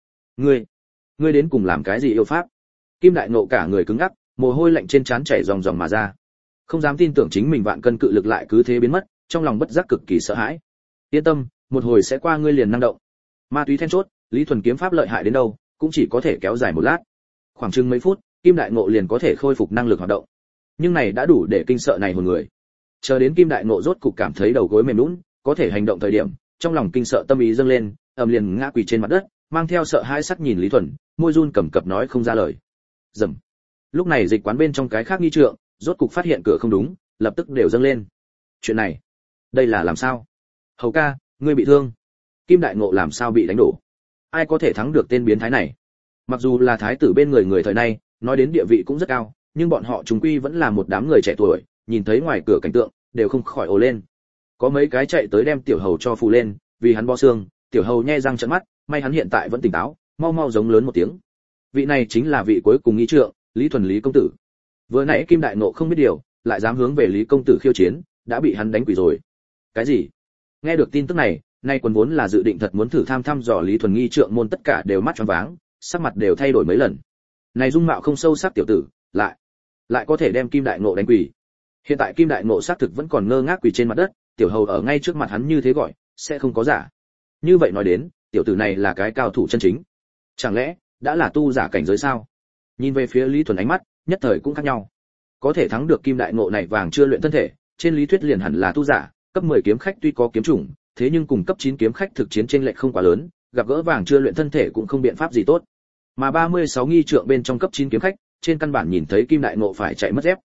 Ngươi đến cùng làm cái gì yêu pháp? Kim Đại Ngộ cả người cứng ngắc, mồ hôi lạnh trên trán chảy ròng ròng mà ra. Không dám tin tưởng chính mình vạn cân cự lực lại cứ thế biến mất, trong lòng bất giác cực kỳ sợ hãi. Yên tâm, một hồi sẽ qua, ngươi liền năng động. Ma túy then chốt, Lý Thuần kiếm pháp lợi hại đến đâu, cũng chỉ có thể kéo dài một lát. Khoảng chừng mấy phút, Kim Đại Ngộ liền có thể khôi phục năng lực hoạt động. Nhưng này đã đủ để kinh sợ này hồn người. Chờ đến Kim Đại Ngộ rốt cục cảm thấy đầu gối mềm nhũn, có thể hành động thời điểm, trong lòng kinh sợ tâm ý dâng lên, ầm liền ngã quỳ trên mặt đất, mang theo sợ hãi sắc nhìn Lý Thuần, môi run cầm cập nói không ra lời. Rầm. Lúc này dịch quán bên trong cái khác nghi trượng, rốt cục phát hiện cửa không đúng, lập tức đều dâng lên. Chuyện này, đây là làm sao? Hầu ca, ngươi bị thương. Kim Đại Ngộ làm sao bị đánh đổ? Ai có thể thắng được tên biến thái này? Mặc dù là thái tử bên người thời nay, nói đến địa vị cũng rất cao, nhưng bọn họ chúng quy vẫn là một đám người trẻ tuổi, nhìn thấy ngoài cửa cảnh tượng, đều không khỏi ồ lên. Có mấy cái chạy tới đem tiểu hầu cho phù lên, vì hắn bo xương, tiểu hầu nhe răng trợn mắt, may hắn hiện tại vẫn tỉnh táo, mau mau giống lớn một tiếng. Vị này chính là vị cuối cùng nghi trượng, Lý Thuần Lý công tử. Vừa nãy Kim Đại Ngộ không biết điều, lại dám hướng về Lý công tử khiêu chiến, đã bị hắn đánh quỷ rồi. Cái gì? Nghe được tin tức này, nay quần vốn là dự định thật muốn thử thăm dò Lý Thuần nghi trượng môn tất cả đều mắt tròn váng, sắc mặt đều thay đổi mấy lần. Này dung mạo không sâu sắc tiểu tử, lại có thể đem Kim Đại Ngộ đánh quỷ. Hiện tại Kim Đại Ngộ xác thực vẫn còn ngơ ngác quỳ trên mặt đất, tiểu hầu ở ngay trước mặt hắn như thế gọi, sẽ không có giả. Như vậy nói đến, tiểu tử này là cái cao thủ chân chính. Chẳng lẽ đã là tu giả cảnh giới sao? Nhìn về phía Lý Thuần ánh mắt, nhất thời cũng khác nhau. Có thể thắng được Kim Đại Ngộ này vàng chưa luyện thân thể, trên lý thuyết liền hẳn là tu giả, cấp 10 kiếm khách tuy có kiếm chủng, thế nhưng cùng cấp 9 kiếm khách thực chiến chênh lệch không quá lớn, gặp gỡ vàng chưa luyện thân thể cũng không biện pháp gì tốt. Mà 36 nghi trượng bên trong cấp 9 kiếm khách, trên căn bản nhìn thấy Kim Đại Ngộ phải chạy mất dép.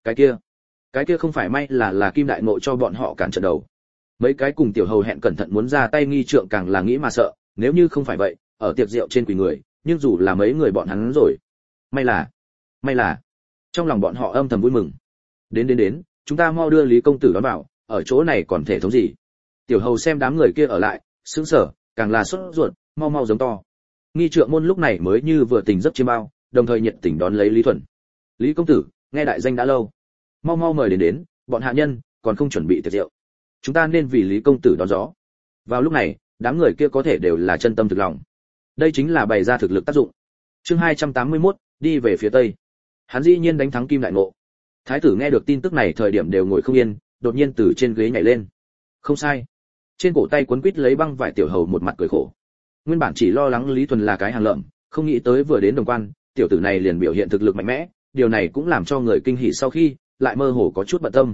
Cái kia không phải may là Kim Đại Ngộ cho bọn họ cản trận đầu. Mấy cái cùng tiểu hầu hẹn cẩn thận muốn ra tay nghi trượng càng là nghĩ mà sợ, nếu như không phải vậy, ở tiệc rượu trên quỳ người, nhưng dù là mấy người bọn hắn rồi. May là. Trong lòng bọn họ âm thầm vui mừng. Đến, chúng ta mau đưa Lý công tử đón vào, ở chỗ này còn thể thống gì? Tiểu hầu xem đám người kia ở lại, sững sờ, càng là sốt ruột, mau giống to. Nghi trượng môn lúc này mới như vừa tỉnh giấc chiêm bao, đồng thời nhiệt tình đón lấy Lý Thuần. Lý công tử, nghe đại danh đã lâu, mau mời đến, bọn hạ nhân còn không chuẩn bị tiệc rượu, chúng ta nên vì Lý công tử đón gió. Vào lúc này, đám người kia có thể đều là chân tâm thực lòng. Đây chính là bày ra thực lực tác dụng. Chương 281, đi về phía tây. Hắn dĩ nhiên đánh thắng Kim Đại Ngộ. Thái tử nghe được tin tức này thời điểm đều ngồi không yên, đột nhiên từ trên ghế nhảy lên. Không sai. Trên cổ tay quấn quít lấy băng vải tiểu hầu một mặt cười khổ. Nguyên bản chỉ lo lắng Lý Thuần là cái hàng lợm, không nghĩ tới vừa đến Đồng Quan, tiểu tử này liền biểu hiện thực lực mạnh mẽ, điều này cũng làm cho người kinh hỉ sau khi, lại mơ hồ có chút bận tâm.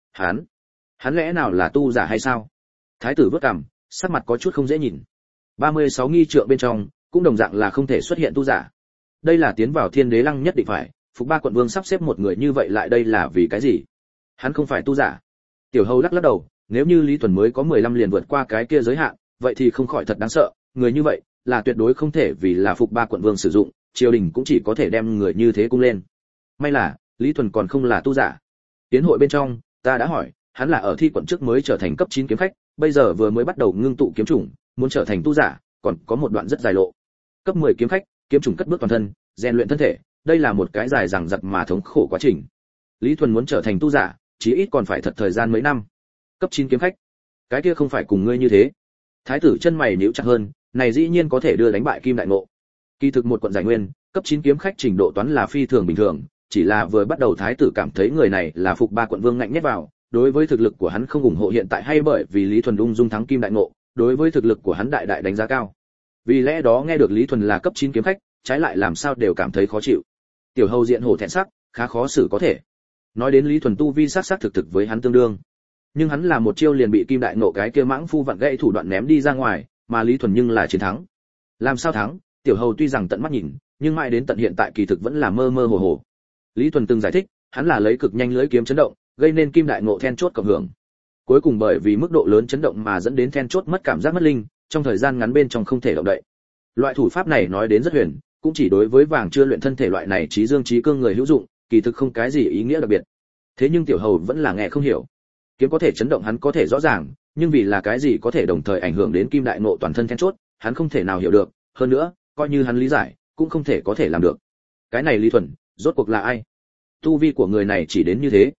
Hắn lẽ nào là tu giả hay sao? Thái tử vớt cằm, sắc mặt có chút không dễ nhìn. 36 nghi trượng bên trong, cũng đồng dạng là không thể xuất hiện tu giả. Đây là tiến vào Thiên Đế Lăng nhất định phải, Phục Ba quận vương sắp xếp một người như vậy lại đây là vì cái gì? Hắn không phải tu giả. Tiểu hầu lắc đầu, nếu như Lý Thuần mới có 15 liền vượt qua cái kia giới hạn, vậy thì không khỏi thật đáng sợ, người như vậy là tuyệt đối không thể vì là Phục Ba quận vương sử dụng, triều đình cũng chỉ có thể đem người như thế cung lên. May là Lý Thuần còn không là tu giả. Tiến hội bên trong, ta đã hỏi, hắn là ở thi quận trước mới trở thành cấp 9 kiếm khách, bây giờ vừa mới bắt đầu ngưng tụ kiếm chủng, muốn trở thành tu giả, còn có một đoạn rất dài lộ. Cấp 10 kiếm khách, kiếm chủng cất bước toàn thân, rèn luyện thân thể, đây là một cái dài dằng dặc mà thống khổ quá trình. Lý Thuần muốn trở thành tu giả, chí ít còn phải thật thời gian mấy năm. Cấp 9 kiếm khách, cái kia không phải cùng ngươi như thế. Thái tử chân mày nhíu chặt hơn, này dĩ nhiên có thể đưa đánh bại Kim Đại Ngộ. Kỳ thực một quận giải nguyên, cấp 9 kiếm khách trình độ toán là phi thường bình thường, chỉ là vừa bắt đầu thái tử cảm thấy người này là Phục Ba quận vương ngạnh nhét vào, đối với thực lực của hắn không ủng hộ hiện tại hay bởi vì Lý Thuần ung dung thắng Kim Đại Ngộ, đối với thực lực của hắn đại đánh giá cao. Vì lẽ đó nghe được Lý Thuần là cấp 9 kiếm khách, trái lại làm sao đều cảm thấy khó chịu. Tiểu hầu diện hổ thẹn sắc, khá khó xử có thể. Nói đến Lý Thuần tu vi sắc thực với hắn tương đương, nhưng hắn là một chiêu liền bị Kim Đại Ngộ cái kia mãng phu vặn gãy thủ đoạn ném đi ra ngoài, mà Lý Thuần nhưng là chiến thắng. Làm sao thắng? Tiểu hầu tuy rằng tận mắt nhìn, nhưng mãi đến tận hiện tại kỳ thực vẫn là mơ mơ hồ hồ. Lý Thuần từng giải thích, hắn là lấy cực nhanh lưỡi kiếm chấn động, gây nên Kim Đại Ngộ then chốt cộng hưởng. Cuối cùng bởi vì mức độ lớn chấn động mà dẫn đến then chốt mất cảm giác mất linh, trong thời gian ngắn bên trong không thể động đậy. Loại thủ pháp này nói đến rất huyền, cũng chỉ đối với vàng chưa luyện thân thể loại này trí dương trí cương người hữu dụng, kỳ thực không cái gì ý nghĩa đặc biệt. Thế nhưng tiểu hầu vẫn là nghe không hiểu. Kiếm có thể chấn động hắn có thể rõ ràng, nhưng vì là cái gì có thể đồng thời ảnh hưởng đến Kim Đại Ngộ toàn thân then chốt, hắn không thể nào hiểu được, hơn nữa, coi như hắn lý giải, cũng không thể có thể làm được. Cái này Lý Thuần, rốt cuộc là ai? Tu vi của người này chỉ đến như thế.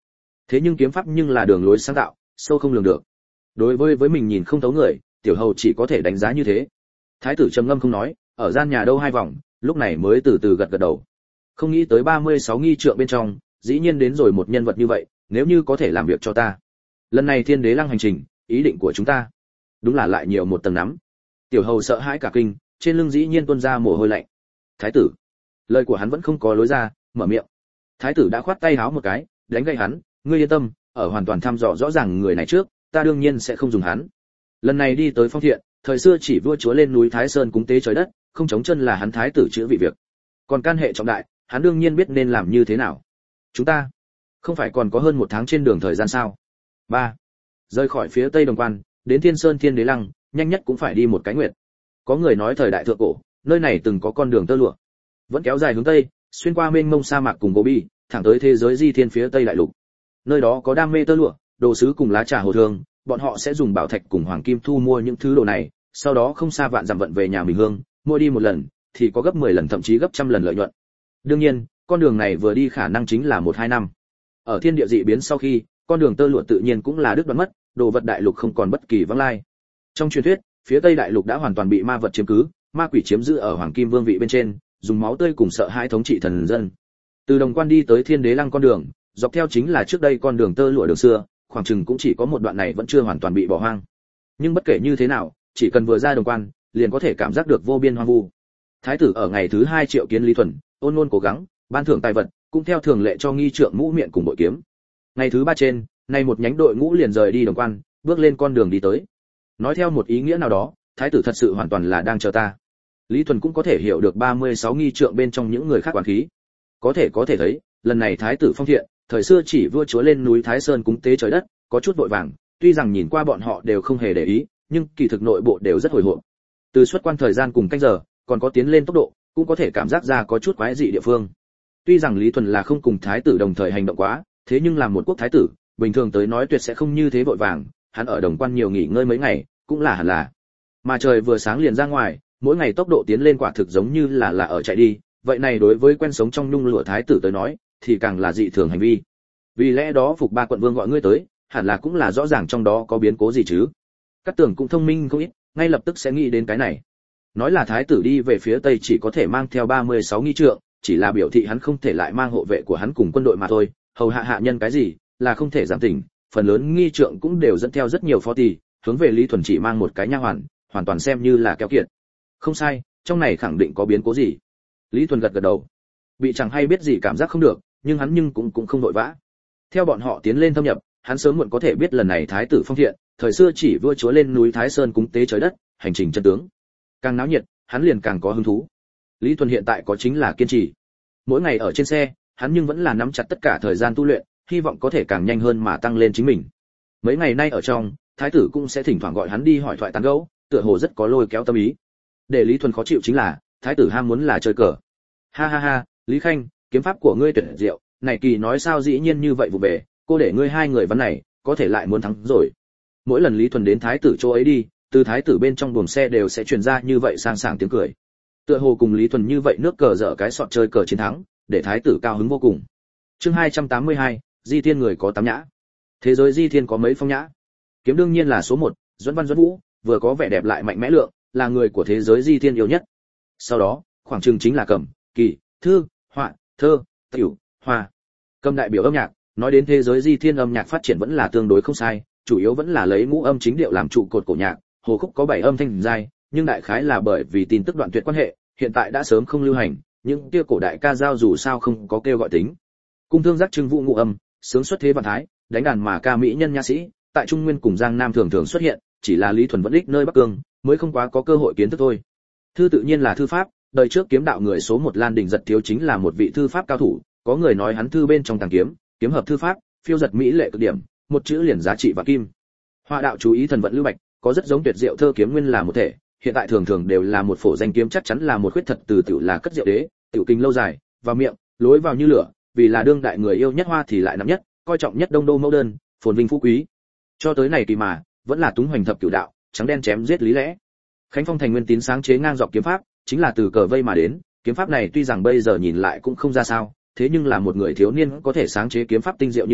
Thế nhưng kiếm pháp nhưng là đường lối sáng tạo, sâu không lường được. Đối với mình nhìn không thấu người, tiểu hầu chỉ có thể đánh giá như thế. Thái tử trầm ngâm không nói, ở gian nhà đâu hai vòng, lúc này mới từ từ gật gật đầu. Không nghĩ tới 36 nghi trượng bên trong, dĩ nhiên đến rồi một nhân vật như vậy, nếu như có thể làm việc cho ta. Lần này Thiên Đế Lăng hành trình, ý định của chúng ta, đúng là lại nhiều một tầng nắm. Tiểu hầu sợ hãi cả kinh, trên lưng dĩ nhiên tuôn ra mồ hôi lạnh. Thái tử, lời của hắn vẫn không có lối ra, mở miệng. Thái tử đã khoát tay háo một cái, đánh gậy hắn, ngươi yên tâm, ở hoàn toàn thăm dò rõ ràng người này trước, ta đương nhiên sẽ không dùng hắn. Lần này đi tới Phong Thiện, thời xưa chỉ vua chúa lên núi Thái Sơn cúng tế trời đất, không chống chân là hắn thái tử chữa vị việc. Còn can hệ trọng đại, hắn đương nhiên biết nên làm như thế nào. Chúng ta không phải còn có hơn một tháng trên đường thời gian sao? 3. Rời khỏi phía Tây Đồng Quan, đến Thiên Sơn Thiên Đế Lăng, nhanh nhất cũng phải đi một cái nguyệt. Có người nói thời đại thượng cổ, nơi này từng có con đường tơ lụa, vẫn kéo dài hướng tây, xuyên qua mênh mông sa mạc cùng Gobi, thẳng tới thế giới Di Thiên phía Tây đại lục. Nơi đó có đam mê tơ lụa, đồ sứ cùng lá trà hồ thường, bọn họ sẽ dùng bảo thạch cùng hoàng kim thu mua những thứ đồ này, sau đó không xa vạn dặm vận về nhà mình hương, mua đi một lần thì có gấp 10 lần thậm chí gấp trăm lần lợi nhuận. Đương nhiên, con đường này vừa đi khả năng chính là 1-2 năm. Ở thiên địa dị biến sau khi, con đường tơ lụa tự nhiên cũng là đứt đoạn mất, đồ vật đại lục không còn bất kỳ vắng lai. Trong truyền thuyết, phía Tây đại lục đã hoàn toàn bị ma vật chiếm cứ, ma quỷ chiếm giữ ở hoàng kim vương vị bên trên, dùng máu tươi cùng sợ hãi thống trị thần dân. Từ Đồng Quan đi tới Thiên Đế Lăng con đường, dọc theo chính là trước đây con đường tơ lụa đường xưa, khoảng chừng cũng chỉ có một đoạn này vẫn chưa hoàn toàn bị bỏ hoang. Nhưng bất kể như thế nào, chỉ cần vừa ra Đồng Quan, liền có thể cảm giác được vô biên hoang vu. Thái tử ở ngày thứ 2 triệu kiến Lý Thuần, ôn ngôn cố gắng, ban thưởng tài vật, cũng theo thường lệ cho nghi trượng mũ miệng cùng bội kiếm. Ngày thứ 3 trên, nay một nhánh đội ngũ liền rời đi Đồng Quan, bước lên con đường đi tới. Nói theo một ý nghĩa nào đó, thái tử thật sự hoàn toàn là đang chờ ta. Lý Thuần cũng có thể hiểu được 36 nghi trượng bên trong những người khác quản khí. Có thể thấy, lần này thái tử Phong Thiện, thời xưa chỉ vua chúa lên núi Thái Sơn cúng tế trời đất, có chút vội vàng, tuy rằng nhìn qua bọn họ đều không hề để ý, nhưng kỳ thực nội bộ đều rất hồi hộp. Từ xuất quan thời gian cùng canh giờ, còn có tiến lên tốc độ, cũng có thể cảm giác ra có chút quái dị địa phương. Tuy rằng Lý Thuần là không cùng thái tử đồng thời hành động quá, thế nhưng làm một quốc thái tử, bình thường tới nói tuyệt sẽ không như thế vội vàng, hắn ở Đồng Quan nhiều nghỉ ngơi mấy ngày, cũng là hẳn là. Mà trời vừa sáng liền ra ngoài, mỗi ngày tốc độ tiến lên quả thực giống như là ở chạy đi, vậy này đối với quen sống trong nhung lụa thái tử tới nói, thì càng là dị thường hành vi. Vì lẽ đó Phục Ba quận vương gọi ngươi tới, hẳn là cũng là rõ ràng trong đó có biến cố gì chứ. Cát Tường cũng thông minh không ít, ngay lập tức sẽ nghĩ đến cái này. Nói là thái tử đi về phía tây chỉ có thể mang theo 36 nghi trượng, chỉ là biểu thị hắn không thể lại mang hộ vệ của hắn cùng quân đội mà thôi, hầu hạ hạ nhân cái gì, là không thể giảm tỉnh, phần lớn nghi trượng cũng đều dẫn theo rất nhiều phó tỳ, hướng về Lý Thuần chỉ mang một cái nha hoàn, hoàn toàn xem như là keo kiệt. Không sai, trong này khẳng định có biến cố gì. Lý Thuần gật gật đầu. Bị chẳng hay biết gì cảm giác không được, nhưng hắn cũng không vội vã. Theo bọn họ tiến lên thâm nhập, hắn sớm muộn có thể biết lần này thái tử Phong Thiện, thời xưa chỉ vua chúa lên núi Thái Sơn cúng tế trời đất, hành trình chân tướng. Càng náo nhiệt, hắn liền càng có hứng thú. Lý Thuần hiện tại có chính là kiên trì. Mỗi ngày ở trên xe, hắn nhưng vẫn là nắm chặt tất cả thời gian tu luyện, hy vọng có thể càng nhanh hơn mà tăng lên chính mình. Mấy ngày nay ở trong, thái tử cũng sẽ thỉnh thoảng gọi hắn đi hỏi thoại tán gẫu, tựa hồ rất có lôi kéo tâm ý. Để Lý Thuần khó chịu chính là, thái tử ham muốn là chơi cờ. Ha ha ha, Lý Khanh, kiếm pháp của ngươi tuyệt diệu, này kỳ nói sao dĩ nhiên như vậy vụ bề, cô để ngươi hai người vấn này, có thể lại muốn thắng rồi. Mỗi lần Lý Thuần đến thái tử chỗ ấy đi, từ thái tử bên trong buồng xe đều sẽ truyền ra như vậy sang sảng tiếng cười. Tựa hồ cùng Lý Thuần như vậy nước cờ dở cái sọt chơi cờ chiến thắng, để thái tử cao hứng vô cùng. Chương 282, Di Thiên người có 8 nhã. Thế giới Di Thiên có mấy phong nhã? Kiếm đương nhiên là số 1, Duẫn Văn Duẫn Vũ, vừa có vẻ đẹp lại mạnh mẽ lượng, là người của thế giới Di Thiên yêu nhất. Sau đó, khoảng chừng chính là cầm, kỳ, thư, họa, thơ, tiểu, hoa. Cầm đại biểu âm nhạc, nói đến thế giới Di Thiên âm nhạc phát triển vẫn là tương đối không sai, chủ yếu vẫn là lấy ngũ âm chính điệu làm trụ cột cổ nhạc, hồ khúc có 7 âm thanh giai, nhưng đại khái là bởi vì tin tức đoạn tuyệt quan hệ, hiện tại đã sớm không lưu hành, nhưng kia cổ đại ca dao dù sao không có kêu gọi tính. Cung thương giác trưng vụ ngũ âm, sướng xuất thế văn thái, đánh đàn mà ca mỹ nhân nha sĩ, tại Trung Nguyên cùng Giang Nam thường thường xuất hiện, chỉ là Lý Thuần vẫn đích nơi Bắc Cương, mới không quá có cơ hội kiến thức thôi. Thư tự nhiên là thư pháp, đời trước kiếm đạo người số 1 Lan Đình Giật Thiếu chính là một vị thư pháp cao thủ, có người nói hắn thư bên trong tàng kiếm, kiếm hợp thư pháp, phiêu giật mỹ lệ cực điểm, một chữ liền giá trị và kim. Họa đạo chú ý thần vận Lưu Bạch, có rất giống tuyệt diệu thơ kiếm nguyên là một thể, hiện tại thường thường đều là một phổ danh kiếm chắc chắn là một khuyết thật từ tiểu là cất diệu đế, tiểu kinh lâu dài, vào miệng, lối vào như lửa, vì là đương đại người yêu nhất hoa thì lại nắm nhất, coi trọng nhất đông đô mẫu đơn, phồn vinh phú quý. Cho tới này kỳ mà, vẫn là túng hoành thập cửu đạo, trắng đen chém giết lý lẽ. Khánh Phong thành nguyên tín sáng chế ngang dọc kiếm pháp, chính là từ cờ vây mà đến, kiếm pháp này tuy rằng bây giờ nhìn lại cũng không ra sao, thế nhưng là một người thiếu niên có thể sáng chế kiếm pháp tinh diệu như thế,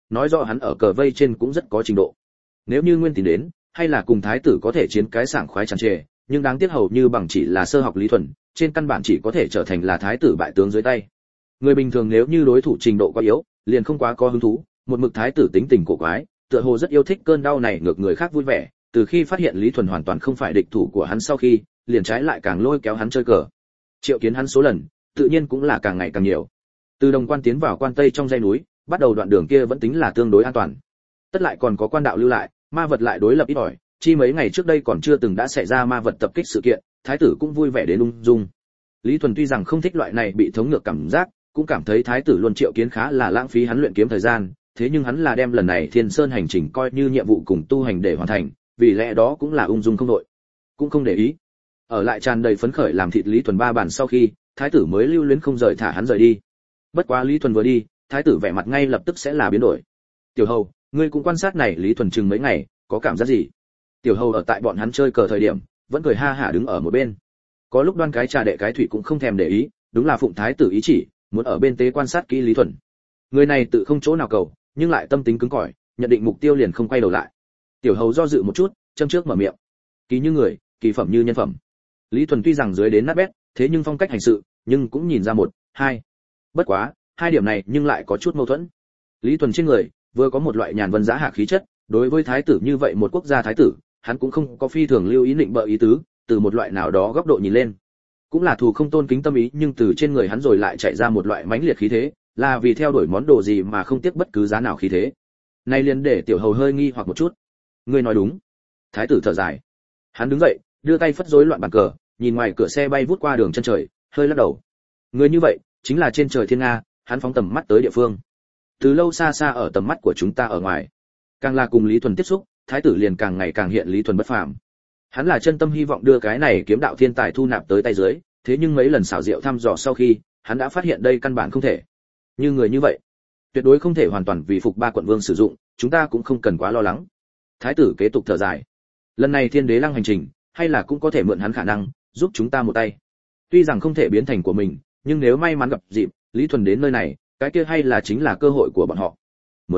nói rõ hắn ở cờ vây trên cũng rất có trình độ. Nếu như Nguyên Tín đến, hay là cùng thái tử có thể chiến cái sảng khoái tràn trề, nhưng đáng tiếc hầu như bằng chỉ là sơ học lý thuần, trên căn bản chỉ có thể trở thành là thái tử bại tướng dưới tay. Người bình thường nếu như đối thủ trình độ quá yếu, liền không quá có hứng thú, một mực thái tử tính tình cổ quái, tựa hồ rất yêu thích cơn đau này ngược người khác vui vẻ, từ khi phát hiện Lý Thuần hoàn toàn không phải địch thủ của hắn sau khi, liền trái lại càng lôi kéo hắn chơi cờ. Triệu kiến hắn số lần, tự nhiên cũng là càng ngày càng nhiều. Từ Đồng Quan tiến vào Quan Tây trong dãy núi, bắt đầu đoạn đường kia vẫn tính là tương đối an toàn. Tất lại còn có quan đạo lưu lại, ma vật lại đối lập ít ỏi, chi mấy ngày trước đây còn chưa từng đã xảy ra ma vật tập kích sự kiện, thái tử cũng vui vẻ đến ung dung. Lý Thuần tuy rằng không thích loại này bị thống ngược cảm giác, cũng cảm thấy thái tử luôn triệu kiến khá là lãng phí hắn luyện kiếm thời gian, thế nhưng hắn là đem lần này Thiên Sơn hành trình coi như nhiệm vụ cùng tu hành để hoàn thành, vì lẽ đó cũng là ung dung không đội, cũng không để ý. Ở lại tràn đầy phấn khởi làm thịt Lý Thuần 3 bàn sau khi, thái tử mới lưu luyến không rời thả hắn rời đi. Bất quá Lý Thuần vừa đi, thái tử vẻ mặt ngay lập tức sẽ là biến đổi. Tiểu hầu, ngươi cũng quan sát này Lý Thuần chừng mấy ngày, có cảm giác gì? Tiểu hầu ở tại bọn hắn chơi cờ thời điểm, vẫn cười ha hả đứng ở một bên. Có lúc đoan cái trà đệ cái thủy cũng không thèm để ý, đúng là phụng thái tử ý chỉ, muốn ở bên tế quan sát kỹ Lý Thuần. Người này tự không chỗ nào cầu, nhưng lại tâm tính cứng cỏi, nhận định mục tiêu liền không quay đầu lại. Tiểu hầu do dự một chút, châm trước mở miệng. Kỳ như người, kỳ phẩm như nhân phẩm. Lý Thuần tuy rằng dưới đến nát bét, thế nhưng phong cách hành sự, nhưng cũng nhìn ra một, hai. Bất quá, hai điểm này nhưng lại có chút mâu thuẫn. Lý Thuần trên người vừa có một loại nhàn vân giá hạ khí chất, đối với thái tử như vậy một quốc gia thái tử, hắn cũng không có phi thường lưu ý định bợ ý tứ, từ một loại nào đó góc độ nhìn lên, cũng là thù không tôn kính tâm ý, nhưng từ trên người hắn rồi lại chạy ra một loại mãnh liệt khí thế, là vì theo đuổi món đồ gì mà không tiếc bất cứ giá nào khí thế. Này liền để tiểu hầu hơi nghi hoặc một chút. Ngươi nói đúng. Thái tử thở dài. Hắn đứng dậy, đưa tay phất rối loạn bàn cờ, nhìn ngoài cửa xe bay vút qua đường chân trời, hơi lắc đầu. Người như vậy, chính là trên trời thiên nga, hắn phóng tầm mắt tới địa phương. Từ lâu xa xa ở tầm mắt của chúng ta ở ngoài. Càng là cùng Lý Thuần tiếp xúc, thái tử liền càng ngày càng hiện Lý Thuần bất phàm. Hắn là chân tâm hy vọng đưa cái này kiếm đạo thiên tài thu nạp tới tay dưới, thế nhưng mấy lần xảo diệu thăm dò sau khi, hắn đã phát hiện đây căn bản không thể. Như người như vậy, tuyệt đối không thể hoàn toàn vì phục 3 quận vương sử dụng, chúng ta cũng không cần quá lo lắng. Thái tử kế tục thở dài. Lần này Thiên Đế Lăng hành trình, hay là cũng có thể mượn hắn khả năng, giúp chúng ta một tay. Tuy rằng không thể biến thành của mình, nhưng nếu may mắn gặp dịp, Lý Thuần đến nơi này, cái kia hay là chính là cơ hội của bọn họ.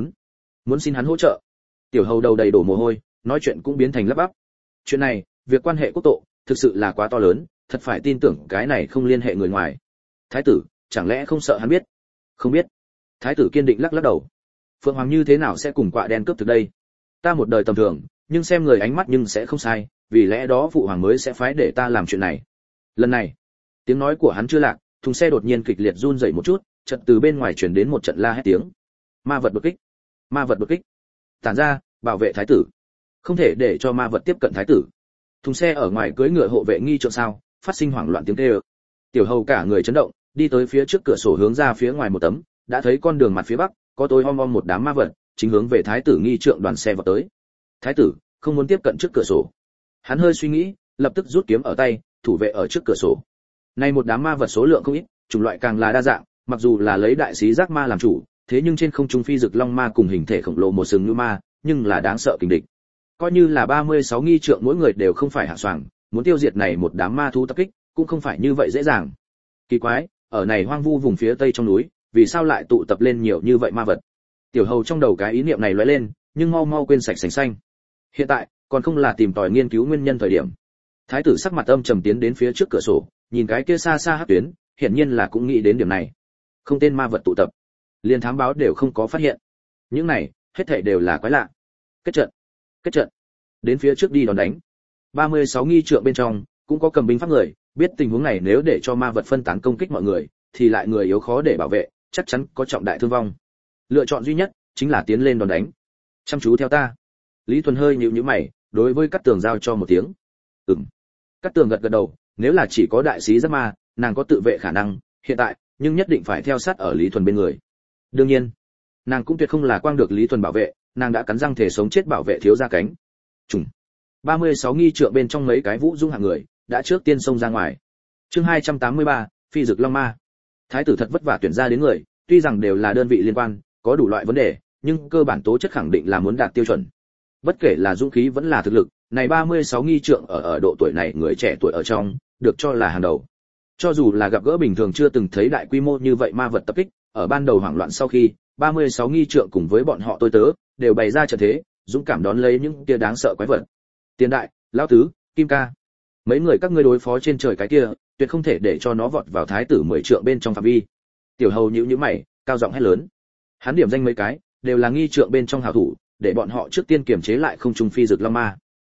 Muốn xin hắn hỗ trợ. Tiểu hầu đầu đầy đổ mồ hôi, nói chuyện cũng biến thành lắp bắp. Chuyện này, việc quan hệ quốc tộ, thực sự là quá to lớn, thật phải tin tưởng cái này không liên hệ người ngoài. Thái tử, chẳng lẽ không sợ hắn biết? Không biết. Thái tử kiên định lắc lắc đầu. Phượng Hoàng như thế nào sẽ cùng quạ đen cướp thực đây? Ta một đời tầm thường, nhưng xem người ánh mắt nhưng sẽ không sai, vì lẽ đó phụ hoàng mới sẽ phái để ta làm chuyện này. Lần này, tiếng nói của hắn chưa lạc, thùng xe đột nhiên kịch liệt run rẩy một chút, chợt từ bên ngoài truyền đến một trận la hét tiếng. Ma vật đột kích! Ma vật đột kích! Tản ra, bảo vệ thái tử. Không thể để cho ma vật tiếp cận thái tử. Thùng xe ở ngoài cưỡi ngựa hộ vệ nghi trượng sao, phát sinh hoảng loạn tiếng kêu. Tiểu hầu cả người chấn động, đi tới phía trước cửa sổ hướng ra phía ngoài một tấm, đã thấy con đường mặt phía bắc, có tối om om một đám ma vật, chính hướng về thái tử nghi trượng đoàn xe vào tới. Thái tử không muốn tiếp cận trước cửa sổ. Hắn hơi suy nghĩ, lập tức rút kiếm ở tay, thủ vệ ở trước cửa sổ. Nay một đám ma vật số lượng không ít, chủng loại càng là đa dạng, mặc dù là lấy đại sĩ giác ma làm chủ, thế nhưng trên không trung phi dực long ma cùng hình thể khổng lồ một sừng như ma, nhưng là đáng sợ kình địch. Coi như là 36 nghi trượng mỗi người đều không phải hạ soàng, muốn tiêu diệt này một đám ma thú tập kích, cũng không phải như vậy dễ dàng. Kỳ quái, ở này hoang vu vùng phía tây trong núi, vì sao lại tụ tập lên nhiều như vậy ma vật? Tiểu hầu trong đầu cái ý niệm này lóe lên, nhưng mau mau quên sạch sành xanh. Hiện tại, còn không là tìm tòi nghiên cứu nguyên nhân thời điểm. Thái tử sắc mặt âm trầm tiến đến phía trước cửa sổ, nhìn cái kia xa xa hắc tuyến, hiển nhiên là cũng nghĩ đến điểm này. Không tên ma vật tụ tập, liền thám báo đều không có phát hiện. Những này, hết thảy đều là quái lạ. Kết trận. Đến phía trước đi đón đánh. 36 nghi trượng bên trong, cũng có cầm binh pháp người, biết tình huống này nếu để cho ma vật phân tán công kích mọi người, thì lại người yếu khó để bảo vệ, chắc chắn có trọng đại thương vong. Lựa chọn duy nhất chính là tiến lên đón đánh. Chăm chú theo ta. Lý Thuần hơi nhíu nhíu mày, đối với Cát Tường giao cho một tiếng. Cát Tường gật gật đầu, nếu là chỉ có đại sĩ giáp ma, nàng có tự vệ khả năng, hiện tại, nhưng nhất định phải theo sát ở Lý Thuần bên người. Đương nhiên, nàng cũng tuyệt không là quang được Lý Thuần bảo vệ, nàng đã cắn răng thể sống chết bảo vệ thiếu gia cánh. 36 nghi trượng bên trong mấy cái vũ dung hạng người, đã trước tiên xông ra ngoài. Chương 283, phi dực long ma. Thái tử thật vất vả tuyển ra đến người, tuy rằng đều là đơn vị liên quan, có đủ loại vấn đề, nhưng cơ bản tố chất khẳng định là muốn đạt tiêu chuẩn. Bất kể là dũng khí vẫn là thực lực, này 36 nghi trượng ở độ tuổi này người trẻ tuổi ở trong, được cho là hàng đầu. Cho dù là gặp gỡ bình thường chưa từng thấy đại quy mô như vậy ma vật tập kích, ở ban đầu hoảng loạn sau khi, 36 nghi trượng cùng với bọn họ tôi tớ đều bày ra trận thế, dũng cảm đón lấy những kia đáng sợ quái vật. Tiền đại, lão tứ, Kim ca, mấy người các ngươi đối phó trên trời cái kia, tuyệt không thể để cho nó vọt vào thái tử 10 trượng bên trong phạm vi. Tiểu Hầu nhíu nhíu mày, cao giọng hét lớn. Hắn điểm danh mấy cái, đều là nghi trượng bên trong hảo thủ, để bọn họ trước tiên kiềm chế lại không trung phi dược long ma.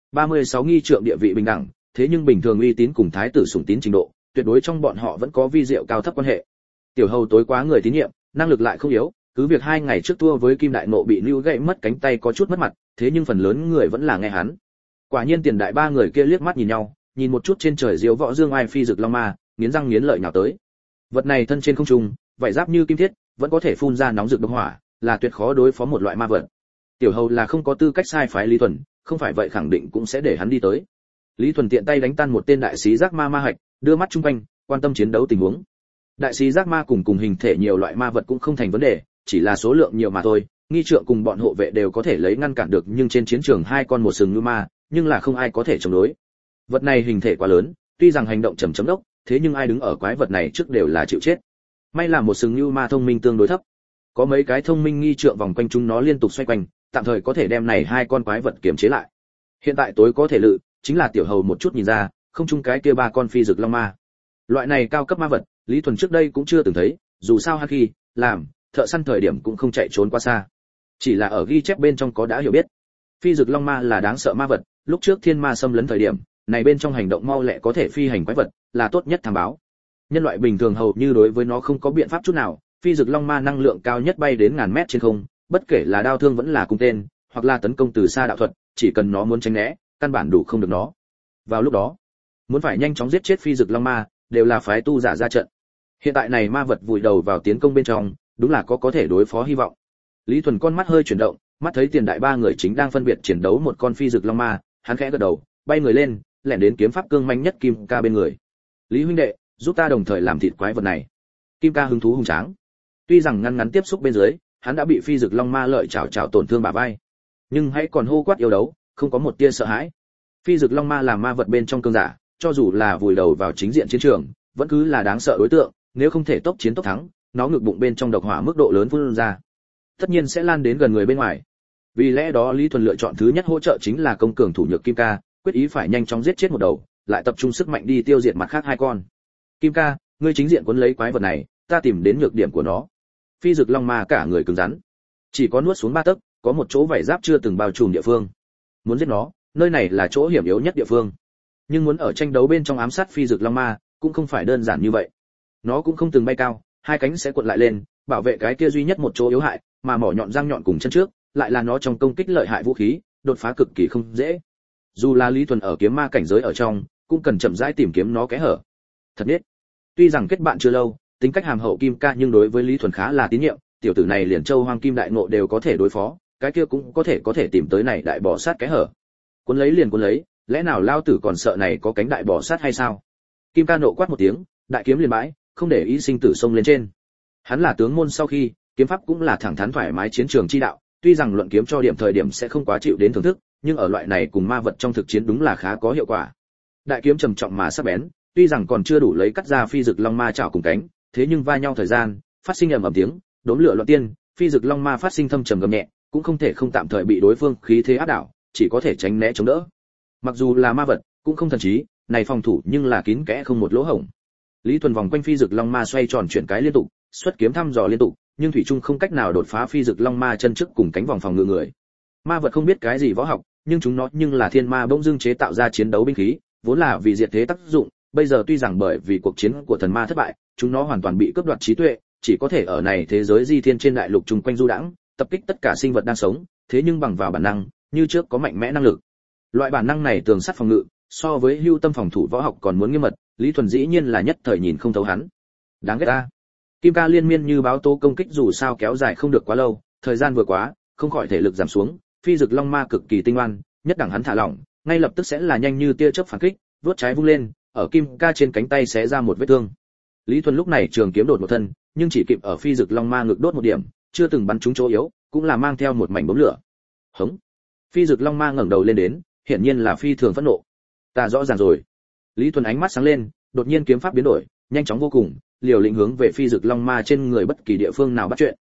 36 nghi trượng địa vị bình đẳng, thế nhưng bình thường uy tín cùng thái tử sủng tín trình độ, tuyệt đối trong bọn họ vẫn có vi diệu cao thấp quan hệ. Tiểu Hầu tối quá người tín nhiệm, năng lực lại không yếu, cứ việc 2 ngày trước thua với Kim Đại Nộ bị lưu gãy mất cánh tay có chút mất mặt, thế nhưng phần lớn người vẫn là nghe hắn. Quả nhiên Tiền đại ba người kia liếc mắt nhìn nhau, nhìn một chút trên trời diếu võ dương ai phi dược long ma, nghiến răng nghiến lợi nhào tới. Vật này thân trên không trung, vảy giáp như kim thiết, vẫn có thể phun ra nóng rực độc hỏa, là tuyệt khó đối phó một loại ma vật. Tiểu Hầu là không có tư cách sai phái Lý Thuần, không phải vậy khẳng định cũng sẽ để hắn đi tới. Lý Thuần tiện tay đánh tan một tên đại sĩ giác ma ma hạch, đưa mắt chung quanh, quan tâm chiến đấu tình huống. Đại sĩ giác ma cùng hình thể nhiều loại ma vật cũng không thành vấn đề, chỉ là số lượng nhiều mà thôi. Nghi trượng cùng bọn hộ vệ đều có thể lấy ngăn cản được, nhưng trên chiến trường 2 con một sừng như ma, nhưng là không ai có thể chống đối. Vật này hình thể quá lớn, tuy rằng hành động chậm chậm đốc, thế nhưng ai đứng ở quái vật này trước đều là chịu chết. May là một sừng như ma thông minh tương đối thấp, có mấy cái thông minh nghi trượng vòng quanh chúng nó liên tục xoay quanh, tạm thời có thể đem này 2 con quái vật kiềm chế lại. Hiện tại tối có thể lự chính là Tiểu Hầu một chút nhìn ra, không chung cái kia 3 con phi dược long ma. Loại này cao cấp ma vật, Lý Thuần trước đây cũng chưa từng thấy, dù sao hắn khi làm thợ săn thời điểm cũng không chạy trốn quá xa. Chỉ là ở ghi chép bên trong có đã hiểu biết. Phi dược long ma là đáng sợ ma vật, lúc trước thiên ma xâm lấn thời điểm, này bên trong hành động mau lẹ có thể phi hành quái vật, là tốt nhất thám báo. Nhân loại bình thường hầu như đối với nó không có biện pháp chút nào, phi dược long ma năng lượng cao nhất bay đến ngàn mét trên không, bất kể là đao thương vẫn là cung tên, hoặc là tấn công từ xa đạo thuật, chỉ cần nó muốn tránh né, căn bản đủ không được nó. Vào lúc đó, muốn phải nhanh chóng giết chết phi dược long ma, đều là phái tu giả ra trận. Hiện tại này ma vật vùi đầu vào tiến công bên trong, đúng là có thể đối phó hy vọng. Lý Thuần con mắt hơi chuyển động, mắt thấy Tiền đại ba người chính đang phân biệt chiến đấu một con phi dược long ma, hắn khẽ gật đầu, bay người lên, lẻn đến kiếm pháp cương manh nhất Kim ca bên người. Lý huynh đệ, giúp ta đồng thời làm thịt quái vật này. Kim ca hứng thú hùng tráng. Tuy rằng ngăn ngắn tiếp xúc bên dưới, hắn đã bị phi dược long ma lợi chảo tổn thương bả vai, nhưng hãy còn hô quát yêu đấu, không có một tia sợ hãi. Phi dược long ma là ma vật bên trong cương giả, cho dù là vùi đầu vào chính diện chiến trường, vẫn cứ là đáng sợ đối tượng, nếu không thể tốc chiến tốc thắng, nó ngực bụng bên trong độc hỏa mức độ lớn phun ra, tất nhiên sẽ lan đến gần người bên ngoài. Vì lẽ đó Lý Thuần lựa chọn thứ nhất hỗ trợ chính là công cường thủ nhược Kim ca, quyết ý phải nhanh chóng giết chết một đầu, lại tập trung sức mạnh đi tiêu diệt mặt khác 2 con. Kim ca, ngươi chính diện cuốn lấy quái vật này, ta tìm đến nhược điểm của nó. Phi dược long ma cả người cứng rắn, chỉ có nuốt xuống 3 tấc, có một chỗ vảy giáp chưa từng bao trùm địa phương. Muốn giết nó, nơi này là chỗ hiểm yếu nhất địa phương. Nhưng muốn ở tranh đấu bên trong ám sát phi dược long ma, cũng không phải đơn giản như vậy. Nó cũng không từng bay cao, 2 cánh sẽ cuộn lại lên, bảo vệ cái kia duy nhất một chỗ yếu hại, mà mỏ nhọn răng nhọn cùng chân trước, lại là nó trong công kích lợi hại vũ khí, đột phá cực kỳ không dễ. Dù là Lý Thuần ở kiếm ma cảnh giới ở trong, cũng cần chậm rãi tìm kiếm nó kẽ hở. Thật biết, tuy rằng kết bạn chưa lâu, tính cách hàm hậu Kim ca nhưng đối với Lý Thuần khá là tín nhiệm, tiểu tử này liền châu hoang kim đại ngộ đều có thể đối phó, cái kia cũng có thể tìm tới này đại bò sát kẽ hở. Cuốn lấy liền cuốn lấy, lẽ nào lao tử còn sợ này có cánh đại bò sát hay sao? Kim ca nộ quát một tiếng, đại kiếm liền bãi, không để ý sinh tử xông lên trên. Hắn là tướng môn sau khi, kiếm pháp cũng là thẳng thắn thoải mái chiến trường chi đạo, tuy rằng luận kiếm cho điểm thời điểm sẽ không quá chịu đến thưởng thức, nhưng ở loại này cùng ma vật trong thực chiến đúng là khá có hiệu quả. Đại kiếm trầm trọng mà sắc bén, tuy rằng còn chưa đủ lấy cắt ra phi dực long ma chảo cùng cánh, thế nhưng va nhau thời gian, phát sinh ầm ầm tiếng, đốm lửa loạn tiên, phi dực long ma phát sinh thâm trầm gầm nhẹ, cũng không thể không tạm thời bị đối phương khí thế áp đảo, chỉ có thể tránh né chống đỡ. Mặc dù là ma vật, cũng không thần trí, này phòng thủ nhưng là kín kẽ không một lỗ hổng. Lý Thuần vòng quanh phi dực long ma xoay tròn chuyển cái liên tục, xuất kiếm thăm dò liên tục, nhưng thủy trung không cách nào đột phá phi dực long ma chân trước cùng cánh vòng phòng ngự người. Ma vật không biết cái gì võ học, nhưng chúng nó nhưng là thiên ma bỗng dưng chế tạo ra chiến đấu binh khí, vốn là vì diệt thế tác dụng, bây giờ tuy rằng bởi vì cuộc chiến của thần ma thất bại, chúng nó hoàn toàn bị cướp đoạt trí tuệ, chỉ có thể ở này thế giới di thiên trên đại lục chung quanh du đãng, tập kích tất cả sinh vật đang sống, thế nhưng bằng vào bản năng, như trước có mạnh mẽ năng lực. Loại bản năng này tường sắt phòng ngự, so với hưu tâm phòng thủ võ học còn muốn nghiêm mật, Lý Thuần dĩ nhiên là nhất thời nhìn không thấu hắn. Đáng ghét ta. Kim ca liên miên như báo tố công kích dù sao kéo dài không được quá lâu, thời gian vừa quá, không khỏi thể lực giảm xuống, phi dực long ma cực kỳ tinh oan, nhất đẳng hắn thả lỏng, ngay lập tức sẽ là nhanh như tia chớp phản kích, vuốt trái vung lên, ở Kim ca trên cánh tay xé ra một vết thương. Lý Thuần lúc này trường kiếm đột một thân, nhưng chỉ kịp ở phi dực long ma ngực đốt một điểm, chưa từng bắn trúng chỗ yếu, cũng là mang theo một mảnh bóng lửa. Hống. Phi dực long ma ngẩng đầu lên đến, hiển nhiên là phi thường phẫn nộ. Ta rõ ràng rồi. Lý Thuần ánh mắt sáng lên, đột nhiên kiếm pháp biến đổi, nhanh chóng vô cùng, liều lĩnh hướng về phi dực long ma trên người bất kỳ địa phương nào bắt chuyện.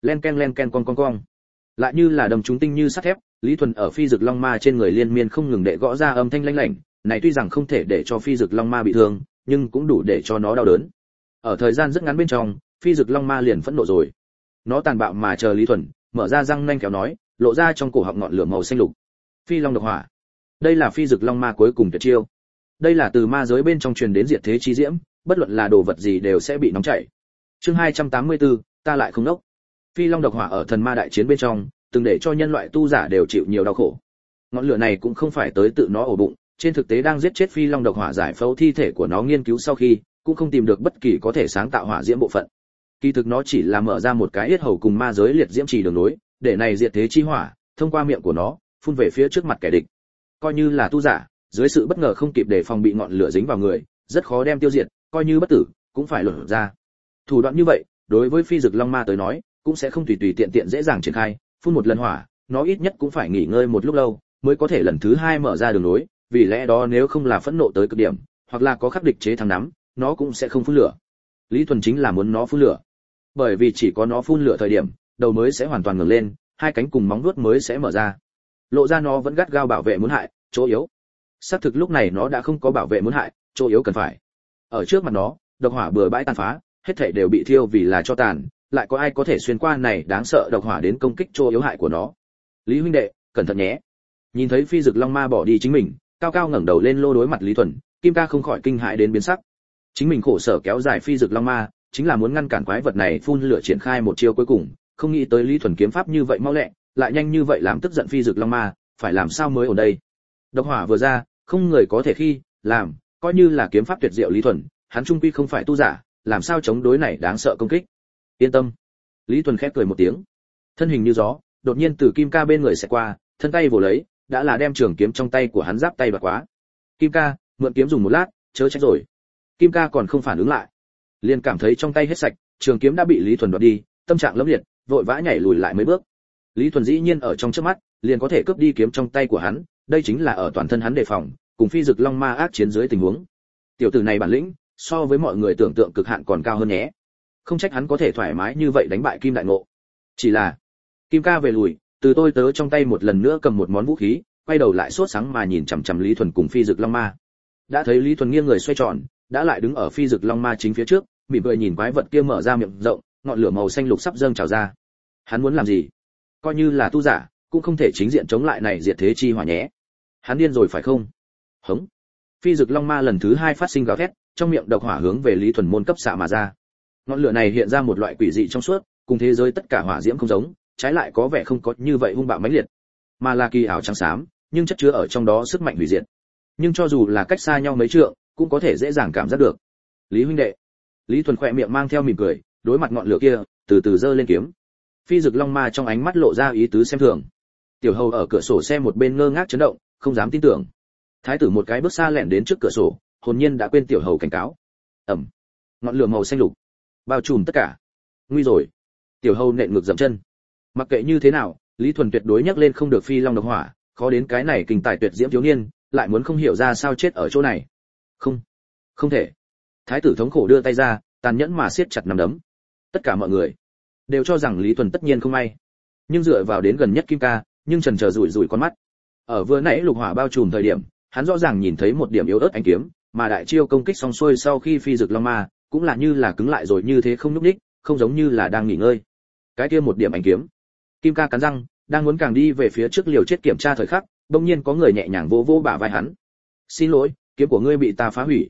len ken con con. Lại như là đầm trúng tinh như sắt thép, Lý Thuần ở phi dực long ma trên người liên miên không ngừng đệ gõ ra âm thanh lanh lảnh, này tuy rằng không thể để cho phi dực long ma bị thương, nhưng cũng đủ để cho nó đau đớn. Ở thời gian rất ngắn bên trong, phi dực long ma liền phẫn nộ rồi. Nó tàn bạo mà chờ Lý Thuần, mở ra răng nanh kéo nói, lộ ra trong cổ họng ngọn lửa màu xanh lục. Phi long độc hỏa. Đây là phi dực long ma cuối cùng tuyệt chiêu. Đây là từ ma giới bên trong truyền đến diệt thế chi diễm, bất luận là đồ vật gì đều sẽ bị nóng chảy. Chương 284, ta lại không nốc. Phi long độc hỏa ở thần ma đại chiến bên trong, từng để cho nhân loại tu giả đều chịu nhiều đau khổ. Ngọn lửa này cũng không phải tới tự nó ổ bụng, trên thực tế đang giết chết phi long độc hỏa giải phẫu thi thể của nó nghiên cứu sau khi, cũng không tìm được bất kỳ có thể sáng tạo hỏa diễm bộ phận. Kỳ thực nó chỉ là mở ra một cái yết hầu cùng ma giới liệt diễm trì đường nối, để này diệt thế chi hỏa thông qua miệng của nó phun về phía trước mặt kẻ địch. Coi như là tu giả, dưới sự bất ngờ không kịp đề phòng bị ngọn lửa dính vào người, rất khó đem tiêu diệt, coi như bất tử cũng phải lột ra. Thủ đoạn như vậy, đối với phi dực long ma tới nói, cũng sẽ không tùy tùy tiện tiện dễ dàng triển khai, phun một lần hỏa, nó ít nhất cũng phải nghỉ ngơi một lúc lâu, mới có thể lần thứ hai mở ra đường nối, vì lẽ đó nếu không là phẫn nộ tới cực điểm, hoặc là có khắc địch chế thắng nắm, nó cũng sẽ không phun lửa. Lý Thuần chính là muốn nó phun lửa, bởi vì chỉ có nó phun lửa thời điểm, đầu mới sẽ hoàn toàn ngẩng lên, hai cánh cùng móng vuốt mới sẽ mở ra, lộ ra nó vẫn gắt gao bảo vệ muốn hại chỗ yếu. Xác thực lúc này nó đã không có bảo vệ muốn hại chỗ yếu cần phải. Ở trước mặt nó, độc hỏa bừa bãi tàn phá, hết thảy đều bị thiêu vì là cho tàn, lại có ai có thể xuyên qua này đáng sợ độc hỏa đến công kích chỗ yếu hại của nó. Lý huynh đệ, cẩn thận nhé. Nhìn thấy phi dực long ma bỏ đi chính mình, cao cao ngẩng đầu lên lô đối mặt Lý Thuần, Kim Ca không khỏi kinh hãi đến biến sắc. Chính mình khổ sở kéo dài phi dực long ma, chính là muốn ngăn cản quái vật này phun lửa triển khai một chiêu cuối cùng, không nghĩ tới Lý Thuần kiếm pháp như vậy mau lẹ, lại nhanh như vậy làm tức giận phi dực long ma, phải làm sao mới ổn đây. Độc hỏa vừa ra, không người có thể khi làm, coi như là kiếm pháp tuyệt diệu Lý Thuần, hắn trung quy không phải tu giả, làm sao chống đối này đáng sợ công kích. Yên tâm. Lý Thuần khép cười một tiếng, thân hình như gió, đột nhiên từ Kim Ca bên người sẽ qua, thân tay vồ lấy, đã là đem trường kiếm trong tay của hắn giáp tay bạc quá. Kim Ca, mượn kiếm dùng một lát, chớ trách rồi. Kim Ca còn không phản ứng lại, liền cảm thấy trong tay hết sạch, trường kiếm đã bị Lý Thuần đoạt đi, tâm trạng lẫm liệt, vội vã nhảy lùi lại mấy bước. Lý Thuần dĩ nhiên ở trong chớp mắt, liền có thể cướp đi kiếm trong tay của hắn, đây chính là ở toàn thân hắn đề phòng, cùng phi dực long ma ác chiến dưới tình huống. Tiểu tử này bản lĩnh, so với mọi người tưởng tượng cực hạn còn cao hơn nhé. Không trách hắn có thể thoải mái như vậy đánh bại Kim Đại Ngộ. Chỉ là, Kim Ca về lùi, từ tôi tớ trong tay một lần nữa cầm một món vũ khí, quay đầu lại sốt sáng mà nhìn chằm chằm Lý Thuần cùng phi dực long ma. Đã thấy Lý Thuần nghiêng người xoay tròn, đã lại đứng ở phi dực long ma chính phía trước, mỉm cười nhìn quái vật kia mở ra miệng rộng, ngọn lửa màu xanh lục sắp dâng trào ra. Hắn muốn làm gì? Coi như là tu giả, cũng không thể chính diện chống lại này diệt thế chi hỏa nhé. Hắn điên rồi phải không? Hống. Phi dực long ma lần thứ hai phát sinh gào thét, trong miệng độc hỏa hướng về Lý Thuần môn cấp xạ mà ra. Ngọn lửa này hiện ra một loại quỷ dị trong suốt, cùng thế giới tất cả hỏa diễm không giống, trái lại có vẻ không có như vậy hung bạo mãnh liệt, mà là kỳ ảo trắng xám, nhưng chất chứa ở trong đó sức mạnh hủy diệt. Nhưng cho dù là cách xa nhau mấy trượng, cũng có thể dễ dàng cảm giác được. Lý huynh đệ. Lý Thuần khỏe miệng mang theo mỉm cười, đối mặt ngọn lửa kia, từ từ giơ lên kiếm. Phi dực long ma trong ánh mắt lộ ra ý tứ xem thường. Tiểu hầu ở cửa sổ xe một bên ngơ ngác chấn động, không dám tin tưởng. Thái tử một cái bước xa lẻn đến trước cửa sổ, hồn nhiên đã quên tiểu hầu cảnh cáo. Ầm. Ngọn lửa màu xanh lục bao trùm tất cả. Nguy rồi. Tiểu hầu nện ngược dậm chân. Mặc kệ như thế nào, Lý Thuần tuyệt đối nhắc lên không được phi long độc hỏa, khó đến cái này kinh tài tuyệt diễm thiếu niên, lại muốn không hiểu ra sao chết ở chỗ này. Không, không thể. Thái tử thống khổ đưa tay ra, tàn nhẫn mà siết chặt nắm đấm. Tất cả mọi người đều cho rằng Lý Thuần tất nhiên không may, nhưng dựa vào đến gần nhất Kim Ca, nhưng chần chờ rủi rủi con mắt. Ở vừa nãy lục hỏa bao trùm thời điểm, hắn rõ ràng nhìn thấy một điểm yếu ớt ánh kiếm, mà đại chiêu công kích xong xuôi sau khi phi dực long ma, cũng là như là cứng lại rồi như thế không nhúc nhích, không giống như là đang nghỉ ngơi. Cái kia một điểm ánh kiếm. Kim Ca cắn răng, đang muốn càng đi về phía trước liều chết kiểm tra thời khắc, bỗng nhiên có người nhẹ nhàng vỗ vỗ bả vai hắn. "Xin lỗi, kiếm của ngươi bị ta phá hủy."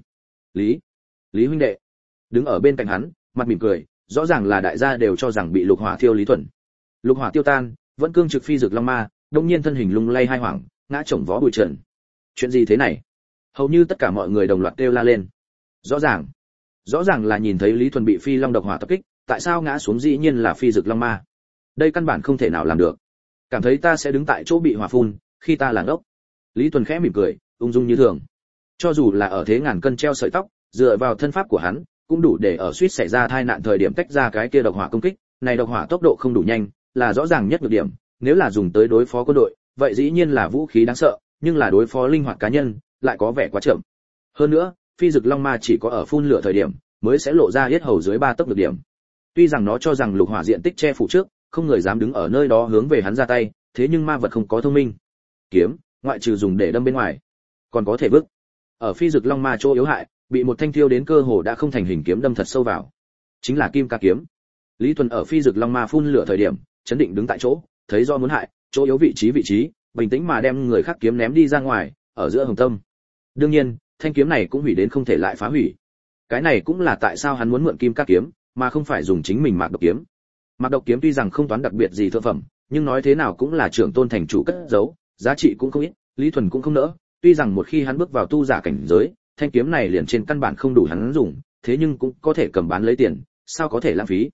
Lý huynh đệ đứng ở bên cạnh hắn, mặt mỉm cười, rõ ràng là đại gia đều cho rằng bị lục hỏa thiêu Lý Thuần. Lục hỏa tiêu tan, vẫn cương trực phi dực long ma, đông nhiên thân hình lung lay hai hoảng, ngã chồng vó bụi trần. Chuyện gì thế này? Hầu như tất cả mọi người đồng loạt kêu la lên. Rõ ràng là nhìn thấy Lý Thuần bị phi long độc hỏa tập kích, tại sao ngã xuống dĩ nhiên là phi dực long ma? Đây căn bản không thể nào làm được. Cảm thấy ta sẽ đứng tại chỗ bị hỏa phun, khi ta là ngốc. Lý Thuần khẽ mỉm cười, ung dung như thường. Cho dù là ở thế ngàn cân treo sợi tóc, dựa vào thân pháp của hắn, cũng đủ để ở suýt xảy ra tai nạn thời điểm tách ra cái kia độc hỏa công kích. Này độc hỏa tốc độ không đủ nhanh, là rõ ràng nhất nhược điểm, nếu là dùng tới đối phó quân đội, vậy dĩ nhiên là vũ khí đáng sợ, nhưng là đối phó linh hoạt cá nhân, lại có vẻ quá chậm. Hơn nữa, phi dực long ma chỉ có ở phun lửa thời điểm, mới sẽ lộ ra yết hầu dưới 3 tấc được điểm. Tuy rằng nó cho rằng lục hỏa diện tích che phủ trước, không người dám đứng ở nơi đó hướng về hắn ra tay, thế nhưng ma vật không có thông minh. Kiếm, ngoại trừ dùng để đâm bên ngoài, còn có thể vứt. Ở phi dực long ma chỗ yếu hại, bị một thanh thiêu đến cơ hồ đã không thành hình kiếm đâm thật sâu vào. Chính là kim ca kiếm. Lý Thuần ở phi dực long ma phun lửa thời điểm, chấn định đứng tại chỗ, thấy do muốn hại, chỗ yếu vị trí, bình tĩnh mà đem người khác kiếm ném đi ra ngoài, ở giữa hồng tâm. Đương nhiên, thanh kiếm này cũng hủy đến không thể lại phá hủy. Cái này cũng là tại sao hắn muốn mượn kim ca kiếm, mà không phải dùng chính mình mạc độc kiếm. Mạc độc kiếm tuy rằng không toán đặc biệt gì thượng phẩm, nhưng nói thế nào cũng là trưởng tôn thành chủ cất giấu, giá trị cũng không ít, Lý Thuần cũng không nỡ. Tuy rằng một khi hắn bước vào tu giả cảnh giới, thanh kiếm này liền trên căn bản không đủ hắn dùng, thế nhưng cũng có thể cầm bán lấy tiền, sao có thể lãng phí.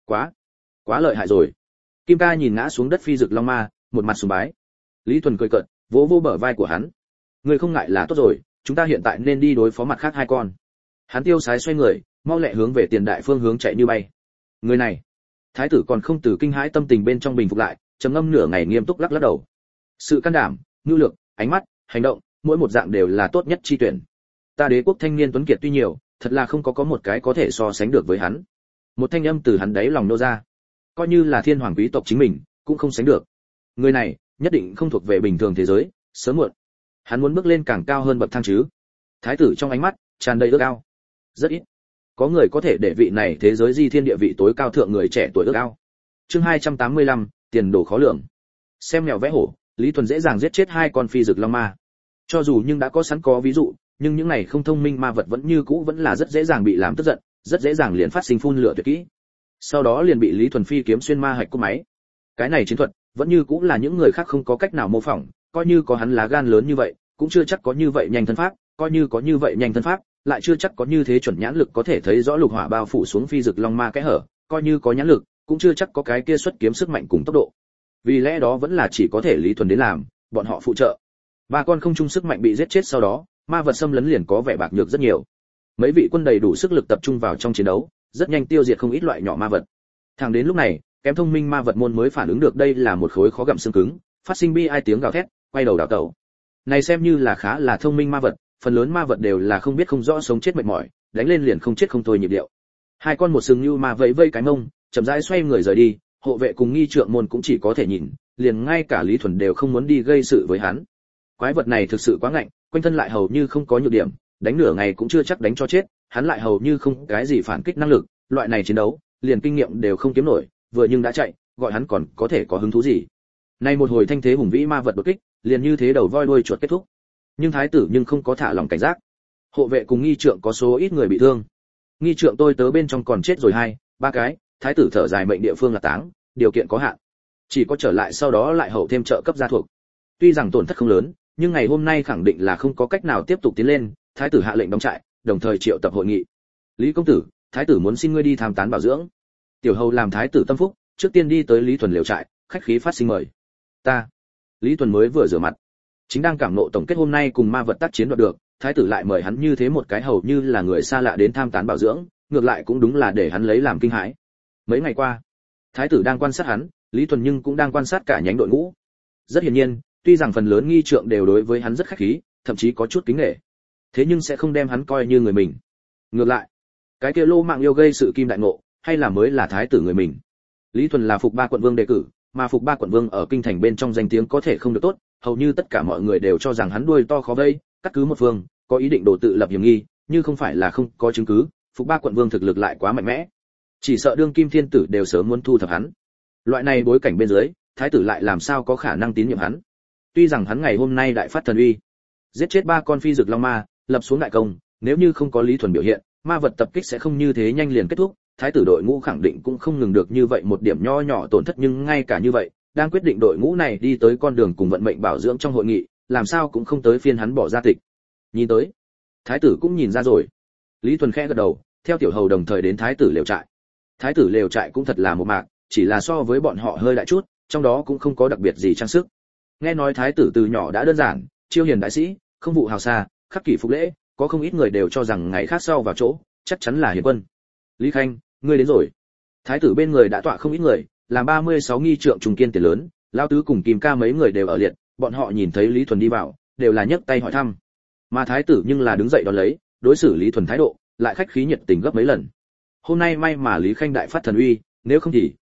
Quá lợi hại rồi. Kim ca nhìn ngã xuống đất phi dực long ma, một mặt sùng bái. Lý Thuần cười cợt, vỗ vỗ bờ vai của hắn. Ngươi không ngại là tốt rồi, chúng ta hiện tại nên đi đối phó mặt khác hai con. Hắn tiêu sái xoay người, mau lẹ hướng về tiền đại phương hướng chạy như bay. Người này, thái tử còn không từ kinh hãi tâm tình bên trong bình phục lại, trầm ngâm nửa ngày nghiêm túc lắc lắc đầu. Sự can đảm, nhu lược, ánh mắt, hành động, mỗi một dạng đều là tốt nhất chi tuyển. Ta đế quốc thanh niên tuấn kiệt tuy nhiều, thật là không có một cái có thể so sánh được với hắn. Một thanh âm từ hắn đáy lòng nô ra. Coi như là thiên hoàng quý tộc chính mình, cũng không sánh được. Người này, nhất định không thuộc về bình thường thế giới, sớm muộn hắn muốn bước lên càng cao hơn bậc thang chứ. Thái tử trong ánh mắt tràn đầy ước ao. Rất ít có người có thể để vị này thế giới di thiên địa vị tối cao thượng người trẻ tuổi ước ao. Chương 285, tiền đồ khó lường. Xem mèo vẽ hổ, Lý Thuần dễ dàng giết chết hai con phi dực long ma. Cho dù nhưng đã có sẵn có ví dụ, nhưng những này không thông minh ma vật vẫn như cũ vẫn là rất dễ dàng bị làm tức giận, rất dễ dàng liền phát sinh phun lửa tuyệt kỹ. Sau đó liền bị Lý Thuần phi kiếm xuyên ma hạch cốt máy. Cái này chiến thuật vẫn như cũ là những người khác không có cách nào mô phỏng, coi như có hắn lá gan lớn như vậy, cũng chưa chắc có như vậy nhanh thân pháp, coi như có như vậy nhanh thân pháp, lại chưa chắc có như thế chuẩn nhãn lực có thể thấy rõ lục hỏa bao phủ xuống phi dực long ma cái hở, coi như có nhãn lực, cũng chưa chắc có cái kia xuất kiếm sức mạnh cùng tốc độ. Vì lẽ đó vẫn là chỉ có thể Lý Thuần đến làm, bọn họ phụ trợ. Ba con không chung sức mạnh bị giết chết sau đó, ma vật xâm lấn liền có vẻ bạc nhược rất nhiều. Mấy vị quân đầy đủ sức lực tập trung vào trong chiến đấu, rất nhanh tiêu diệt không ít loại nhỏ ma vật. Thẳng đến lúc này, kém thông minh ma vật môn mới phản ứng được đây là một khối khó gặm xương cứng, phát sinh bi ai tiếng gào thét, quay đầu đảo tẩu. Này xem như là khá là thông minh ma vật, phần lớn ma vật đều là không biết không rõ sống chết mệt mỏi, đánh lên liền không chết không thôi nhịp điệu. Hai con một sừng như ma vẫy vây cái mông, chậm rãi xoay người rời đi, hộ vệ cùng nghi trượng môn cũng chỉ có thể nhìn, liền ngay cả Lý Thuần đều không muốn đi gây sự với hắn. Quái vật này thực sự quá ngạnh, quanh thân lại hầu như không có nhược điểm, đánh nửa ngày cũng chưa chắc đánh cho chết, hắn lại hầu như không cái gì phản kích năng lực, loại này chiến đấu, liền kinh nghiệm đều không kiếm nổi, vừa nhưng đã chạy, gọi hắn còn có thể có hứng thú gì. Nay một hồi thanh thế hùng vĩ ma vật đột kích, liền như thế đầu voi đuôi chuột kết thúc. Nhưng thái tử nhưng không có thả lòng cảnh giác. Hộ vệ cùng nghi trượng có số ít người bị thương. Nghi trượng tôi tớ bên trong còn chết rồi ba cái, thái tử thở dài mệnh địa phương là táng, điều kiện có hạn. Chỉ có trở lại sau đó lại hậu thêm trợ cấp gia thuộc. Tuy rằng tổn thất không lớn, nhưng ngày hôm nay khẳng định là không có cách nào tiếp tục tiến lên, thái tử hạ lệnh đóng trại, đồng thời triệu tập hội nghị. Lý công tử, thái tử muốn xin ngươi đi tham tán bảo dưỡng. Tiểu hầu làm thái tử tâm phúc, trước tiên đi tới Lý Thuần liều trại, khách khí phát sinh mời. Ta. Lý Thuần mới vừa rửa mặt, chính đang cảm nộ tổng kết hôm nay cùng ma vật tác chiến đoạt được, thái tử lại mời hắn như thế một cái hầu như là người xa lạ đến tham tán bảo dưỡng, ngược lại cũng đúng là để hắn lấy làm kinh hãi. Mấy ngày qua, thái tử đang quan sát hắn, Lý Thuần nhưng cũng đang quan sát cả nhánh đội ngũ. Rất hiển nhiên, tuy rằng phần lớn nghi trượng đều đối với hắn rất khách khí, thậm chí có chút kính nể, thế nhưng sẽ không đem hắn coi như người mình. Ngược lại, cái kia lô mạng yêu gây sự kim đại ngộ, hay là mới là thái tử người mình. Lý Thuần là Phục Ba quận vương đề cử, mà Phục Ba quận vương ở kinh thành bên trong danh tiếng có thể không được tốt, hầu như tất cả mọi người đều cho rằng hắn đuôi to khó vây, cắt cứ một phương, có ý định đổ tự lập hiểm nghi, nhưng không phải là không có chứng cứ, Phục Ba quận vương thực lực lại quá mạnh mẽ, chỉ sợ đương kim thiên tử đều sớm muốn thu thập hắn. Loại này bối cảnh bên dưới, thái tử lại làm sao có khả năng tín nhiệm hắn? Tuy rằng hắn ngày hôm nay đại phát thần uy, giết chết 3 con phi dực long ma, lập xuống đại công, nếu như không có Lý Thuần biểu hiện, ma vật tập kích sẽ không như thế nhanh liền kết thúc, thái tử đội ngũ khẳng định cũng không ngừng được như vậy một điểm nho nhỏ tổn thất, nhưng ngay cả như vậy, đang quyết định đội ngũ này đi tới con đường cùng vận mệnh bảo dưỡng trong hội nghị, làm sao cũng không tới phiên hắn bỏ ra tịch. Nhìn tới, thái tử cũng nhìn ra rồi. Lý Thuần khẽ gật đầu, theo tiểu hầu đồng thời đến thái tử lều trại. Thái tử lều trại cũng thật là một mạc, chỉ là so với bọn họ hơi đại chút, trong đó cũng không có đặc biệt gì trang sức. Nghe nói thái tử từ nhỏ đã đơn giản, chiêu hiền đại sĩ, không vụ hào xa, khắc kỷ phục lễ, có không ít người đều cho rằng ngày khác sau vào chỗ, chắc chắn là hiền quân. Lý Khanh, ngươi đến rồi. Thái tử bên người đã tọa không ít người, làm 36 nghi trượng trùng kiên tiền lớn, lão tứ cùng Kim Ca mấy người đều ở liệt, bọn họ nhìn thấy Lý Thuần đi vào, đều là nhấc tay hỏi thăm. Mà thái tử nhưng là đứng dậy đón lấy, đối xử Lý Thuần thái độ lại khách khí nhiệt tình gấp mấy lần. Hôm nay may mà Lý Khanh đại phát thần uy, nếu không thì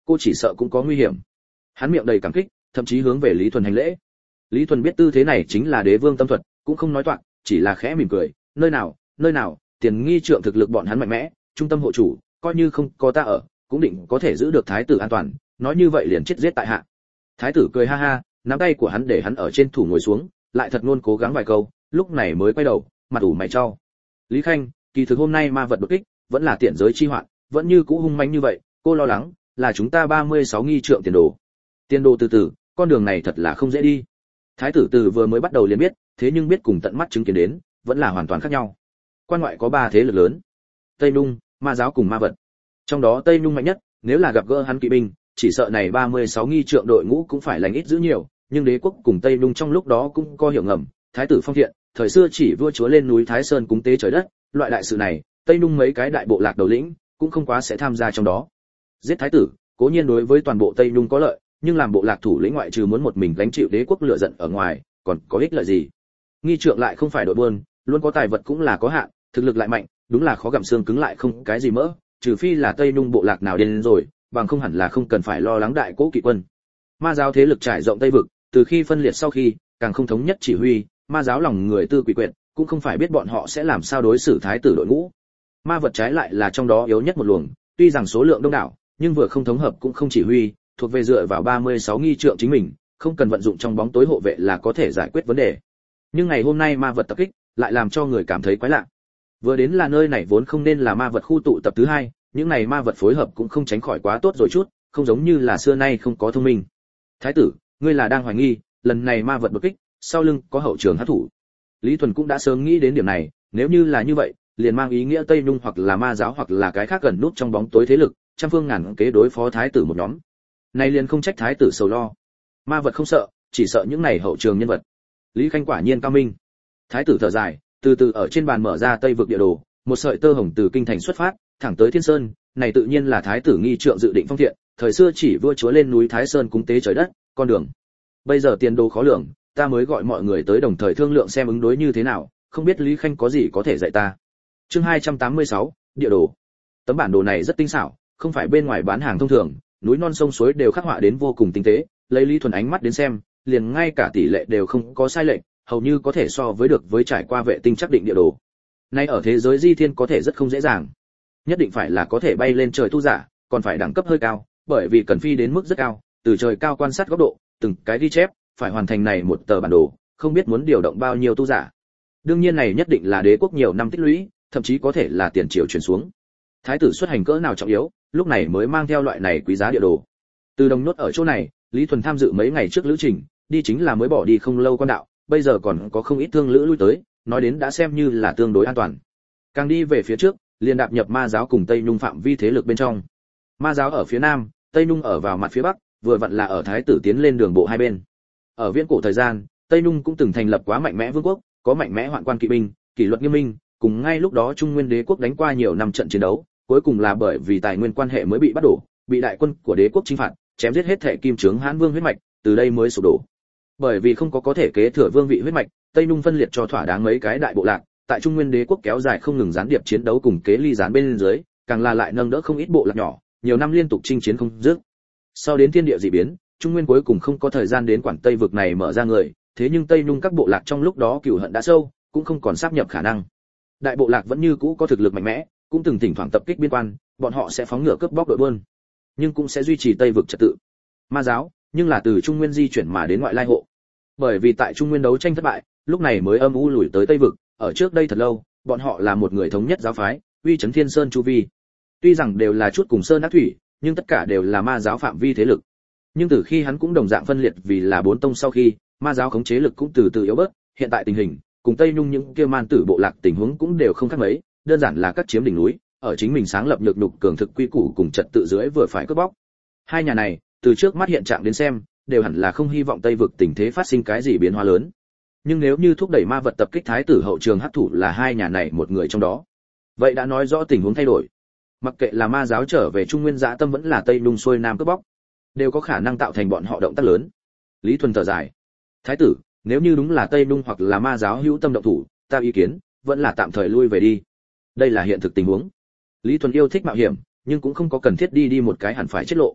cô chỉ sợ cũng có nguy hiểm. Hắn miệng đầy cảm kích, thậm chí hướng về Lý Thuần hành lễ. Lý Thuần biết tư thế này chính là đế vương tâm thuật, cũng không nói toạc, chỉ là khẽ mỉm cười, nơi nào, Tiền nghi trượng thực lực bọn hắn mạnh mẽ, trung tâm hộ chủ, coi như không có ta ở, cũng định có thể giữ được thái tử an toàn, nói như vậy liền chết giết tại hạ. Thái tử cười ha ha, nắm tay của hắn để hắn ở trên thủ ngồi xuống, lại thật luôn cố gắng vài câu, lúc này mới quay đầu, mặt ủ mày chau. Lý Khanh, kỳ thực hôm nay ma vật đột kích, vẫn là tiện giới chi hoạn, vẫn như cũ hung manh như vậy, cô lo lắng, là chúng ta 36 nghi trượng tiền đồ. Tiền đồ từ từ, con đường này thật là không dễ đi. Thái tử từ vừa mới bắt đầu liền biết, thế nhưng biết cùng tận mắt chứng kiến đến, vẫn là hoàn toàn khác nhau. Quan ngoại có 3 thế lực lớn: Tây Nung, ma giáo cùng ma vật. Trong đó Tây Nung mạnh nhất, nếu là gặp gỡ hắn kỵ binh, chỉ sợ này 36 nghi trượng đội ngũ cũng phải lành ít giữ nhiều, nhưng đế quốc cùng Tây Nung trong lúc đó cũng có hiểu ngầm, thái tử phong thiện, thời xưa chỉ vua chúa lên núi Thái Sơn cúng tế trời đất, loại đại sự này, Tây Nung mấy cái đại bộ lạc đầu lĩnh cũng không quá sẽ tham gia trong đó. Giết thái tử, cố nhiên đối với toàn bộ Tây Nung có lợi, nhưng làm bộ lạc thủ lĩnh ngoại trừ muốn một mình gánh chịu đế quốc lựa giận ở ngoài, còn có ích lợi gì? Nghi trượng lại không phải đội buôn, luôn có tài vật cũng là có hạn, thực lực lại mạnh, đúng là khó gặm xương cứng lại không cái gì mỡ, trừ phi là Tây Nung bộ lạc nào điên rồi, bằng không hẳn là không cần phải lo lắng đại cố kỵ quân. Ma giáo thế lực trải rộng Tây vực, từ khi phân liệt sau khi, càng không thống nhất chỉ huy, ma giáo lòng người tư quỷ quyệt, cũng không phải biết bọn họ sẽ làm sao đối xử thái tử đội ngũ. Ma vật trái lại là trong đó yếu nhất một luồng, tuy rằng số lượng đông đảo, nhưng vừa không thống hợp cũng không chỉ huy, thuộc về dựa vào 36 nghi trượng chính mình, không cần vận dụng trong bóng tối hộ vệ là có thể giải quyết vấn đề. Nhưng ngày hôm nay ma vật tập kích, lại làm cho người cảm thấy quái lạ. Vừa đến là nơi này vốn không nên là ma vật khu tụ tập thứ hai, những này ma vật phối hợp cũng không tránh khỏi quá tốt rồi chút, không giống như là xưa nay không có thông minh. Thái tử, ngươi là đang hoài nghi, lần này ma vật đột kích, sau lưng có hậu trường hắc thủ. Lý Thuần cũng đã sớm nghĩ đến điểm này, nếu như là như vậy, liền mang ý nghĩa Tây Nung hoặc là ma giáo hoặc là cái khác gần nút trong bóng tối thế lực, trăm phương ngàn kế đối phó thái tử một nhóm. Này liền không trách thái tử sầu lo. Ma vật không sợ, chỉ sợ những này hậu trường nhân vật. Lý Khanh quả nhiên cao minh. Thái tử thở dài, từ từ ở trên bàn mở ra Tây vực địa đồ, một sợi tơ hồng từ kinh thành xuất phát, thẳng tới Thiên Sơn, này tự nhiên là thái tử nghi trượng dự định phong thiện, thời xưa chỉ vua chúa lên núi Thái Sơn cúng tế trời đất, con đường. Bây giờ tiền đồ khó lường, ta mới gọi mọi người tới đồng thời thương lượng xem ứng đối như thế nào, không biết Lý Khanh có gì có thể dạy ta. Chương 286, địa đồ. Tấm bản đồ này rất tinh xảo, không phải bên ngoài bán hàng thông thường, núi non sông suối đều khắc họa đến vô cùng tinh tế, lấy Lý Thuần ánh mắt đến xem, liền ngay cả tỷ lệ đều không có sai lệch, hầu như có thể so với được với trải qua vệ tinh chắc định địa đồ. Nay ở thế giới di thiên có thể rất không dễ dàng. Nhất định phải là có thể bay lên trời tu giả, còn phải đẳng cấp hơi cao, bởi vì cần phi đến mức rất cao, từ trời cao quan sát góc độ, từng cái ghi chép, phải hoàn thành này một tờ bản đồ, không biết muốn điều động bao nhiêu tu giả. Đương nhiên này nhất định là đế quốc nhiều năm tích lũy, thậm chí có thể là tiền triều truyền xuống. Thái tử xuất hành cỡ nào trọng yếu, lúc này mới mang theo loại này quý giá địa đồ. Từ đồng nốt ở chỗ này, Lý Thuần tham dự mấy ngày trước lữ trình, đi chính là mới bỏ đi không lâu con đạo, bây giờ còn có không ít thương lữ lui tới, nói đến đã xem như là tương đối an toàn. Càng đi về phía trước, liền đạp nhập ma giáo cùng Tây Nung phạm vi thế lực bên trong. Ma giáo ở phía nam, Tây Nung ở vào mặt phía bắc, vừa vặn là ở thái tử tiến lên đường bộ hai bên. Ở viễn cổ thời gian, Tây Nung cũng từng thành lập quá mạnh mẽ vương quốc, có mạnh mẽ hoạn quan kỵ binh, kỷ luật nghiêm minh, cùng ngay lúc đó Trung Nguyên đế quốc đánh qua nhiều năm trận chiến đấu, cuối cùng là bởi vì tài nguyên quan hệ mới bị bắt đổ, bị đại quân của đế quốc chinh phạt, chém giết hết thệ kim trướng Hán Vương huyết mạch, từ đây mới sụp đổ. Bởi vì không có thể kế thừa vương vị huyết mạch, Tây Nung phân liệt cho thỏa đáng mấy cái đại bộ lạc, tại Trung Nguyên đế quốc kéo dài không ngừng gián điệp chiến đấu cùng kế ly gián bên dưới, càng là lại nâng đỡ không ít bộ lạc nhỏ, nhiều năm liên tục chinh chiến không dứt. Sau đến thiên địa dị biến, Trung Nguyên cuối cùng không có thời gian đến quản Tây vực này mở ra người, thế nhưng Tây Nung các bộ lạc trong lúc đó cừu hận đã sâu, cũng không còn sáp nhập khả năng. Đại bộ lạc vẫn như cũ có thực lực mạnh mẽ, cũng từng thỉnh thoảng tập kích biên quan, bọn họ sẽ phóng ngựa cướp bóc đội buôn, nhưng cũng sẽ duy trì Tây vực trật tự. Ma giáo, nhưng là từ Trung Nguyên di chuyển mà đến ngoại lai hộ. Bởi vì tại Trung Nguyên đấu tranh thất bại, lúc này mới âm u lùi tới Tây vực, ở trước đây thật lâu, bọn họ là một người thống nhất giáo phái, uy chấn Thiên Sơn chu vi. Tuy rằng đều là chút cùng sơn ác thủy, nhưng tất cả đều là ma giáo phạm vi thế lực. Nhưng từ khi hắn cũng đồng dạng phân liệt vì là bốn tông sau khi, ma giáo khống chế lực cũng từ từ yếu bớt, hiện tại tình hình, cùng Tây Nhung những kia man tử bộ lạc tình huống cũng đều không khác mấy, đơn giản là các chiếm đỉnh núi, ở chính mình sáng lập nhược nhục cường thực quy củ cùng trật tự dưới vừa phải cướp bóc. Hai nhà này, từ trước mắt hiện trạng đến xem, đều hẳn là không hy vọng Tây vực tình thế phát sinh cái gì biến hóa lớn. Nhưng nếu như thúc đẩy ma vật tập kích thái tử hậu trường hắc thủ là hai nhà này một người trong đó, vậy đã nói rõ tình huống thay đổi. Mặc kệ là ma giáo trở về Trung Nguyên dã tâm vẫn là Tây Nhung xuôi nam cướp bóc, đều có khả năng tạo thành bọn họ động tác lớn. Lý Thuần thở dài, thái tử, nếu như đúng là Tây Nhung hoặc là ma giáo hữu tâm động thủ, ta ý kiến vẫn là tạm thời lui về đi. Đây là hiện thực tình huống. Lý Thuần yêu thích mạo hiểm, nhưng cũng không có cần thiết đi một cái hẳn phải chết lộ.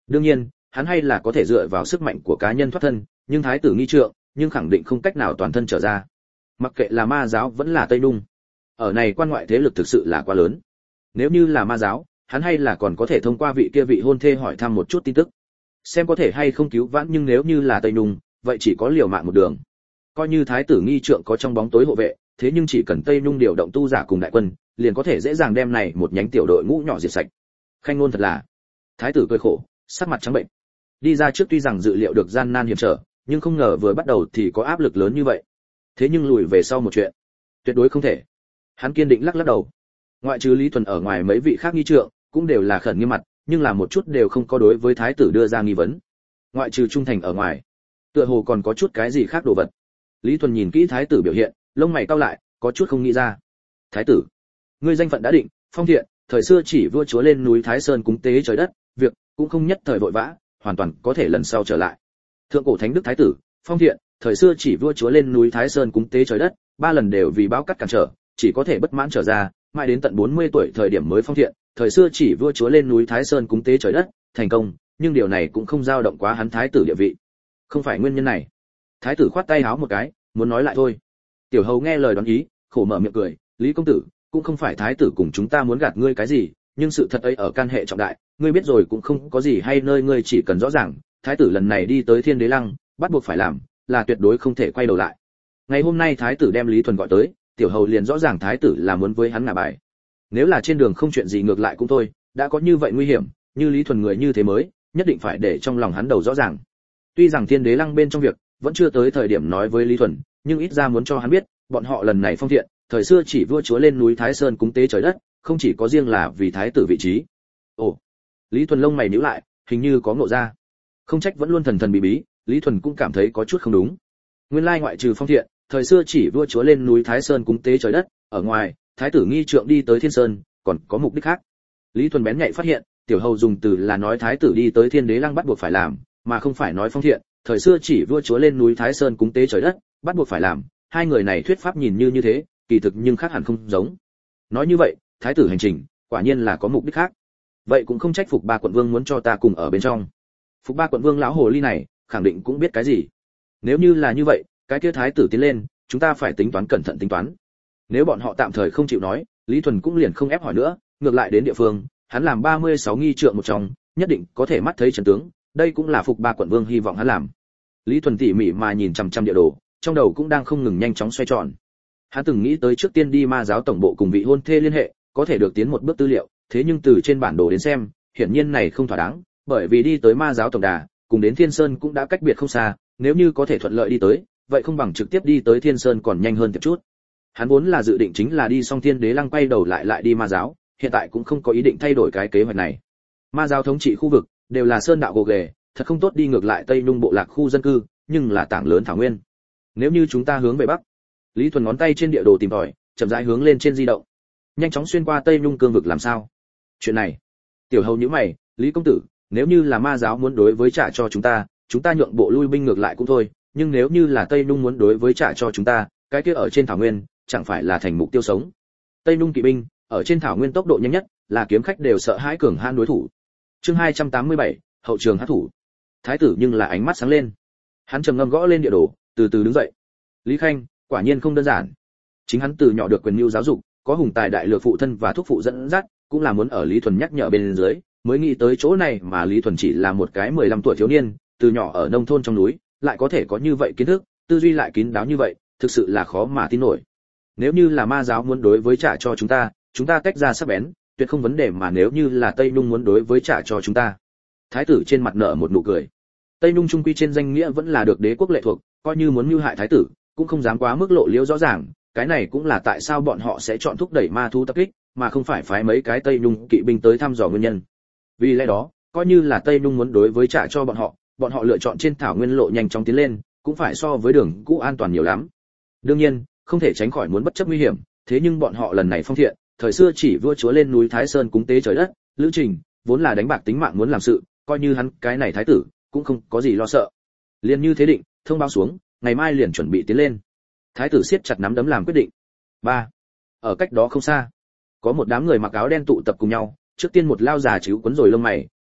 Đương nhiên, hắn hay là có thể dựa vào sức mạnh của cá nhân thoát thân, nhưng thái tử nghi trượng, nhưng khẳng định không cách nào toàn thân trở ra. Mặc kệ là ma giáo vẫn là Tây Nung, ở này quan ngoại thế lực thực sự là quá lớn. Nếu như là ma giáo, hắn hay là còn có thể thông qua vị kia vị hôn thê hỏi thăm một chút tin tức, xem có thể hay không cứu vãn, nhưng nếu như là Tây Nung, vậy chỉ có liều mạng một đường. Coi như thái tử nghi trượng có trong bóng tối hộ vệ, thế nhưng chỉ cần Tây Nung điều động tu giả cùng đại quân, liền có thể dễ dàng đem này một nhánh tiểu đội ngũ nhỏ diệt sạch. Khanh ngôn thật là. Thái tử cười khổ, sắc mặt trắng bệnh. Đi ra trước tuy rằng dự liệu được gian nan hiểm trở, nhưng không ngờ vừa bắt đầu thì có áp lực lớn như vậy. Thế nhưng lùi về sau một chuyện, tuyệt đối không thể. Hắn kiên định lắc lắc đầu. Ngoại trừ Lý Thuần ở ngoài, mấy vị khác nghi trượng cũng đều là khẩn nghiêm mặt, nhưng là một chút đều không có đối với thái tử đưa ra nghi vấn. Ngoại trừ trung thành ở ngoài, tựa hồ còn có chút cái gì khác đồ vật. Lý Thuần nhìn kỹ thái tử biểu hiện, lông mày cau lại, có chút không nghĩ ra. Thái tử, ngươi danh phận đã định, phong thiện, thời xưa chỉ vua chúa lên núi Thái Sơn cúng tế trời đất, việc cũng không nhất thời vội vã, hoàn toàn có thể lần sau trở lại. Thượng cổ thánh đức thái tử, phong thiện, thời xưa chỉ vua chúa lên núi Thái Sơn cúng tế trời đất, 3 lần đều vì báo cắt cản trở, chỉ có thể bất mãn trở ra, mãi đến tận 40 tuổi thời điểm mới phong thiện, thời xưa chỉ vua chúa lên núi Thái Sơn cúng tế trời đất, thành công, nhưng điều này cũng không dao động quá hắn thái tử địa vị. Không phải nguyên nhân này. Thái tử khoát tay áo một cái, muốn nói lại thôi. Tiểu hầu nghe lời đoán ý, khổ mở miệng cười, Lý công tử, cũng không phải thái tử cùng chúng ta muốn gạt ngươi cái gì, nhưng sự thật ấy ở can hệ trọng đại, ngươi biết rồi cũng không có gì hay nơi ngươi chỉ cần rõ ràng, thái tử lần này đi tới Thiên Đế Lăng, bắt buộc phải làm, là tuyệt đối không thể quay đầu lại. Ngày hôm nay thái tử đem Lý Thuần gọi tới, tiểu hầu liền rõ ràng thái tử là muốn với hắn ngả bài. Nếu là trên đường không chuyện gì ngược lại cũng thôi, đã có như vậy nguy hiểm, như Lý Thuần người như thế mới, nhất định phải để trong lòng hắn đầu rõ ràng. Tuy rằng Thiên Đế Lăng bên trong việc vẫn chưa tới thời điểm nói với Lý Thuần, nhưng ít ra muốn cho hắn biết, bọn họ lần này phong thiện, thời xưa chỉ vua chúa lên núi Thái Sơn cúng tế trời đất, không chỉ có riêng là vì thái tử vị trí. Ồ, Lý Thuần lông mày nhíu lại, hình như có ngộ ra. Không trách vẫn luôn thần thần bí bí, Lý Thuần cũng cảm thấy có chút không đúng. Nguyên lai ngoại trừ phong thiện, thời xưa chỉ vua chúa lên núi Thái Sơn cúng tế trời đất, ở ngoài, thái tử nghi trượng đi tới Thiên Sơn, còn có mục đích khác. Lý Thuần bén nhạy phát hiện, tiểu hầu dùng từ là nói thái tử đi tới Thiên Đế Lăng bắt buộc phải làm, mà không phải nói phong thiện, thời xưa chỉ vua chúa lên núi Thái Sơn cúng tế trời đất, bắt buộc phải làm. Hai người này thuyết pháp nhìn như thế, kỳ thực nhưng khác hẳn không giống. Nói như vậy, thái tử hành trình, quả nhiên là có mục đích khác. Vậy cũng không trách Phục Ba quận vương muốn cho ta cùng ở bên trong. Phục Ba quận vương lão hồ ly này, khẳng định cũng biết cái gì. Nếu như là như vậy, cái kia thái tử tiến lên, chúng ta phải tính toán cẩn thận tính toán. Nếu bọn họ tạm thời không chịu nói, Lý Thuần cũng liền không ép hỏi nữa, ngược lại đến địa phương, hắn làm 36 nghi trượng một trong, nhất định có thể mắt thấy trận tướng, đây cũng là Phục Ba quận vương hy vọng hắn làm. Lý Thuần tỉ mỉ mà nhìn chằm chằm địa đồ, trong đầu cũng đang không ngừng nhanh chóng xoay tròn. Hắn từng nghĩ tới trước tiên đi ma giáo tổng bộ cùng vị hôn thê liên hệ, có thể được tiến một bước tư liệu, thế nhưng từ trên bản đồ đến xem, hiển nhiên này không thỏa đáng, bởi vì đi tới ma giáo tổng đà, cùng đến Thiên Sơn cũng đã cách biệt không xa, nếu như có thể thuận lợi đi tới, vậy không bằng trực tiếp đi tới Thiên Sơn còn nhanh hơn một chút. Hắn vốn là dự định chính là đi xong Thiên Đế Lăng quay đầu lại đi ma giáo, hiện tại cũng không có ý định thay đổi cái kế hoạch này. Ma giáo thống trị khu vực đều là sơn đạo gồ ghề, thật không tốt đi ngược lại Tây Nung bộ lạc khu dân cư, nhưng là tảng lớn thảo nguyên. Nếu như chúng ta hướng về bắc, Lý Thuần ngón tay trên địa đồ tìm tòi, chậm rãi hướng lên trên di động, nhanh chóng xuyên qua Tây Nung cương vực làm sao? Chuyện này, tiểu hầu nhíu mày, Lý công tử, nếu như là ma giáo muốn đối với trả cho chúng ta nhượng bộ lui binh ngược lại cũng thôi, nhưng nếu như là Tây Nung muốn đối với trả cho chúng ta, cái kia ở trên thảo nguyên, chẳng phải là thành mục tiêu sống. Tây Nung kỵ binh, ở trên thảo nguyên tốc độ nhanh nhất, là kiếm khách đều sợ hãi cường hãn đối thủ. Chương 287, hậu trường hắc thủ. Thái tử nhưng là ánh mắt sáng lên. Hắn trầm ngâm gõ lên địa đồ, từ từ đứng dậy. Lý Khanh, quả nhiên không đơn giản. Chính hắn từ nhỏ được quyền mưu giáo dục, có hùng tài đại lược phụ thân và thúc phụ dẫn dắt, cũng là muốn ở Lý Thuần nhắc nhở bên dưới, mới nghĩ tới chỗ này, mà Lý Thuần chỉ là một cái 15 tuổi thiếu niên, từ nhỏ ở nông thôn trong núi, lại có thể có như vậy kiến thức, tư duy lại kín đáo như vậy, thực sự là khó mà tin nổi. Nếu như là ma giáo muốn đối với trả cho chúng ta tách ra sắc bén, tuyệt không vấn đề, mà nếu như là Tây Nung muốn đối với trả cho chúng ta. Thái tử trên mặt nở một nụ cười. Tây Nung trung quy trên danh nghĩa vẫn là được đế quốc lệ thuộc, coi như muốn mưu hại thái tử, cũng không dám quá mức lộ liễu rõ ràng, cái này cũng là tại sao bọn họ sẽ chọn thúc đẩy ma thú tập kích, mà không phải phái mấy cái Tây Nung kỵ binh tới thăm dò nguyên nhân. Vì lẽ đó, coi như là Tây Nung muốn đối với trả cho bọn họ lựa chọn trên thảo nguyên lộ nhanh chóng tiến lên, cũng phải so với đường cũ an toàn nhiều lắm. Đương nhiên, không thể tránh khỏi muốn bất chấp nguy hiểm, thế nhưng bọn họ lần này phong thiện, thời xưa chỉ vua chúa lên núi Thái Sơn cúng tế trời đất, lữ trình vốn là đánh bạc tính mạng muốn làm sự, coi như hắn cái này thái tử cũng không có gì lo sợ. Liền như thế định, thông báo xuống, ngày mai liền chuẩn bị tiến lên. Thái tử siết chặt nắm đấm làm quyết định. 3. Ở cách đó không xa, có một đám người mặc áo đen tụ tập cùng nhau, trước tiên một lao già chíu quấn rồi lông mày,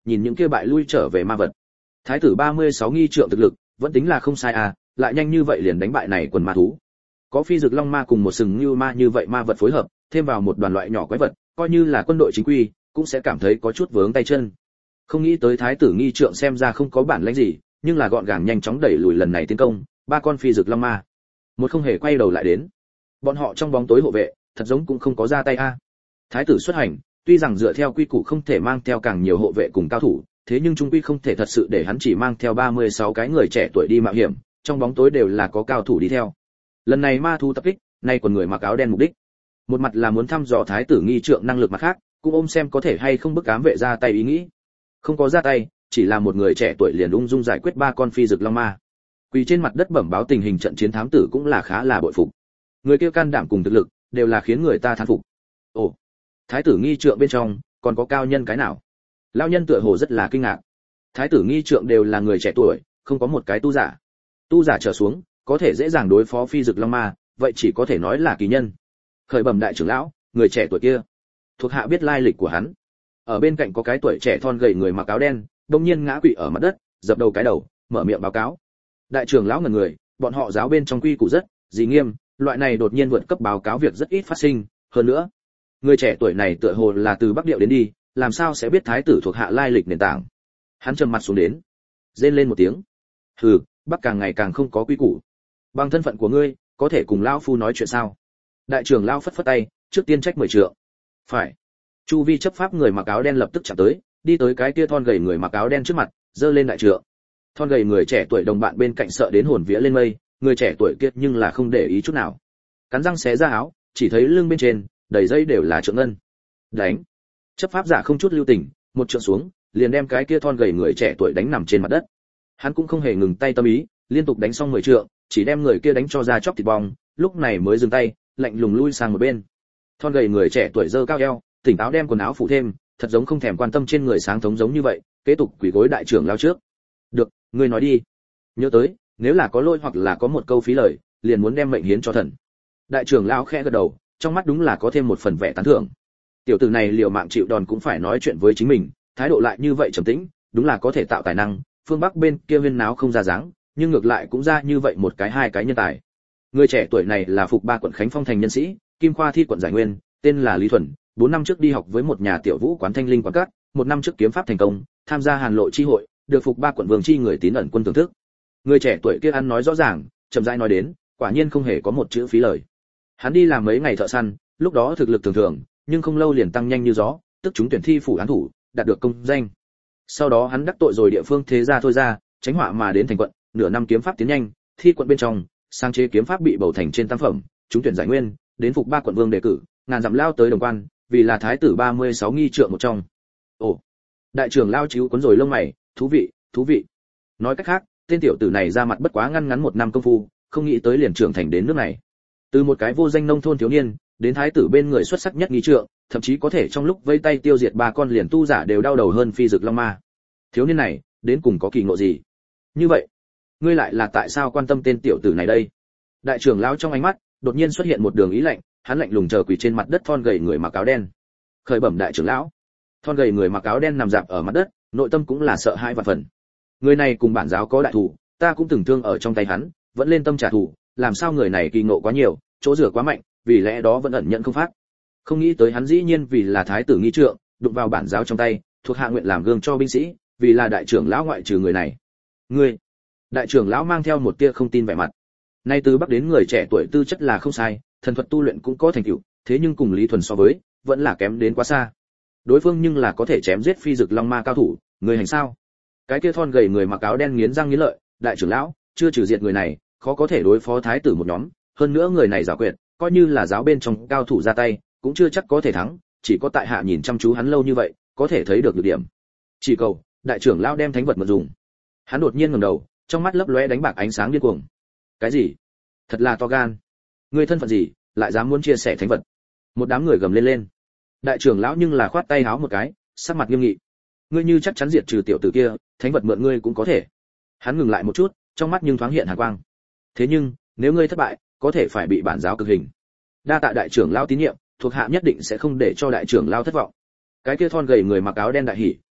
nhìn những kia bại lui trở về ma vật. Thái tử 36 nghi trượng thực lực, vẫn tính là không sai à, lại nhanh như vậy liền đánh bại này quần ma thú. Có phi dực long ma cùng một sừng như ma như vậy ma vật phối hợp, thêm vào một đoàn loại nhỏ quái vật, coi như là quân đội chính quy, cũng sẽ cảm thấy có chút vướng tay chân. Không nghĩ tới thái tử nghi trượng xem ra không có bản lĩnh gì, nhưng là gọn gàng nhanh chóng đẩy lùi lần này tiến công, ba con phi dực long ma. Một không hề quay đầu lại đến. Bọn họ trong bóng tối hộ vệ, thật giống cũng không có ra tay a. Thái tử xuất hành, tuy rằng dựa theo quy củ không thể mang theo càng nhiều hộ vệ cùng cao thủ, thế nhưng trung quy không thể thật sự để hắn chỉ mang theo 36 cái người trẻ tuổi đi mạo hiểm, trong bóng tối đều là có cao thủ đi theo. Lần này ma thú tập kích, nay còn người mặc áo đen mục đích, một mặt là muốn thăm dò thái tử nghi trượng năng lực, mặt khác cũng ôm xem có thể hay không bức ám vệ ra tay ý nghĩ. Không có ra tay, chỉ là một người trẻ tuổi liền ung dung giải quyết ba con phi dực long ma. Quỳ trên mặt đất bẩm báo tình hình trận chiến, thám tử cũng là khá là bội phục. Người kia can đảm cùng thực lực, đều là khiến người ta thán phục. Ồ, thái tử nghi trượng bên trong còn có cao nhân cái nào? Lão nhân tựa hồ rất là kinh ngạc. Thái tử nghi trượng đều là người trẻ tuổi, không có một cái tu giả. Tu giả trở xuống, có thể dễ dàng đối phó phi dực long ma, vậy chỉ có thể nói là kỳ nhân. Khởi bẩm đại trưởng lão, người trẻ tuổi kia, thuộc hạ biết lai lịch của hắn. Ở bên cạnh có cái tuổi trẻ thon gầy người mặc áo đen, đột nhiên ngã quỵ ở mặt đất, dập đầu cái đầu, mở miệng báo cáo. Đại trưởng lão ngẩn người, bọn họ giáo bên trong quy củ rất gì nghiêm, loại này đột nhiên vượt cấp báo cáo việc rất ít phát sinh, hơn nữa, người trẻ tuổi này tựa hồ là từ Bắc Điệu đến đi, làm sao sẽ biết thái tử thuộc hạ lai lịch nền tảng. Hắn trầm mặt xuống đến, rên lên một tiếng. Hừ, Bắc càng ngày càng không có quy củ. Bằng thân phận của ngươi, có thể cùng lão phu nói chuyện sao? Đại trưởng lão phất phất tay, trước tiên trách 10 trượng. Phải. Chu vi chấp pháp người mặc áo đen lập tức chạm tới, đi tới cái kia thon gầy người mặc áo đen trước mặt, giơ lên đại trượng. Thon gầy người trẻ tuổi đồng bạn bên cạnh sợ đến hồn vía lên mây, người trẻ tuổi kia nhưng là không để ý chút nào. Cắn răng xé ra áo, chỉ thấy lưng bên trên đầy dây đều là trượng ngân. Đánh. Chấp pháp giả không chút lưu tình, một trượng xuống, liền đem cái kia thon gầy người trẻ tuổi đánh nằm trên mặt đất. Hắn cũng không hề ngừng tay tâm ý, liên tục đánh xong 10 trượng, chỉ đem người kia đánh cho ra chóc thịt bong, lúc này mới dừng tay, lạnh lùng lui sang một bên. Thon gầy người trẻ tuổi giơ cao eo, tỉnh táo đem quần áo phủ thêm, thật giống không thèm quan tâm trên người sáng thống giống như vậy, kế tục quỳ gối đại trưởng lao trước. Được, ngươi nói đi. Nhớ tới, nếu là có lỗi hoặc là có một câu phí lời, liền muốn đem mệnh hiến cho thần. Đại trưởng lao khẽ gật đầu, trong mắt đúng là có thêm một phần vẻ tán thưởng. Tiểu tử này liều mạng chịu đòn cũng phải nói chuyện với chính mình, thái độ lại như vậy trầm tĩnh, đúng là có thể tạo tài năng. Phương Bắc bên kia huyên náo không ra dáng, nhưng ngược lại cũng ra như vậy một cái hai cái nhân tài. Người trẻ tuổi này là phục 3 quận Khánh Phong thành nhân sĩ, Kim Khoa thi quận giải nguyên, tên là Lý Thuần, 4 năm trước đi học với một nhà tiểu vũ quán Thanh Linh quán cát, 1 năm trước kiếm pháp thành công, tham gia Hàn Lộ chi hội, được phục 3 quận vương chi người tín ẩn quân thưởng thức. Người trẻ tuổi kia ăn nói rõ ràng, chậm rãi nói đến, quả nhiên không hề có một chữ phí lời. Hắn đi làm mấy ngày thợ săn, lúc đó thực lực thường thường, nhưng không lâu liền tăng nhanh như gió, tức chúng tuyển thi phủ án thủ, đạt được công danh. Sau đó hắn đắc tội rồi địa phương thế gia thôi ra, tránh họa mà đến thành quận, nửa năm kiếm pháp tiến nhanh, thi quận bên trong, sáng chế kiếm pháp bị bầu thành trên tam phẩm, chúng tuyển giải nguyên, đến phục 3 quận vương đề cử, ngàn dặm lao tới Đồng Quan, vì là thái tử 36 nghi trượng một trong. Ồ, đại trưởng lao chíu cuốn rồi lông mày, thú vị, thú vị. Nói cách khác, tên tiểu tử này ra mặt bất quá ngăn ngắn 1 năm công phu, không nghĩ tới liền trưởng thành đến nước này. Từ một cái vô danh nông thôn thiếu niên, đến thái tử bên người xuất sắc nhất nghi trượng, thậm chí có thể trong lúc vây tay tiêu diệt 3 con liền tu giả đều đau đầu hơn phi dực long ma. Thiếu niên này, đến cùng có kỳ ngộ gì? Như vậy, ngươi lại là tại sao quan tâm tên tiểu tử này đây? Đại trưởng lão trong ánh mắt đột nhiên xuất hiện một đường ý lạnh, hắn lạnh lùng chờ quỳ trên mặt đất thon gầy người mặc áo đen. Khởi bẩm đại trưởng lão. Thon gầy người mặc áo đen nằm dạp ở mặt đất, nội tâm cũng là sợ hãi vạn phần. Người này cùng bản giáo có đại thù, ta cũng từng thương ở trong tay hắn, vẫn lên tâm trả thù, làm sao người này kỳ ngộ quá nhiều, chỗ rửa quá mạnh, vì lẽ đó vẫn ẩn nhận không phát. Không nghĩ tới hắn dĩ nhiên vì là thái tử nghi trượng, đụng vào bản giáo trong tay, thuộc hạ nguyện làm gương cho binh sĩ, vì là đại trưởng lão ngoại trừ người này. Ngươi? Đại trưởng lão mang theo một tia không tin vẻ mặt. Nay từ Bắc đến người trẻ tuổi tư chất là không sai, thần thuật tu luyện cũng có thành tựu, thế nhưng cùng Lý Thuần so với, vẫn là kém đến quá xa. Đối phương nhưng là có thể chém giết phi dực long ma cao thủ, người hành sao? Cái kia thon gầy người mặc áo đen nghiến răng nghiến lợi, đại trưởng lão, chưa trừ diệt người này, khó có thể đối phó thái tử một nhóm, hơn nữa người này giả quyệt, coi như là giáo bên trong cao thủ ra tay, cũng chưa chắc có thể thắng, chỉ có tại hạ nhìn chăm chú hắn lâu như vậy, có thể thấy được nhược điểm. Chỉ cầu, đại trưởng lão đem thánh vật mượn dùng. Hắn đột nhiên ngẩng đầu, trong mắt lấp lóe đánh bạc ánh sáng điên cuồng. Cái gì? Thật là to gan. Ngươi thân phận gì, lại dám muốn chia sẻ thánh vật? Một đám người gầm lên lên. Đại trưởng lão nhưng là khoát tay háo một cái, sắc mặt nghiêm nghị. Ngươi như chắc chắn diệt trừ tiểu tử kia, thánh vật mượn ngươi cũng có thể. Hắn ngừng lại một chút, trong mắt nhưng thoáng hiện hàn quang. Thế nhưng, nếu ngươi thất bại, có thể phải bị bản giáo cực hình. Đa tạ đại trưởng lão tín nhiệm, thuộc hạ nhất định sẽ không để cho đại trưởng lão thất vọng. Cái kia thon gầy người mặc áo đen đại hỉ,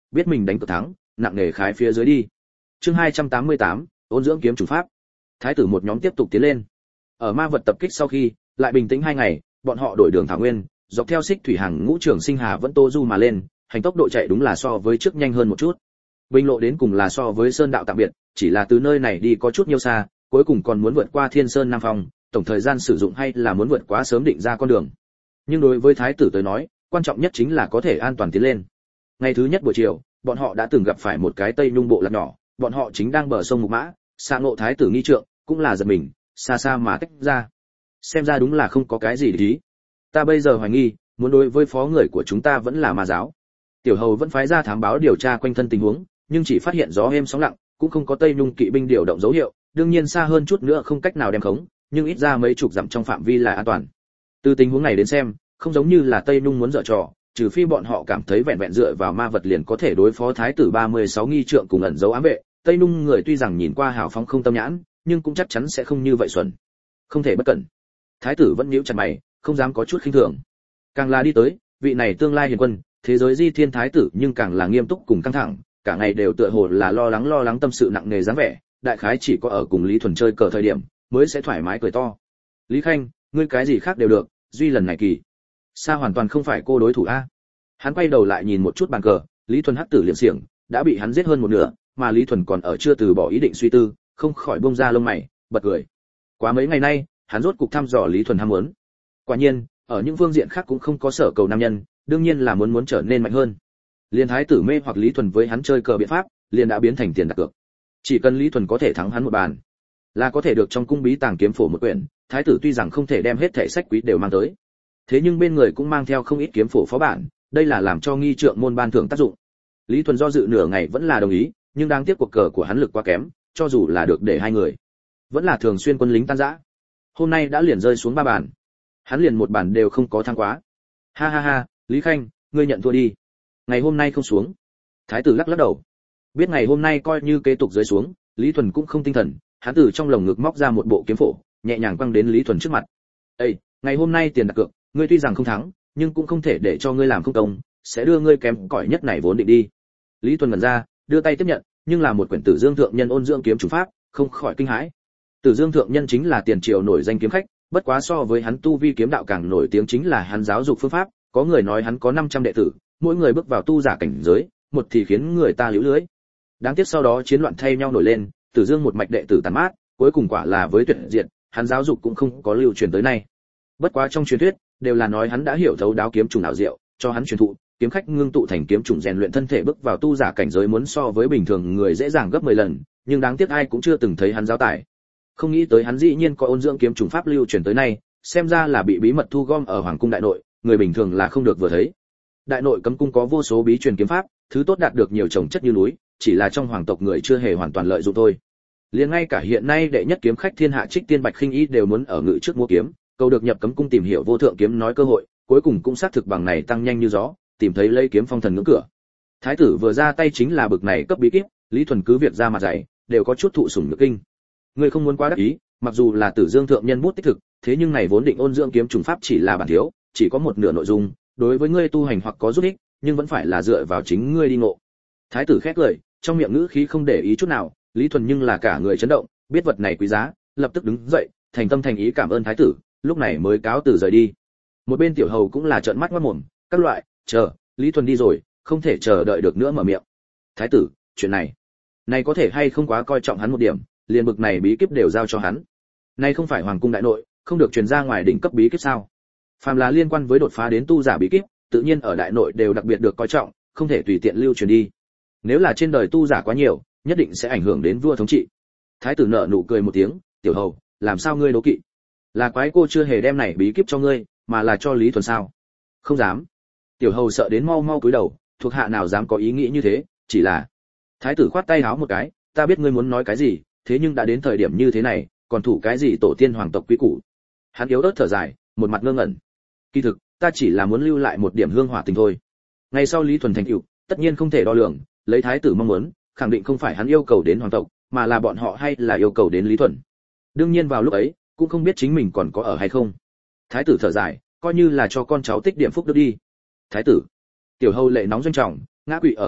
biết mình đánh cược thắng, nặng nề khái phía dưới đi. Chương 288, ôn dưỡng kiếm chủ pháp. Thái tử một nhóm tiếp tục tiến lên. Ở ma vật tập kích sau khi, lại bình tĩnh 2 ngày, bọn họ đổi đường thảo nguyên, dọc theo xích thủy hàng ngũ trường sinh hà vẫn tô du mà lên, hành tốc độ chạy đúng là so với trước nhanh hơn một chút. Bình lộ đến cùng là so với sơn đạo tạm biệt, chỉ là từ nơi này đi có chút nhiều xa, cuối cùng còn muốn vượt qua Thiên Sơn Nam Phong, tổng thời gian sử dụng hay là muốn vượt quá sớm định ra con đường. Nhưng đối với thái tử tới nói, quan trọng nhất chính là có thể an toàn tiến lên. Ngày thứ nhất buổi chiều, bọn họ đã từng gặp phải một cái Tây Nhung bộ lạc nhỏ, bọn họ chính đang bờ sông Mục Mã, xa ngộ thái tử nghi trượng, cũng là giật mình, xa xa mà tách ra. Xem ra đúng là không có cái gì để ý. Ta bây giờ hoài nghi, muốn đối với phó người của chúng ta vẫn là ma giáo. Tiểu hầu vẫn phái ra thám báo điều tra quanh thân tình huống, nhưng chỉ phát hiện gió êm sóng lặng, cũng không có Tây Nhung kỵ binh điều động dấu hiệu, đương nhiên xa hơn chút nữa không cách nào đem khống, nhưng ít ra mấy chục dặm trong phạm vi là an toàn. Từ tình huống này đến xem, không giống như là Tây Nhung muốn dở trò, trừ phi bọn họ cảm thấy vẹn vẹn dựa vào ma vật liền có thể đối phó thái tử 36 nghi trượng cùng ẩn dấu ám vệ. Tây Nhung người tuy rằng nhìn qua hào phóng không tâm nhãn, nhưng cũng chắc chắn sẽ không như vậy xuẩn. Không thể bất cẩn. Thái tử vẫn nhíu chặt mày, không dám có chút khinh thường. Càng là đi tới, vị này tương lai hiền quân, thế giới di thiên thái tử nhưng càng là nghiêm túc cùng căng thẳng, cả ngày đều tựa hồ là lo lắng tâm sự nặng nề dáng vẻ, đại khái chỉ có ở cùng Lý Thuần chơi cờ thời điểm mới sẽ thoải mái cười to. Lý Khanh, ngươi cái gì khác đều được, duy lần này kỳ, xa hoàn toàn không phải cô đối thủ a. Hắn quay đầu lại nhìn một chút bàn cờ, Lý Thuần hắc tử liệm xiển, đã bị hắn giết hơn một nửa, mà Lý Thuần còn ở chưa từ bỏ ý định suy tư, không khỏi bông ra lông mày, bật cười. Quá mấy ngày nay, hắn rốt cục thăm dò Lý Thuần ham muốn. Quả nhiên, ở những phương diện khác cũng không có sở cầu nam nhân, đương nhiên là muốn trở nên mạnh hơn. Liên thái tử mê hoặc Lý Thuần với hắn chơi cờ biện pháp, liền đã biến thành tiền đặt cược. Chỉ cần Lý Thuần có thể thắng hắn một bàn, là có thể được trong cung bí tàng kiếm phổ một quyển. Thái tử tuy rằng không thể đem hết thảy sách quý đều mang tới, thế nhưng bên người cũng mang theo không ít kiếm phổ phó bản, đây là làm cho nghi trượng môn ban thưởng tác dụng. Lý Thuần do dự nửa ngày vẫn là đồng ý, nhưng đáng tiếc cuộc cờ của hắn lực quá kém, cho dù là được để hai người, vẫn là thường xuyên quân lính tan rã. Hôm nay đã liền rơi xuống 3 bàn, hắn liền một bàn đều không có thắng quá. Ha ha ha, Lý Khanh, ngươi nhận thua đi. Ngày hôm nay không xuống. Thái tử lắc lắc đầu. Biết ngày hôm nay coi như kế tục rơi xuống, Lý Thuần cũng không tinh thần, hắn từ trong lồng ngực móc ra một bộ kiếm phổ, nhẹ nhàng quăng đến Lý Thuần trước mặt. "Ê, ngày hôm nay tiền đặt cược, ngươi tuy rằng không thắng, nhưng cũng không thể để cho ngươi làm không công, sẽ đưa ngươi kém cỏi nhất này vốn định đi." Lý Thuần ngẩn ra, đưa tay tiếp nhận, nhưng là một quyển Tử Dương thượng nhân ôn dưỡng kiếm chủ pháp, không khỏi kinh hãi. Tử Dương thượng nhân chính là tiền triều nổi danh kiếm khách, bất quá so với hắn tu vi kiếm đạo càng nổi tiếng chính là hắn giáo dục phương pháp, có người nói hắn có 500 đệ tử, mỗi người bước vào tu giả cảnh giới, một thì khiến người ta liễu lưới. Đáng tiếc sau đó chiến loạn thay nhau nổi lên, Tử Dương một mạch đệ tử tàn mát, cuối cùng quả là với tuyệt diệt, hắn giáo dục cũng không có lưu truyền tới nay. Bất quá trong truyền thuyết, đều là nói hắn đã hiểu thấu đáo kiếm trùng ảo diệu, cho hắn truyền thụ, kiếm khách ngưng tụ thành kiếm trùng rèn luyện thân thể bước vào tu giả cảnh giới muốn so với bình thường người dễ dàng gấp 10 lần, nhưng đáng tiếc ai cũng chưa từng thấy hắn giáo tải. Không nghĩ tới hắn dĩ nhiên có ôn dưỡng kiếm trùng pháp lưu truyền tới nay, xem ra là bị bí mật thu gom ở hoàng cung đại nội, người bình thường là không được vừa thấy. Đại nội cấm cung có vô số bí truyền kiếm pháp, thứ tốt đạt được nhiều chồng chất như núi, chỉ là trong hoàng tộc người chưa hề hoàn toàn lợi dụng thôi. Liền ngay cả hiện nay đệ nhất kiếm khách thiên hạ Trích Tiên Bạch Khinh Y đều muốn ở ngự trước mua kiếm, cầu được nhập cấm cung tìm hiểu vô thượng kiếm nói cơ hội, cuối cùng cũng xác thực bằng này tăng nhanh như gió, tìm thấy lấy kiếm phong thần ngưỡng cửa. Thái tử vừa ra tay chính là bực này cấp bí kíp, Lý Thuần cứ việc ra mặt dày, đều có chút thụ sủng nhược kinh. Ngươi không muốn quá đắc ý, mặc dù là Tử Dương thượng nhân bút tích thực, thế nhưng này vốn định ôn dưỡng kiếm trùng pháp chỉ là bản thiếu, chỉ có một nửa nội dung, đối với ngươi tu hành hoặc có giúp ích, nhưng vẫn phải là dựa vào chính ngươi đi ngộ. Thái tử khét lời, trong miệng ngữ khí không để ý chút nào, Lý Thuần nhưng là cả người chấn động, biết vật này quý giá, lập tức đứng dậy, thành tâm thành ý cảm ơn thái tử, lúc này mới cáo từ rời đi. Một bên tiểu hầu cũng là trợn mắt ngoác mồm, các loại, chờ, Lý Thuần đi rồi, không thể chờ đợi được nữa mở miệng. Thái tử, chuyện này có thể hay không quá coi trọng hắn một điểm, liền bực này bí kíp đều giao cho hắn. Này không phải hoàng cung đại nội, không được truyền ra ngoài đỉnh cấp bí kíp sao? Phàm là liên quan với đột phá đến tu giả bí kíp, tự nhiên ở đại nội đều đặc biệt được coi trọng, không thể tùy tiện lưu truyền đi. Nếu là trên đời tu giả quá nhiều, nhất định sẽ ảnh hưởng đến vua thống trị. Thái tử nở nụ cười một tiếng, tiểu hầu, làm sao ngươi đố kỵ? Là quái cô chưa hề đem này bí kíp cho ngươi, mà là cho Lý Thuần sao? Không dám. Tiểu hầu sợ đến mau mau cúi đầu, thuộc hạ nào dám có ý nghĩ như thế, chỉ là. Thái tử khoát tay háo một cái, ta biết ngươi muốn nói cái gì, thế nhưng đã đến thời điểm như thế này, còn thủ cái gì tổ tiên hoàng tộc quý củ? Hắn yếu ớt thở dài, một mặt ngơ ngẩn. Kỳ thực, ta chỉ là muốn lưu lại một điểm hương hỏa tình thôi. Ngày sau Lý Thuần thành tựu, tất nhiên không thể đo lường, lấy thái tử mong muốn, khẳng định không phải hắn yêu cầu đến hoàng tộc, mà là bọn họ hay là yêu cầu đến Lý Thuần. Đương nhiên vào lúc ấy, cũng không biết chính mình còn có ở hay không. Thái tử thở dài, coi như là cho con cháu tích điểm phúc đức đi. Thái tử. Tiểu hầu lệ nóng doanh trọng, ngã quỵ ở mặt đất,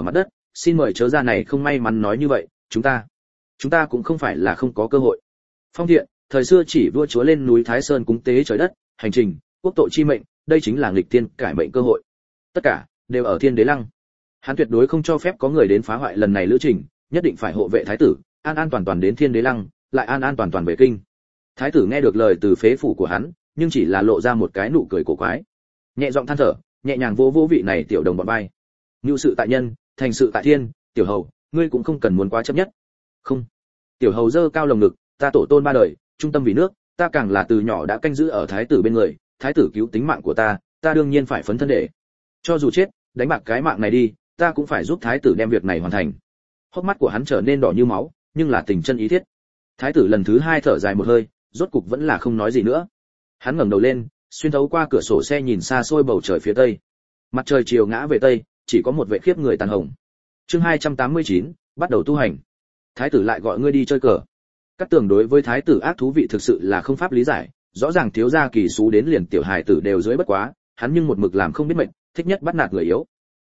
xin mời chớ ra này không may mắn nói như vậy, chúng ta cũng không phải là không có cơ hội. Phong Thiện, thời xưa chỉ vua chúa lên núi Thái Sơn cúng tế trời đất, hành trình, quốc tội chi mệnh, đây chính là nghịch thiên cải mệnh cơ hội. Tất cả đều ở Thiên Đế Lăng. Hắn tuyệt đối không cho phép có người đến phá hoại lần này lữ trình, nhất định phải hộ vệ thái tử, an an toàn toàn đến Thiên Đế Lăng, lại an an toàn toàn về kinh. Thái tử nghe được lời từ phế phủ của hắn, nhưng chỉ là lộ ra một cái nụ cười cổ quái. Nhẹ giọng than thở, nhẹ nhàng vỗ vỗ vị này tiểu đồng bọn vai. Nhu sự tại nhân, thành sự tại thiên, tiểu hầu, ngươi cũng không cần muốn quá chấp nhất. Không. Tiểu hầu giơ cao lồng ngực, ta tổ tôn ba đời, trung tâm vì nước, ta càng là từ nhỏ đã canh giữ ở thái tử bên người, thái tử cứu tính mạng của ta đương nhiên phải phấn thân để. Cho dù chết, đánh bạc cái mạng này đi, ta cũng phải giúp thái tử đem việc này hoàn thành. Hốc mắt của hắn trở nên đỏ như máu, nhưng là tình chân ý thiết. Thái tử lần thứ hai thở dài một hơi, rốt cục vẫn là không nói gì nữa. Hắn ngẩng đầu lên, xuyên thấu qua cửa sổ xe nhìn xa xôi bầu trời phía tây. Mặt trời chiều ngã về tây, chỉ có một vệ khiếp người tàn hồng. Chương 289, bắt đầu tu hành. Thái tử lại gọi ngươi đi chơi cờ. Các tường đối với thái tử ác thú vị thực sự là không pháp lý giải, rõ ràng thiếu gia kỳ sú đến liền tiểu hài tử đều dưới bất quá, hắn nhưng một mực làm không biết mệnh, thích nhất bắt nạt người yếu.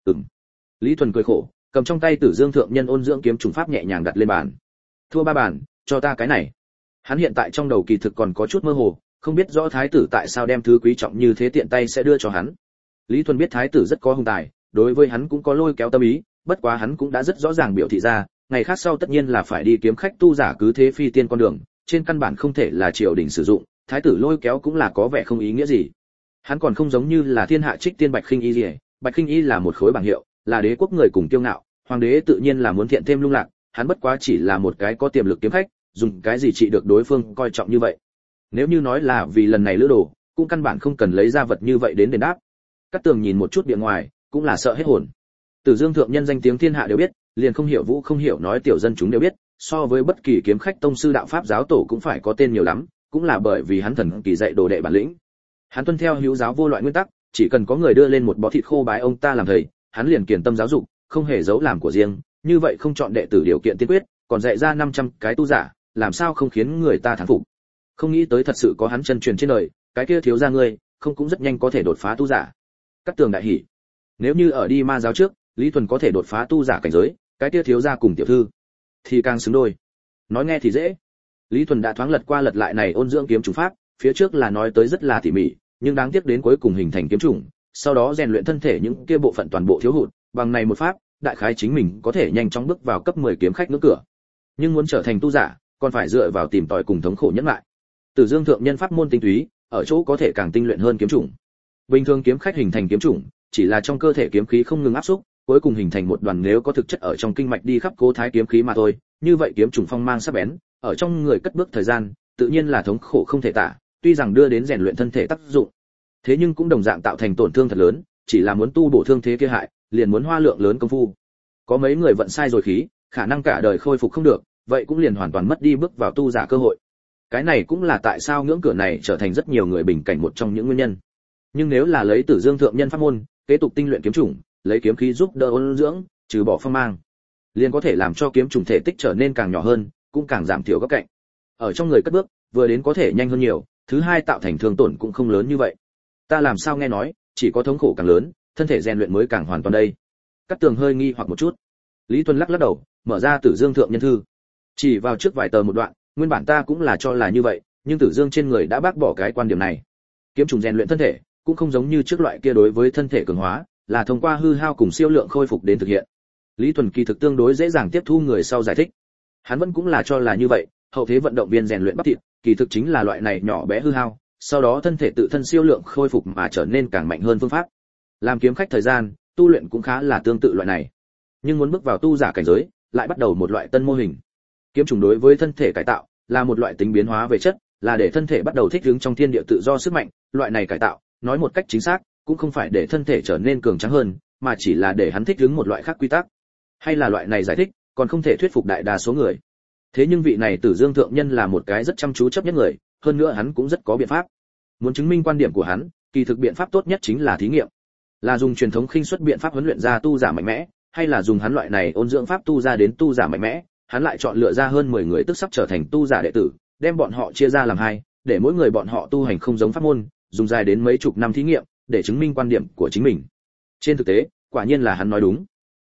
Lý Thuần cười khổ, cầm trong tay Tử Dương thượng nhân ôn dưỡng kiếm trùng pháp nhẹ nhàng đặt lên bàn. Thua 3 bàn, cho ta cái này. Hắn hiện tại trong đầu kỳ thực còn có chút mơ hồ, không biết rõ thái tử tại sao đem thứ quý trọng như thế tiện tay sẽ đưa cho hắn. Lý Thuần biết thái tử rất có hùng tài, đối với hắn cũng có lôi kéo tâm ý, bất quá hắn cũng đã rất rõ ràng biểu thị ra, ngày khác sau tất nhiên là phải đi kiếm khách tu giả cứ thế phi tiên con đường, trên căn bản không thể là triều đình sử dụng, thái tử lôi kéo cũng là có vẻ không ý nghĩa gì. Hắn còn không giống như là thiên hạ trích tiên Bạch Khinh Y gì, Bạch Khinh Y là một khối bảng hiệu, là đế quốc người cùng kiêu ngạo, hoàng đế tự nhiên là muốn thiện thêm lung lạc, hắn bất quá chỉ là một cái có tiềm lực kiếm khách, dùng cái gì trị được đối phương coi trọng như vậy. Nếu như nói là vì lần này lữ đồ, cũng căn bản không cần lấy ra vật như vậy đến đền đáp. Cát Tường nhìn một chút bề ngoài, cũng là sợ hết hồn. Tử Dương thượng nhân danh tiếng thiên hạ đều biết, liền không hiểu vũ không hiểu nói tiểu dân chúng đều biết, so với bất kỳ kiếm khách tông sư đạo pháp giáo tổ cũng phải có tên nhiều lắm, cũng là bởi vì hắn thần kỳ dạy đồ đệ bản lĩnh. Hắn tuân theo hữu giáo vô loại nguyên tắc, chỉ cần có người đưa lên một bó thịt khô bái ông ta làm thầy, hắn liền kiền tâm giáo dục, không hề giấu làm của riêng, như vậy không chọn đệ tử điều kiện tiên quyết, còn dạy ra 500 cái tu giả, làm sao không khiến người ta thán phục. Không nghĩ tới thật sự có hắn chân truyền trên đời, cái kia thiếu gia ngươi, không cũng rất nhanh có thể đột phá tu giả. Cát Tường đại hỉ. Nếu như ở đi ma giáo trước, Lý Thuần có thể đột phá tu giả cảnh giới, cái kia thiếu gia cùng tiểu thư thì càng xứng đôi. Nói nghe thì dễ. Lý Thuần đã thoáng lật qua lật lại này ôn dưỡng kiếm trùng pháp, phía trước là nói tới rất là tỉ mỉ, nhưng đáng tiếc đến cuối cùng hình thành kiếm trùng, sau đó rèn luyện thân thể những kia bộ phận toàn bộ thiếu hụt, bằng này một pháp, đại khái chính mình có thể nhanh chóng bước vào cấp 10 kiếm khách ngưỡng cửa. Nhưng muốn trở thành tu giả, còn phải dựa vào tìm tòi cùng thống khổ nhẫn lại. Tử Dương thượng nhân pháp môn tinh túy, ở chỗ có thể càng tinh luyện hơn kiếm trùng. Bình thường kiếm khách hình thành kiếm trùng, chỉ là trong cơ thể kiếm khí không ngừng áp xúc, cuối cùng hình thành một đoàn nếu có thực chất ở trong kinh mạch đi khắp cố thái kiếm khí mà thôi, như vậy kiếm trùng phong mang sắc bén, ở trong người cất bước thời gian, tự nhiên là thống khổ không thể tả, tuy rằng đưa đến rèn luyện thân thể tác dụng, thế nhưng cũng đồng dạng tạo thành tổn thương thật lớn, chỉ là muốn tu bổ thương thế kia hại, liền muốn hoa lượng lớn công phu. Có mấy người vận sai rồi khí, khả năng cả đời khôi phục không được, vậy cũng liền hoàn toàn mất đi bước vào tu giả cơ hội. Cái này cũng là tại sao ngưỡng cửa này trở thành rất nhiều người bình cảnh một trong những nguyên nhân. Nhưng nếu là lấy Tử Dương thượng nhân pháp môn, kế tục tinh luyện kiếm chủng, lấy kiếm khí giúp đỡ ôn dưỡng, trừ bỏ phong mang, liền có thể làm cho kiếm chủng thể tích trở nên càng nhỏ hơn, cũng càng giảm thiểu góc cạnh. Ở trong người cất bước, vừa đến có thể nhanh hơn nhiều, thứ hai tạo thành thương tổn cũng không lớn như vậy. Ta làm sao nghe nói, chỉ có thống khổ càng lớn, thân thể rèn luyện mới càng hoàn toàn đây. Cát Tường hơi nghi hoặc một chút. Lý Tuân lắc lắc đầu, mở ra Tử Dương thượng nhân thư, chỉ vào trước vài tờ một đoạn, nguyên bản ta cũng là cho là như vậy, nhưng Tử Dương trên người đã bác bỏ cái quan điểm này. Kiếm trùng rèn luyện thân thể, cũng không giống như trước loại kia đối với thân thể cường hóa, là thông qua hư hao cùng siêu lượng khôi phục đến thực hiện. Lý Tuần kỳ thực tương đối dễ dàng tiếp thu người sau giải thích. Hắn vẫn cũng là cho là như vậy, hậu thế vận động viên rèn luyện bắp thịt, kỳ thực chính là loại này nhỏ bé hư hao, sau đó thân thể tự thân siêu lượng khôi phục mà trở nên càng mạnh hơn phương pháp. Làm kiếm khách thời gian, tu luyện cũng khá là tương tự loại này. Nhưng muốn bước vào tu giả cảnh giới, lại bắt đầu một loại tân mô hình. Kiếm trùng đối với thân thể cải tạo, là một loại tính biến hóa về chất, là để thân thể bắt đầu thích ứng trong thiên địa tự do sức mạnh, loại này cải tạo, nói một cách chính xác, cũng không phải để thân thể trở nên cường tráng hơn, mà chỉ là để hắn thích ứng một loại khác quy tắc. Hay là loại này giải thích, còn không thể thuyết phục đại đa số người. Thế nhưng vị này Tử Dương thượng nhân là một cái rất chăm chú chấp nhất người, hơn nữa hắn cũng rất có biện pháp. Muốn chứng minh quan điểm của hắn, kỳ thực biện pháp tốt nhất chính là thí nghiệm. Là dùng truyền thống khinh suất biện pháp huấn luyện ra tu giả mạnh mẽ, hay là dùng hắn loại này ôn dưỡng pháp tu ra đến tu giả mạnh mẽ, hắn lại chọn lựa ra hơn 10 người tức sắp trở thành tu giả đệ tử, đem bọn họ chia ra làm hai, để mỗi người bọn họ tu hành không giống pháp môn, dùng dài đến mấy chục năm thí nghiệm, để chứng minh quan điểm của chính mình. Trên thực tế, quả nhiên là hắn nói đúng.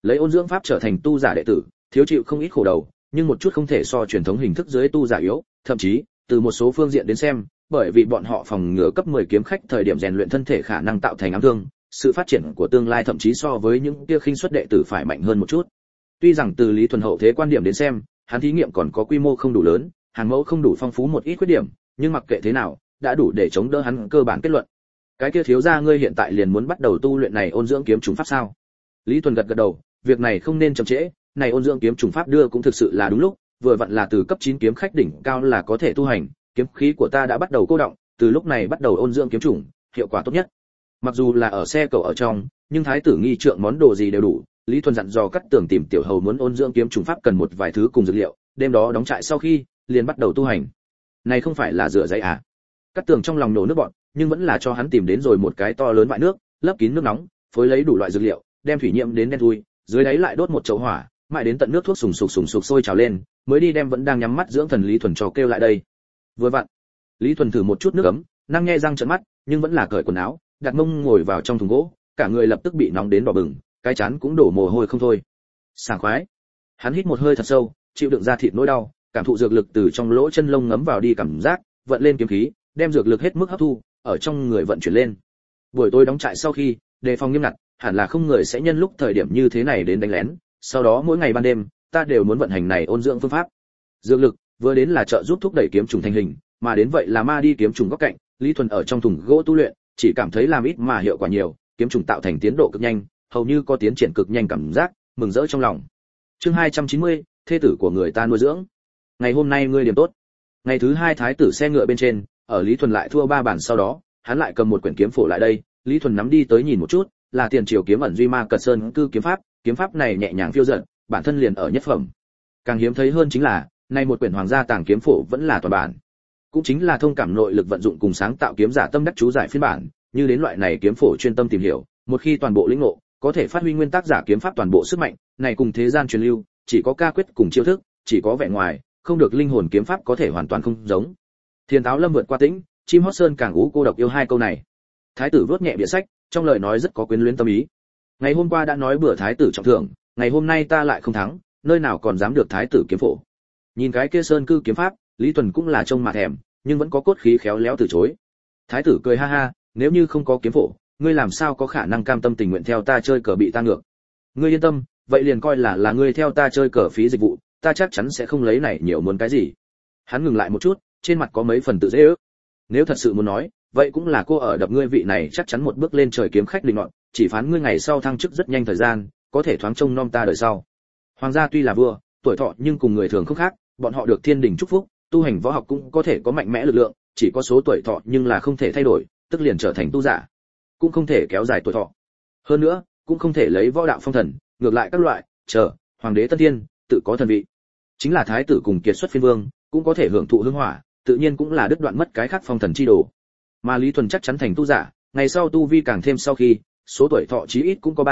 lấy ôn dưỡng pháp trở thành tu giả đệ tử, thiếu chịu không ít khổ đầu, nhưng một chút không thể so truyền thống hình thức dưới tu giả yếu, thậm chí, từ một số phương diện đến xem, bởi vì bọn họ phòng ngừa cấp 10 kiếm khách thời điểm rèn luyện thân thể khả năng tạo thành ám thương, sự phát triển của tương lai thậm chí so với những kia khinh suất đệ tử phải mạnh hơn một chút. Tuy rằng từ Lý Thuần hậu thế quan điểm đến xem, hắn thí nghiệm còn có quy mô không đủ lớn, hàng mẫu không đủ phong phú một ít khuyết điểm, nhưng mặc kệ thế nào, đã đủ để chống đỡ hắn cơ bản kết luận. Cái kia thiếu gia ngươi hiện tại liền muốn bắt đầu tu luyện này ôn dưỡng kiếm trùng pháp sao? Lý Thuần gật gật đầu, việc này không nên chậm trễ, này ôn dưỡng kiếm trùng pháp đưa cũng thực sự là đúng lúc, vừa vặn là từ cấp 9 kiếm khách đỉnh cao là có thể tu hành, kiếm khí của ta đã bắt đầu cô động, từ lúc này bắt đầu ôn dưỡng kiếm trùng, hiệu quả tốt nhất. Mặc dù là ở xe cầu ở trong, nhưng thái tử nghi trượng món đồ gì đều đủ, Lý Thuần dặn dò Cát Tường tìm tiểu hầu muốn ôn dưỡng kiếm trùng pháp cần một vài thứ cùng dược liệu, đêm đó đóng trại sau khi, liền bắt đầu tu hành. Này không phải là rửa giấy à? Cát Tường trong lòng nổ nước bọt, nhưng vẫn là cho hắn tìm đến rồi một cái to lớn vại nước, lấp kín nước nóng, phối lấy đủ loại dược liệu, đem thủy nhiễm đến đen thui, dưới đáy lại đốt một chậu hỏa, mãi đến tận nước thuốc sùng sục sôi trào lên, mới đi đem vẫn đang nhắm mắt dưỡng thần Lý Thuần cho kêu lại đây. Vừa vặn, Lý Thuần thử một chút nước ấm, năng nhe răng trợn mắt, nhưng vẫn là cởi quần áo, đặt mông ngồi vào trong thùng gỗ, cả người lập tức bị nóng đến đỏ bừng, cái chán cũng đổ mồ hôi không thôi. Sảng khoái. Hắn hít một hơi thật sâu, chịu đựng ra thịt nỗi đau, cảm thụ dược lực từ trong lỗ chân lông ngấm vào đi cảm giác, vận lên kiếm khí, đem dược lực hết mức hấp thu, ở trong người vận chuyển lên. Buổi tối đóng trại sau khi, đề phòng nghiêm ngặt, hẳn là không người sẽ nhân lúc thời điểm như thế này đến đánh lén, sau đó mỗi ngày ban đêm, ta đều muốn vận hành này ôn dưỡng phương pháp. Dược lực vừa đến là trợ giúp thúc đẩy kiếm trùng thành hình, mà đến vậy là ma đi kiếm trùng góc cạnh, Lý Thuần ở trong thùng gỗ tu luyện, chỉ cảm thấy làm ít mà hiệu quả nhiều, kiếm trùng tạo thành tiến độ cực nhanh, hầu như có tiến triển cực nhanh cảm giác, mừng rỡ trong lòng. Chương 290, thê tử của người ta nuôi dưỡng. Ngày hôm nay ngươi điểm tốt. Ngày thứ hai thái tử xe ngựa bên trên, ở Lý Thuần lại thua 3 bản sau đó, hắn lại cầm một quyển kiếm phổ lại đây, Lý Thuần nắm đi tới nhìn một chút, là Tiền Triều kiếm ẩn duy ma cật sơn cư kiếm pháp này nhẹ nhàng phiêu dật, bản thân liền ở nhất phẩm. Càng hiếm thấy hơn chính là, nay một quyển hoàng gia tàng kiếm phổ vẫn là toàn bản. Cũng chính là thông cảm nội lực vận dụng cùng sáng tạo kiếm giả tâm đắc chú giải phiên bản, như đến loại này kiếm phổ chuyên tâm tìm hiểu, một khi toàn bộ lĩnh ngộ, có thể phát huy nguyên tắc giả kiếm pháp toàn bộ sức mạnh, này cùng thế gian truyền lưu, chỉ có ca quyết cùng chiêu thức, chỉ có vẻ ngoài, không được linh hồn kiếm pháp có thể hoàn toàn không giống. Thiên Táo Lâm vượt qua tĩnh, chim hót sơn càng ú cô độc yêu hai câu này. Thái tử vuốt nhẹ bìa sách, trong lời nói rất có quyến luyến tâm ý. Ngày hôm qua đã nói bữa thái tử trọng thưởng, ngày hôm nay ta lại không thắng, nơi nào còn dám được thái tử kiếm phổ. Nhìn cái kia sơn cư kiếm pháp, Lý Tuần cũng là trông mà thèm, nhưng vẫn có cốt khí khéo léo từ chối. Thái tử cười ha ha, nếu như không có kiếm phổ, ngươi làm sao có khả năng cam tâm tình nguyện theo ta chơi cờ bị ta ngược. Ngươi yên tâm, vậy liền coi là ngươi theo ta chơi cờ phí dịch vụ, ta chắc chắn sẽ không lấy này nhiều muốn cái gì. Hắn ngừng lại một chút, trên mặt có mấy phần tự dễ ước. Nếu thật sự muốn nói, vậy cũng là cô ở đập ngươi vị này chắc chắn một bước lên trời kiếm khách định ngọn, chỉ phán ngươi ngày sau thăng chức rất nhanh thời gian, có thể thoáng trông nom ta đời sau. Hoàng gia tuy là vua, tuổi thọ nhưng cùng người thường không khác, bọn họ được thiên đình chúc phúc, tu hành võ học cũng có thể có mạnh mẽ lực lượng, chỉ có số tuổi thọ nhưng là không thể thay đổi, tức liền trở thành tu giả, cũng không thể kéo dài tuổi thọ. Hơn nữa, cũng không thể lấy võ đạo phong thần, ngược lại các loại, hoàng đế tân thiên, tự có thần vị. Chính là thái tử cùng kiệt xuất phiên vương, cũng có thể hưởng thụ hương hỏa, tự nhiên cũng là đứt đoạn mất cái khác phong thần chi đồ. Mà Lý Thuần chắc chắn thành tu giả, ngày sau tu vi càng thêm sau khi, số tuổi thọ chí ít cũng có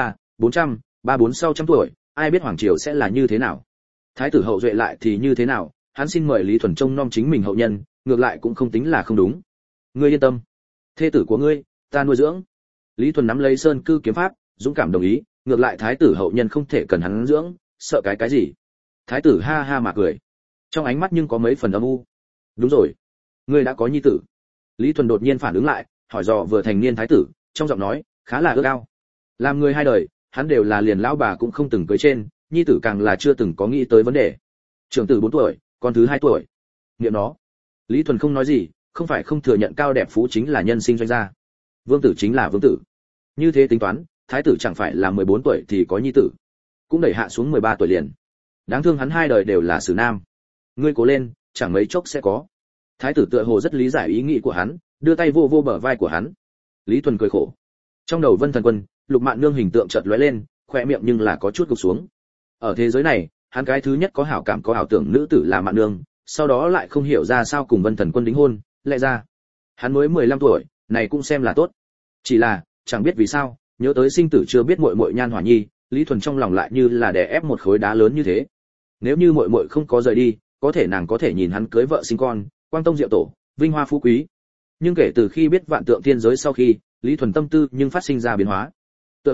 300-600 tuổi, ai biết hoàng triều sẽ là như thế nào. Thái tử hậu duệ lại thì như thế nào, hắn xin mời Lý Thuần trông nom chính mình hậu nhân, ngược lại cũng không tính là không đúng. Ngươi yên tâm, thê tử của ngươi, ta nuôi dưỡng. Lý Thuần nắm lấy sơn cư kiếm pháp, dũng cảm đồng ý, ngược lại thái tử hậu nhân không thể cần hắn dưỡng, sợ cái gì. Thái tử ha ha mà cười, trong ánh mắt nhưng có mấy phần âm u. Đúng rồi, ngươi đã có nhi tử. Lý Thuần đột nhiên phản ứng lại, hỏi dò vừa thành niên thái tử, trong giọng nói khá là ước ao. Làm người hai đời, hắn đều là liền lão bà cũng không từng cưới trên, nhi tử càng là chưa từng có nghĩ tới vấn đề. Trưởng tử 4 tuổi, con thứ 2 tuổi. Niệm nó. Lý Thuần không nói gì, không phải không thừa nhận cao đẹp phú chính là nhân sinh doanh gia. Vương tử chính là vương tử. Như thế tính toán, thái tử chẳng phải là 14 tuổi thì có nhi tử, cũng đẩy hạ xuống 13 tuổi liền. Đáng thương hắn hai đời đều là xử nam. Ngươi cố lên, chẳng mấy chốc sẽ có. Thái tử tựa hồ rất lý giải ý nghĩ của hắn, đưa tay vô vô bờ vai của hắn. Lý Thuần cười khổ. Trong đầu Vân Thần Quân, Lục Mạn Nương hình tượng chợt lóe lên, khóe miệng nhưng là có chút gục xuống. Ở thế giới này, hắn cái thứ nhất có hảo cảm có ảo tưởng nữ tử là Mạn Nương, sau đó lại không hiểu ra sao cùng Vân Thần Quân đính hôn, lẽ ra hắn mới 15 tuổi, này cũng xem là tốt. Chỉ là, chẳng biết vì sao, nhớ tới sinh tử chưa biết muội muội Nhan Hỏa Nhi, Lý Thuần trong lòng lại như là đè ép một khối đá lớn như thế. Nếu như muội muội không có rời đi, có thể nàng có thể nhìn hắn cưới vợ sinh con, quang tông diệu tổ, vinh hoa phú quý. Nhưng kể từ khi biết vạn tượng thiên giới sau khi, Lý Thuần tâm tư nhưng phát sinh ra biến hóa. Tựa hồ,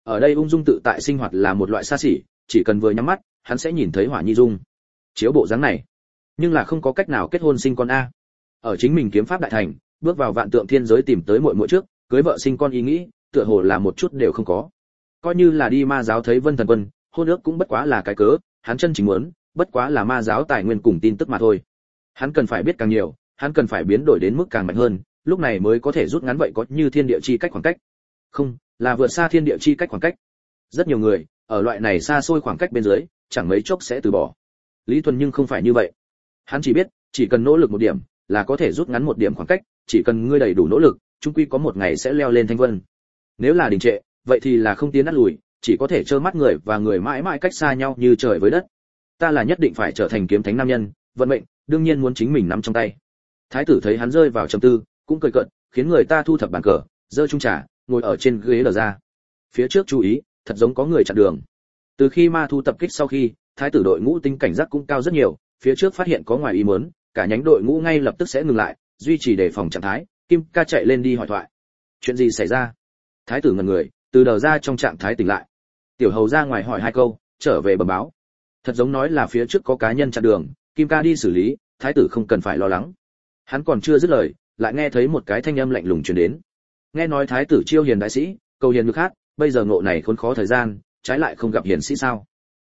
Ở đây ung dung tự tại sinh hoạt là một loại xa xỉ, chỉ cần vừa nhắm mắt, hắn sẽ nhìn thấy Hỏa Nhi dung. Chiếu bộ dáng này, nhưng là không có cách nào kết hôn sinh con a. Ở chính mình kiếm pháp đại thành, bước vào vạn tượng thiên giới tìm tới muội muội trước, cưới vợ sinh con ý nghĩ, tựa hồ là một chút đều không có. Coi như là đi ma giáo thấy Vân Thần Quân, hôn ước cũng bất quá là cái cớ, hắn chân chính muốn, bất quá là ma giáo tài nguyên cùng tin tức mà thôi. Hắn cần phải biết càng nhiều, hắn cần phải biến đổi đến mức càng mạnh hơn, lúc này mới có thể rút ngắn vậy có như thiên địa chi cách khoảng cách. Không, là vượt xa thiên địa chi cách khoảng cách. Rất nhiều người, ở loại này xa xôi khoảng cách bên dưới, chẳng mấy chốc sẽ từ bỏ. Lý Thuần nhưng không phải như vậy. Hắn chỉ biết, chỉ cần nỗ lực một điểm, là có thể rút ngắn một điểm khoảng cách, chỉ cần ngươi đầy đủ nỗ lực, chung quy có một ngày sẽ leo lên thanh vân. Nếu là đình trệ, vậy thì là không tiến nát lùi, chỉ có thể trơ mắt người và người mãi mãi cách xa nhau như trời với đất. Ta là nhất định phải trở thành kiếm thánh nam nhân, vận mệnh đương nhiên muốn chính mình nắm trong tay. Thái tử thấy hắn rơi vào trầm tư, cũng cười cợt, khiến người ta thu thập bàn cờ, giơ chung trà, ngồi ở trên ghế lờ ra. Phía trước chú ý, thật giống có người chặn đường. Từ khi ma thu tập kích sau khi, thái tử đội ngũ tính cảnh giác cũng cao rất nhiều, phía trước phát hiện có ngoài ý muốn, cả nhánh đội ngũ ngay lập tức sẽ ngừng lại, duy trì đề phòng trạng thái. Kim Ca chạy lên đi hỏi thoại. Chuyện gì xảy ra? Thái tử ngẩn người, từ đờ ra trong trạng thái tỉnh lại. Tiểu hầu ra ngoài hỏi hai câu, trở về bẩm báo. Thật giống nói là phía trước có cá nhân chặn đường, Kim Ca đi xử lý, thái tử không cần phải lo lắng. Hắn còn chưa dứt lời, lại nghe thấy một cái thanh âm lạnh lùng truyền đến. Nghe nói thái tử chiêu hiền đại sĩ, cầu hiền ngược hát, bây giờ ngộ này khốn khó thời gian, trái lại không gặp hiền sĩ sao?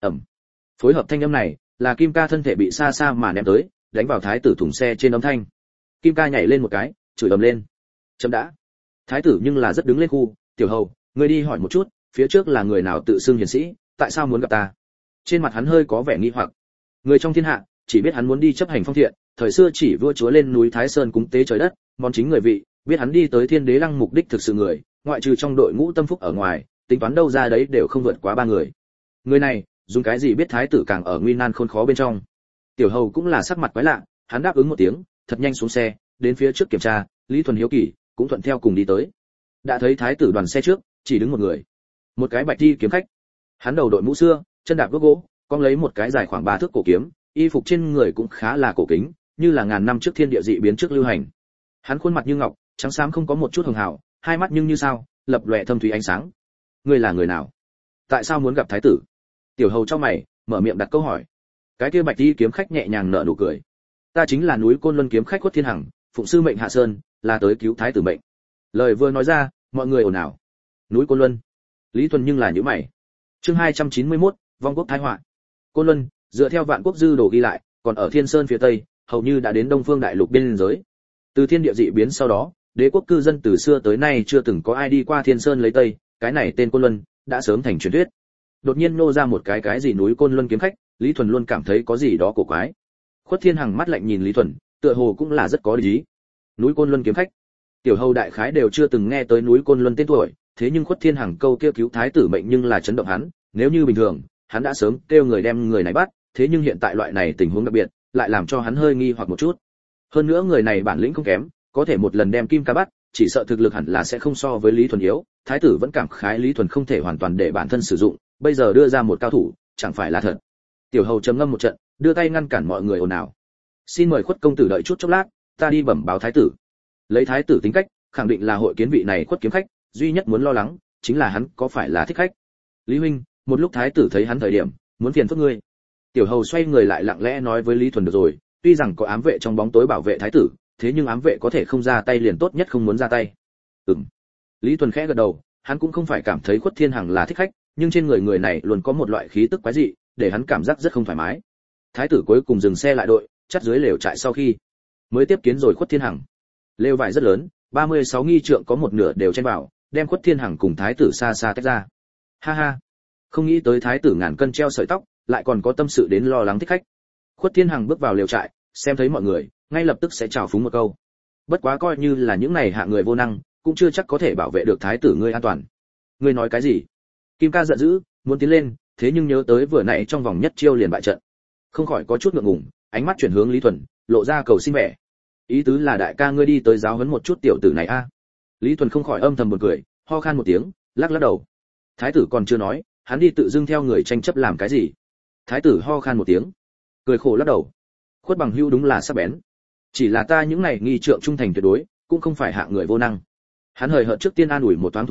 Phối hợp thanh âm này, là Kim Ca thân thể bị xa xa mà ném tới, đánh vào thái tử thùng xe trên âm thanh. Kim Ca nhảy lên một cái, chửi ầm lên. Chấm đã. Thái tử nhưng là rất đứng lên khu, tiểu hầu, ngươi đi hỏi một chút, phía trước là người nào tự xưng hiền sĩ, tại sao muốn gặp ta? Trên mặt hắn hơi có vẻ nghi hoặc. Người trong thiên hạ, chỉ biết hắn muốn đi chấp hành phong thiện, thời xưa chỉ vua chúa lên núi Thái Sơn cúng tế trời đất, món chính người vị, biết hắn đi tới Thiên Đế Lăng mục đích thực sự người, ngoại trừ trong đội ngũ tâm phúc ở ngoài, tính toán đâu ra đấy đều không vượt quá 3 người. Người này, dùng cái gì biết thái tử càng ở nguy nan khốn khó bên trong. Tiểu hầu cũng là sắc mặt quái lạ, hắn đáp ứng một tiếng, thật nhanh xuống xe, đến phía trước kiểm tra, Lý Thuần hiếu kỳ, cũng thuận theo cùng đi tới. Đã thấy thái tử đoàn xe trước, chỉ đứng một người. Một cái bạch y kiếm khách. Hắn đầu đội mũ xưa, chân đạp gốc gỗ, cong lấy một cái dài khoảng 3 thước cổ kiếm, y phục trên người cũng khá là cổ kính, như là ngàn năm trước thiên địa dị biến trước lưu hành. Hắn khuôn mặt như ngọc, trắng xám không có một chút hường hào, hai mắt nhưng như sao, lập lòe thâm thúy ánh sáng. Ngươi là người nào? Tại sao muốn gặp thái tử? Tiểu hầu trong mày, mở miệng đặt câu hỏi. Cái kia bạch y kiếm khách nhẹ nhàng nở nụ cười. Ta chính là núi Côn Luân kiếm khách Quất Thiên Hằng, phụng sư mệnh hạ sơn, là tới cứu thái tử mệnh. Lời vừa nói ra, mọi người ồn ào. Núi Côn Luân. Lý Thuần nhưng là nhíu mày. Chương 291, vong quốc thái họa. Côn Luân, dựa theo Vạn Quốc dư đồ ghi lại, còn ở Thiên Sơn phía tây, hầu như đã đến Đông Phương Đại Lục biên giới. Từ thiên địa dị biến sau đó, đế quốc cư dân từ xưa tới nay chưa từng có ai đi qua Thiên Sơn lấy tây, cái này tên Côn Luân đã sớm thành truyền thuyết. Đột nhiên nô ra một cái gì núi Côn Luân kiếm khách, Lý Thuần luôn cảm thấy có gì đó cổ quái. Khuất Thiên Hằng mắt lạnh nhìn Lý Thuần, tựa hồ cũng là rất có lý. Núi Côn Luân kiếm khách, tiểu hầu đại khái đều chưa từng nghe tới núi Côn Luân tên tuổi, thế nhưng Khuất Thiên Hằng câu kia cứu thái tử mệnh nhưng là chấn động hắn, nếu như bình thường, hắn đã sớm kêu người đem người này bắt, thế nhưng hiện tại loại này tình huống đặc biệt, lại làm cho hắn hơi nghi hoặc một chút. Hơn nữa người này bản lĩnh không kém, có thể một lần đem Kim Ca bắt, chỉ sợ thực lực hẳn là sẽ không so với Lý Thuần yếu, thái tử vẫn cảm khái Lý Thuần không thể hoàn toàn để bản thân sử dụng, bây giờ đưa ra một cao thủ, chẳng phải là thật. Tiểu hầu trầm ngâm một trận, đưa tay ngăn cản mọi người ồn ào. Xin mời Khuất công tử đợi chút chốc lát, ta đi bẩm báo thái tử. Lấy thái tử tính cách, khẳng định là hội kiến vị này Khuất kiếm khách, duy nhất muốn lo lắng chính là hắn có phải là thích khách. Lý huynh, một lúc thái tử thấy hắn thời điểm, muốn phiền phức ngươi. Tiểu hầu xoay người lại lặng lẽ nói với Lý Thuần được rồi, tuy rằng có ám vệ trong bóng tối bảo vệ thái tử, thế nhưng ám vệ có thể không ra tay liền tốt nhất không muốn ra tay. Lý Thuần khẽ gật đầu, hắn cũng không phải cảm thấy Khuất Thiên Hằng là thích khách, nhưng trên người người này luôn có một loại khí tức quái dị, để hắn cảm giác rất không thoải mái. Thái tử cuối cùng dừng xe lại đội, chắt dưới lều trại sau khi mới tiếp kiến rồi Khuất Thiên Hằng. Lều vải rất lớn, 36 nghi trượng có một nửa đều chen vào, đem Khuất Thiên Hằng cùng thái tử xa xa tách ra. Ha ha, không nghĩ tới thái tử ngàn cân treo sợi tóc, lại còn có tâm sự đến lo lắng thích khách. Khuất Thiên Hằng bước vào lều trại, xem thấy mọi người, ngay lập tức sẽ chào phúng một câu. Bất quá coi như là những này hạ người vô năng, cũng chưa chắc có thể bảo vệ được thái tử ngươi an toàn. Ngươi nói cái gì? Kim Ca giận dữ, muốn tiến lên, thế nhưng nhớ tới vừa nãy trong vòng nhất chiêu liền bại trận, không khỏi có chút ngượng ngùng, ánh mắt chuyển hướng Lý Thuần, lộ ra cầu xin vẻ. Ý tứ là đại ca ngươi đi tới giáo huấn một chút tiểu tử này a. Lý Thuần không khỏi âm thầm buồn cười, ho khan một tiếng, lắc lắc đầu. Thái tử còn chưa nói, hắn đi tự dưng theo người tranh chấp làm cái gì? Thái tử ho khan một tiếng, cười khổ lắc đầu. Khuất bằng hưu đúng là sắc bén, chỉ là ta những này nghi trượng trung thành tuyệt đối, cũng không phải hạ người vô năng. Hắn hời hợt trước tiên an ủi một thoáng thủ hạ,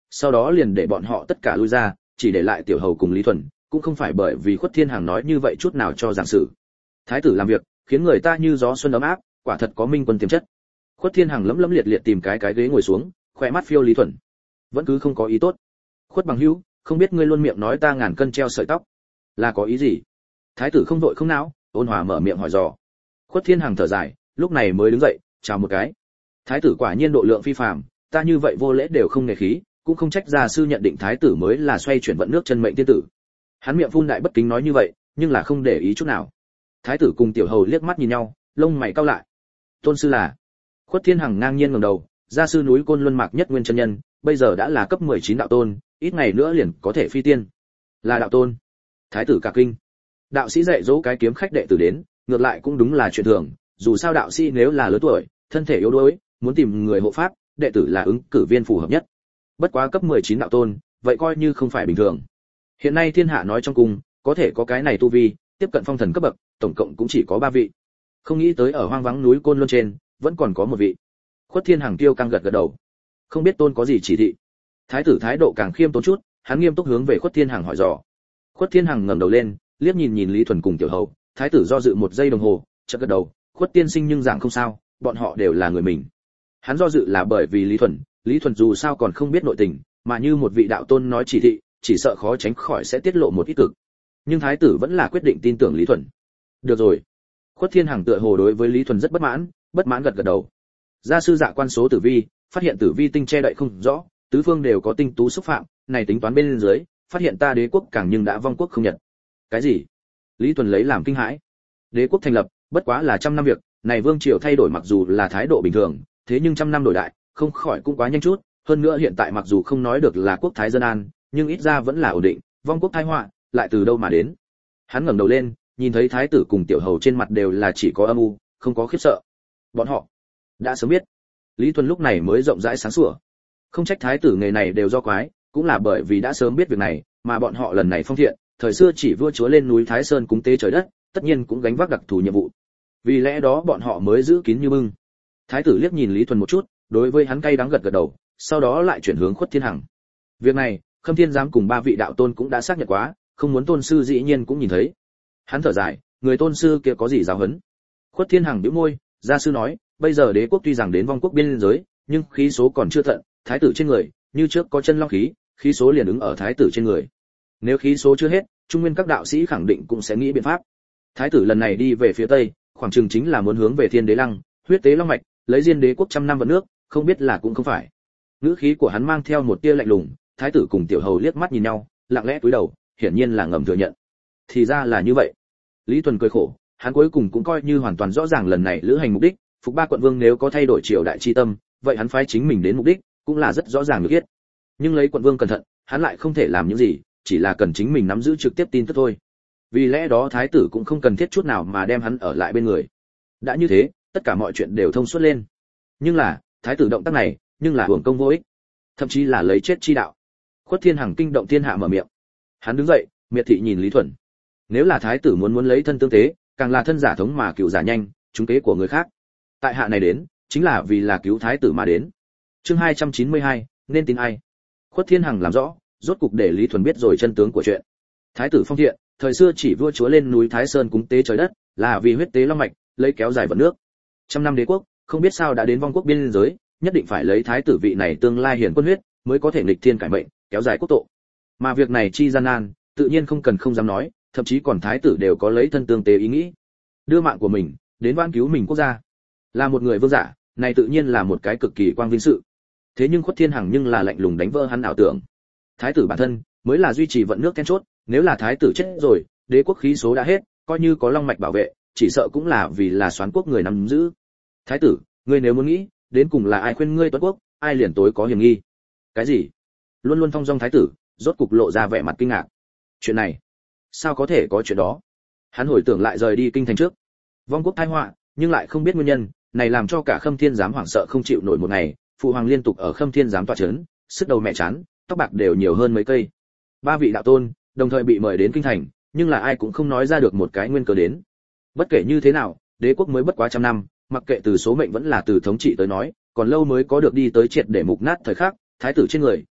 sau đó liền để bọn họ tất cả lui ra, chỉ để lại tiểu hầu cùng Lý Thuần, cũng không phải bởi vì Khuất Thiên Hằng nói như vậy chút nào cho giảng sự. Thái tử làm việc, khiến người ta như gió xuân ấm áp, quả thật có minh quân tiềm chất. Khuất Thiên Hằng lấm lấm liệt liệt tìm cái ghế ngồi xuống, khỏe mắt phiêu Lý Thuần, vẫn cứ không có ý tốt. Khuất bằng hữu, không biết ngươi luôn miệng nói ta ngàn cân treo sợi tóc, là có ý gì? Thái tử không vội không não, ôn hòa mở miệng hỏi dò. Khuất Thiên Hằng thở dài, lúc này mới đứng dậy, chào một cái. Thái tử quả nhiên độ lượng phi phàm, ta như vậy vô lễ đều không nể khí, cũng không trách gia sư nhận định thái tử mới là xoay chuyển vận nước chân mệnh tiên tử. Hắn miệng phun đại bất kính nói như vậy, nhưng là không để ý chút nào. Thái tử cùng tiểu hầu liếc mắt nhìn nhau, lông mày cau lại. Tôn sư là? Khuất Thiên Hằng ngang nhiên ngẩng đầu, gia sư núi Côn Luân Mạc Nhất Nguyên chân nhân, bây giờ đã là cấp 19 đạo tôn, ít ngày nữa liền có thể phi tiên. Là đạo tôn? Thái tử cả kinh. Đạo sĩ dạy dỗ cái kiếm khách đệ tử đến, ngược lại cũng đúng là chuyện thường, dù sao đạo sĩ nếu là lớn tuổi, thân thể yếu đuối, muốn tìm người hộ pháp, đệ tử là ứng cử viên phù hợp nhất. Bất quá cấp 19 đạo tôn, vậy coi như không phải bình thường. Hiện nay thiên hạ nói trong cung, có thể có cái này tu vi, tiếp cận phong thần cấp bậc, tổng cộng cũng chỉ có 3 vị. Không nghĩ tới ở hoang vắng núi Côn Luân trên, vẫn còn có một vị. Khuất Thiên Hằng tiêu căng gật gật đầu. Không biết tôn có gì chỉ thị. Thái tử thái độ càng khiêm tốn chút, hắn nghiêm túc hướng về Khuất Thiên Hằng hỏi dò. Khuất Thiên Hằng ngẩng đầu lên, liếc nhìn nhìn Lý Thuần cùng tiểu hầu, thái tử do dự một giây đồng hồ, chợt gật đầu, Khuất tiên sinh nhưng giảng không sao, bọn họ đều là người mình. Hắn do dự là bởi vì Lý Thuần dù sao còn không biết nội tình, mà như một vị đạo tôn nói chỉ thị, chỉ sợ khó tránh khỏi sẽ tiết lộ một ít cực. Nhưng thái tử vẫn là quyết định tin tưởng Lý Thuần. Được rồi. Khuất Thiên Hằng tựa hồ đối với Lý Thuần rất bất mãn gật gật đầu. Gia sư dạ quan số tử vi, phát hiện tử vi tinh che đậy không rõ, tứ phương đều có tinh tú xúc phạm, này tính toán bên dưới, phát hiện ta đế quốc càng nhưng đã vong quốc không nhật. Cái gì? Lý Thuần lấy làm kinh hãi. Đế quốc thành lập, bất quá là trăm năm việc, này vương triều thay đổi mặc dù là thái độ bình thường, thế nhưng trăm năm đổi đại, không khỏi cũng quá nhanh chút, hơn nữa hiện tại mặc dù không nói được là quốc thái dân an, nhưng ít ra vẫn là ổn định, vong quốc tai họa, lại từ đâu mà đến? Hắn ngẩng đầu lên, nhìn thấy thái tử cùng tiểu hầu trên mặt đều là chỉ có âm u, không có khiếp sợ. Bọn họ đã sớm biết. Lý Thuần lúc này mới rộng rãi sáng sủa. Không trách thái tử nghề này đều do quái, cũng là bởi vì đã sớm biết việc này, mà bọn họ lần này phong thiện, thời xưa chỉ vua chúa lên núi Thái Sơn cúng tế trời đất, tất nhiên cũng gánh vác đặc thù nhiệm vụ. Vì lẽ đó bọn họ mới giữ kín như bưng. Thái tử liếc nhìn Lý Thuần một chút, đối với hắn cay đắng gật gật đầu, sau đó lại chuyển hướng Khuất Thiên Hằng. Việc này, Khâm Thiên giám cùng 3 vị đạo tôn cũng đã xác nhận quá, không muốn tôn sư dĩ nhiên cũng nhìn thấy. Hắn thở dài, người tôn sư kia có gì giáo huấn? Khuất Thiên Hằng bĩu môi, gia sư nói, bây giờ đế quốc tuy rằng đến vong quốc biên giới, nhưng khí số còn chưa tận, thái tử trên người, như trước có chân long khí, khí số liền ứng ở thái tử trên người. Nếu khí số chưa hết, trung nguyên các đạo sĩ khẳng định cũng sẽ nghĩ biện pháp. Thái tử lần này đi về phía tây, khoảng chừng chính là muốn hướng về Thiên Đế Lăng, huyết tế long mạch, lấy diên đế quốc trăm năm vận nước, không biết là cũng không phải. Ngữ khí của hắn mang theo một tia lạnh lùng, thái tử cùng tiểu hầu liếc mắt nhìn nhau, lặng lẽ cúi đầu, hiển nhiên là ngầm thừa nhận. Thì ra là như vậy. Lý Thuần cười khổ, hắn cuối cùng cũng coi như hoàn toàn rõ ràng lần này lữ hành mục đích, phục 3 quận vương nếu có thay đổi triều đại chi tâm, vậy hắn phái chính mình đến mục đích, cũng là rất rõ ràng được biết. Nhưng lấy quận vương cẩn thận, hắn lại không thể làm những gì, chỉ là cần chính mình nắm giữ trực tiếp tin tức thôi. Vì lẽ đó thái tử cũng không cần thiết chút nào mà đem hắn ở lại bên người. Đã như thế, tất cả mọi chuyện đều thông suốt lên. Nhưng là, thái tử động tác này, nhưng là hưởng công vô ích, thậm chí là lấy chết chi đạo. Khuất Thiên Hằng kinh động thiên hạ mở miệng. Hắn đứng dậy, miệt thị nhìn Lý Thuần. Nếu là thái tử muốn lấy thân tương tế, càng là thân giả thống mà cựu giả nhanh, trúng kế của người khác. Tại hạ này đến, chính là vì là cứu thái tử mà đến. Chương 292, nên tin ai? Khuất Thiên Hằng làm rõ, rốt cục để Lý Thuần biết rồi chân tướng của chuyện. Thái tử phong thiện, thời xưa chỉ vua chúa lên núi Thái Sơn cúng tế trời đất, là vì huyết tế long mạch, lấy kéo dài vận nước. Trăm năm đế quốc, không biết sao đã đến vong quốc biên giới, nhất định phải lấy thái tử vị này tương lai hiển quân huyết, mới có thể nghịch thiên cải mệnh, kéo dài quốc tộ. Mà việc này chi gian nan, tự nhiên không dám nói, thậm chí còn thái tử đều có lấy thân tương tế ý nghĩ. Đưa mạng của mình, đến van cứu mình quốc gia. Là một người vương giả, này tự nhiên là một cái cực kỳ quang vinh sự. Thế nhưng Khuất Thiên Hằng nhưng là lạnh lùng đánh vỡ hắn ảo tưởng. Thái tử bản thân mới là duy trì vận nước then chốt, nếu là thái tử chết rồi, đế quốc khí số đã hết, coi như có long mạch bảo vệ, chỉ sợ cũng là vì là soán quốc người nắm giữ. Thái tử, ngươi nếu muốn nghĩ, đến cùng là ai khuyên ngươi tuấn quốc, ai liền tối có hiểm nghi. Cái gì? Luôn luôn thong dong thái tử, rốt cục lộ ra vẻ mặt kinh ngạc. Chuyện này, sao có thể có chuyện đó? Hắn hồi tưởng lại rời đi kinh thành trước, vong quốc tai họa, nhưng lại không biết nguyên nhân, này làm cho cả Khâm Thiên giám hoảng sợ không chịu nổi một ngày, phụ hoàng liên tục ở Khâm Thiên giám tọa trấn, sức đầu mẹ chán, tóc bạc đều nhiều hơn mấy cây. 3 vị đạo tôn đồng thời bị mời đến kinh thành, nhưng là ai cũng không nói ra được một cái nguyên cớ đến. Bất kể như thế nào, đế quốc mới bất quá trăm năm, mặc kệ từ số mệnh vẫn là từ thống trị tới nói, còn lâu mới có được đi tới triệt để mục nát thời khắc, thái tử trên người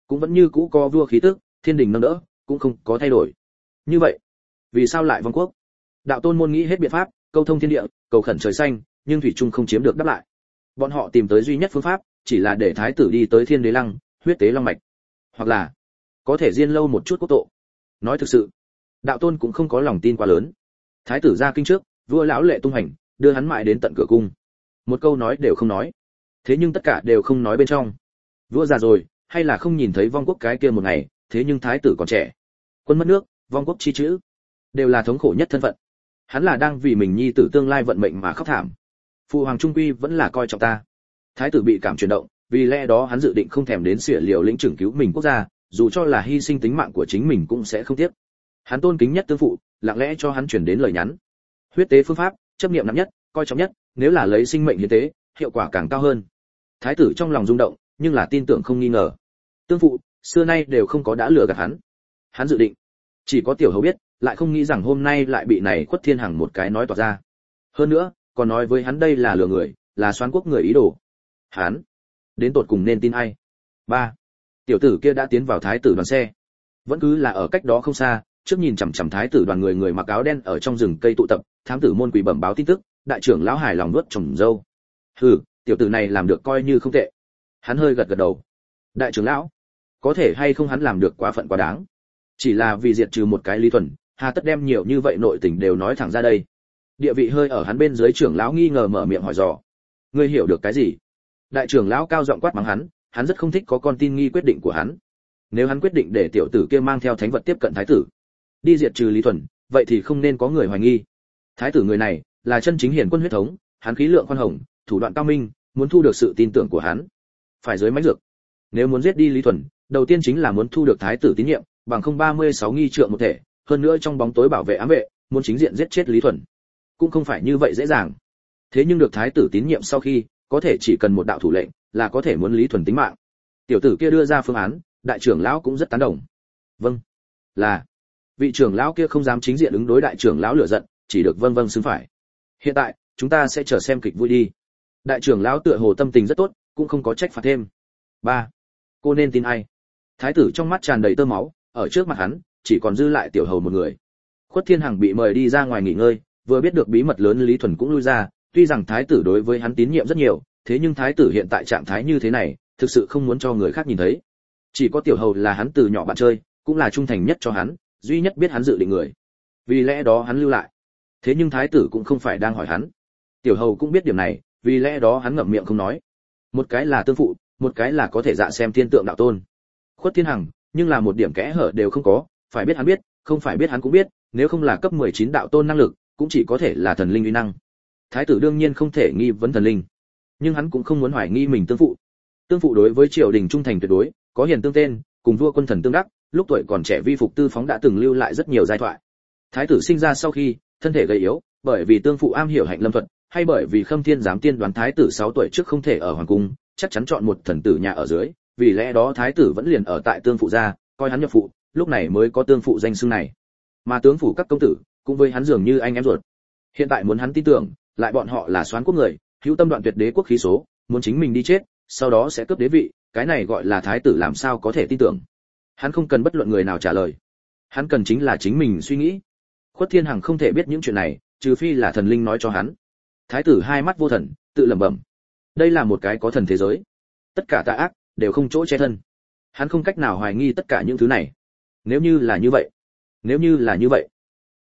cũng vẫn như cũ có vua khí tức, thiên đình nâng đỡ, cũng không có thay đổi. Như vậy, vì sao lại vong quốc? Đạo tôn môn nghĩ hết biện pháp, câu thông thiên địa, cầu khẩn trời xanh, nhưng thủy chung không chiếm được đáp lại. Bọn họ tìm tới duy nhất phương pháp, chỉ là để thái tử đi tới Thiên Đế Lăng, huyết tế long mạch, hoặc là có thể diên lâu một chút quốc tộ. Nói thực sự, đạo tôn cũng không có lòng tin quá lớn. Thái tử ra kinh trước, vua lão lệ tung hành, đưa hắn mại đến tận cửa cung. Một câu nói đều không nói. Thế nhưng tất cả đều không nói bên trong. Vua già rồi, hay là không nhìn thấy vong quốc cái kia một ngày, thế nhưng thái tử còn trẻ. Quân mất nước, vong quốc chi chữ, đều là thống khổ nhất thân phận. Hắn là đang vì mình nhi tử tương lai vận mệnh mà khóc thảm. Phụ hoàng trung quy vẫn là coi trọng ta. Thái tử bị cảm chuyển động, vì lẽ đó hắn dự định không thèm đến xỉa liều lĩnh trưởng cứu mình quốc gia, dù cho là hy sinh tính mạng của chính mình cũng sẽ không tiếc. Hắn tôn kính nhất tương phụ, lặng lẽ cho hắn truyền đến lời nhắn. Huyết tế phương pháp, chấp niệm nặng nhất, coi trọng nhất, nếu là lấy sinh mệnh hiến tế, hiệu quả càng cao hơn. Thái tử trong lòng rung động, nhưng là tin tưởng không nghi ngờ. Tương phụ, xưa nay đều không có đã lừa gạt hắn. Hắn dự định, chỉ có tiểu hầu biết, lại không nghĩ rằng hôm nay lại bị này Khuất Thiên Hằng một cái nói toạc ra. Hơn nữa, còn nói với hắn đây là lừa người, là Soán quốc người ý đồ. Hắn, đến tột cùng nên tin ai? 3. Tiểu tử kia đã tiến vào thái tử đoàn xe, vẫn cứ là ở cách đó không xa, trước nhìn chằm chằm thái tử đoàn người mặc áo đen ở trong rừng cây tụ tập, thám tử môn quỷ bẩm báo tin tức, đại trưởng lão hài lòng nuốt trồng dâu. Hừ, tiểu tử này làm được coi như không tệ. Hắn hơi gật gật đầu. Đại trưởng lão, có thể hay không hắn làm được quá phận quá đáng. Chỉ là vì diệt trừ một cái Lý Thuần, hà tất đem nhiều như vậy nội tình đều nói thẳng ra đây. Địa vị hơi ở hắn bên dưới trưởng lão nghi ngờ mở miệng hỏi dò. Ngươi hiểu được cái gì? Đại trưởng lão cao giọng quát mắng hắn rất không thích có con tin nghi quyết định của hắn. Nếu hắn quyết định để tiểu tử kia mang theo thánh vật tiếp cận thái tử, đi diệt trừ Lý Thuần, vậy thì không nên có người hoài nghi. Thái tử người này là chân chính hiền quân huyết thống, hắn khí lượng khoan hồng, thủ đoạn cao minh, muốn thu được sự tin tưởng của hắn, phải dưới mãnh dược. Nếu muốn giết đi Lý Thuần, đầu tiên chính là muốn thu được thái tử tín nhiệm, bằng không 36 nghi trượng một thể, hơn nữa trong bóng tối bảo vệ ám vệ, muốn chính diện giết chết Lý Thuần, cũng không phải như vậy dễ dàng. Thế nhưng được thái tử tín nhiệm sau khi, có thể chỉ cần một đạo thủ lệnh, là có thể muốn Lý Thuần tính mạng. Tiểu tử kia đưa ra phương án, đại trưởng lão cũng rất tán đồng. Vâng, là. Vị trưởng lão kia không dám chính diện ứng đối đại trưởng lão lửa giận, chỉ được vâng vâng xứng phải. Hiện tại, chúng ta sẽ chờ xem kịch vui đi. Đại trưởng lão tựa hồ tâm tình rất tốt, cũng không có trách phạt thêm. 3. Cô nên tin ai? Thái tử trong mắt tràn đầy tơ máu, ở trước mặt hắn, chỉ còn dư lại tiểu hầu một người. Khuất Thiên Hằng bị mời đi ra ngoài nghỉ ngơi, vừa biết được bí mật lớn Lý Thuần cũng lui ra, tuy rằng thái tử đối với hắn tín nhiệm rất nhiều, thế nhưng thái tử hiện tại trạng thái như thế này, thực sự không muốn cho người khác nhìn thấy. Chỉ có tiểu hầu là hắn từ nhỏ bạn chơi, cũng là trung thành nhất cho hắn, duy nhất biết hắn dự định người. Vì lẽ đó hắn lưu lại. Thế nhưng thái tử cũng không phải đang hỏi hắn. Tiểu hầu cũng biết điểm này, vì lẽ đó hắn ngậm miệng không nói. Một cái là tương phụ, một cái là có thể dạ xem thiên tượng đạo tôn. Khuất Thiên Hằng, nhưng là một điểm kẽ hở đều không có, phải biết hắn biết, không phải biết hắn cũng biết, nếu không là cấp 19 đạo tôn năng lực, cũng chỉ có thể là thần linh uy năng. Thái tử đương nhiên không thể nghi vấn thần linh, nhưng hắn cũng không muốn hoài nghi mình tương phụ. Tương phụ đối với triều đình trung thành tuyệt đối, có hiền tương tên, cùng vua quân thần tương đắc, lúc tuổi còn trẻ vi phục tư phóng đã từng lưu lại rất nhiều giai thoại. Thái tử sinh ra sau khi, thân thể gầy yếu, bởi vì tương phụ am hiểu hạnh lâm thuật, hay bởi vì Khâm Thiên giám tiên đoán thái tử 6 tuổi trước không thể ở hoàng cung, chắc chắn chọn một thần tử nhà ở dưới, vì lẽ đó thái tử vẫn liền ở tại tương phụ gia, coi hắn nhập phụ, lúc này mới có tương phụ danh xưng này. Mà tướng phủ các công tử, cũng với hắn dường như anh em ruột. Hiện tại muốn hắn tin tưởng, lại bọn họ là Soán quốc người, hữu tâm đoạn tuyệt đế quốc khí số, muốn chính mình đi chết, sau đó sẽ cướp đế vị, cái này gọi là thái tử làm sao có thể tin tưởng. Hắn không cần bất luận người nào trả lời, hắn cần chính là chính mình suy nghĩ. Khuất Thiên Hằng không thể biết những chuyện này, trừ phi là thần linh nói cho hắn. Thái tử hai mắt vô thần, tự lẩm bẩm, đây là một cái có thần thế giới, tất cả tà ác đều không chỗ che thân. Hắn không cách nào hoài nghi tất cả những thứ này. Nếu như là như vậy,